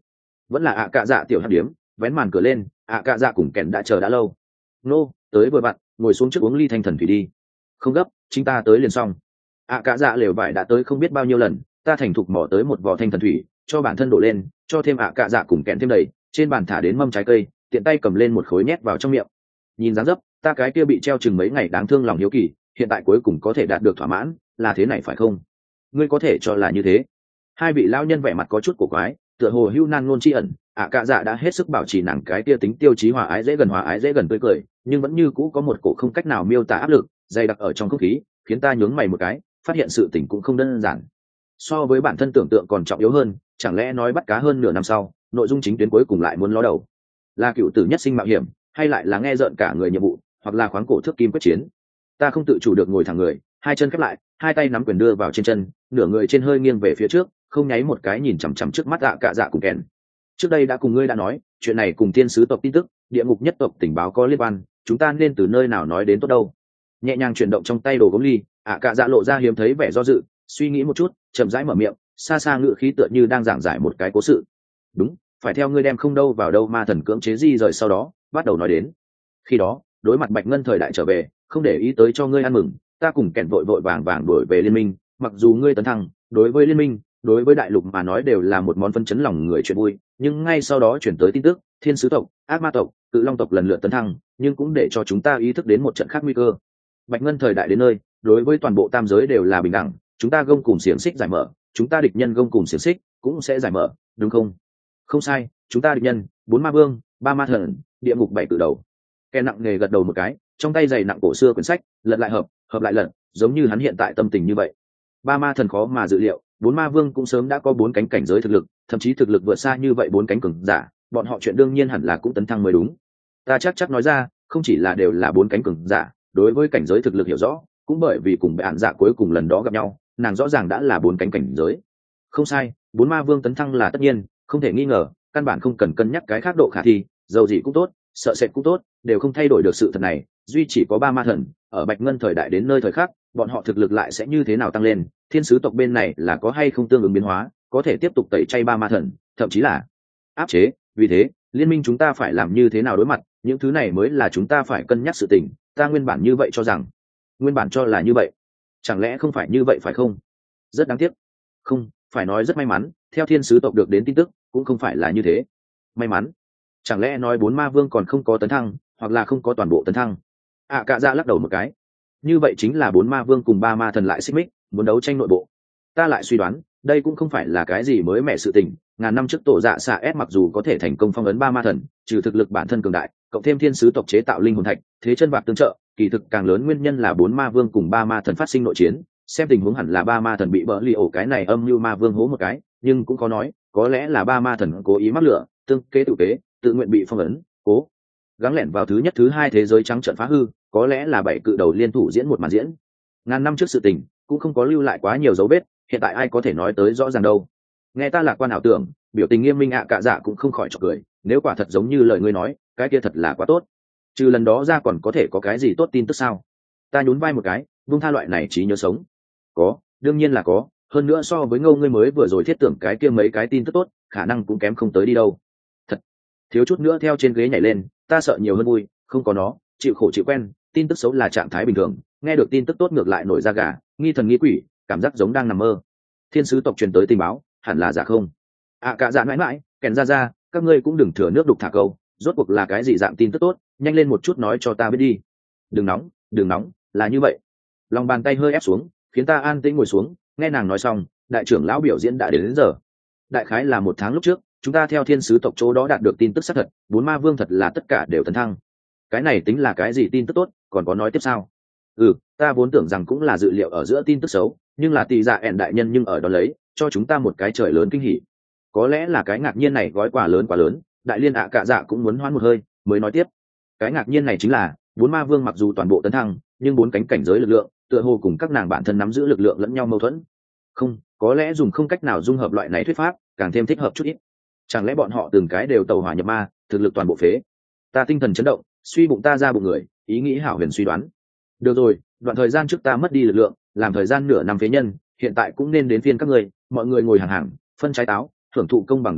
vẫn là ạ cạ dạ tiểu hắc điếm, vén màn cửa lên, ạ cạ dạ cùng kèn đã chờ đã lâu. Nô, tới vừa vặn, ngồi xuống trước uống ly thanh thần thủy đi. Không gấp, chính ta tới liền xong. ạ cạ dạ lều vải đã tới không biết bao nhiêu lần, ta thành thục mỏ tới một vò thanh thần thủy, cho bản thân đổ lên, cho thêm ạ cạ dạ cùng kèn thêm đầy, trên bàn thả đến mâm trái cây, tiện tay cầm lên một khối nhét vào trong miệng. Nhìn dáng dấp, ta cái kia bị treo chừng mấy ngày đáng thương lòng hiếu kỳ, hiện tại cuối cùng có thể đạt được thỏa mãn, là thế này phải không? Ngươi có thể cho là như thế. Hai vị lão nhân vẻ mặt có chút cổ quái, tựa hồ hưu nan ngôn tri ẩn. ạ cạ dạ đã hết sức bảo trì nàng cái kia tính tiêu chí hòa ái dễ gần tươi cười, nhưng vẫn như cũ có một cổ không cách nào miêu tả áp lực dày đặc ở trong không khí, khiến ta nhướng mày một cái, phát hiện sự tình cũng không đơn giản. So với bản thân tưởng tượng còn trọng yếu hơn, chẳng lẽ nói bắt cá hơn nửa năm sau, nội dung chính tuyến cuối cùng lại muốn ló đầu, là cựu tử nhất sinh mạo hiểm, hay lại là nghe rợn cả người nhiệm vụ, hoặc là khoáng cổ thước kim quyết chiến? Ta không tự chủ được ngồi thẳng người, hai chân khép lại, hai tay nắm quyền đưa vào trên chân, nửa người trên hơi nghiêng về phía trước, không nháy một cái nhìn chằm chằm trước mắt ạ cạ dạ cùng kèn. Trước đây đã cùng ngươi đã nói, chuyện này cùng thiên sứ tộc tin tức, địa ngục nhất tộc tình báo có liên quan, chúng ta nên từ nơi nào nói đến tốt đâu? Nhẹ nhàng chuyển động trong tay đồ gốm ly, ạ cạ dạ lộ ra hiếm thấy vẻ do dự, suy nghĩ một chút, chậm rãi mở miệng, xa xa ngự khí tựa như đang giảng giải một cái cố sự. Đúng, phải theo ngươi đem không đâu vào đâu ma thần cưỡng chế di rời, sau đó bắt đầu nói đến. Khi đó, đối mặt Bạch Ngân thời đại trở về, không để ý tới cho ngươi ăn mừng, ta cùng kèn vội vội vàng vàng đuổi về liên minh. Mặc dù ngươi tấn thăng, đối với liên minh, đối với đại lục mà nói đều là một món phân chấn lòng người chuyện vui, nhưng ngay sau đó chuyển tới tin tức thiên sứ tộc, ác ma tộc, cự long tộc lần lượt tấn thăng, nhưng cũng để cho chúng ta ý thức đến một trận khác nguy cơ. Bạch Ngân thời đại đến nơi, đối với toàn bộ tam giới đều là bình đẳng, chúng ta gông cùng xiềng xích giải mở, chúng ta địch nhân gông cùng xiềng xích cũng sẽ giải mở, đúng không? Không sai, chúng ta địch nhân 4 ma vương, 3 ma thần, địa ngục 7 cự đầu. Kẻ nặng nghề gật đầu một cái, trong tay dày nặng cổ xưa quyển sách, lật lại hợp lại lật, giống như hắn hiện tại tâm tình như vậy. 3 ma thần khó mà dự liệu, 4 ma vương cũng sớm đã có 4 cánh cảnh giới thực lực, thậm chí thực lực vượt xa như vậy 4 cánh cường giả, bọn họ chuyện đương nhiên hẳn là cũng tấn thăng mới đúng. Ta chắc nói ra, không chỉ là đều là 4 cánh cường giả, đối với cảnh giới thực lực hiểu rõ, cũng bởi vì cùng bạn giả cuối cùng lần đó gặp nhau, nàng rõ ràng đã là 4 cánh cảnh giới. Không sai, 4 ma vương tấn thăng là tất nhiên, không thể nghi ngờ, căn bản không cần cân nhắc cái khác độ khả thi, dầu gì cũng tốt, sợ sệt cũng tốt, đều không thay đổi được sự thật này. Duy chỉ có 3 ma thần, ở Bạch Ngân thời đại đến nơi thời khác, bọn họ thực lực lại sẽ như thế nào tăng lên, thiên sứ tộc bên này là có hay không tương ứng biến hóa, có thể tiếp tục tẩy chay 3 ma thần, thậm chí là áp chế. Vì thế, liên minh chúng ta phải làm như thế nào đối mặt, những thứ này mới là chúng ta phải cân nhắc sự tình. Ta nguyên bản như vậy cho rằng, nguyên bản cho là như vậy, chẳng lẽ không phải như vậy phải không? Rất đáng tiếc. Không, phải nói rất may mắn, theo thiên sứ tộc được đến tin tức cũng không phải là như thế. May mắn? Chẳng lẽ nói 4 ma vương còn không có tấn thăng, hoặc là không có toàn bộ tấn thăng? Cạ dạ lắc đầu một cái. Như vậy chính là 4 ma vương cùng 3 ma thần lại xích mích, muốn đấu tranh nội bộ. Ta lại suy đoán, đây cũng không phải là cái gì mới mẻ sự tình. Ngàn năm trước tổ dạ xạ S mặc dù có thể thành công phong ấn 3 ma thần, trừ thực lực bản thân cường đại, cộng thêm thiên sứ tộc chế tạo linh hồn thạch, thế chân bạc tương trợ, kỳ thực càng lớn nguyên nhân là 4 ma vương cùng 3 ma thần phát sinh nội chiến. Xem tình huống hẳn là 3 ma thần bị bỡ li ổ cái này âm mưu ma vương hố một cái, nhưng cũng có nói, có lẽ là 3 ma thần cố ý mắc lửa, tương kế tự kế, tự nguyện bị phong ấn, cố gắng lẻn vào thứ nhất thứ hai thế giới trắng trận phá hư, có lẽ là 7 cự đầu liên thủ diễn một màn diễn. Ngàn năm trước sự tình cũng không có lưu lại quá nhiều dấu vết, hiện tại ai có thể nói tới rõ ràng đâu. Nghe ta lạc quan ảo tưởng, biểu tình nghiêm minh cạ dạ cũng không khỏi chọc cười, nếu quả thật giống như lời ngươi nói, cái kia thật là quá tốt. Trừ lần đó ra còn có thể có cái gì tốt tin tức sao? Ta nhún vai một cái, buông tha loại này trí nhớ sống. Có, đương nhiên là có, hơn nữa so với Ngô ngươi mới vừa rồi thiết tưởng cái kia mấy cái tin tức tốt, khả năng cũng kém không tới đi đâu. Thật, thiếu chút nữa theo trên ghế nhảy lên, ta sợ nhiều hơn vui, không có nó, chịu khổ chịu quen, tin tức xấu là trạng thái bình thường, nghe được tin tức tốt ngược lại nổi da gà, nghi thần nghi quỷ, cảm giác giống đang nằm mơ. Thiên sứ tộc truyền tới tình báo, hẳn là giả không? Cạ dạ mãi mãi, kèn ra, các ngươi cũng đừng thừa nước đục thả câu, rốt cuộc là cái gì dạng tin tức tốt, nhanh lên một chút nói cho ta biết đi. Đừng nóng, là như vậy. Lòng bàn tay hơi ép xuống, khiến ta an tĩnh ngồi xuống, nghe nàng nói xong, đại trưởng lão biểu diễn đã đến giờ. Đại khái là 1 tháng lúc trước, chúng ta theo thiên sứ tộc chỗ đó đạt được tin tức xác thật, 4 ma vương thật là tất cả đều tấn thăng. Cái này tính là cái gì tin tức tốt, còn có nói tiếp sao? Ta vốn tưởng rằng cũng là dự liệu ở giữa tin tức xấu, nhưng là tỷ dạ ẻn đại nhân nhưng ở đó lấy cho chúng ta một cái trời lớn kinh hỉ. Có lẽ là cái ngạc nhiên này gói quà lớn quá lớn, đại liên cạ dạ cũng muốn hoán một hơi mới nói tiếp. Cái ngạc nhiên này chính là 4 ma vương mặc dù toàn bộ tấn thăng, nhưng 4 cánh cảnh giới lực lượng tựa hồ cùng các nàng bản thân nắm giữ lực lượng lẫn nhau mâu thuẫn. Không, có lẽ dùng không cách nào dung hợp loại này thuyết pháp, càng thêm thích hợp chút ít. Chẳng lẽ bọn họ từng cái đều tàu hỏa nhập ma, thực lực toàn bộ phế? Ta tinh thần chấn động, suy bụng ta ra bụng người, ý nghĩ hảo huyền suy đoán. Được rồi, đoạn thời gian trước ta mất đi lực lượng, làm thời gian nửa năm phế nhân, hiện tại cũng nên đến phiên các người, mọi người ngồi hàng hàng, phân trái táo, hưởng thụ công bằng đãi ngộ,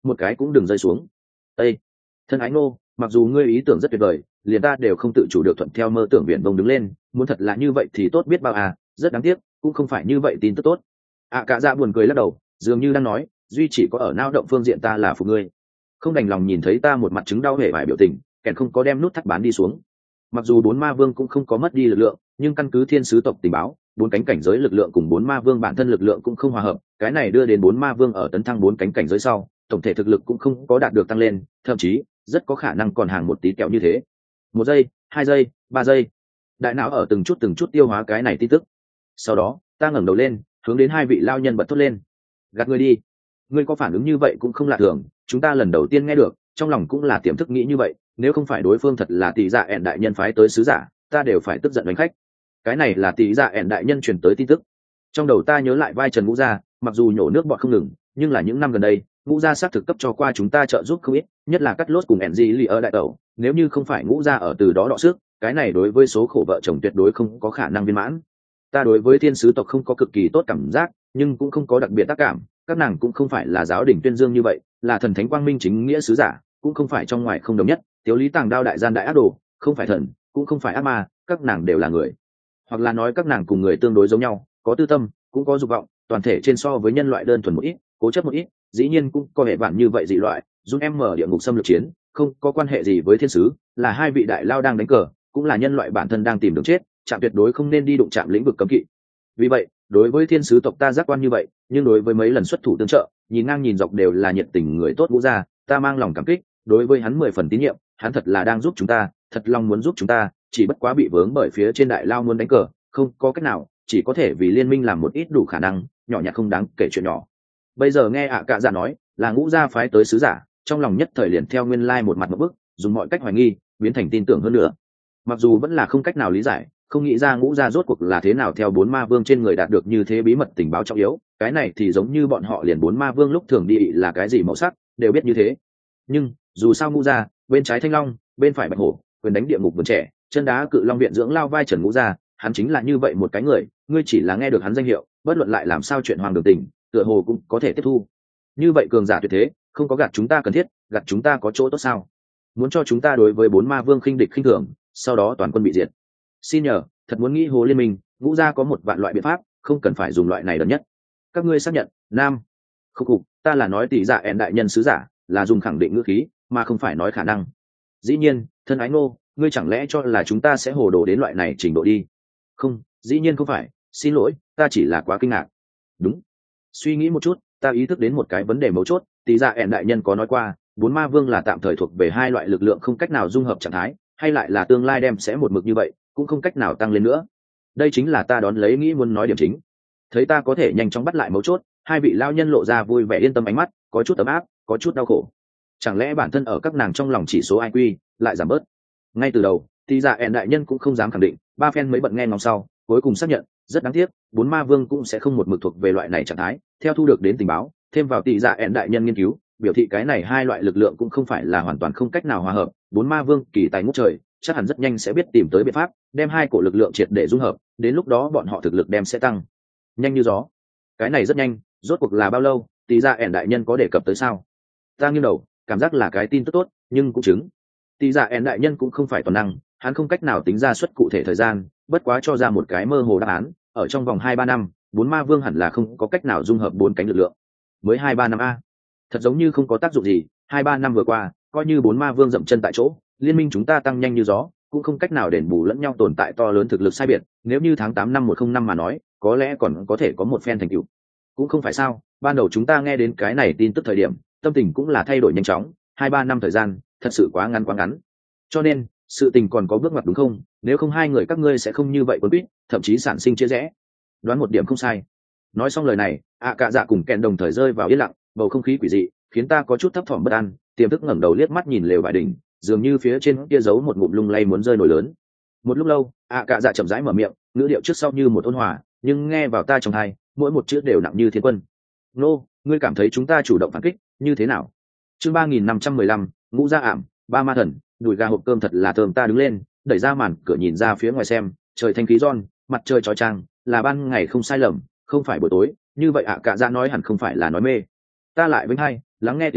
một cái cũng đừng rơi xuống. Ê, thân ái Ngô, mặc dù ngươi ý tưởng rất tuyệt vời, liền ta đều không tự chủ được thuận theo mơ tưởng viển vông đứng lên, muốn thật là như vậy thì tốt biết bao à, rất đáng tiếc, cũng không phải như vậy tin tức tốt. Cả dạ buồn cười lắc đầu, dường như đang nói, duy chỉ có ở nao động phương diện ta là phục ngươi. Không đành lòng nhìn thấy ta một mặt chứng đau hề vài biểu tình, kẻn không có đem nút thắt bán đi xuống. Mặc dù 4 ma vương cũng không có mất đi lực lượng, nhưng căn cứ thiên sứ tộc tình báo, 4 cánh cảnh giới lực lượng cùng 4 ma vương bản thân lực lượng cũng không hòa hợp, cái này đưa đến 4 ma vương ở tấn thăng 4 cánh cảnh giới sau, tổng thể thực lực cũng không có đạt được tăng lên, thậm chí rất có khả năng còn hàng một tí kẹo như thế. 1 giây, 2 giây, 3 giây. Đại não ở từng chút tiêu hóa cái này tin tức. Sau đó, ta ngẩng đầu lên, hướng đến hai vị lao nhân bật thốt lên. Gạt ngươi đi. Ngươi có phản ứng như vậy cũng không lạ thường, chúng ta lần đầu tiên nghe được, trong lòng cũng là tiềm thức nghĩ như vậy, nếu không phải đối phương thật là tỷ dạ ẻn đại nhân phái tới sứ giả, ta đều phải tức giận đánh khách. Cái này là tỷ dạ ẻn đại nhân truyền tới tin tức. Trong đầu ta nhớ lại vai Trần Ngũ Gia, mặc dù nhổ nước bọt không ngừng, nhưng là những năm gần đây, Ngũ Gia xác thực cấp cho qua chúng ta trợ giúp không ít, nhất là cắt lốt cùng Enji Lee ở đại tẩu, nếu như không phải Ngũ Gia ở từ đó đọ sức, cái này đối với số khổ vợ chồng tuyệt đối không có khả năng viên mãn. Ta đối với thiên sứ tộc không có cực kỳ tốt cảm giác, nhưng cũng không có đặc biệt tác cảm, các nàng cũng không phải là giáo đình tuyên dương như vậy, là thần thánh quang minh chính nghĩa sứ giả, cũng không phải trong ngoài không đồng nhất, Tiếu Lý Tàng Đao đại gian đại ác đồ, không phải thần, cũng không phải ác ma, các nàng đều là người. Hoặc là nói các nàng cùng người tương đối giống nhau, có tư tâm, cũng có dục vọng, toàn thể trên so với nhân loại đơn thuần một ít, cố chấp một ít, dĩ nhiên cũng có hệ bản như vậy dị loại, giúp em mở địa ngục xâm lược chiến, không có quan hệ gì với thiên sứ, là hai vị đại lao đang đánh cờ, cũng là nhân loại bản thân đang tìm đường chết, chạm tuyệt đối không nên đi đụng chạm lĩnh vực cấm kỵ. Vì vậy, đối với thiên sứ tộc ta giác quan như vậy, nhưng đối với mấy lần xuất thủ tương trợ, nhìn ngang nhìn dọc đều là nhiệt tình người tốt Ngũ Gia, ta mang lòng cảm kích, đối với hắn 10 phần tín nhiệm, hắn thật là đang giúp chúng ta, thật lòng muốn giúp chúng ta, chỉ bất quá bị vướng bởi phía trên đại lao muốn đánh cờ, không có cách nào, chỉ có thể vì liên minh làm một ít đủ khả năng, nhỏ nhặt không đáng kể chuyện nhỏ. Bây giờ nghe Cả Dạ nói, là Ngũ Gia phái tới sứ giả, trong lòng nhất thời liền theo nguyên lai một mặt một bức, dùng mọi cách hoài nghi, biến thành tin tưởng hơn nữa. Mặc dù vẫn là không cách nào lý giải, không nghĩ ra Ngũ Gia rốt cuộc là thế nào theo 4 ma vương trên người đạt được như thế bí mật tình báo trọng yếu, cái này thì giống như bọn họ liền 4 ma vương lúc thường đi là cái gì màu sắc, đều biết như thế. Nhưng, dù sao Ngũ Gia, bên trái Thanh Long, bên phải Bạch Hổ, quyền đánh địa ngục vườn trẻ, chân đá Cự Long viện dưỡng lao vai Trần Ngũ Gia, hắn chính là như vậy một cái người, ngươi chỉ là nghe được hắn danh hiệu, bất luận lại làm sao chuyện hoàng đường tình, tựa hồ cũng có thể tiếp thu. Như vậy cường giả tuyệt thế, không có gạt chúng ta cần thiết, gạt chúng ta có chỗ tốt sao? Muốn cho chúng ta đối với 4 ma vương khinh địch khinh thường, sau đó toàn quân bị diệt. Xin nhờ, thật muốn nghĩ hồ liên minh, Ngũ Gia có một vạn loại biện pháp, không cần phải dùng loại này đơn nhất. Các ngươi xác nhận, nam. Khúc khục, ta là nói tỷ dạ ẻn đại nhân sứ giả, là dùng khẳng định ngữ khí, mà không phải nói khả năng. Dĩ nhiên, thân ái Ngô, ngươi chẳng lẽ cho là chúng ta sẽ hồ đồ đến loại này trình độ đi? Không, dĩ nhiên không phải, xin lỗi, ta chỉ là quá kinh ngạc. Đúng. Suy nghĩ một chút, ta ý thức đến một cái vấn đề mấu chốt, tỷ dạ ẻn đại nhân có nói qua, 4 ma vương là tạm thời thuộc về hai loại lực lượng không cách nào dung hợp trạng thái, hay lại là tương lai đem sẽ một mực như vậy, cũng không cách nào tăng lên nữa. Đây chính là ta đón lấy nghĩ muốn nói điểm chính. Thấy ta có thể nhanh chóng bắt lại mấu chốt, hai vị lao nhân lộ ra vui vẻ yên tâm ánh mắt, có chút ấm áp, có chút đau khổ. Chẳng lẽ bản thân ở các nàng trong lòng chỉ số IQ lại giảm bớt? Ngay từ đầu, thì dạ ẻn đại nhân cũng không dám khẳng định, ba phen mới bận nghe ngóng sau, cuối cùng xác nhận, rất đáng tiếc, 4 ma vương cũng sẽ không một mực thuộc về loại này trạng thái. Theo thu được đến tình báo, thêm vào tỷ dạ ẻn đại nhân nghiên cứu, biểu thị cái này hai loại lực lượng cũng không phải là hoàn toàn không cách nào hòa hợp. 4 ma vương kỳ tài ngút trời, chắc hẳn rất nhanh sẽ biết tìm tới biện pháp, đem hai cổ lực lượng triệt để dung hợp, đến lúc đó bọn họ thực lực đem sẽ tăng nhanh như gió. Cái này rất nhanh, rốt cuộc là bao lâu, tỷ dạ ẻn đại nhân có đề cập tới sao? Ta nghiêng đầu, cảm giác là cái tin tức tốt, nhưng cũng chứng tỷ dạ ẻn đại nhân cũng không phải toàn năng, hắn không cách nào tính ra suất cụ thể thời gian, bất quá cho ra một cái mơ hồ đáp án, ở trong vòng 2-3 năm, 4 ma vương hẳn là không có cách nào dung hợp 4 cánh lực lượng. Mới 2-3 năm a, thật giống như không có tác dụng gì. 2-3 năm vừa qua, coi như 4 ma vương dậm chân tại chỗ, liên minh chúng ta tăng nhanh như gió, cũng không cách nào đền bù lẫn nhau tồn tại to lớn thực lực sai biệt. Nếu như tháng 8 năm 105 mà nói, có lẽ còn có thể có một phen thành tựu. Cũng không phải sao, ban đầu chúng ta nghe đến cái này tin tức thời điểm, tâm tình cũng là thay đổi nhanh chóng, 2-3 năm thời gian, thật sự quá ngắn. Cho nên, sự tình còn có bước ngoặt đúng không? Nếu không hai người các ngươi sẽ không như vậy quấn quýt, thậm chí sản sinh chia rẽ. Đoán một điểm không sai. Nói xong lời này, Cả Dạ cùng Kèn đồng thời rơi vào yên lặng, bầu không khí quỷ dị, khiến ta có chút thấp thỏm bất an, tiềm thức ngẩng đầu liếc mắt nhìn lều vải đỉnh, dường như phía trên kia giấu một ngụm lung lay muốn rơi nổi lớn. Một lúc lâu, Cả Dạ chậm rãi mở miệng, ngữ điệu trước sau như một ôn hòa, nhưng nghe vào ta trong tai, mỗi một chữ đều nặng như thiên quân. Nô, ngươi cảm thấy chúng ta chủ động phản kích, như thế nào? Chương 3515, Ngũ Gia ảm, ba ma thần, đùi gà hộp cơm thật là thơm. Ta đứng lên, đẩy ra màn cửa nhìn ra phía ngoài xem, trời thanh khí giòn, mặt trời chói chang, là ban ngày không sai lầm, không phải buổi tối. Như vậy Cả Dạ nói hẳn không phải là nói mê. Ta lại vĩnh hay, lắng nghe tiếng gió,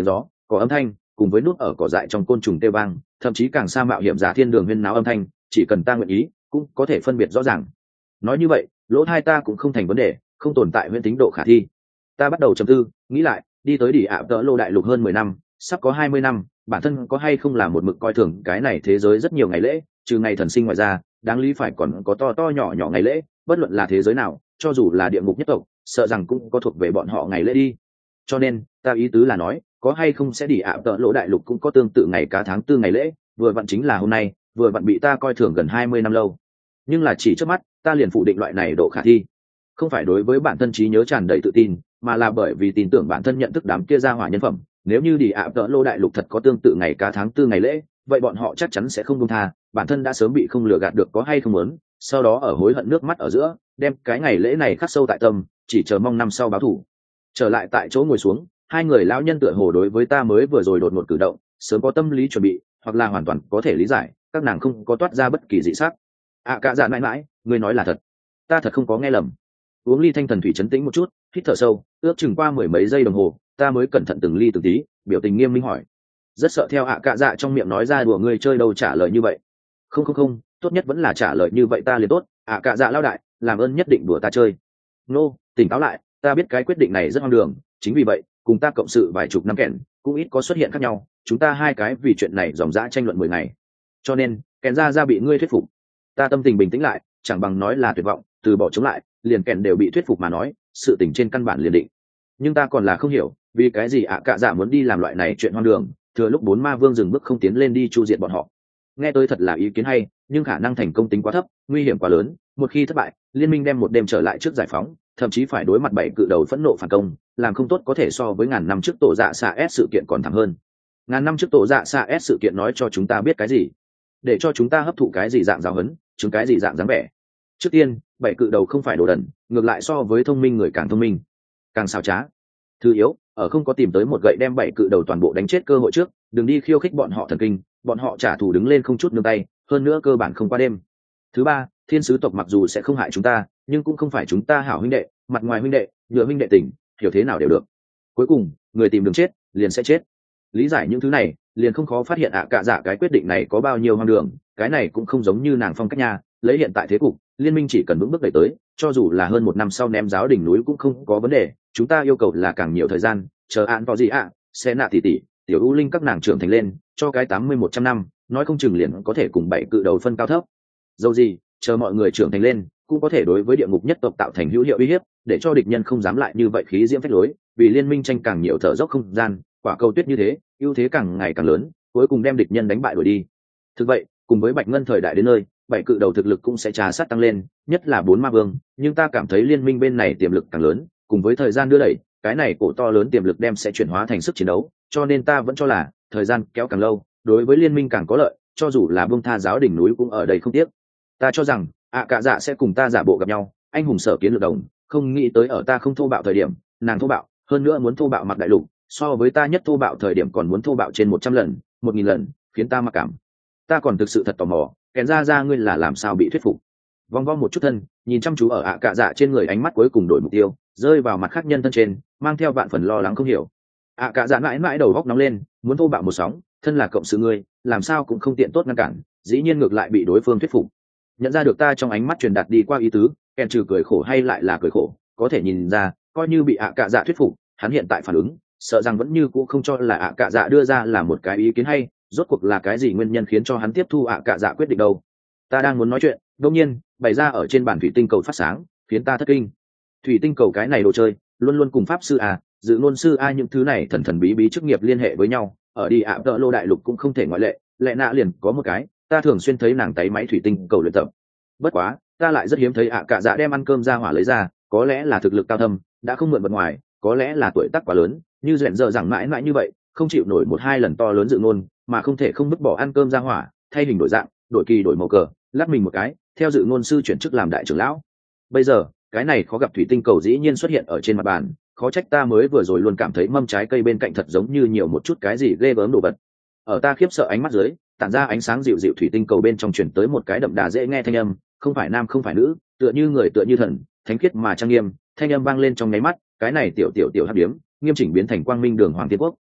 có âm thanh cùng với nút ở cỏ dại trong côn trùng kêu vang, thậm chí càng xa mạo hiểm giả thiên đường huyên náo âm thanh, chỉ cần ta nguyện ý cũng có thể phân biệt rõ ràng. Nói như vậy lỗ thai ta cũng không thành vấn đề, không tồn tại huyễn tính độ khả thi. Ta bắt đầu trầm tư nghĩ lại, đi tới Đi ạ tợ lô đại lục hơn 10 năm, sắp có 20 năm, bản thân có hay không là một mực coi thường cái này thế giới rất nhiều ngày lễ, trừ ngày thần sinh ngoài ra đáng lý phải còn có to to nhỏ nhỏ ngày lễ, bất luận là thế giới nào, cho dù là địa ngục nhất tộc, sợ rằng cũng có thuộc về bọn họ ngày lễ đi. Cho nên ta ý tứ là nói, có hay không sẽ Đi ạ tợ lỗ đại lục cũng có tương tự ngày cá tháng tư ngày lễ, vừa vặn chính là hôm nay, vừa vặn bị ta coi thường gần 20 năm lâu. Nhưng là chỉ trước mắt ta liền phủ định loại này độ khả thi, không phải đối với bản thân trí nhớ tràn đầy tự tin, mà là bởi vì tin tưởng bản thân nhận thức đám kia ra hỏa nhân phẩm. Nếu như Đi ạ tợ lô đại lục thật có tương tự ngày cá tháng tư ngày lễ, vậy bọn họ chắc chắn sẽ không buông tha, bản thân đã sớm bị không lừa gạt được có hay không muốn, sau đó ở hối hận nước mắt ở giữa đem cái ngày lễ này khắc sâu tại tâm, chỉ chờ mong năm sau báo thù. Trở lại tại chỗ ngồi xuống, hai người lão nhân tựa hồ đối với ta mới vừa rồi đột ngột cử động sớm có tâm lý chuẩn bị, hoặc là hoàn toàn có thể lý giải, các nàng không có toát ra bất kỳ dị sắc. Cả dạ mãi mãi, ngươi nói là thật, ta thật không có nghe lầm. Uống ly thanh thần thủy trấn tĩnh một chút, hít thở sâu, ước chừng qua mười mấy giây đồng hồ, ta mới cẩn thận từng ly từng tí, biểu tình nghiêm minh hỏi. Rất sợ theo cả dạ trong miệng nói ra đùa ngươi chơi đâu trả lời như vậy. Không, tốt nhất vẫn là trả lời như vậy ta liền tốt. Cả dạ lao đại, làm ơn nhất định đùa ta chơi. Nô, tỉnh táo lại, ta biết cái quyết định này rất hoang đường, chính vì vậy cùng ta cộng sự vài chục năm kèn cũng ít có xuất hiện khác nhau, chúng ta hai cái vì chuyện này dòng dã tranh luận 10 ngày, cho nên kèn ra bị ngươi thuyết phục. Ta tâm tình bình tĩnh lại, chẳng bằng nói là tuyệt vọng, từ bỏ chống lại, liền kèn đều bị thuyết phục mà nói, sự tình trên căn bản liền định. Nhưng ta còn là không hiểu vì cái gì cả dạ muốn đi làm loại này chuyện hoang đường, thừa lúc 4 ma vương dừng bước không tiến lên đi chu diệt bọn họ. Nghe tôi thật là ý kiến hay, nhưng khả năng thành công tính quá thấp, nguy hiểm quá lớn, một khi thất bại liên minh đem một đêm trở lại trước giải phóng, thậm chí phải đối mặt 7 cự đầu phẫn nộ phản công, làm không tốt có thể so với ngàn năm trước tổ dạ xạ S sự kiện còn thảm hơn. Ngàn năm trước tổ dạ xạ S sự kiện nói cho chúng ta biết cái gì, để cho chúng ta hấp thụ cái gì dạng giáo huấn, chứng cái gì dạng dáng vẻ. Trước tiên 7 cự đầu không phải đồ đần, ngược lại so với thông minh người càng thông minh, càng xảo trá. Thứ yếu, ở không có tìm tới một gậy đem 7 cự đầu toàn bộ đánh chết cơ hội trước, đừng đi khiêu khích bọn họ thần kinh, bọn họ trả thù đứng lên không chút nương tay, hơn nữa cơ bản không qua đêm. Thứ ba, thiên sứ tộc mặc dù sẽ không hại chúng ta, nhưng cũng không phải chúng ta hảo huynh đệ, mặt ngoài huynh đệ, nhựa huynh đệ tình, hiểu thế nào đều được. Cuối cùng người tìm đường chết liền sẽ chết. Lý giải những thứ này liền không khó phát hiện cả dạ cái quyết định này có bao nhiêu hoang đường. Cái này cũng không giống như nàng phong cách nha, lấy hiện tại thế cục liên minh chỉ cần vững bước đẩy tới, cho dù là hơn 1 năm sau ném giáo đỉnh núi cũng không có vấn đề. Chúng ta yêu cầu là càng nhiều thời gian, chờ án vào gì sẽ nạ tỷ tỷ tiểu u linh các nàng trưởng thành lên, cho cái 80-100 năm, nói không chừng liền có thể cùng 7 cự đầu phân cao thấp. Dẫu gì chờ mọi người trưởng thành lên cũng có thể đối với địa ngục nhất tộc tạo thành hữu hiệu uy hiếp, để cho địch nhân không dám lại như vậy khí diễm phách lối, vì liên minh tranh càng nhiều thở dốc không gian, quả cầu tuyết như thế ưu thế càng ngày càng lớn, cuối cùng đem địch nhân đánh bại đuổi đi. Thực vậy cùng với bạch ngân thời đại đến nơi, 7 cự đầu thực lực cũng sẽ trà sát tăng lên, nhất là 4 ma vương, nhưng ta cảm thấy liên minh bên này tiềm lực càng lớn, cùng với thời gian đưa đẩy, cái này cổ to lớn tiềm lực đem sẽ chuyển hóa thành sức chiến đấu, cho nên ta vẫn cho là thời gian kéo càng lâu đối với liên minh càng có lợi, cho dù là buông tha giáo đỉnh núi cũng ở đây không tiếc. Ta cho rằng cả dạ sẽ cùng ta giả bộ gặp nhau, anh hùng sở kiến lược đồng, không nghĩ tới ở ta không thô bạo thời điểm nàng thô bạo, hơn nữa muốn thô bạo mặc đại lục, so với ta nhất thô bạo thời điểm còn muốn thô bạo trên 100 lần 1000 lần, khiến ta mặc cảm. Ta còn thực sự thật tò mò, kèn ra ngươi là làm sao bị thuyết phục. Vong vong một chút thân nhìn chăm chú ở cả dạ trên người, ánh mắt cuối cùng đổi mục tiêu, rơi vào mặt khác nhân thân trên, mang theo vạn phần lo lắng không hiểu. Cả dạ mãi mãi đầu góc nóng lên, muốn thô bạo một sóng, thân là cộng sự ngươi làm sao cũng không tiện tốt ngăn cản, dĩ nhiên ngược lại bị đối phương thuyết phục. Nhận ra được ta trong ánh mắt truyền đạt đi qua ý tứ, kèn trừ cười khổ hay lại là cười khổ, có thể nhìn ra coi như bị cả dạ thuyết phục, hắn hiện tại phản ứng sợ rằng vẫn như cũ không cho là cả dạ đưa ra là một cái ý kiến hay, rốt cuộc là cái gì nguyên nhân khiến cho hắn tiếp thu cả dạ quyết định đâu. Ta đang muốn nói chuyện, đột nhiên bày ra ở trên bàn thủy tinh cầu phát sáng, khiến ta thất kinh. Thủy tinh cầu cái này đồ chơi luôn luôn cùng pháp sư dự ngôn sư những thứ này thần thần bí bí chức nghiệp liên hệ với nhau, ở đi tợ lô đại lục cũng không thể ngoại lệ. Lẽ nạ liền có một cái, ta thường xuyên thấy nàng tay máy thủy tinh cầu luyện tập. Bất quá ta lại rất hiếm thấy cả dạ đem ăn cơm ra hỏa lấy ra, có lẽ là thực lực cao thâm đã không mượn vật ngoài, có lẽ là tuổi tác quá lớn, như dẹn dở rằng mãi mãi như vậy không chịu nổi 1-2 lần to lớn dự ngôn mà không thể không vứt bỏ ăn cơm ra hỏa, thay hình đổi dạng, đổi kỳ đổi màu cờ, lắc mình một cái theo dự ngôn sư chuyển chức làm đại trưởng lão. Bây giờ cái này khó gặp thủy tinh cầu dĩ nhiên xuất hiện ở trên mặt bàn, khó trách ta mới vừa rồi luôn cảm thấy mâm trái cây bên cạnh thật giống như nhiều một chút cái gì ghê gớm đồ vật. Ở ta khiếp sợ ánh mắt dưới, tản ra ánh sáng dịu dịu thủy tinh cầu bên trong chuyển tới một cái đậm đà dễ nghe thanh âm, không phải nam không phải nữ, tựa như người tựa như thần, thánh khiết mà trang nghiêm. Thanh âm vang lên trong nháy mắt, cái này tiểu hắc điếm nghiêm chỉnh biến thành quang minh đường hoàng thiên quốc.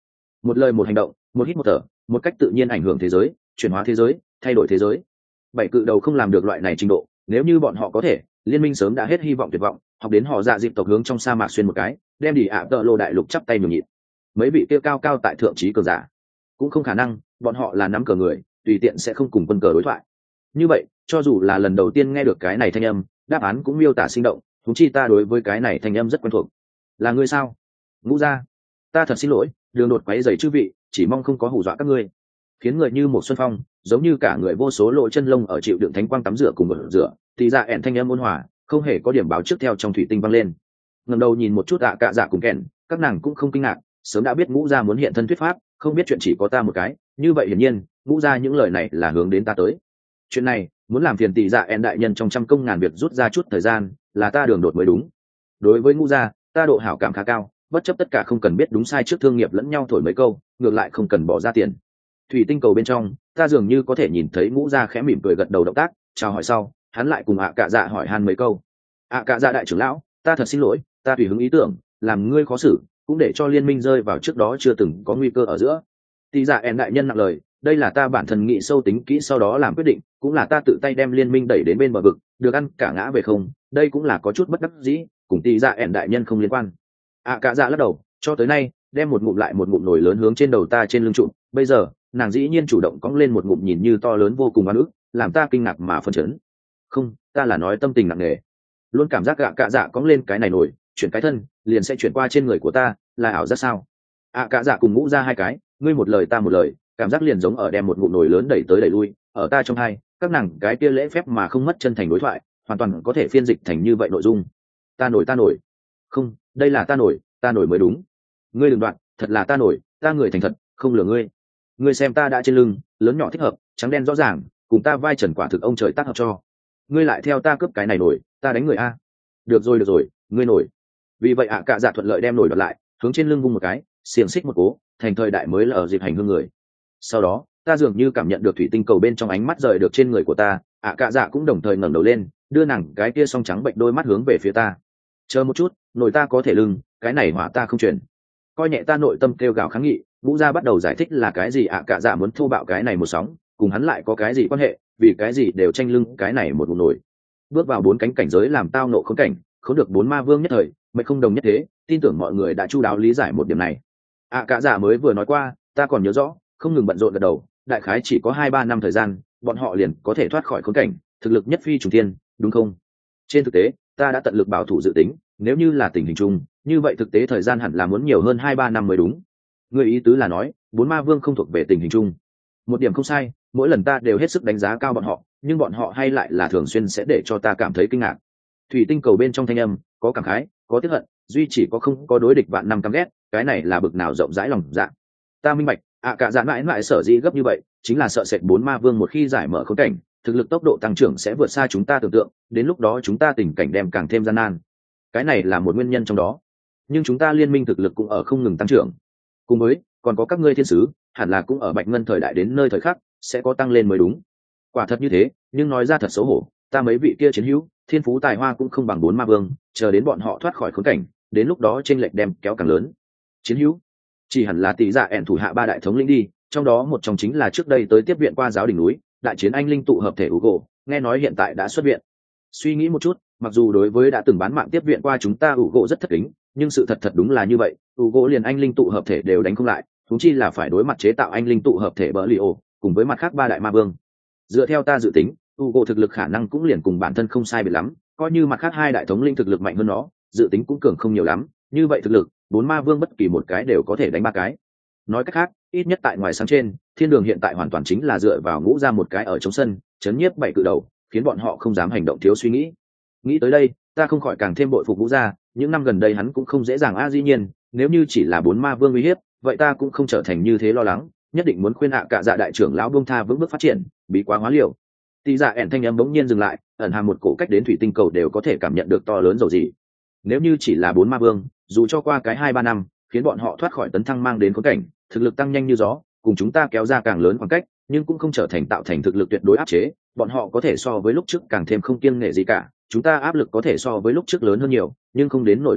một lời một hành động, một hít một thở, một cách tự nhiên ảnh hưởng thế giới, chuyển hóa thế giới, thay đổi thế giới. Bảy cự đầu không làm được loại này trình độ, nếu như bọn họ có thể, liên minh sớm đã hết hy vọng tuyệt vọng, học đến họ dạ dịp tộc hướng trong sa mạc xuyên một cái, đem đi ạ tợ lô đại lục chắp tay nhường nhịn. Mấy vị kia cao cao tại thượng trí cường giả, cũng không khả năng, bọn họ là nắm cờ người, tùy tiện sẽ không cùng quân cờ đối thoại. Như vậy, cho dù là lần đầu tiên nghe được cái này thanh âm, đáp án cũng miêu tả sinh động, thúng chi ta đối với cái này thanh âm rất quen thuộc. Là ngươi sao? Ngũ gia, ta thật xin lỗi, đường đột quấy rầy chư vị, chỉ mong không có hù dọa các ngươi. Khiến người như một xuân phong, giống như cả người vô số lỗ chân lông ở chịu đựng thánh quang tắm rửa cùng một rửa, thì ra ẹn thanh âm ôn hòa, không hề có điểm báo trước theo trong thủy tinh văng lên. Ngẩng đầu nhìn một chút cạ dạ cùng kèn, các nàng cũng không kinh ngạc, sớm đã biết ngũ gia muốn hiện thân thuyết pháp, không biết chuyện chỉ có ta một cái, như vậy hiển nhiên, ngũ gia những lời này là hướng đến ta tới. Chuyện này, muốn làm phiền tỷ dạ ẹn đại nhân trong trăm công ngàn việc rút ra chút thời gian, là ta đường đột mới đúng. Đối với ngũ gia, ta độ hảo cảm khá cao, bất chấp tất cả không cần biết đúng sai trước thương nghiệp lẫn nhau thổi mấy câu, ngược lại không cần bỏ ra tiền. Thủy tinh cầu bên trong, ta dường như có thể nhìn thấy ngũ gia khẽ mỉm cười gật đầu động tác, chào hỏi sau, hắn lại cùng cạ dạ hỏi han mấy câu. Cạ dạ đại trưởng lão, ta thật xin lỗi, ta tùy hứng ý tưởng, làm ngươi khó xử, cũng để cho liên minh rơi vào trước đó chưa từng có nguy cơ ở giữa. Tỷ dạ ẹn đại nhân nặng lời, đây là ta bản thân nghĩ sâu tính kỹ sau đó làm quyết định, cũng là ta tự tay đem liên minh đẩy đến bên bờ vực, được ăn cả ngã về không, đây cũng là có chút bất đắc dĩ, cùng tỷ dạ ẹn đại nhân không liên quan. Cạ dạ lắc đầu, cho tới nay, đem một ngụm lại một ngụm nổi lớn hướng trên đầu ta trên lưng trụ, bây giờ, nàng dĩ nhiên chủ động cõng lên một ngụm nhìn như to lớn vô cùng oan ức, làm ta kinh ngạc mà phân chấn. Không, ta là nói tâm tình nặng nề, luôn cảm giác cạ dạ cõng lên cái này nổi, chuyển cái thân, liền sẽ chuyển qua trên người của ta, là ảo giác sao? Cạ dạ cùng ngũ ra hai cái, ngươi một lời ta một lời, cảm giác liền giống ở đem một ngụm nồi lớn đẩy tới đẩy lui, ở ta trong hai, các nàng cái kia lễ phép mà không mất chân thành đối thoại, hoàn toàn có thể phiên dịch thành như vậy nội dung. Ta nổi, không, đây là ta nổi mới đúng. Ngươi đừng đoạn, thật là ta nổi, ta người thành thật, không lừa ngươi. Ngươi xem ta đã trên lưng, lớn nhỏ thích hợp, trắng đen rõ ràng, cùng ta vai trần quả thực ông trời tác hợp cho. Ngươi lại theo ta cướp cái này nổi, ta đánh người a. Được rồi, ngươi nổi. Vì vậy cạ dạ thuận lợi đem nổi đoạt lại, hướng trên lưng vung một cái, xiềng xích một cố, thành thời đại mới là ở dịp hành hương người. Sau đó, ta dường như cảm nhận được thủy tinh cầu bên trong ánh mắt rời được trên người của ta, cạ dạ cũng đồng thời ngẩng đầu lên, đưa nàng cái kia song trắng bệnh đôi mắt hướng về phía ta. Chờ một chút, nổi ta có thể lưng, cái này hỏa ta không chuyển. Coi nhẹ ta nội tâm kêu gào kháng nghị, ngũ gia bắt đầu giải thích là cái gì cạ dạ muốn thô bạo cái này một sóng, cùng hắn lại có cái gì quan hệ, vì cái gì đều tranh lưng cái này một vụ nổi. Bước vào bốn cánh cảnh giới làm tao nộ khốn cảnh, không được bốn ma vương nhất thời, mệnh không đồng nhất thế, tin tưởng mọi người đã chu đáo lý giải một điểm này. Cạ dạ mới vừa nói qua, ta còn nhớ rõ, không ngừng bận rộn gật đầu, đại khái chỉ có 2-3 năm thời gian, bọn họ liền có thể thoát khỏi khốn cảnh, thực lực nhất phi trùng thiên, đúng không? Trên thực tế, ta đã tận lực bảo thủ dự tính, nếu như là tình hình chung, như vậy thực tế thời gian hẳn là muốn nhiều hơn 2-3 năm mới đúng. Người ý tứ là nói, bốn ma vương không thuộc về tình hình chung. Một điểm không sai, mỗi lần ta đều hết sức đánh giá cao bọn họ, nhưng bọn họ hay lại là thường xuyên sẽ để cho ta cảm thấy kinh ngạc. Thủy tinh cầu bên trong thanh âm, có cảm khái, có tiếc hận, duy chỉ có không có đối địch vạn năm căm ghét, cái này là bực nào rộng rãi lòng dạ. Ta minh bạch, cạ dạ mãi mãi sở dĩ gấp như vậy, chính là sợ sệt bốn ma vương một khi giải mở khốn cảnh, thực lực tốc độ tăng trưởng sẽ vượt xa chúng ta tưởng tượng, đến lúc đó chúng ta tình cảnh đem càng thêm gian nan. Cái này là một nguyên nhân trong đó. Nhưng chúng ta liên minh thực lực cũng ở không ngừng tăng trưởng. Cùng với, còn có các ngươi thiên sứ, hẳn là cũng ở bạch ngân thời đại đến nơi thời khắc, sẽ có tăng lên mới đúng. Quả thật như thế, nhưng nói ra thật xấu hổ, ta mấy vị kia chiến hữu, thiên phú tài hoa cũng không bằng bốn ma vương, chờ đến bọn họ thoát khỏi khốn cảnh, đến lúc đó chênh lệch đem kéo càng lớn. Chiến hữu, chỉ hẳn là tỷ dạ ẻn thủ hạ ba đại thống lĩnh đi, trong đó một trong chính là trước đây tới tiếp viện qua giáo đỉnh núi, đại chiến anh linh tụ hợp thể Hugo, nghe nói hiện tại đã xuất viện. Suy nghĩ một chút, mặc dù đối với đã từng bán mạng tiếp viện qua chúng ta Hugo rất thất kính, nhưng sự thật thật đúng là như vậy, Hugo liền anh linh tụ hợp thể đều đánh không lại, thúng chi là phải đối mặt chế tạo anh linh tụ hợp thể bỡ Lio, cùng với mặt khác ba đại ma vương. Dựa theo ta dự tính, Hugo thực lực khả năng cũng liền cùng bản thân không sai biệt lắm, coi như mặt khác hai đại thống lĩnh thực lực mạnh hơn nó, dự tính cũng cường không nhiều lắm, như vậy thực lực, bốn ma vương bất kỳ một cái đều có thể đánh ba cái. Nói cách khác, ít nhất tại ngoài sáng trên, thiên đường hiện tại hoàn toàn chính là dựa vào ngũ ra một cái ở trong sân, chấn nhiếp bảy cự đầu, khiến bọn họ không dám hành động thiếu suy nghĩ. Nghĩ tới đây, ta không khỏi càng thêm bội phục ngũ ra, những năm gần đây hắn cũng không dễ dàng dĩ nhiên, nếu như chỉ là bốn ma vương uy hiếp, vậy ta cũng không trở thành như thế lo lắng, nhất định muốn khuyên cạ dạ đại trưởng lão buông tha vững bước phát triển, bí quá hóa liều. Tỷ dạ ẻn thanh âm bỗng nhiên dừng lại, ẩn hàm một cổ cách đến thủy tinh cầu đều có thể cảm nhận được to lớn dầu gì. Nếu như chỉ là bốn ma vương, dù cho qua cái 2-3 năm, khiến bọn họ thoát khỏi tấn thăng mang đến khốn cảnh, thực lực tăng nhanh như gió, cùng chúng ta kéo ra càng lớn khoảng cách, nhưng cũng không trở thành tạo thành thực lực tuyệt đối áp chế, bọn họ có thể so với lúc trước càng thêm không kiêng nể gì cả, chúng ta áp lực có thể so với lúc trước lớn hơn nhiều, nhưng không đến nỗi tan tác,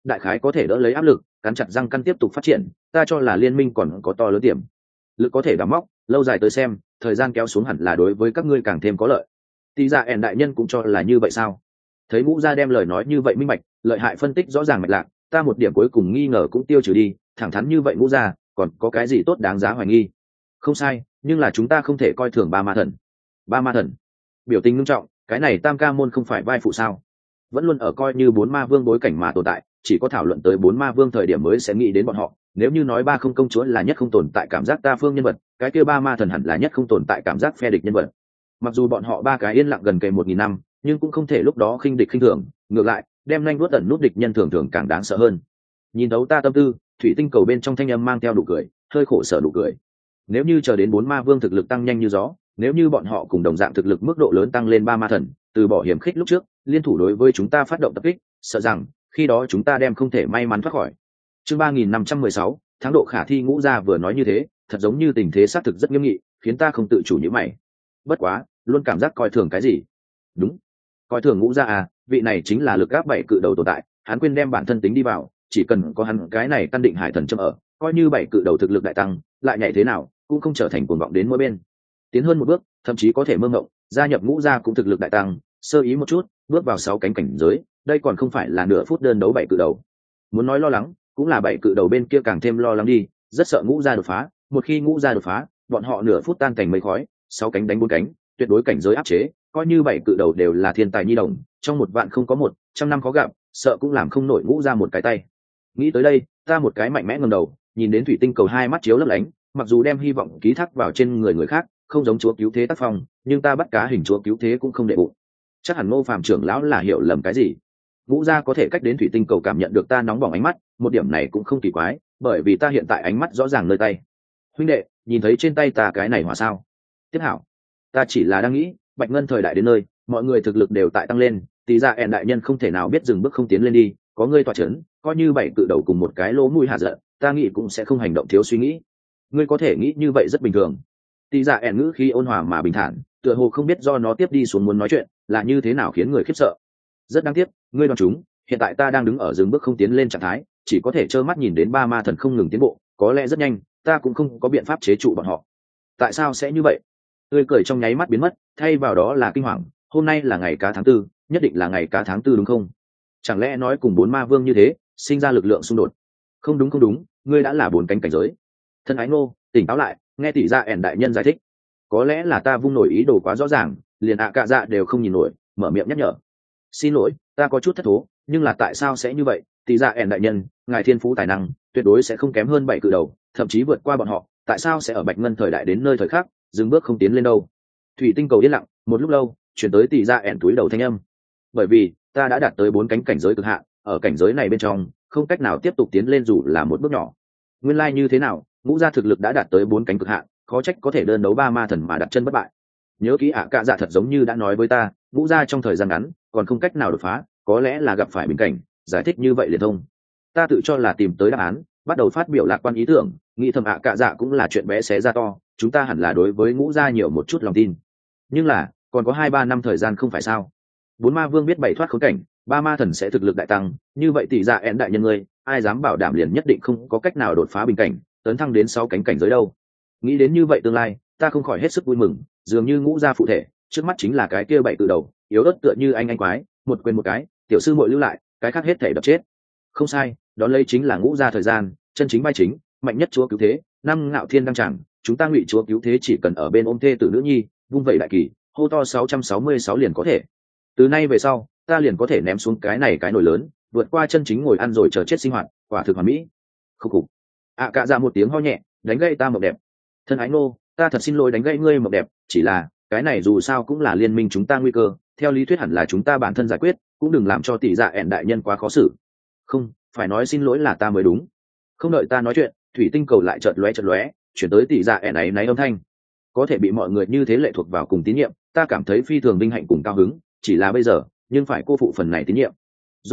đại khái có thể đỡ lấy áp lực, cắn chặt răng căn tiếp tục phát triển. Ta cho là liên minh còn có to lớn tiềm lực có thể đắm móc, lâu dài tới xem, thời gian kéo xuống hẳn là đối với các ngươi càng thêm có lợi. Tỷ Dạ ẻn đại nhân cũng cho là như vậy sao? Thấy Ngũ Gia đem lời nói như vậy minh bạch, lợi hại phân tích rõ ràng mạch lạc, ta một điểm cuối cùng nghi ngờ cũng tiêu trừ đi, thẳng thắn như vậy Ngũ Gia, còn có cái gì tốt đáng giá hoài nghi? Không sai, nhưng là chúng ta không thể coi thường ba ma thần. Ba ma thần? Biểu tình nghiêm trọng, cái này Tam Ca môn không phải vai phụ sao? Vẫn luôn ở coi như bốn ma vương bối cảnh mà tồn tại, chỉ có thảo luận tới bốn ma vương thời điểm mới sẽ nghĩ đến bọn họ. Nếu như nói ba không công chúa là nhất không tồn tại cảm giác ta phương nhân vật, cái kia ba ma thần hẳn là nhất không tồn tại cảm giác phe địch nhân vật. Mặc dù bọn họ ba cái yên lặng gần kề 1000 năm, nhưng cũng không thể lúc đó khinh địch khinh thường, ngược lại đem nhanh nuốt ẩn nút địch nhân thường thường càng đáng sợ hơn. Nhìn thấu ta tâm tư, thủy tinh cầu bên trong thanh âm mang theo nụ cười, hơi khổ sở nụ cười. Nếu như chờ đến bốn ma vương thực lực tăng nhanh như gió, nếu như bọn họ cùng đồng dạng thực lực mức độ lớn tăng lên ba ma thần, từ bỏ hiểm khích lúc trước, liên thủ đối với chúng ta phát động tập kích, sợ rằng khi đó chúng ta đem không thể may mắn thoát khỏi. Chương 3516, thắng độ khả thi. Ngũ Gia vừa nói như thế, thật giống như tình thế xác thực rất nghiêm nghị, khiến ta không tự chủ nhíu mày. Bất quá, luôn cảm giác coi thường cái gì. Đúng, coi thường Ngũ Gia à, vị này chính là lực áp 7 cự đầu tồn tại, hắn quên đem bản thân tính đi vào, chỉ cần có hắn cái này căn định hải thần châm ở, coi như 7 cự đầu thực lực đại tăng, lại nhảy thế nào cũng không trở thành cuồng vọng đến mỗi bên. Tiến hơn một bước, thậm chí có thể mơ ngộng, gia nhập Ngũ Gia cũng thực lực đại tăng, sơ ý một chút, bước vào 6 cánh cảnh giới, đây còn không phải là nửa phút đơn đấu 7 cự đầu. Muốn nói lo lắng, cũng là 7 cự đầu bên kia càng thêm lo lắng đi, rất sợ Ngũ Gia đột phá, một khi Ngũ Gia đột phá, bọn họ nửa phút tan cảnh mây khói, 6 cánh đánh 4 cánh, tuyệt đối cảnh giới áp chế, coi như 7 cự đầu đều là thiên tài nhi đồng, trong một vạn không có một, trăm năm khó gặp, sợ cũng làm không nổi Ngũ Gia một cái tay. Nghĩ tới đây, ta một cái mạnh mẽ ngẩng đầu, nhìn đến thủy tinh cầu hai mắt chiếu lấp lánh, mặc dù đem hy vọng ký thác vào trên người khác, không giống chúa cứu thế tác phong, nhưng ta bắt cá hình chúa cứu thế cũng không để bụng. Chắc hẳn Ngô Phàm trưởng lão là hiểu lầm cái gì. Ngũ Gia có thể cách đến thủy tinh cầu cảm nhận được ta nóng bỏng ánh mắt, một điểm này cũng không kỳ quái, bởi vì ta hiện tại ánh mắt rõ ràng nơi tay. Huynh đệ, nhìn thấy trên tay ta cái này hỏa sao? Tiếp hảo, ta chỉ là đang nghĩ, Bạch Ngân thời đại đến nơi, mọi người thực lực đều tại tăng lên, Tỷ Dạ ẻn đại nhân không thể nào biết dừng bước không tiến lên đi, có ngươi tọa chấn, coi như 7 cự đầu cùng một cái lỗ mũi hạ giận, ta nghĩ cũng sẽ không hành động thiếu suy nghĩ. Ngươi có thể nghĩ như vậy rất bình thường. Tỷ Dạ ẻn ngữ khí ôn hòa mà bình thản, tựa hồ không biết do nó tiếp đi xuống muốn nói chuyện là như thế nào khiến người khiếp sợ. Rất đáng tiếc, ngươi đoán chúng, hiện tại ta đang đứng ở dừng bước không tiến lên trạng thái, chỉ có thể trơ mắt nhìn đến ba ma thần không ngừng tiến bộ, có lẽ rất nhanh, ta cũng không có biện pháp chế trụ bọn họ. Tại sao sẽ như vậy? Tươi cười trong nháy mắt biến mất, thay vào đó là kinh hoàng. Hôm nay là ngày cá tháng 4, nhất định là ngày cá tháng 4 đúng không? Chẳng lẽ nói cùng 4 ma vương như thế, sinh ra lực lượng xung đột? Không đúng không đúng, ngươi đã là 4 cánh cảnh giới. Thân ái Ngô, tỉnh táo lại, nghe Tỷ Dạ ẻn đại nhân giải thích. Có lẽ là ta vung nổi ý đồ quá rõ ràng, liền cạ dạ đều không nhìn nổi, mở miệng nhắc nhở. Xin lỗi, ta có chút thất thố, nhưng là tại sao sẽ như vậy? Tỷ Dạ ẻn đại nhân, ngài thiên phú tài năng, tuyệt đối sẽ không kém hơn 7 cự đầu, thậm chí vượt qua bọn họ, tại sao sẽ ở Bạch Ngân thời đại đến nơi thời khắc, dừng bước không tiến lên đâu? Thủy tinh cầu yên lặng, một lúc lâu, chuyển tới Tỷ Dạ ẻn túi đầu thanh âm. Bởi vì, ta đã đạt tới 4 cánh cảnh giới cực hạn, ở cảnh giới này bên trong, không cách nào tiếp tục tiến lên dù là một bước nhỏ. Nguyên lai như thế nào, Ngũ Gia thực lực đã đạt tới 4 cánh cực hạn, khó trách có thể đơn đấu ba ma thần mà đặt chân bất bại. Nhớ kỹ cạ dạ thật giống như đã nói với ta, Ngũ Gia trong thời gian ngắn còn không cách nào đột phá, có lẽ là gặp phải bình cảnh, giải thích như vậy liền thông. Ta tự cho là tìm tới đáp án, bắt đầu phát biểu lạc quan ý tưởng, nghĩ thầm cạ dạ cũng là chuyện bé xé ra to, chúng ta hẳn là đối với Ngũ Gia nhiều một chút lòng tin. Nhưng là, còn có 2-3 năm thời gian không phải sao? 4 ma vương biết bảy thoát khốn cảnh, ba ma thần sẽ thực lực đại tăng, như vậy Tỷ Dạ ẻn đại nhân ngươi, ai dám bảo đảm liền nhất định không có cách nào đột phá bình cảnh, tấn thăng đến 6 cánh cảnh giới đâu? Nghĩ đến như vậy tương lai, ta không khỏi hết sức vui mừng, dường như Ngũ Gia phụ thể, trước mắt chính là cái kia 7 cự đầu, yếu ớt tựa như anh quái, một quên một cái, tiểu sư muội lưu lại, cái khác hết thể đập chết. Không sai, đón lấy chính là Ngũ Gia thời gian, chân chính vai chính, mạnh nhất chúa cứu thế, năm ngạo thiên đăng tràng, chúng ta ngụy chúa cứu thế chỉ cần ở bên ôm thê tử nữ nhi, vung vậy đại kỳ, hô to 666 liền có thể. Từ nay về sau, ta liền có thể ném xuống cái này cái nồi lớn, vượt qua chân chính ngồi ăn rồi chờ chết sinh hoạt, quả thực hoàn mỹ. Khúc khục. Cạ dạ một tiếng ho nhẹ, đánh gãy ta mộng đẹp. Thân ái Ngô, ta thật xin lỗi đánh gãy ngươi mộng đẹp, chỉ là cái này dù sao cũng là liên minh chúng ta nguy cơ, theo lý thuyết hẳn là chúng ta bản thân giải quyết, cũng đừng làm cho Tỷ Dạ ẻn đại nhân quá khó xử. Không, phải nói xin lỗi là ta mới đúng. Không đợi ta nói chuyện, thủy tinh cầu lại chợt lóe, chuyển tới Tỷ Dạ ẻn ấy náy âm thanh. Có thể bị mọi người như thế lệ thuộc vào cùng tín nhiệm, ta cảm thấy phi thường vinh hạnh cùng cao hứng, chỉ là bây giờ, nhưng phải cô phụ phần này tín nhiệm.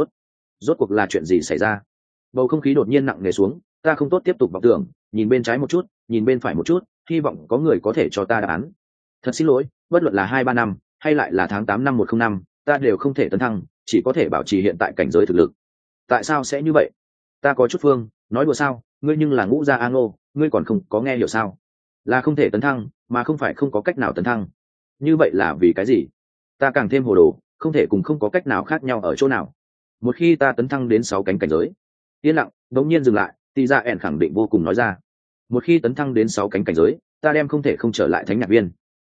Rốt cuộc là chuyện gì xảy ra? Bầu không khí đột nhiên nặng nề xuống, ta không tốt tiếp tục vọng tưởng, nhìn bên trái một chút, nhìn bên phải một chút, hy vọng có người có thể cho ta đáp án. Thật xin lỗi, bất luận là 2-3 năm, hay lại là tháng 8 năm 105, ta đều không thể tấn thăng, chỉ có thể bảo trì hiện tại cảnh giới thực lực. Tại sao sẽ như vậy? Ta có chút phương, nói đùa sao, ngươi nhưng là ngũ gia A Ngô, ngươi còn không có nghe hiểu sao? Là không thể tấn thăng, mà không phải không có cách nào tấn thăng. Như vậy là vì cái gì? Ta càng thêm hồ đồ, không thể cùng không có cách nào khác nhau ở chỗ nào. Một khi ta tấn thăng đến 6 cánh cảnh giới. Yên lặng, đống nhiên dừng lại, Tỷ Dạ ẻn khẳng định vô cùng nói ra. Một khi tấn thăng đến 6 cánh cảnh giới, ta đem không thể không trở lại thánh nhạc viên.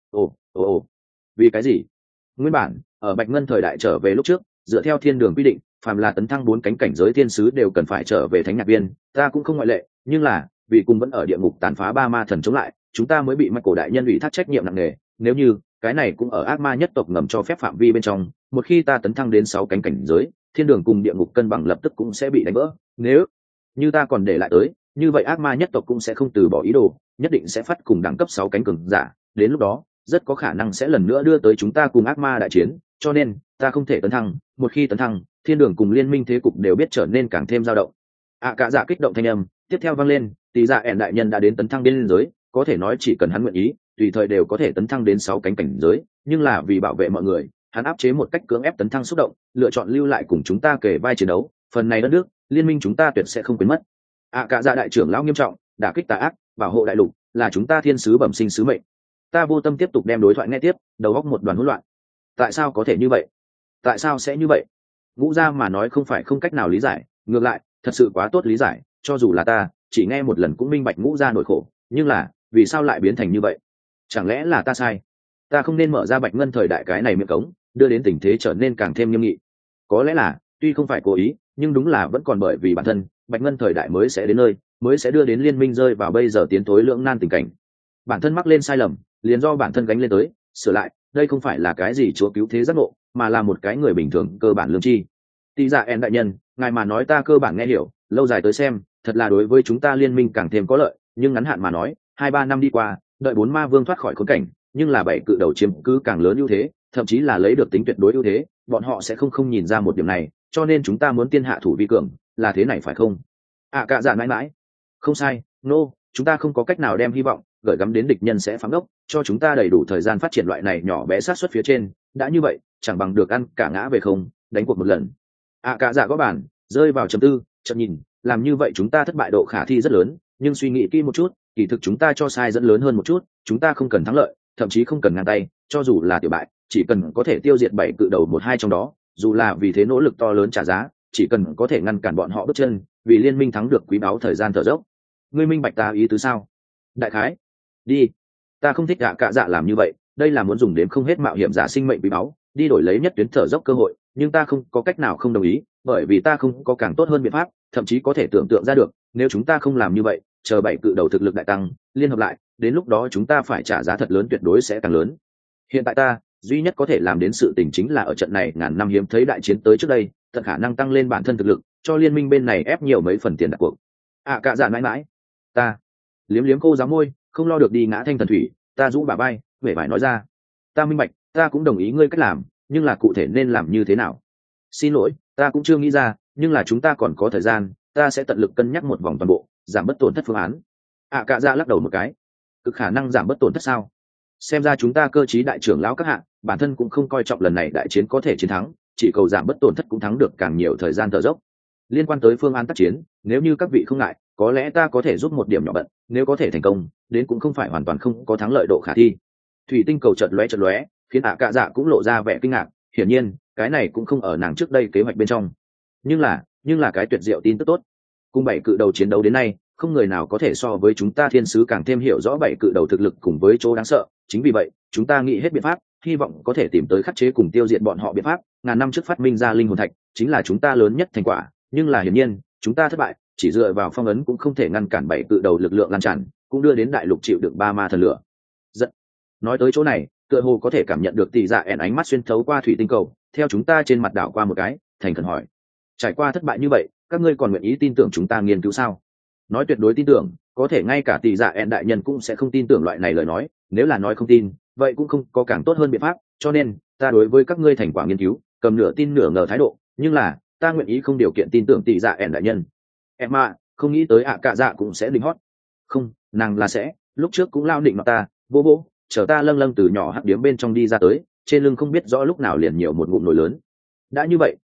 Ồ, vì cái gì? Nguyên bản, ở Bạch Ngân thời đại trở về lúc trước, dựa theo thiên đường quy định, phàm là tấn thăng 4 cánh cảnh giới thiên sứ đều cần phải trở về thánh nhạc viên, ta cũng không ngoại lệ, nhưng là, vì cùng vẫn ở địa ngục tàn phá ba ma thần chống lại, chúng ta mới bị Mạch Cổ đại nhân ủy thác trách nhiệm nặng nề, nếu như cái này cũng ở ác ma nhất tộc ngầm cho phép phạm vi bên trong, một khi ta tấn thăng đến 6 cánh cảnh giới, thiên đường cùng địa ngục cân bằng lập tức cũng sẽ bị đánh vỡ. Nếu như ta còn để lại tới, như vậy ác ma nhất tộc cũng sẽ không từ bỏ ý đồ, nhất định sẽ phát cùng đẳng cấp 6 cánh cường giả, đến lúc đó, rất có khả năng sẽ lần nữa đưa tới chúng ta cùng ác ma đại chiến, cho nên ta không thể tấn thăng, một khi tấn thăng, thiên đường cùng liên minh thế cục đều biết trở nên càng thêm dao động. Cả dạ kích động thanh âm tiếp theo vang lên, Tỷ Dạ ẻn đại nhân đã đến tấn thăng biên giới, có thể nói chỉ cần hắn nguyện ý, tùy thời đều có thể tấn thăng đến 6 cánh cảnh giới, nhưng là vì bảo vệ mọi người, hắn áp chế một cách cưỡng ép tấn thăng xúc động, lựa chọn lưu lại cùng chúng ta kề vai chiến đấu, phần này đất nước, liên minh chúng ta tuyệt sẽ không quên mất. Cả dạ đại trưởng lão nghiêm trọng, đả kích tà ác, bảo hộ đại lục, là chúng ta thiên sứ bẩm sinh sứ mệnh. Ta vô tâm tiếp tục đem đối thoại nghe tiếp, đầu óc một đoàn hỗn loạn. Tại sao có thể như vậy? Tại sao sẽ như vậy? Ngũ gia mà nói không phải không cách nào lý giải, ngược lại, thật sự quá tốt lý giải, cho dù là ta, chỉ nghe một lần cũng minh bạch ngũ gia nỗi khổ, nhưng là, vì sao lại biến thành như vậy? Chẳng lẽ là ta sai? Ta không nên mở ra Bạch Ngân thời đại cái này miệng cống, đưa đến tình thế trở nên càng thêm nghiêm nghị. Có lẽ là, tuy không phải cố ý, nhưng đúng là vẫn còn bởi vì bản thân, Bạch Ngân thời đại mới sẽ đến nơi, mới sẽ đưa đến liên minh rơi vào bây giờ tiến thối lưỡng nan tình cảnh. Bản thân mắc lên sai lầm, liền do bản thân gánh lên tới, sửa lại, đây không phải là cái gì chúa cứu thế giác ngộ, mà là một cái người bình thường cơ bản lương tri. Tỷ Dạ ẻn đại nhân, ngài mà nói ta cơ bản nghe hiểu, lâu dài tới xem, thật là đối với chúng ta liên minh càng thêm có lợi, nhưng ngắn hạn mà nói, 2-3 năm đi qua, đợi 4 ma vương thoát khỏi khốn cảnh, nhưng là 7 cự đầu chiếm cứ càng lớn ưu thế, thậm chí là lấy được tính tuyệt đối ưu thế, bọn họ sẽ không nhìn ra một điểm này, cho nên chúng ta muốn tiên hạ thủ vi cường, là thế này phải không? Cả dạ mãi mãi. Không sai, chúng ta không có cách nào đem hy vọng gửi gắm đến địch nhân sẽ phá đốc, cho chúng ta đầy đủ thời gian phát triển loại này nhỏ bé sát xuất phía trên, đã như vậy, chẳng bằng được ăn cả ngã về không, đánh cuộc một lần. Cả dạ có bản, rơi vào trầm tư, chậm nhìn, làm như vậy chúng ta thất bại độ khả thi rất lớn, nhưng suy nghĩ kỹ một chút, kỳ thực chúng ta cho sai dẫn lớn hơn một chút, chúng ta không cần thắng lợi, thậm chí không cần ngang tay, cho dù là tiểu bại, chỉ cần có thể tiêu diệt 7 cự đầu 1-2 trong đó, dù là vì thế nỗ lực to lớn trả giá, chỉ cần có thể ngăn cản bọn họ bước chân, vì liên minh thắng được quý báu thời gian thở dốc. Ngươi minh bạch ta ý tứ sao? Đại khái. Đi. Ta không thích cả dạ làm như vậy, đây là muốn dùng đến không hết mạo hiểm giả sinh mệnh quý báu, đi đổi lấy nhất tuyến thở dốc cơ hội, nhưng ta không có cách nào không đồng ý, bởi vì ta không có càng tốt hơn biện pháp, thậm chí có thể tưởng tượng ra được, nếu chúng ta không làm như vậy, chờ 7 cự đầu thực lực đại tăng, liên hợp lại, đến lúc đó chúng ta phải trả giá thật lớn, tuyệt đối sẽ càng lớn. Hiện tại ta, duy nhất có thể làm đến sự tình chính là ở trận này ngàn năm hiếm thấy đại chiến tới trước đây, tận khả năng tăng lên bản thân thực lực, cho liên minh bên này ép nhiều mấy phần tiền đặt cuộc. Cả dạ mãi mãi. Ta liếm liếm khô giáo môi, không lo được đi ngã thanh thần thủy, ta rũ bà bay, vẻ vải nói ra. Ta minh bạch, ta cũng đồng ý ngươi cách làm, nhưng là cụ thể nên làm như thế nào? Xin lỗi, ta cũng chưa nghĩ ra, nhưng là chúng ta còn có thời gian, ta sẽ tận lực cân nhắc một vòng toàn bộ, giảm bất tổn thất phương án. Cả dạ lắc đầu một cái. Cực khả năng giảm bất tổn thất sao? Xem ra chúng ta cơ trí đại trưởng lão các hạ, bản thân cũng không coi trọng lần này đại chiến có thể chiến thắng, chỉ cầu giảm bất tổn thất cũng thắng được càng nhiều thời gian thở dốc. Liên quan tới phương án tác chiến, nếu như các vị không ngại, có lẽ ta có thể giúp một điểm nhỏ bận, nếu có thể thành công, đến cũng không phải hoàn toàn không có thắng lợi độ khả thi. Thủy tinh cầu chợt lóe, khiến cả dạ cũng lộ ra vẻ kinh ngạc, hiển nhiên, cái này cũng không ở nàng trước đây kế hoạch bên trong. Nhưng là cái tuyệt diệu tin tức tốt. Cùng 7 cự đầu chiến đấu đến nay, không người nào có thể so với chúng ta thiên sứ càng thêm hiểu rõ 7 cự đầu thực lực cùng với chỗ đáng sợ, chính vì vậy, chúng ta nghĩ hết biện pháp, hy vọng có thể tìm tới khắc chế cùng tiêu diệt bọn họ biện pháp. Ngàn năm trước phát minh ra linh hồn thạch, chính là chúng ta lớn nhất thành quả, nhưng là hiển nhiên, chúng ta thất bại, chỉ dựa vào phong ấn cũng không thể ngăn cản 7 cự đầu lực lượng lan tràn, cũng đưa đến đại lục chịu đựng 3 ma thần lửa. Giận. Nói tới chỗ này, tựa hồ có thể cảm nhận được Tỷ Dạ ẻn ánh mắt xuyên thấu qua thủy tinh cầu, theo chúng ta trên mặt đảo qua một cái, thành khẩn hỏi: trải qua thất bại như vậy, các ngươi còn nguyện ý tin tưởng chúng ta nghiên cứu sao? Nói tuyệt đối tin tưởng, có thể ngay cả Tỷ Dạ ẻn đại nhân cũng sẽ không tin tưởng loại này lời nói, nếu là nói không tin, vậy cũng không có càng tốt hơn biện pháp, cho nên ta đối với các ngươi thành quả nghiên cứu cầm nửa tin nửa ngờ thái độ, nhưng là ta nguyện ý không điều kiện tin tưởng Tỷ Dạ ẻn đại nhân. Em không nghĩ tới cả dạ cũng sẽ định hót. Không, nàng là sẽ, lúc trước cũng lao định mặt ta, vô chờ ta lâng lâng từ nhỏ hắc điếm bên trong đi ra tới, trên lưng không biết rõ lúc nào liền nhiều một ngụm nổi lớn. Đã như vậy,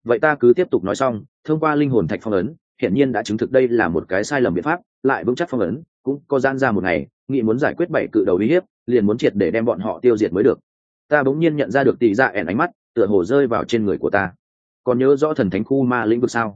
vậy ta cứ tiếp tục nói xong. Thông qua linh hồn thạch phong ấn, hiển nhiên đã chứng thực đây là một cái sai lầm biện pháp, lại vững chắc phong ấn cũng có gian ra một ngày nghĩ muốn giải quyết 7 cự đầu uy hiếp, liền muốn triệt để đem bọn họ tiêu diệt mới được. Ta bỗng nhiên nhận ra được tỷ dạ ẻn ánh mắt tựa hồ rơi vào trên người của ta. Còn nhớ rõ thần thánh khu ma lĩnh vực sao?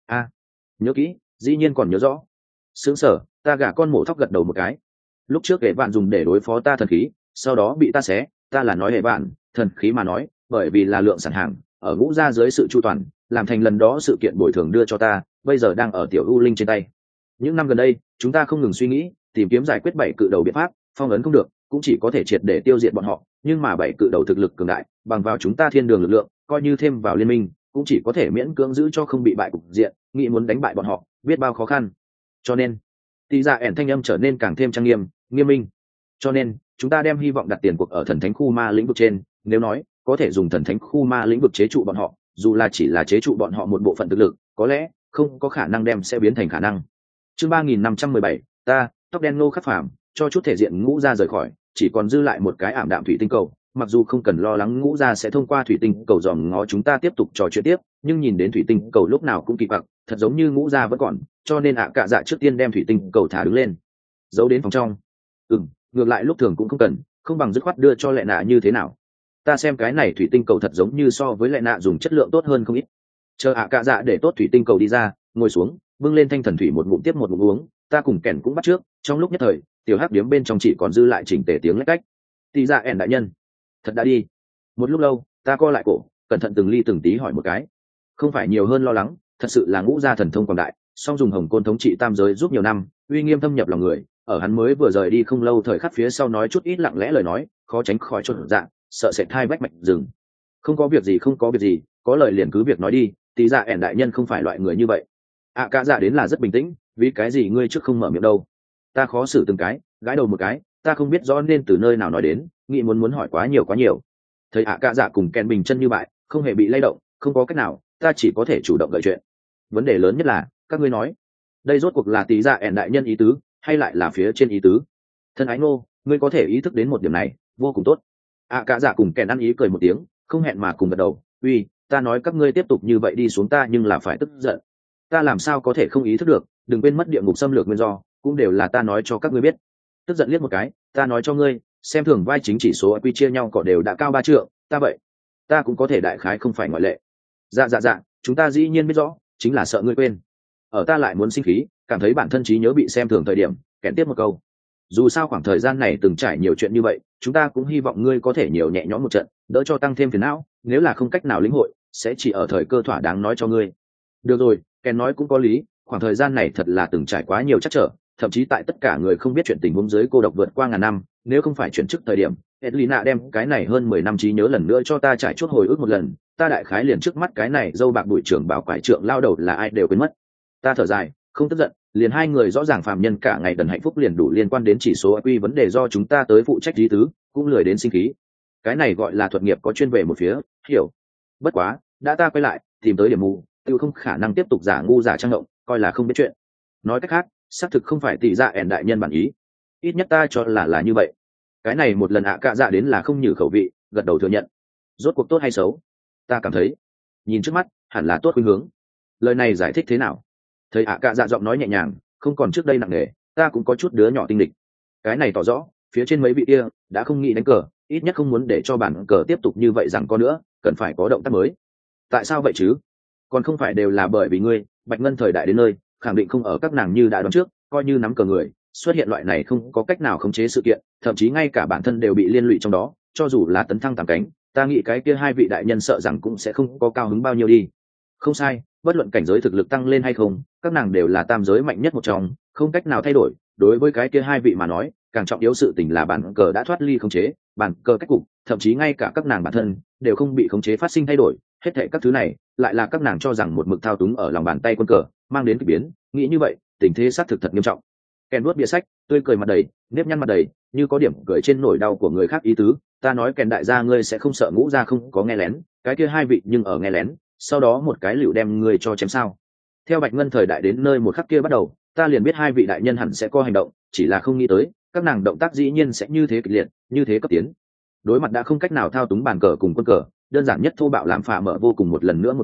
Nhớ kỹ, dĩ nhiên còn nhớ rõ. Sướng sở, ta gả con mổ thóc gật đầu một cái. Lúc trước hệ bạn dùng để đối phó ta thần khí, sau đó bị ta xé, ta là nói hệ bạn thần khí mà nói, bởi vì là lượng sản hàng ở ngũ gia dưới sự chu toàn, làm thành lần đó sự kiện bồi thường đưa cho ta, bây giờ đang ở tiểu u linh trên tay. Những năm gần đây chúng ta không ngừng suy nghĩ tìm kiếm giải quyết 7 cự đầu biện pháp, phong ấn không được cũng chỉ có thể triệt để tiêu diệt bọn họ, nhưng mà 7 cự đầu thực lực cường đại, bằng vào chúng ta thiên đường lực lượng, coi như thêm vào liên minh cũng chỉ có thể miễn cưỡng giữ cho không bị bại cục diện, nghĩ muốn đánh bại bọn họ biết bao khó khăn. Cho nên tỷ dạ ẻn thanh âm trở nên càng thêm trang nghiêm nghiêm minh. Cho nên chúng ta đem hy vọng đặt tiền cuộc ở thần thánh khu ma lĩnh vực trên, nếu nói có thể dùng thần thánh khu ma lĩnh vực chế trụ bọn họ, dù là chỉ là chế trụ bọn họ một bộ phận thực lực, có lẽ không có khả năng đem sẽ biến thành khả năng. Chương 3517, ta tóc đen Ngô Khắc Phàm cho chút thể diện ngũ ra rời khỏi, chỉ còn dư lại một cái ảm đạm thủy tinh cầu. Mặc dù không cần lo lắng ngũ ra sẽ thông qua thủy tinh cầu dòm ngó chúng ta tiếp tục trò chuyện tiếp, nhưng nhìn đến thủy tinh cầu lúc nào cũng kỳ quặc, thật giống như ngũ ra vẫn còn, cho nên cạ dạ trước tiên đem thủy tinh cầu thả đứng lên, giấu đến phòng trong. Ngược lại lúc thường cũng không cần, không bằng dứt khoát đưa cho Lệ Nạ như thế nào. Ta xem cái này thủy tinh cầu thật giống như so với Lệ Nạ dùng chất lượng tốt hơn không ít. Chờ cạ dạ để tốt thủy tinh cầu đi ra, ngồi xuống bưng lên thanh thần thủy một ngụm tiếp một ngụm uống. Ta cùng kèn cũng bắt trước, trong lúc nhất thời tiểu hắc điếm bên trong chỉ còn dư lại chỉnh tề tiếng lách cách. Tỷ dạ ẻn đại nhân thật đã đi. Một lúc lâu ta co lại cổ, cẩn thận từng ly từng tí hỏi một cái. Không phải nhiều hơn lo lắng, thật sự là ngũ gia thần thông quảng đại, song dùng hồng côn thống trị tam giới giúp nhiều năm, uy nghiêm thâm nhập lòng người. Ở hắn mới vừa rời đi không lâu thời khắc phía sau nói chút ít lặng lẽ lời nói, khó tránh khỏi chột dạ, sợ sẽ thai bách mạch rừng. Không có việc gì, không có việc gì, có lời liền cứ việc nói đi. Tỷ dạ ẻn đại nhân không phải loại người như vậy. Cả dạ đến là rất bình tĩnh, vì cái gì ngươi trước không mở miệng đâu? Ta khó xử từng cái, gãi đầu một cái, ta không biết rõ nên từ nơi nào nói đến, nghĩ muốn hỏi quá nhiều. Thấy cả dạ cùng Ken bình chân như vậy, không hề bị lay động, không có cách nào, ta chỉ có thể chủ động gợi chuyện. Vấn đề lớn nhất là các ngươi nói, đây rốt cuộc là tỷ dạ ẻn đại nhân ý tứ hay lại là phía trên ý tứ? Thân ái Ngô, ngươi có thể ý thức đến một điểm này, vô cùng tốt. Cả dạ cùng Ken ăn ý cười một tiếng, không hẹn mà cùng gật đầu. Uy, ta nói các ngươi tiếp tục như vậy đi xuống ta nhưng là phải tức giận. Ta làm sao có thể không ý thức được, đừng quên mất địa ngục xâm lược nguyên do cũng đều là ta nói cho các ngươi biết. Tức giận liếc một cái, ta nói cho ngươi, xem thường vai chính chỉ số IQ chia nhau cọ đều đã cao 3 trượng, ta vậy ta cũng có thể đại khái không phải ngoại lệ. Dạ, chúng ta dĩ nhiên biết rõ, chính là sợ ngươi quên. Ở ta lại muốn sinh khí, cảm thấy bản thân trí nhớ bị xem thường thời điểm, kèn tiếp một câu. Dù sao khoảng thời gian này từng trải nhiều chuyện như vậy, chúng ta cũng hy vọng ngươi có thể nhiều nhẹ nhõm một trận, đỡ cho tăng thêm phiền não, nếu là không cách nào lĩnh hội, sẽ chỉ ở thời cơ thỏa đáng nói cho ngươi. Được rồi, Ken nói cũng có lý, khoảng thời gian này thật là từng trải quá nhiều trắc trở, thậm chí tại tất cả người không biết chuyện tình huống dưới cô độc vượt qua ngàn năm, nếu không phải chuyển chức thời điểm, Edlina đem cái này hơn 10 năm trí nhớ lần nữa cho ta trải chuốt hồi ức một lần, ta đại khái liền trước mắt cái này dâu bạc bụi trưởng bảo quải trưởng lao đầu là ai đều quên mất. Ta thở dài, không tức giận, liền hai người rõ ràng phàm nhân cả ngày đần hạnh phúc liền đủ liên quan đến chỉ số IQ vấn đề do chúng ta tới phụ trách lý tứ, cũng lười đến sinh khí. Cái này gọi là thuật nghiệp có chuyên về một phía, hiểu. Bất quá, đã ta quay lại, tìm tới điểm mù, tiêu không khả năng tiếp tục giả ngu giả trang động, coi là không biết chuyện. Nói cách khác, xác thực không phải tỷ dạ ẻn đại nhân bản ý, ít nhất ta cho là như vậy. Cái này một lần cạ dạ đến là không nhử khẩu vị, gật đầu thừa nhận. Rốt cuộc tốt hay xấu, ta cảm thấy nhìn trước mắt hẳn là tốt khuynh hướng. Lời này giải thích thế nào? Thấy cạ dạ giọng nói nhẹ nhàng, không còn trước đây nặng nề, ta cũng có chút đứa nhỏ tinh địch. Cái này tỏ rõ phía trên mấy vị kia đã không nghĩ đánh cờ, ít nhất không muốn để cho bản cờ tiếp tục như vậy rằng có nữa, cần phải có động tác mới. Tại sao vậy chứ? Còn không phải đều là bởi vì ngươi, Bạch Ngân thời đại đến nơi, khẳng định không ở các nàng như đã đoán trước, coi như nắm cờ người xuất hiện loại này không có cách nào khống chế sự kiện, thậm chí ngay cả bản thân đều bị liên lụy trong đó, cho dù là tấn thăng tám cánh, ta nghĩ cái kia hai vị đại nhân sợ rằng cũng sẽ không có cao hứng bao nhiêu đi. Không sai, bất luận cảnh giới thực lực tăng lên hay không, các nàng đều là tam giới mạnh nhất một trong, không cách nào thay đổi. Đối với cái kia hai vị mà nói, càng trọng yếu sự tình là bản cờ đã thoát ly khống chế, bản cờ cách cục, thậm chí ngay cả các nàng bản thân đều không bị khống chế phát sinh thay đổi. Hết thảy các thứ này lại là các nàng cho rằng một mực thao túng ở lòng bàn tay quân cờ, mang đến kỳ biến. Nghĩ như vậy, tình thế xác thực thật nghiêm trọng. Ken nuốt bìa sách, tươi cười mặt đầy, nếp nhăn mặt đầy, như có điểm cười trên nỗi đau của người khác ý tứ. Ta nói Ken đại gia ngươi sẽ không sợ ngũ gia không có nghe lén, cái kia hai vị nhưng ở nghe lén, sau đó một cái liều đem ngươi cho chém sao? Theo Bạch Ngân thời đại đến nơi một khắc kia bắt đầu, ta liền biết hai vị đại nhân hẳn sẽ có hành động, chỉ là không nghĩ tới các nàng động tác dĩ nhiên sẽ như thế kịch liệt, như thế cấp tiến. Đối mặt đã không cách nào thao túng bàn cờ cùng quân cờ, đơn giản nhất thô bạo làm phá mở vô cùng một lần nữa một ván,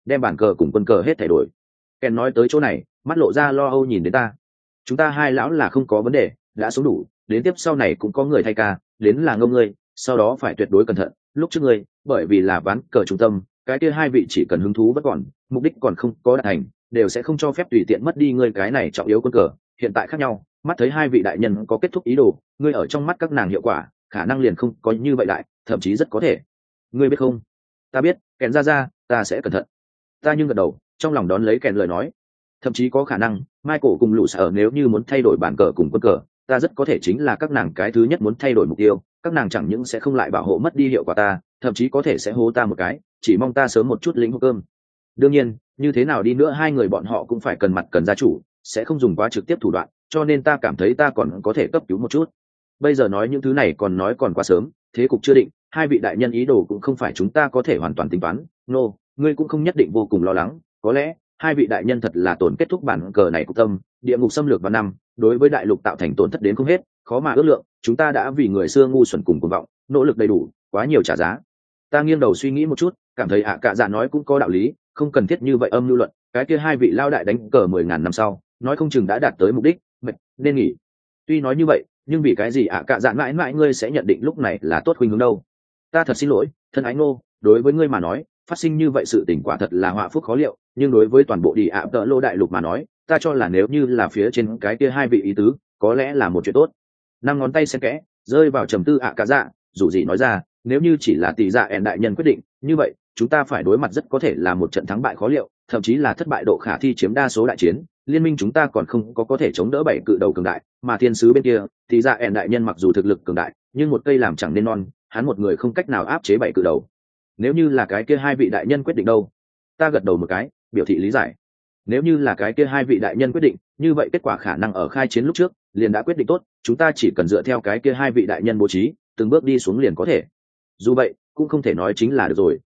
đem bản cờ cùng quân cờ hết thay đổi. Ken nói tới chỗ này, mắt lộ ra lo âu nhìn đến ta. Chúng ta hai lão là không có vấn đề, đã sống đủ, đến tiếp sau này cũng có người thay ca, đến là ngông ngươi, sau đó phải tuyệt đối cẩn thận. Lúc trước ngươi, bởi vì là ván cờ trung tâm, cái kia hai vị chỉ cần hứng thú vẫn còn, mục đích còn không có đạt thành, đều sẽ không cho phép tùy tiện mất đi ngươi cái này trọng yếu quân cờ. Hiện tại khác nhau, mắt thấy hai vị đại nhân có kết thúc ý đồ, ngươi ở trong mắt các nàng hiệu quả, khả năng liền không có như vậy đại, thậm chí rất có thể. Ngươi biết không? Ta biết, Kèn ra, ta sẽ cẩn thận. Ta nhưng gật đầu, trong lòng đón lấy Kèn lời nói. Thậm chí có khả năng, Michael cùng lũ sở nếu như muốn thay đổi bản cờ cùng quân cờ, ta rất có thể chính là các nàng cái thứ nhất muốn thay đổi mục tiêu. Các nàng chẳng những sẽ không lại bảo hộ mất đi hiệu quả ta, thậm chí có thể sẽ hố ta một cái, chỉ mong ta sớm một chút lĩnh hộp cơm. Đương nhiên, như thế nào đi nữa hai người bọn họ cũng phải cần mặt cần gia chủ, sẽ không dùng quá trực tiếp thủ đoạn, cho nên ta cảm thấy ta còn có thể cấp cứu một chút. Bây giờ nói những thứ này còn quá sớm, thế cục chưa định, hai vị đại nhân ý đồ cũng không phải chúng ta có thể hoàn toàn tính toán. Ngươi cũng không nhất định vô cùng lo lắng, có lẽ hai vị đại nhân thật là tổn kết thúc bản cờ này của tâm, địa ngục xâm lược vào năm, đối với đại lục tạo thành tổn thất đến không hết, khó mà ước lượng, chúng ta đã vì người xưa ngu xuẩn cùng cuồng vọng, nỗ lực đầy đủ, quá nhiều trả giá. Ta nghiêng đầu suy nghĩ một chút, cảm thấy cả dạ nói cũng có đạo lý, không cần thiết như vậy âm lưu luận, cái kia hai vị lao đại đánh cờ 10.000 năm sau, nói không chừng đã đạt tới mục đích, mệt, nên nghỉ. Tuy nói như vậy, nhưng vì cái gì cả dạ mãi mãi ngươi sẽ nhận định lúc này là tốt khuynh hướng đâu? Ta thật xin lỗi, thân ái Ngô, đối với ngươi mà nói, phát sinh như vậy sự tình quả thật là họa phúc khó liệu, nhưng đối với toàn bộ đi tợ lô đại lục mà nói, ta cho là nếu như là phía trên cái kia hai vị ý tứ, có lẽ là một chuyện tốt. Năm ngón tay xen kẽ, rơi vào trầm tư cả dạ, dù gì nói ra, nếu như chỉ là tỷ dạ ẻn đại nhân quyết định, như vậy chúng ta phải đối mặt rất có thể là một trận thắng bại khó liệu, thậm chí là thất bại độ khả thi chiếm đa số đại chiến. Liên minh chúng ta còn không có thể chống đỡ bảy cự đầu cường đại, mà thiên sứ bên kia thì dạ ẻn đại nhân mặc dù thực lực cường đại, nhưng một cây làm chẳng nên non, hắn một người không cách nào áp chế bảy cự đầu. Nếu như là cái kia hai vị đại nhân quyết định đâu? Ta gật đầu một cái, biểu thị lý giải. Nếu như là cái kia hai vị đại nhân quyết định, như vậy kết quả khả năng ở khai chiến lúc trước liền đã quyết định tốt, chúng ta chỉ cần dựa theo cái kia hai vị đại nhân bố trí, từng bước đi xuống liền có thể. Dù vậy, cũng không thể nói chính là được rồi.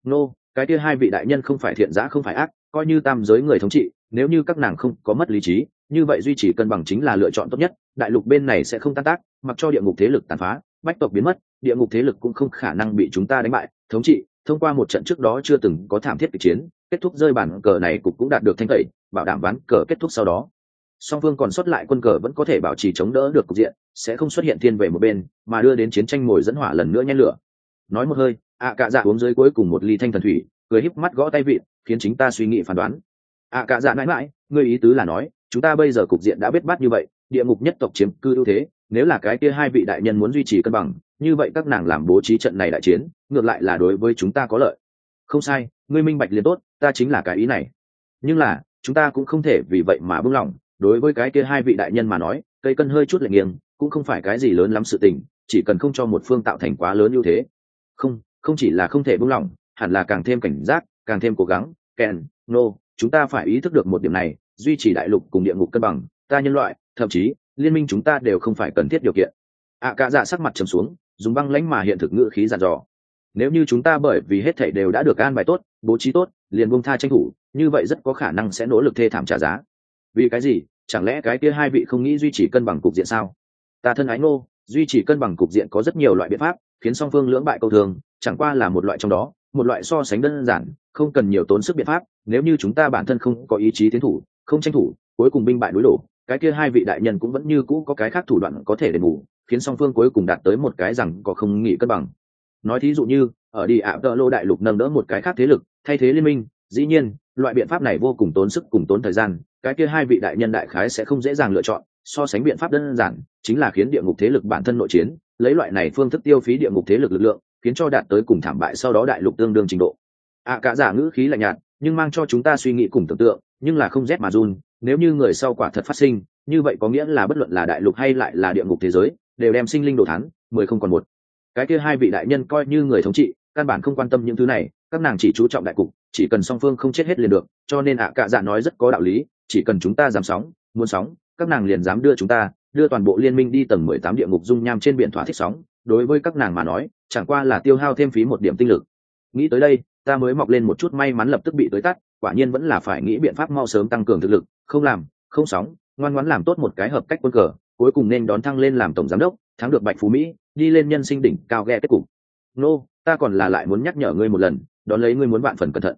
Cái kia hai vị đại nhân không phải thiện dã không phải ác, coi như tam giới người thống trị, nếu như các nàng không có mất lý trí, như vậy duy trì cân bằng chính là lựa chọn tốt nhất. Đại lục bên này sẽ không tan tác, mặc cho địa ngục thế lực tàn phá, bách tộc biến mất, địa ngục thế lực cũng không khả năng bị chúng ta đánh bại. Thống trị thông qua một trận trước đó chưa từng có thảm thiết kịch chiến, kết thúc rơi bản cờ này cục cũng đạt được thanh tẩy, bảo đảm ván cờ kết thúc sau đó, song phương còn sót lại quân cờ vẫn có thể bảo trì chống đỡ được cục diện, sẽ không xuất hiện thiên về một bên, mà đưa đến chiến tranh mồi dẫn hỏa lần nữa nhen lửa. Nói một hơi, cả dạ uống dưới cuối cùng một ly thanh thần thủy, cười híp mắt gõ tay vịn, khiến chính ta suy nghĩ phán đoán. Cả dạ mãi mãi, ngươi ý tứ là nói, chúng ta bây giờ cục diện đã biết bát như vậy, địa ngục nhất tộc chiếm cư ưu thế, nếu là cái kia hai vị đại nhân muốn duy trì cân bằng, như vậy các nàng làm bố trí trận này đại chiến, ngược lại là đối với chúng ta có lợi. Không sai, ngươi minh bạch liền tốt, ta chính là cái ý này. Nhưng là, chúng ta cũng không thể vì vậy mà buông lỏng, đối với cái kia hai vị đại nhân mà nói, cây cân hơi chút lệch nghiêng, cũng không phải cái gì lớn lắm sự tình, chỉ cần không cho một phương tạo thành quá lớn ưu thế. Không chỉ là không thể buông lỏng, hẳn là càng thêm cảnh giác, càng thêm cố gắng. Chúng ta phải ý thức được một điểm này, duy trì đại lục cùng địa ngục cân bằng, ta nhân loại, thậm chí liên minh chúng ta đều không phải cần thiết điều kiện. Cả dạ sắc mặt trầm xuống, dùng băng lãnh mà hiện thực ngữ khí dặn dò. Nếu như chúng ta bởi vì hết thảy đều đã được an bài tốt, bố trí tốt, liền buông tha tranh thủ, như vậy rất có khả năng sẽ nỗ lực thê thảm trả giá. Vì cái gì? Chẳng lẽ cái kia hai vị không nghĩ duy trì cân bằng cục diện sao? Ta thân ái Ngô, duy trì cân bằng cục diện có rất nhiều loại biện pháp, khiến song phương lưỡng bại câu thường, chẳng qua là một loại trong đó, một loại so sánh đơn giản, không cần nhiều tốn sức biện pháp. Nếu như chúng ta bản thân không có ý chí tiến thủ, không tranh thủ, cuối cùng binh bại đối đổ, cái kia hai vị đại nhân cũng vẫn như cũ có cái khác thủ đoạn có thể đền bù, khiến song phương cuối cùng đạt tới một cái rằng có không nghĩ cân bằng. Nói thí dụ như ở đi tợ lô đại lục nâng đỡ một cái khác thế lực thay thế liên minh, dĩ nhiên loại biện pháp này vô cùng tốn sức cùng tốn thời gian, cái kia hai vị đại nhân đại khái sẽ không dễ dàng lựa chọn. So sánh biện pháp đơn giản chính là khiến địa ngục thế lực bản thân nội chiến, lấy loại này phương thức tiêu phí địa ngục thế lực lực lượng, khiến cho đạt tới cùng thảm bại sau đó đại lục tương đương trình độ. Cả giả ngữ khí lạnh nhạt nhưng mang cho chúng ta suy nghĩ cùng tưởng tượng, nhưng là không rét mà run. Nếu như người sau quả thật phát sinh, như vậy có nghĩa là bất luận là đại lục hay lại là địa ngục thế giới đều đem sinh linh đồ thán 10 không còn một. Cái kia hai vị đại nhân coi như người thống trị, căn bản không quan tâm những thứ này, các nàng chỉ chú trọng đại cục, chỉ cần song phương không chết hết liền được. Cho nên cả dạ nói rất có đạo lý, chỉ cần chúng ta dám sóng, muốn sóng, các nàng liền dám đưa chúng ta, đưa toàn bộ liên minh đi tầng 18 địa ngục dung nham trên biển thỏa thích sóng. Đối với các nàng mà nói, chẳng qua là tiêu hao thêm phí một điểm tinh lực. Nghĩ tới đây, ta mới mọc lên một chút may mắn lập tức bị tới tắt, quả nhiên vẫn là phải nghĩ biện pháp mau sớm tăng cường thực lực, không làm, không sóng, ngoan ngoãn làm tốt một cái hợp cách quân cờ, cuối cùng nên đón thăng lên làm tổng giám đốc, thắng được Bạch Phú Mỹ, đi lên nhân sinh đỉnh cao ghe kết cục. Ta còn là lại muốn nhắc nhở ngươi một lần, đón lấy ngươi muốn vạn phần cẩn thận.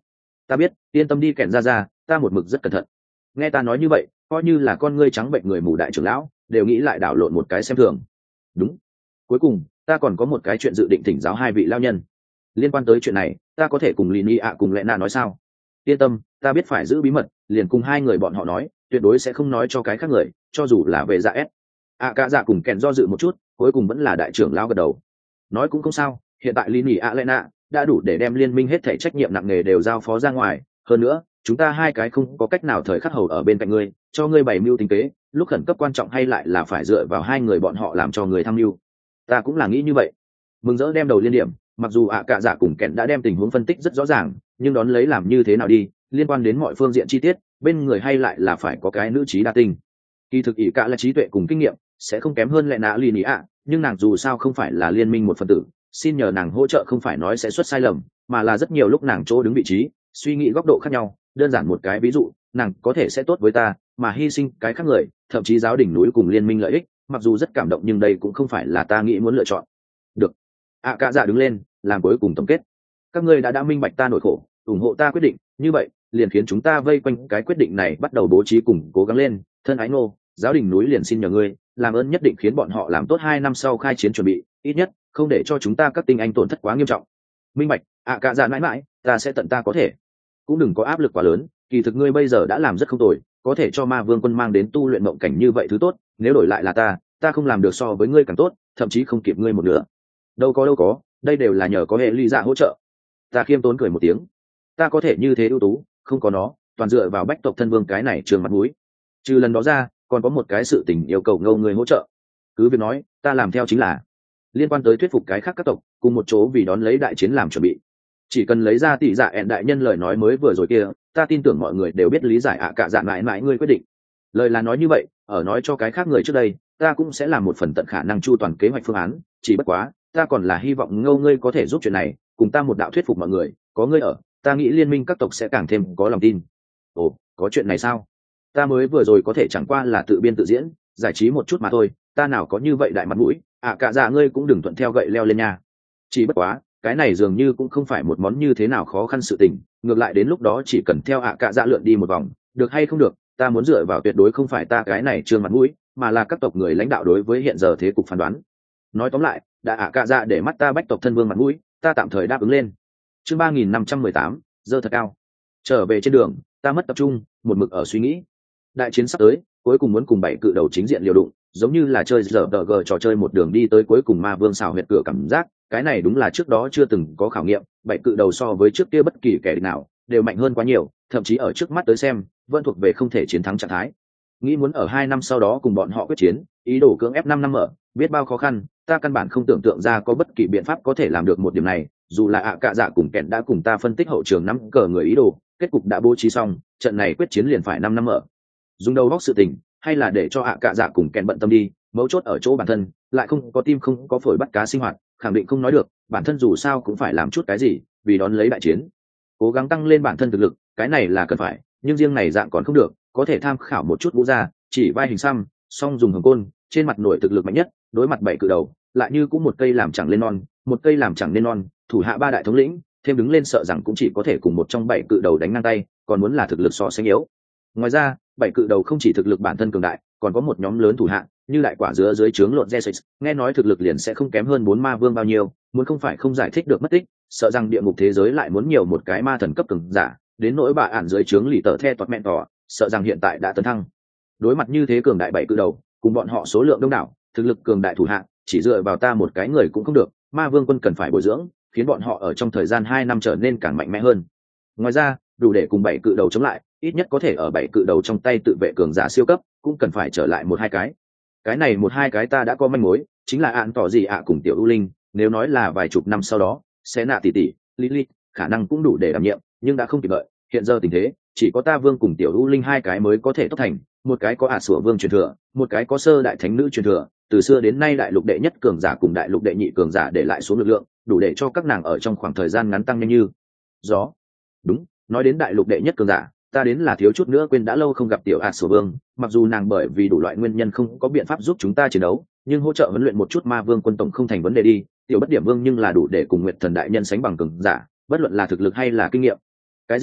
Ta biết, yên tâm đi kẻn ra, ta một mực rất cẩn thận. Nghe ta nói như vậy, coi như là con ngươi trắng bệnh người mù đại trưởng lão đều nghĩ lại đảo lộn một cái xem thường. Đúng, cuối cùng ta còn có một cái chuyện dự định thỉnh giáo hai vị lao nhân. Liên quan tới chuyện này, ta có thể cùng Lini ạ cùng Lệ Na nói sao? Yên tâm, ta biết phải giữ bí mật, liền cùng hai người bọn họ nói, tuyệt đối sẽ không nói cho cái khác người, cho dù là về dạ s. Cả dạ cùng kèn do dự một chút, cuối cùng vẫn là đại trưởng lão gật đầu. Nói cũng không sao, hiện tại Lini ạ Lệ Na đã đủ để đem liên minh hết thảy trách nhiệm nặng nề đều giao phó ra ngoài. Hơn nữa, chúng ta hai cái không có cách nào thời khắc hầu ở bên cạnh ngươi, cho ngươi bày mưu tính kế, lúc khẩn cấp quan trọng hay lại là phải dựa vào hai người bọn họ làm cho người tham mưu. Ta cũng là nghĩ như vậy. Mừng rỡ đem đầu liên điểm, mặc dù cả dạ cùng kẹn đã đem tình huống phân tích rất rõ ràng, nhưng đón lấy làm như thế nào đi, liên quan đến mọi phương diện chi tiết, bên người hay lại là phải có cái nữ trí đa tinh. Kỳ thực ỷ cả là trí tuệ cùng kinh nghiệm, sẽ không kém hơn Lệ Na Lini ạ, nhưng nàng dù sao không phải là liên minh một phần tử, xin nhờ nàng hỗ trợ không phải nói sẽ xuất sai lầm, mà là rất nhiều lúc nàng chỗ đứng vị trí, suy nghĩ góc độ khác nhau. Đơn giản một cái ví dụ, nàng có thể sẽ tốt với ta, mà hy sinh cái khác người, thậm chí giáo đỉnh núi cùng liên minh lợi ích, mặc dù rất cảm động nhưng đây cũng không phải là ta nghĩ muốn lựa chọn. Được. Cả dạ đứng lên, làm cuối cùng tổng kết. Các ngươi đã minh bạch ta nỗi khổ, ủng hộ ta quyết định, như vậy liền khiến chúng ta vây quanh cái quyết định này bắt đầu bố trí cùng cố gắng lên. Thân ái Ngô, giáo đình núi liền xin nhờ ngươi làm ơn nhất định khiến bọn họ làm tốt 2 năm sau khai chiến chuẩn bị, ít nhất không để cho chúng ta các tinh anh tổn thất quá nghiêm trọng. Minh bạch. Cả dạ mãi mãi, ta sẽ tận ta có thể. Cũng đừng có áp lực quá lớn, kỳ thực ngươi bây giờ đã làm rất không tồi, có thể cho ma vương quân mang đến tu luyện mộng cảnh như vậy thứ tốt, nếu đổi lại là ta không làm được so với ngươi càng tốt, thậm chí không kịp ngươi một nửa. Đâu có, đây đều là nhờ có hệ ly dạ hỗ trợ. Ta khiêm tốn cười một tiếng. Ta có thể như thế ưu tú, không có nó, toàn dựa vào bách tộc thân vương cái này trường mặt mũi. Trừ lần đó ra, còn có một cái sự tình yêu cầu Ngô người hỗ trợ. Cứ việc nói, ta làm theo chính là liên quan tới thuyết phục cái khác các tộc cùng một chỗ vì đón lấy đại chiến làm chuẩn bị. Chỉ cần lấy ra tỷ dạ ẹn đại nhân lời nói mới vừa rồi kia, ta tin tưởng mọi người đều biết lý giải cả dạ mãi mãi ngươi quyết định. Lời là nói như vậy, ở nói cho cái khác người trước đây, ta cũng sẽ làm một phần tận khả năng chu toàn kế hoạch phương án, chỉ bất quá ta còn là hy vọng Ngô ngươi có thể giúp chuyện này, cùng ta một đạo thuyết phục mọi người, có ngươi ở, ta nghĩ liên minh các tộc sẽ càng thêm có lòng tin. Ồ, có chuyện này sao? Ta mới vừa rồi có thể chẳng qua là tự biên tự diễn, giải trí một chút mà thôi, ta nào có như vậy đại mặt mũi, cả dạ ngươi cũng đừng thuận theo gậy leo lên nha. Chỉ bất quá, cái này dường như cũng không phải một món như thế nào khó khăn sự tình, ngược lại đến lúc đó chỉ cần theo cả dạ lượn đi một vòng, được hay không được, ta muốn dựa vào tuyệt đối không phải ta cái này trương mặt mũi, mà là các tộc người lãnh đạo đối với hiện giờ thế cục phán đoán. Nói tóm lại, đã cả dạ để mắt ta bách tộc thân vương mặt mũi, ta tạm thời đáp ứng lên. Chương 3518, dơ thật cao. Trở về trên đường, ta mất tập trung, một mực ở suy nghĩ. Đại chiến sắp tới, cuối cùng muốn cùng 7 cự đầu chính diện liều đụng, giống như là chơi giờ g trò chơi một đường đi tới cuối cùng ma vương xào huyệt cửa cảm giác, cái này đúng là trước đó chưa từng có khảo nghiệm. 7 cự đầu so với trước kia bất kỳ kẻ nào đều mạnh hơn quá nhiều, thậm chí ở trước mắt tới xem vẫn thuộc về không thể chiến thắng trạng thái. Nghĩ muốn ở 2 năm sau đó cùng bọn họ quyết chiến, ý đồ cưỡng ép 5 năm mở, biết bao khó khăn, ta căn bản không tưởng tượng ra có bất kỳ biện pháp có thể làm được một điểm này. Dù là cả dạ cùng kẹn đã cùng ta phân tích hậu trường nắm cờ người ý đồ, kết cục đã bố trí xong, trận này quyết chiến liền phải 5 năm mở. Dùng đầu góc sự tình, hay là để cho cả dạ cùng kẹn bận tâm đi, mấu chốt ở chỗ bản thân, lại không có tim không có phổi bắt cá sinh hoạt, khẳng định không nói được, bản thân dù sao cũng phải làm chút cái gì, vì đón lấy đại chiến. Cố gắng tăng lên bản thân thực lực, cái này là cần phải, nhưng riêng này dạng còn không được, có thể tham khảo một chút Vũ gia, chỉ vai hình xăm, song dùng hồng côn, trên mặt nổi thực lực mạnh nhất, đối mặt 7 cự đầu, lại như cũng một cây làm chẳng lên non, một cây làm chẳng nên non, thủ hạ 3 đại thống lĩnh, thêm đứng lên sợ rằng cũng chỉ có thể cùng một trong 7 cự đầu đánh ngang tay, còn muốn là thực lực so sánh yếu. Ngoài ra, 7 cự đầu không chỉ thực lực bản thân cường đại, còn có một nhóm lớn thủ hạ, như đại quả dứa dưới trướng lộn Jessex, nghe nói thực lực liền sẽ không kém hơn 4 ma vương bao nhiêu, muốn không phải không giải thích được mất tích, sợ rằng địa ngục thế giới lại muốn nhiều một cái ma thần cấp cường giả, đến nỗi bà ản dưới trướng lì tờ the toát mẹn tỏ, sợ rằng hiện tại đã tấn thăng. Đối mặt như thế cường đại 7 cự đầu, cùng bọn họ số lượng đông đảo, thực lực cường đại thủ hạ, chỉ dựa vào ta một cái người cũng không được, ma vương quân cần phải bồi dưỡng, khiến bọn họ ở trong thời gian 2 năm trở nên càng mạnh mẽ hơn. Ngoài ra, đủ để cùng 7 cự đầu chống lại, ít nhất có thể ở 7 cự đầu trong tay tự vệ cường giả siêu cấp, cũng cần phải trở lại 1-2 cái. Cái này 1-2 cái ta đã có manh mối, chính là án tỏ gì cùng tiểu ưu linh, nếu nói là vài chục năm sau đó, sẽ nạ tỷ Lilith, khả năng cũng đủ để đảm nhiệm, nhưng đã không kịp đợi, hiện giờ tình thế, chỉ có ta vương cùng tiểu ưu linh 2 cái mới có thể tốt thành, một cái có sủa vương truyền thừa, một cái có sơ đại thánh nữ truyền thừa, từ xưa đến nay đại lục đệ nhất cường giả cùng đại lục đệ nhị cường giả để lại số lực lượng, đủ để cho các nàng ở trong khoảng thời gian ngắn tăng nhanh như gió. Đúng, nói đến đại lục đệ nhất cường giả, ta đến là thiếu chút nữa quên đã lâu không gặp tiểu sủa vương, mặc dù nàng bởi vì đủ loại nguyên nhân không có biện pháp giúp chúng ta chiến đấu, nhưng hỗ trợ huấn luyện một chút ma vương quân tổng không thành vấn đề đi. Tiểu bất điểm vương nhưng là đủ để cùng nguyệt thần đại nhân sánh bằng cường giả, bất luận là thực lực hay là kinh nghiệm. Cái gì?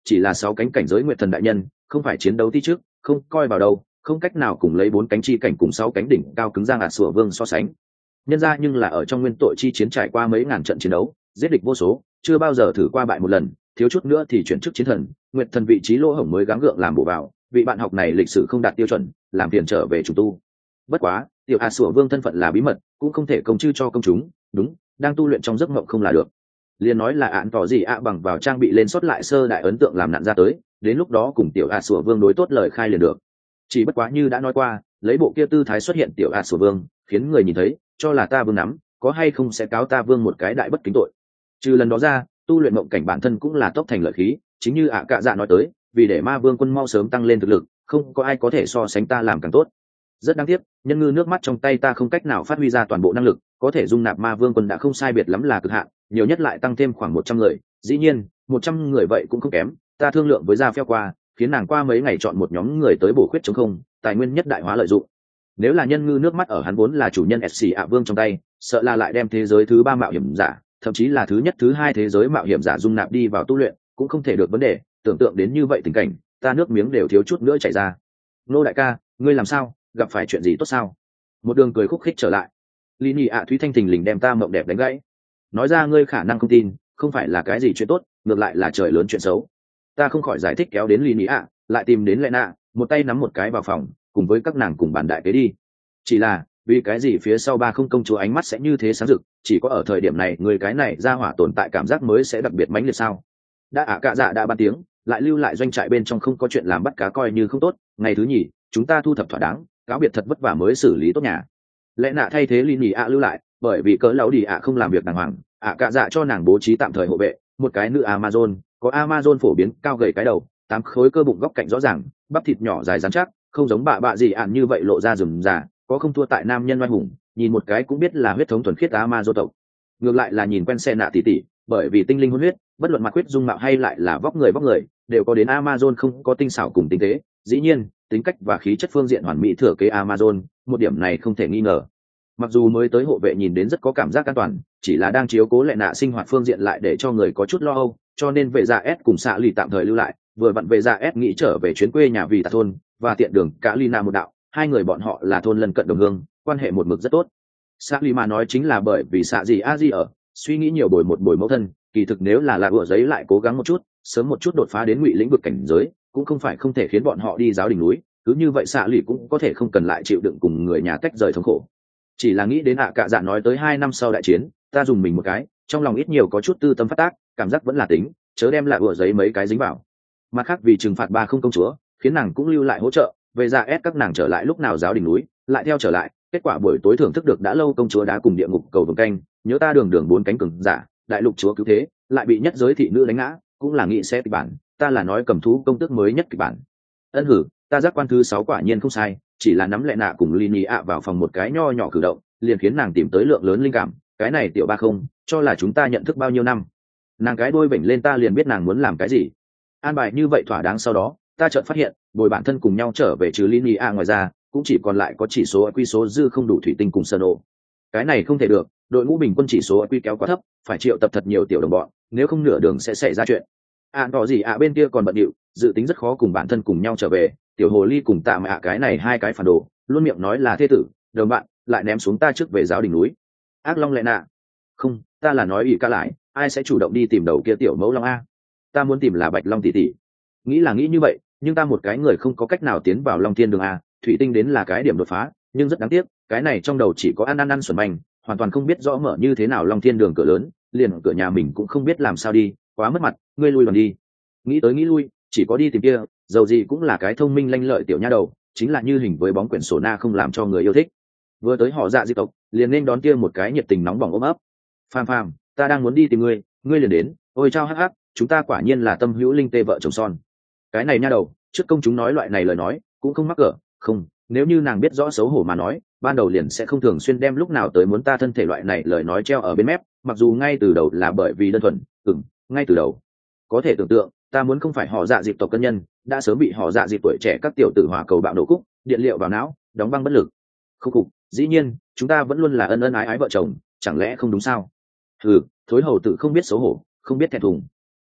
chỉ là 6 cánh cảnh giới nguyệt thần đại nhân, không phải chiến đấu tí trước, không coi vào đâu, không cách nào cùng lấy 4 cánh chi cảnh cùng 6 cánh đỉnh cao cứng giang sủa vương so sánh. Nhân ra nhưng là ở trong nguyên tội chi chiến trải qua mấy ngàn trận chiến đấu, giết địch vô số, chưa bao giờ thử qua bại một lần, thiếu chút nữa thì chuyển chức chiến thần, nguyệt thần vị trí lỗ hổng mới gắng gượng làm bổ vào, vị bạn học này lịch sử không đạt tiêu chuẩn, làm phiền trở về chủ tu. Bất quá, tiểu sủa vương thân phận là bí mật, cũng không thể công chư cho công chúng, đúng, đang tu luyện trong giấc mộng không là được. Liền nói là án tỏ gì bằng vào trang bị lên sót lại sơ đại ấn tượng làm nạn ra tới, đến lúc đó cùng tiểu sủa vương đối tốt lời khai liền được. Chỉ bất quá như đã nói qua, lấy bộ kia tư thái xuất hiện tiểu sủa vương, khiến người nhìn thấy cho là ta vương nắm, có hay không sẽ cáo ta vương một cái đại bất kính tội. Trừ lần đó ra, tu luyện mộng cảnh bản thân cũng là tốc thành lợi khí, chính như cạ dạ nói tới, vì để ma vương quân mau sớm tăng lên thực lực, không có ai có thể so sánh ta làm càng tốt. Rất đáng tiếc, nhân ngư nước mắt trong tay ta không cách nào phát huy ra toàn bộ năng lực, có thể dung nạp ma vương quân đã không sai biệt lắm là cực hạn, nhiều nhất lại tăng thêm khoảng 100 người, dĩ nhiên 100 người vậy cũng không kém. Ta thương lượng với gia phèo qua, khiến nàng qua mấy ngày chọn một nhóm người tới bổ khuyết chống không, tài nguyên nhất đại hóa lợi dụng. Nếu là nhân ngư nước mắt ở hắn vốn là chủ nhân SC vương trong tay, sợ là lại đem thế giới thứ 3 mạo hiểm giả, thậm chí là thứ nhất thứ hai thế giới mạo hiểm giả dung nạp đi vào tu luyện, cũng không thể được vấn đề. Tưởng tượng đến như vậy tình cảnh, ta nước miếng đều thiếu chút nữa chảy ra. Nô đại ca, ngươi làm sao, gặp phải chuyện gì tốt sao? Một đường cười khúc khích trở lại. Lý Nhị Thúy Thanh Thình lình đem ta mộng đẹp đánh gãy. Nói ra ngươi khả năng không tin, không phải là cái gì chuyện tốt, ngược lại là trời lớn chuyện xấu. Ta không khỏi giải thích kéo đến Lý Nhị lại tìm đến Lệ Nạ, một tay nắm một cái vào phòng, cùng với các nàng cùng bàn đại kế đi. Chỉ là vì cái gì phía sau ba không công chúa ánh mắt sẽ như thế sáng rực, chỉ có ở thời điểm này người cái này ra hỏa tồn tại cảm giác mới sẽ đặc biệt mãnh liệt sao? Đã cạ dạ đã ban tiếng, lại lưu lại doanh trại bên trong không có chuyện làm bắt cá coi như không tốt. Ngày thứ nhì, chúng ta thu thập thỏa đáng, cáo biệt thật vất vả mới xử lý tốt nhà. Lẽ nạ thay thế Lý Nhị lưu lại, bởi vì cỡ lão đi không làm việc đàng hoàng, cạ dạ cho nàng bố trí tạm thời hộ vệ, một cái nữ Amazon, có Amazon phổ biến cao gầy cái đầu, 8 khối cơ bụng góc cạnh rõ ràng, bắp thịt nhỏ dài rắn chắc, không giống bạ gì như vậy lộ ra rườm rà, có không thua tại nam nhân oai hùng, nhìn một cái cũng biết là huyết thống thuần khiết Amazon tộc. Ngược lại là nhìn quen xe nạ tỉ tỉ, bởi vì tinh linh hôn huyết, bất luận mặt huyết dung mạo hay lại là vóc người, đều có đến Amazon không có tinh xảo cùng tinh tế, dĩ nhiên, tính cách và khí chất phương diện hoàn mỹ thừa kế Amazon, một điểm này không thể nghi ngờ. Mặc dù mới tới hộ vệ nhìn đến rất có cảm giác an toàn, chỉ là đang chiếu cố Lệ Nạ sinh hoạt phương diện lại để cho người có chút lo âu, cho nên vệ gia S cùng xạ lì tạm thời lưu lại, vừa vặn vệ gia S nghĩ trở về chuyến quê nhà vì tà thôn và tiện đường cả Lina một đạo, hai người bọn họ là thôn lân cận đồng hương, quan hệ một mực rất tốt. Xạ lì mà nói chính là bởi vì xạ gì a di ở, suy nghĩ nhiều bồi một bồi mẫu thân, kỳ thực nếu là ủa giấy lại cố gắng một chút, sớm một chút đột phá đến ngụy lĩnh vực cảnh giới, cũng không phải không thể khiến bọn họ đi giáo đỉnh núi, cứ như vậy xạ lì cũng có thể không cần lại chịu đựng cùng người nhà tách rời thống khổ. Chỉ là nghĩ đến cạ dạ nói tới 2 năm sau đại chiến, ta dùng mình một cái, trong lòng ít nhiều có chút tư tâm phát tác, cảm giác vẫn là tính, chớ đem ủa giấy mấy cái dính vào. Mặt khác vì trừng phạt ba không công chúa, khiến nàng cũng lưu lại hỗ trợ, về ra ép các nàng trở lại lúc nào giáo đỉnh núi, lại theo trở lại, kết quả buổi tối thưởng thức được đã lâu công chúa đá cùng địa ngục cầu vồng canh, nhớ ta đường đường 4 cánh cường giả, đại lục chúa cứu thế, lại bị nhất giới thị nữ đánh ngã, cũng là nghĩ sẽ kịch bản, ta là nói cầm thú công tước mới nhất kịch bản. Ân hử, ta giác quan thứ 6 quả nhiên không sai, chỉ là nắm Lệ Nạ cùng Lini vào phòng một cái nho nhỏ cử động, liền khiến nàng tìm tới lượng lớn linh cảm, cái này tiểu ba không, cho là chúng ta nhận thức bao nhiêu năm. Nàng cái đôi vểnh lên ta liền biết nàng muốn làm cái gì. An bài như vậy thỏa đáng, sau đó, ta chợt phát hiện, bồi bản thân cùng nhau trở về trừ Lini ngoài ra, cũng chỉ còn lại có chỉ số quy số dư không đủ thủy tinh cùng sơn ổ. Cái này không thể được, đội ngũ bình quân chỉ số quy kéo quá thấp, phải triệu tập thật nhiều tiểu đồng bọn, nếu không nửa đường sẽ xảy ra chuyện. Tỏ gì bên kia còn bận điệu, dự tính rất khó cùng bản thân cùng nhau trở về, tiểu hồ ly cùng tạ mạ cái này hai cái phản đồ, luôn miệng nói là thê tử, đồng bạn, lại ném xuống ta trước về giáo đỉnh núi. Ác Long Lệ Nạ, không, ta là nói ỷ ca lại, ai sẽ chủ động đi tìm đầu kia tiểu mẫu long a? Ta muốn tìm là Bạch Long tỷ tỷ. Nghĩ là nghĩ như vậy, nhưng ta một cái người không có cách nào tiến vào Long Thiên Đường a, thủy tinh đến là cái điểm đột phá, nhưng rất đáng tiếc, cái này trong đầu chỉ có ăn xuẩn manh, hoàn toàn không biết rõ mở như thế nào Long Thiên Đường cửa lớn, liền cửa nhà mình cũng không biết làm sao đi, quá mất mặt, ngươi lui đoàn đi. Nghĩ tới nghĩ lui, chỉ có đi tìm kia, dầu gì cũng là cái thông minh lanh lợi tiểu nha đầu, chính là như hình với bóng quyển sổ na không làm cho người yêu thích. Vừa tới họ dạ di tộc, liền nên đón kia một cái nhiệt tình nóng bỏng ôm ấp. Phàm phàm, ta đang muốn đi tìm ngươi, ngươi liền đến, ôi chao hắc hắc, chúng ta quả nhiên là tâm hữu linh tê vợ chồng son. Cái này nha đầu, trước công chúng nói loại này lời nói, cũng không mắc cỡ, không, nếu như nàng biết rõ xấu hổ mà nói, ban đầu liền sẽ không thường xuyên đem lúc nào tới muốn ta thân thể loại này lời nói treo ở bên mép, mặc dù ngay từ đầu là bởi vì đơn thuần, ngay từ đầu. Có thể tưởng tượng, ta muốn không phải họ dạ dịp tộc cân nhân, đã sớm bị họ dạ dịp tuổi trẻ các tiểu tử hỏa cầu bạo nổ cúc, điện liệu vào não, đóng băng bất lực. Không cục, dĩ nhiên, chúng ta vẫn luôn là ân ân ái ái vợ chồng, chẳng lẽ không đúng sao? Thối hầu tử không biết xấu hổ, không biết thẹn thùng.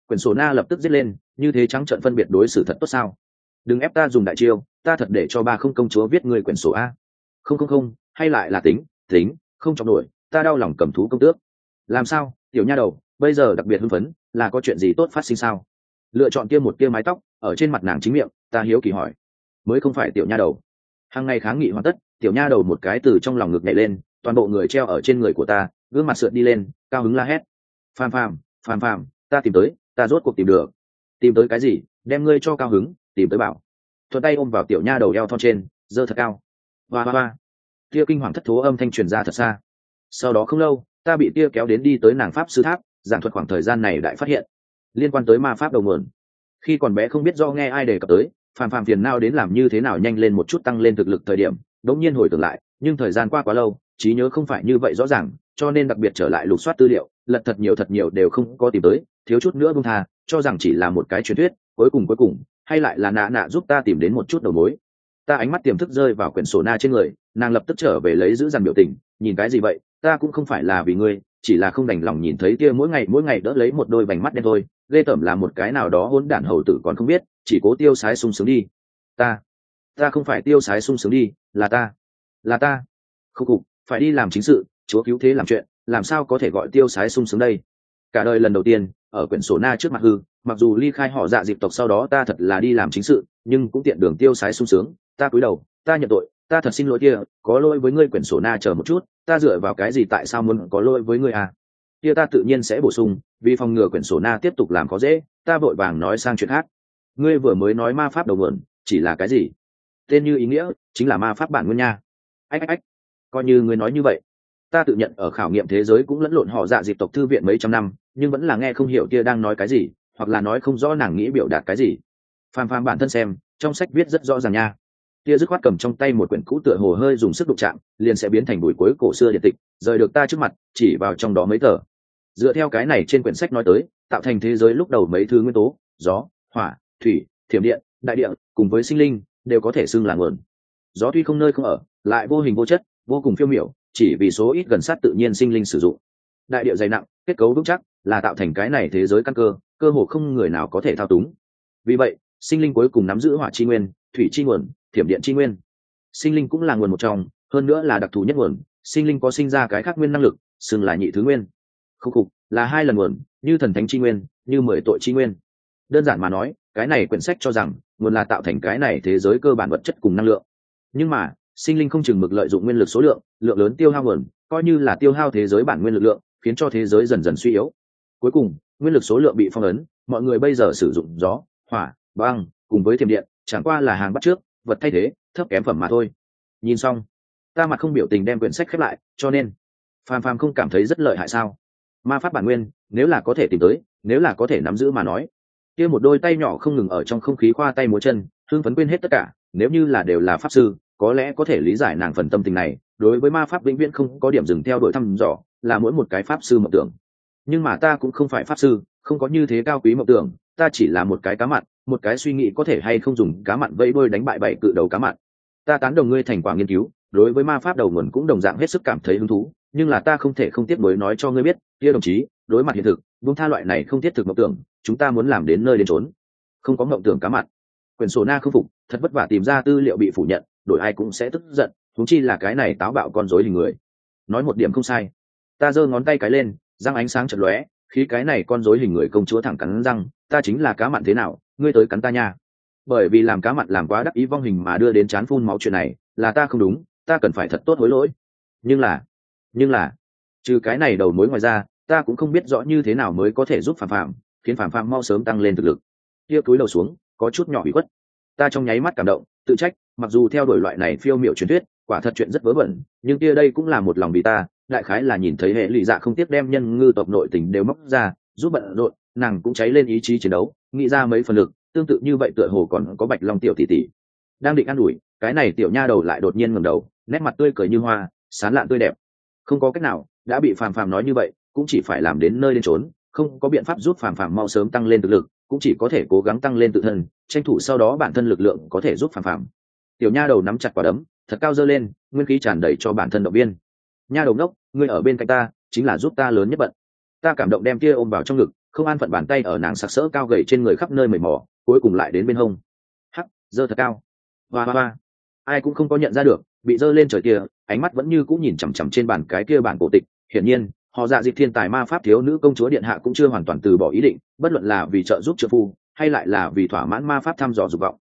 Quyển sổ na lập tức giết lên, như thế trắng trợn phân biệt đối xử thật tốt sao? Đừng ép ta dùng đại chiêu, ta thật để cho ba không công chúa viết người quyển sổ a. Không không không, hay lại là tính không chọc nổi, ta đau lòng cầm thú công tước. Làm sao tiểu nha đầu, bây giờ đặc biệt hưng phấn, là có chuyện gì tốt phát sinh sao? Lựa chọn kia một tia mái tóc ở trên mặt nàng chính miệng, ta hiếu kỳ hỏi. Mới không phải tiểu nha đầu. Hàng ngày kháng nghị hoàn tất, tiểu nha đầu một cái từ trong lòng ngực nhảy lên, toàn bộ người treo ở trên người của ta, gương mặt sượt đi lên, cao hứng la hét. Phàm phàm, ta tìm tới, ta rốt cuộc tìm được. Tìm tới cái gì? Đem ngươi cho cao hứng, tìm tới bảo. Thuận tay ôm vào tiểu nha đầu eo thon trên, giơ thật cao. Hoa hoa hoa. Tia kinh hoàng thất thố âm thanh truyền ra thật xa. Sau đó không lâu, ta bị tia kéo đến đi tới nàng pháp sư tháp, giảng thuật khoảng thời gian này đại phát hiện liên quan tới ma pháp đầu nguồn. Khi còn bé không biết do nghe ai đề cập tới, phàm phiền não đến làm như thế nào nhanh lên một chút tăng lên thực lực thời điểm, đống nhiên hồi tưởng lại, nhưng thời gian qua quá lâu, trí nhớ không phải như vậy rõ ràng, cho nên đặc biệt trở lại lục soát tư liệu, lật thật nhiều đều không có tìm tới, thiếu chút nữa buông tha, cho rằng chỉ là một cái truyền thuyết, cuối cùng hay lại là nạ giúp ta tìm đến một chút đầu mối. Ta ánh mắt tiềm thức rơi vào quyển sổ na trên người, nàng lập tức trở về lấy giữ dằn biểu tình, nhìn cái gì vậy, ta cũng không phải là vì ngươi, chỉ là không đành lòng nhìn thấy tia mỗi ngày đỡ lấy một đôi vành mắt đen thôi, ghê tởm là một cái nào đó hỗn đản hầu tử còn không biết, chỉ cố tiêu sái sung sướng đi. Ta không phải tiêu sái sung sướng đi, là ta không cục phải đi làm chính sự, chúa cứu thế làm chuyện, làm sao có thể gọi tiêu sái sung sướng đây? Cả đời lần đầu tiên ở quyển sổ na trước mặt hư, mặc dù ly khai họ Dạ Diệp tộc sau đó ta thật là đi làm chính sự, nhưng cũng tiện đường tiêu sái sung sướng. Ta cúi đầu, ta nhận tội, ta thật xin lỗi kia, có lỗi với ngươi. Quyển sổ na chờ một chút, ta dựa vào cái gì tại sao muốn có lỗi với ngươi à? Kia ta tự nhiên sẽ bổ sung, vì phòng ngừa quyển sổ na tiếp tục làm khó dễ, ta vội vàng nói sang chuyện khác. Ngươi vừa mới nói ma pháp đầu nguồn chỉ là cái gì? Tên như ý nghĩa, chính là ma pháp bản nguyên nha. Ách, coi như ngươi nói như vậy. Ta tự nhận ở khảo nghiệm thế giới cũng lẫn lộn họ Dạ Diệp tộc thư viện mấy trăm năm, nhưng vẫn là nghe không hiểu kia đang nói cái gì, hoặc là nói không rõ nàng nghĩ biểu đạt cái gì. Phàm bản thân xem, trong sách viết rất rõ ràng nha. Kia dứt khoát cầm trong tay một quyển cũ tựa hồ hơi dùng sức đụng chạm, liền sẽ biến thành bụi cuối cổ xưa điện tịch, rời được ta trước mặt, chỉ vào trong đó mấy tờ. Dựa theo cái này trên quyển sách nói tới, tạo thành thế giới lúc đầu mấy thứ nguyên tố, gió, hỏa, thủy, thiểm điện, đại địa, cùng với sinh linh, đều có thể xưng là nguồn. Gió tuy không nơi không ở, lại vô hình vô chất, vô cùng phiêu miểu, chỉ vì số ít gần sát tự nhiên sinh linh sử dụng. Đại địa dày nặng, kết cấu vững chắc, là tạo thành cái này thế giới căn cơ, cơ hồ không người nào có thể thao túng. Vì vậy, sinh linh cuối cùng nắm giữ hỏa chi nguyên, thủy chi nguồn, thiểm điện chi nguyên. Sinh linh cũng là nguồn một trong, hơn nữa là đặc thù nhất nguồn. Sinh linh có sinh ra cái khác nguyên năng lực, xưng là nhị thứ nguyên. Khúc là hai lần nguồn, như thần thánh chi nguyên, như 10 tội chi nguyên. Đơn giản mà nói, cái này quyển sách cho rằng nguồn là tạo thành cái này thế giới cơ bản vật chất cùng năng lượng. Nhưng mà sinh linh không chừng mực lợi dụng nguyên lực số lượng lớn tiêu hao nguồn, coi như là tiêu hao thế giới bản nguyên lực lượng, khiến cho thế giới dần dần suy yếu. Cuối cùng nguyên lực số lượng bị phong ấn, mọi người bây giờ sử dụng gió, hỏa, băng cùng với thiểm điện chẳng qua là hàng bắt trước, vật thay thế, thấp kém phẩm mà thôi. Nhìn xong, ta mặt không biểu tình đem quyển sách khép lại. Cho nên phàm không cảm thấy rất lợi hại sao? Ma pháp bản nguyên nếu là có thể tìm tới, nếu là có thể nắm giữ mà nói, kia một đôi tay nhỏ không ngừng ở trong không khí khoa tay múa chân, hưng phấn quên hết tất cả. Nếu như là đều là pháp sư, có lẽ có thể lý giải nàng phần tâm tình này. Đối với ma pháp vĩnh viễn không có điểm dừng theo đuổi thăm dò, là mỗi một cái pháp sư mộng tưởng. Nhưng mà ta cũng không phải pháp sư, không có như thế cao quý mộng tưởng. Ta chỉ là một cái cá mặn, một cái suy nghĩ có thể hay không dùng cá mặn vẫy đuôi đánh bại bảy cự đầu cá mặn. Ta tán đồng ngươi thành quả nghiên cứu, đối với ma pháp đầu nguồn cũng đồng dạng hết sức cảm thấy hứng thú, nhưng là ta không thể không tiếp nối nói cho ngươi biết, kia đồng chí, đối mặt hiện thực, buông tha loại này không thiết thực mộng tưởng, chúng ta muốn làm đến nơi đến chốn, không có mộng tưởng cá mặn. Quyển sổ na không phục, thật vất vả tìm ra tư liệu bị phủ nhận, đổi ai cũng sẽ tức giận, huống chi là cái này táo bạo con rối hình người. Nói một điểm không sai. Ta giơ ngón tay cái lên, răng ánh sáng chợt lóe, khi cái này con rối hình người công chúa thẳng cắn răng, ta chính là cá mặn thế nào, ngươi tới cắn ta nha. Bởi vì làm cá mặn làm quá đắc ý vong hình mà đưa đến chán phun máu chuyện này, là ta không đúng, ta cần phải thật tốt hối lỗi. Nhưng là trừ cái này đầu mối ngoài ra, ta cũng không biết rõ như thế nào mới có thể giúp phàm khiến phàm mau sớm tăng lên thực lực. Kia cúi đầu xuống, có chút nhỏ bị khuất. Ta trong nháy mắt cảm động, tự trách, mặc dù theo đuổi loại này phiêu miểu truyền thuyết, quả thật chuyện rất vớ vẩn, nhưng kia đây cũng là một lòng vì ta, đại khái là nhìn thấy hệ lụy dạ không tiếc đem nhân ngư tộc nội tình đều móc ra, giúp bận rộn, nàng cũng cháy lên ý chí chiến đấu, nghĩ ra mấy phần lực, tương tự như vậy tựa hồ còn có Bạch Long tiểu tỷ tỷ. Đang định an ủi, cái này tiểu nha đầu lại đột nhiên ngẩng đầu, nét mặt tươi cười như hoa, sán lạn tươi đẹp. Không có cách nào, đã bị phàm nói như vậy, cũng chỉ phải làm đến nơi đến chốn, không có biện pháp giúp phàm mau sớm tăng lên thực lực, cũng chỉ có thể cố gắng tăng lên tự thân, tranh thủ sau đó bản thân lực lượng có thể giúp phàm. Tiểu nha đầu nắm chặt quả đấm, thật cao giơ lên, nguyên khí tràn đầy cho bản thân động viên. Nha đầu ngốc, ngươi ở bên cạnh ta, chính là giúp ta lớn nhất bận. Ta cảm động đem kia ôm vào trong ngực, không an phận bàn tay ở nàng sặc sỡ cao gầy trên người khắp nơi mầy mò, cuối cùng lại đến bên hông. Hắc, giơ thật cao. Hoa hoa hoa. Ai cũng không có nhận ra được, bị giơ lên trời kia, ánh mắt vẫn như cũng nhìn chằm chằm trên bàn cái kia bản cổ tịch. Hiển nhiên, họ Dạ Dịch thiên tài ma pháp thiếu nữ công chúa điện hạ cũng chưa hoàn toàn từ bỏ ý định, bất luận là vì trợ giúp trợ phu, hay lại là vì thỏa mãn ma pháp thăm dò dục vọng.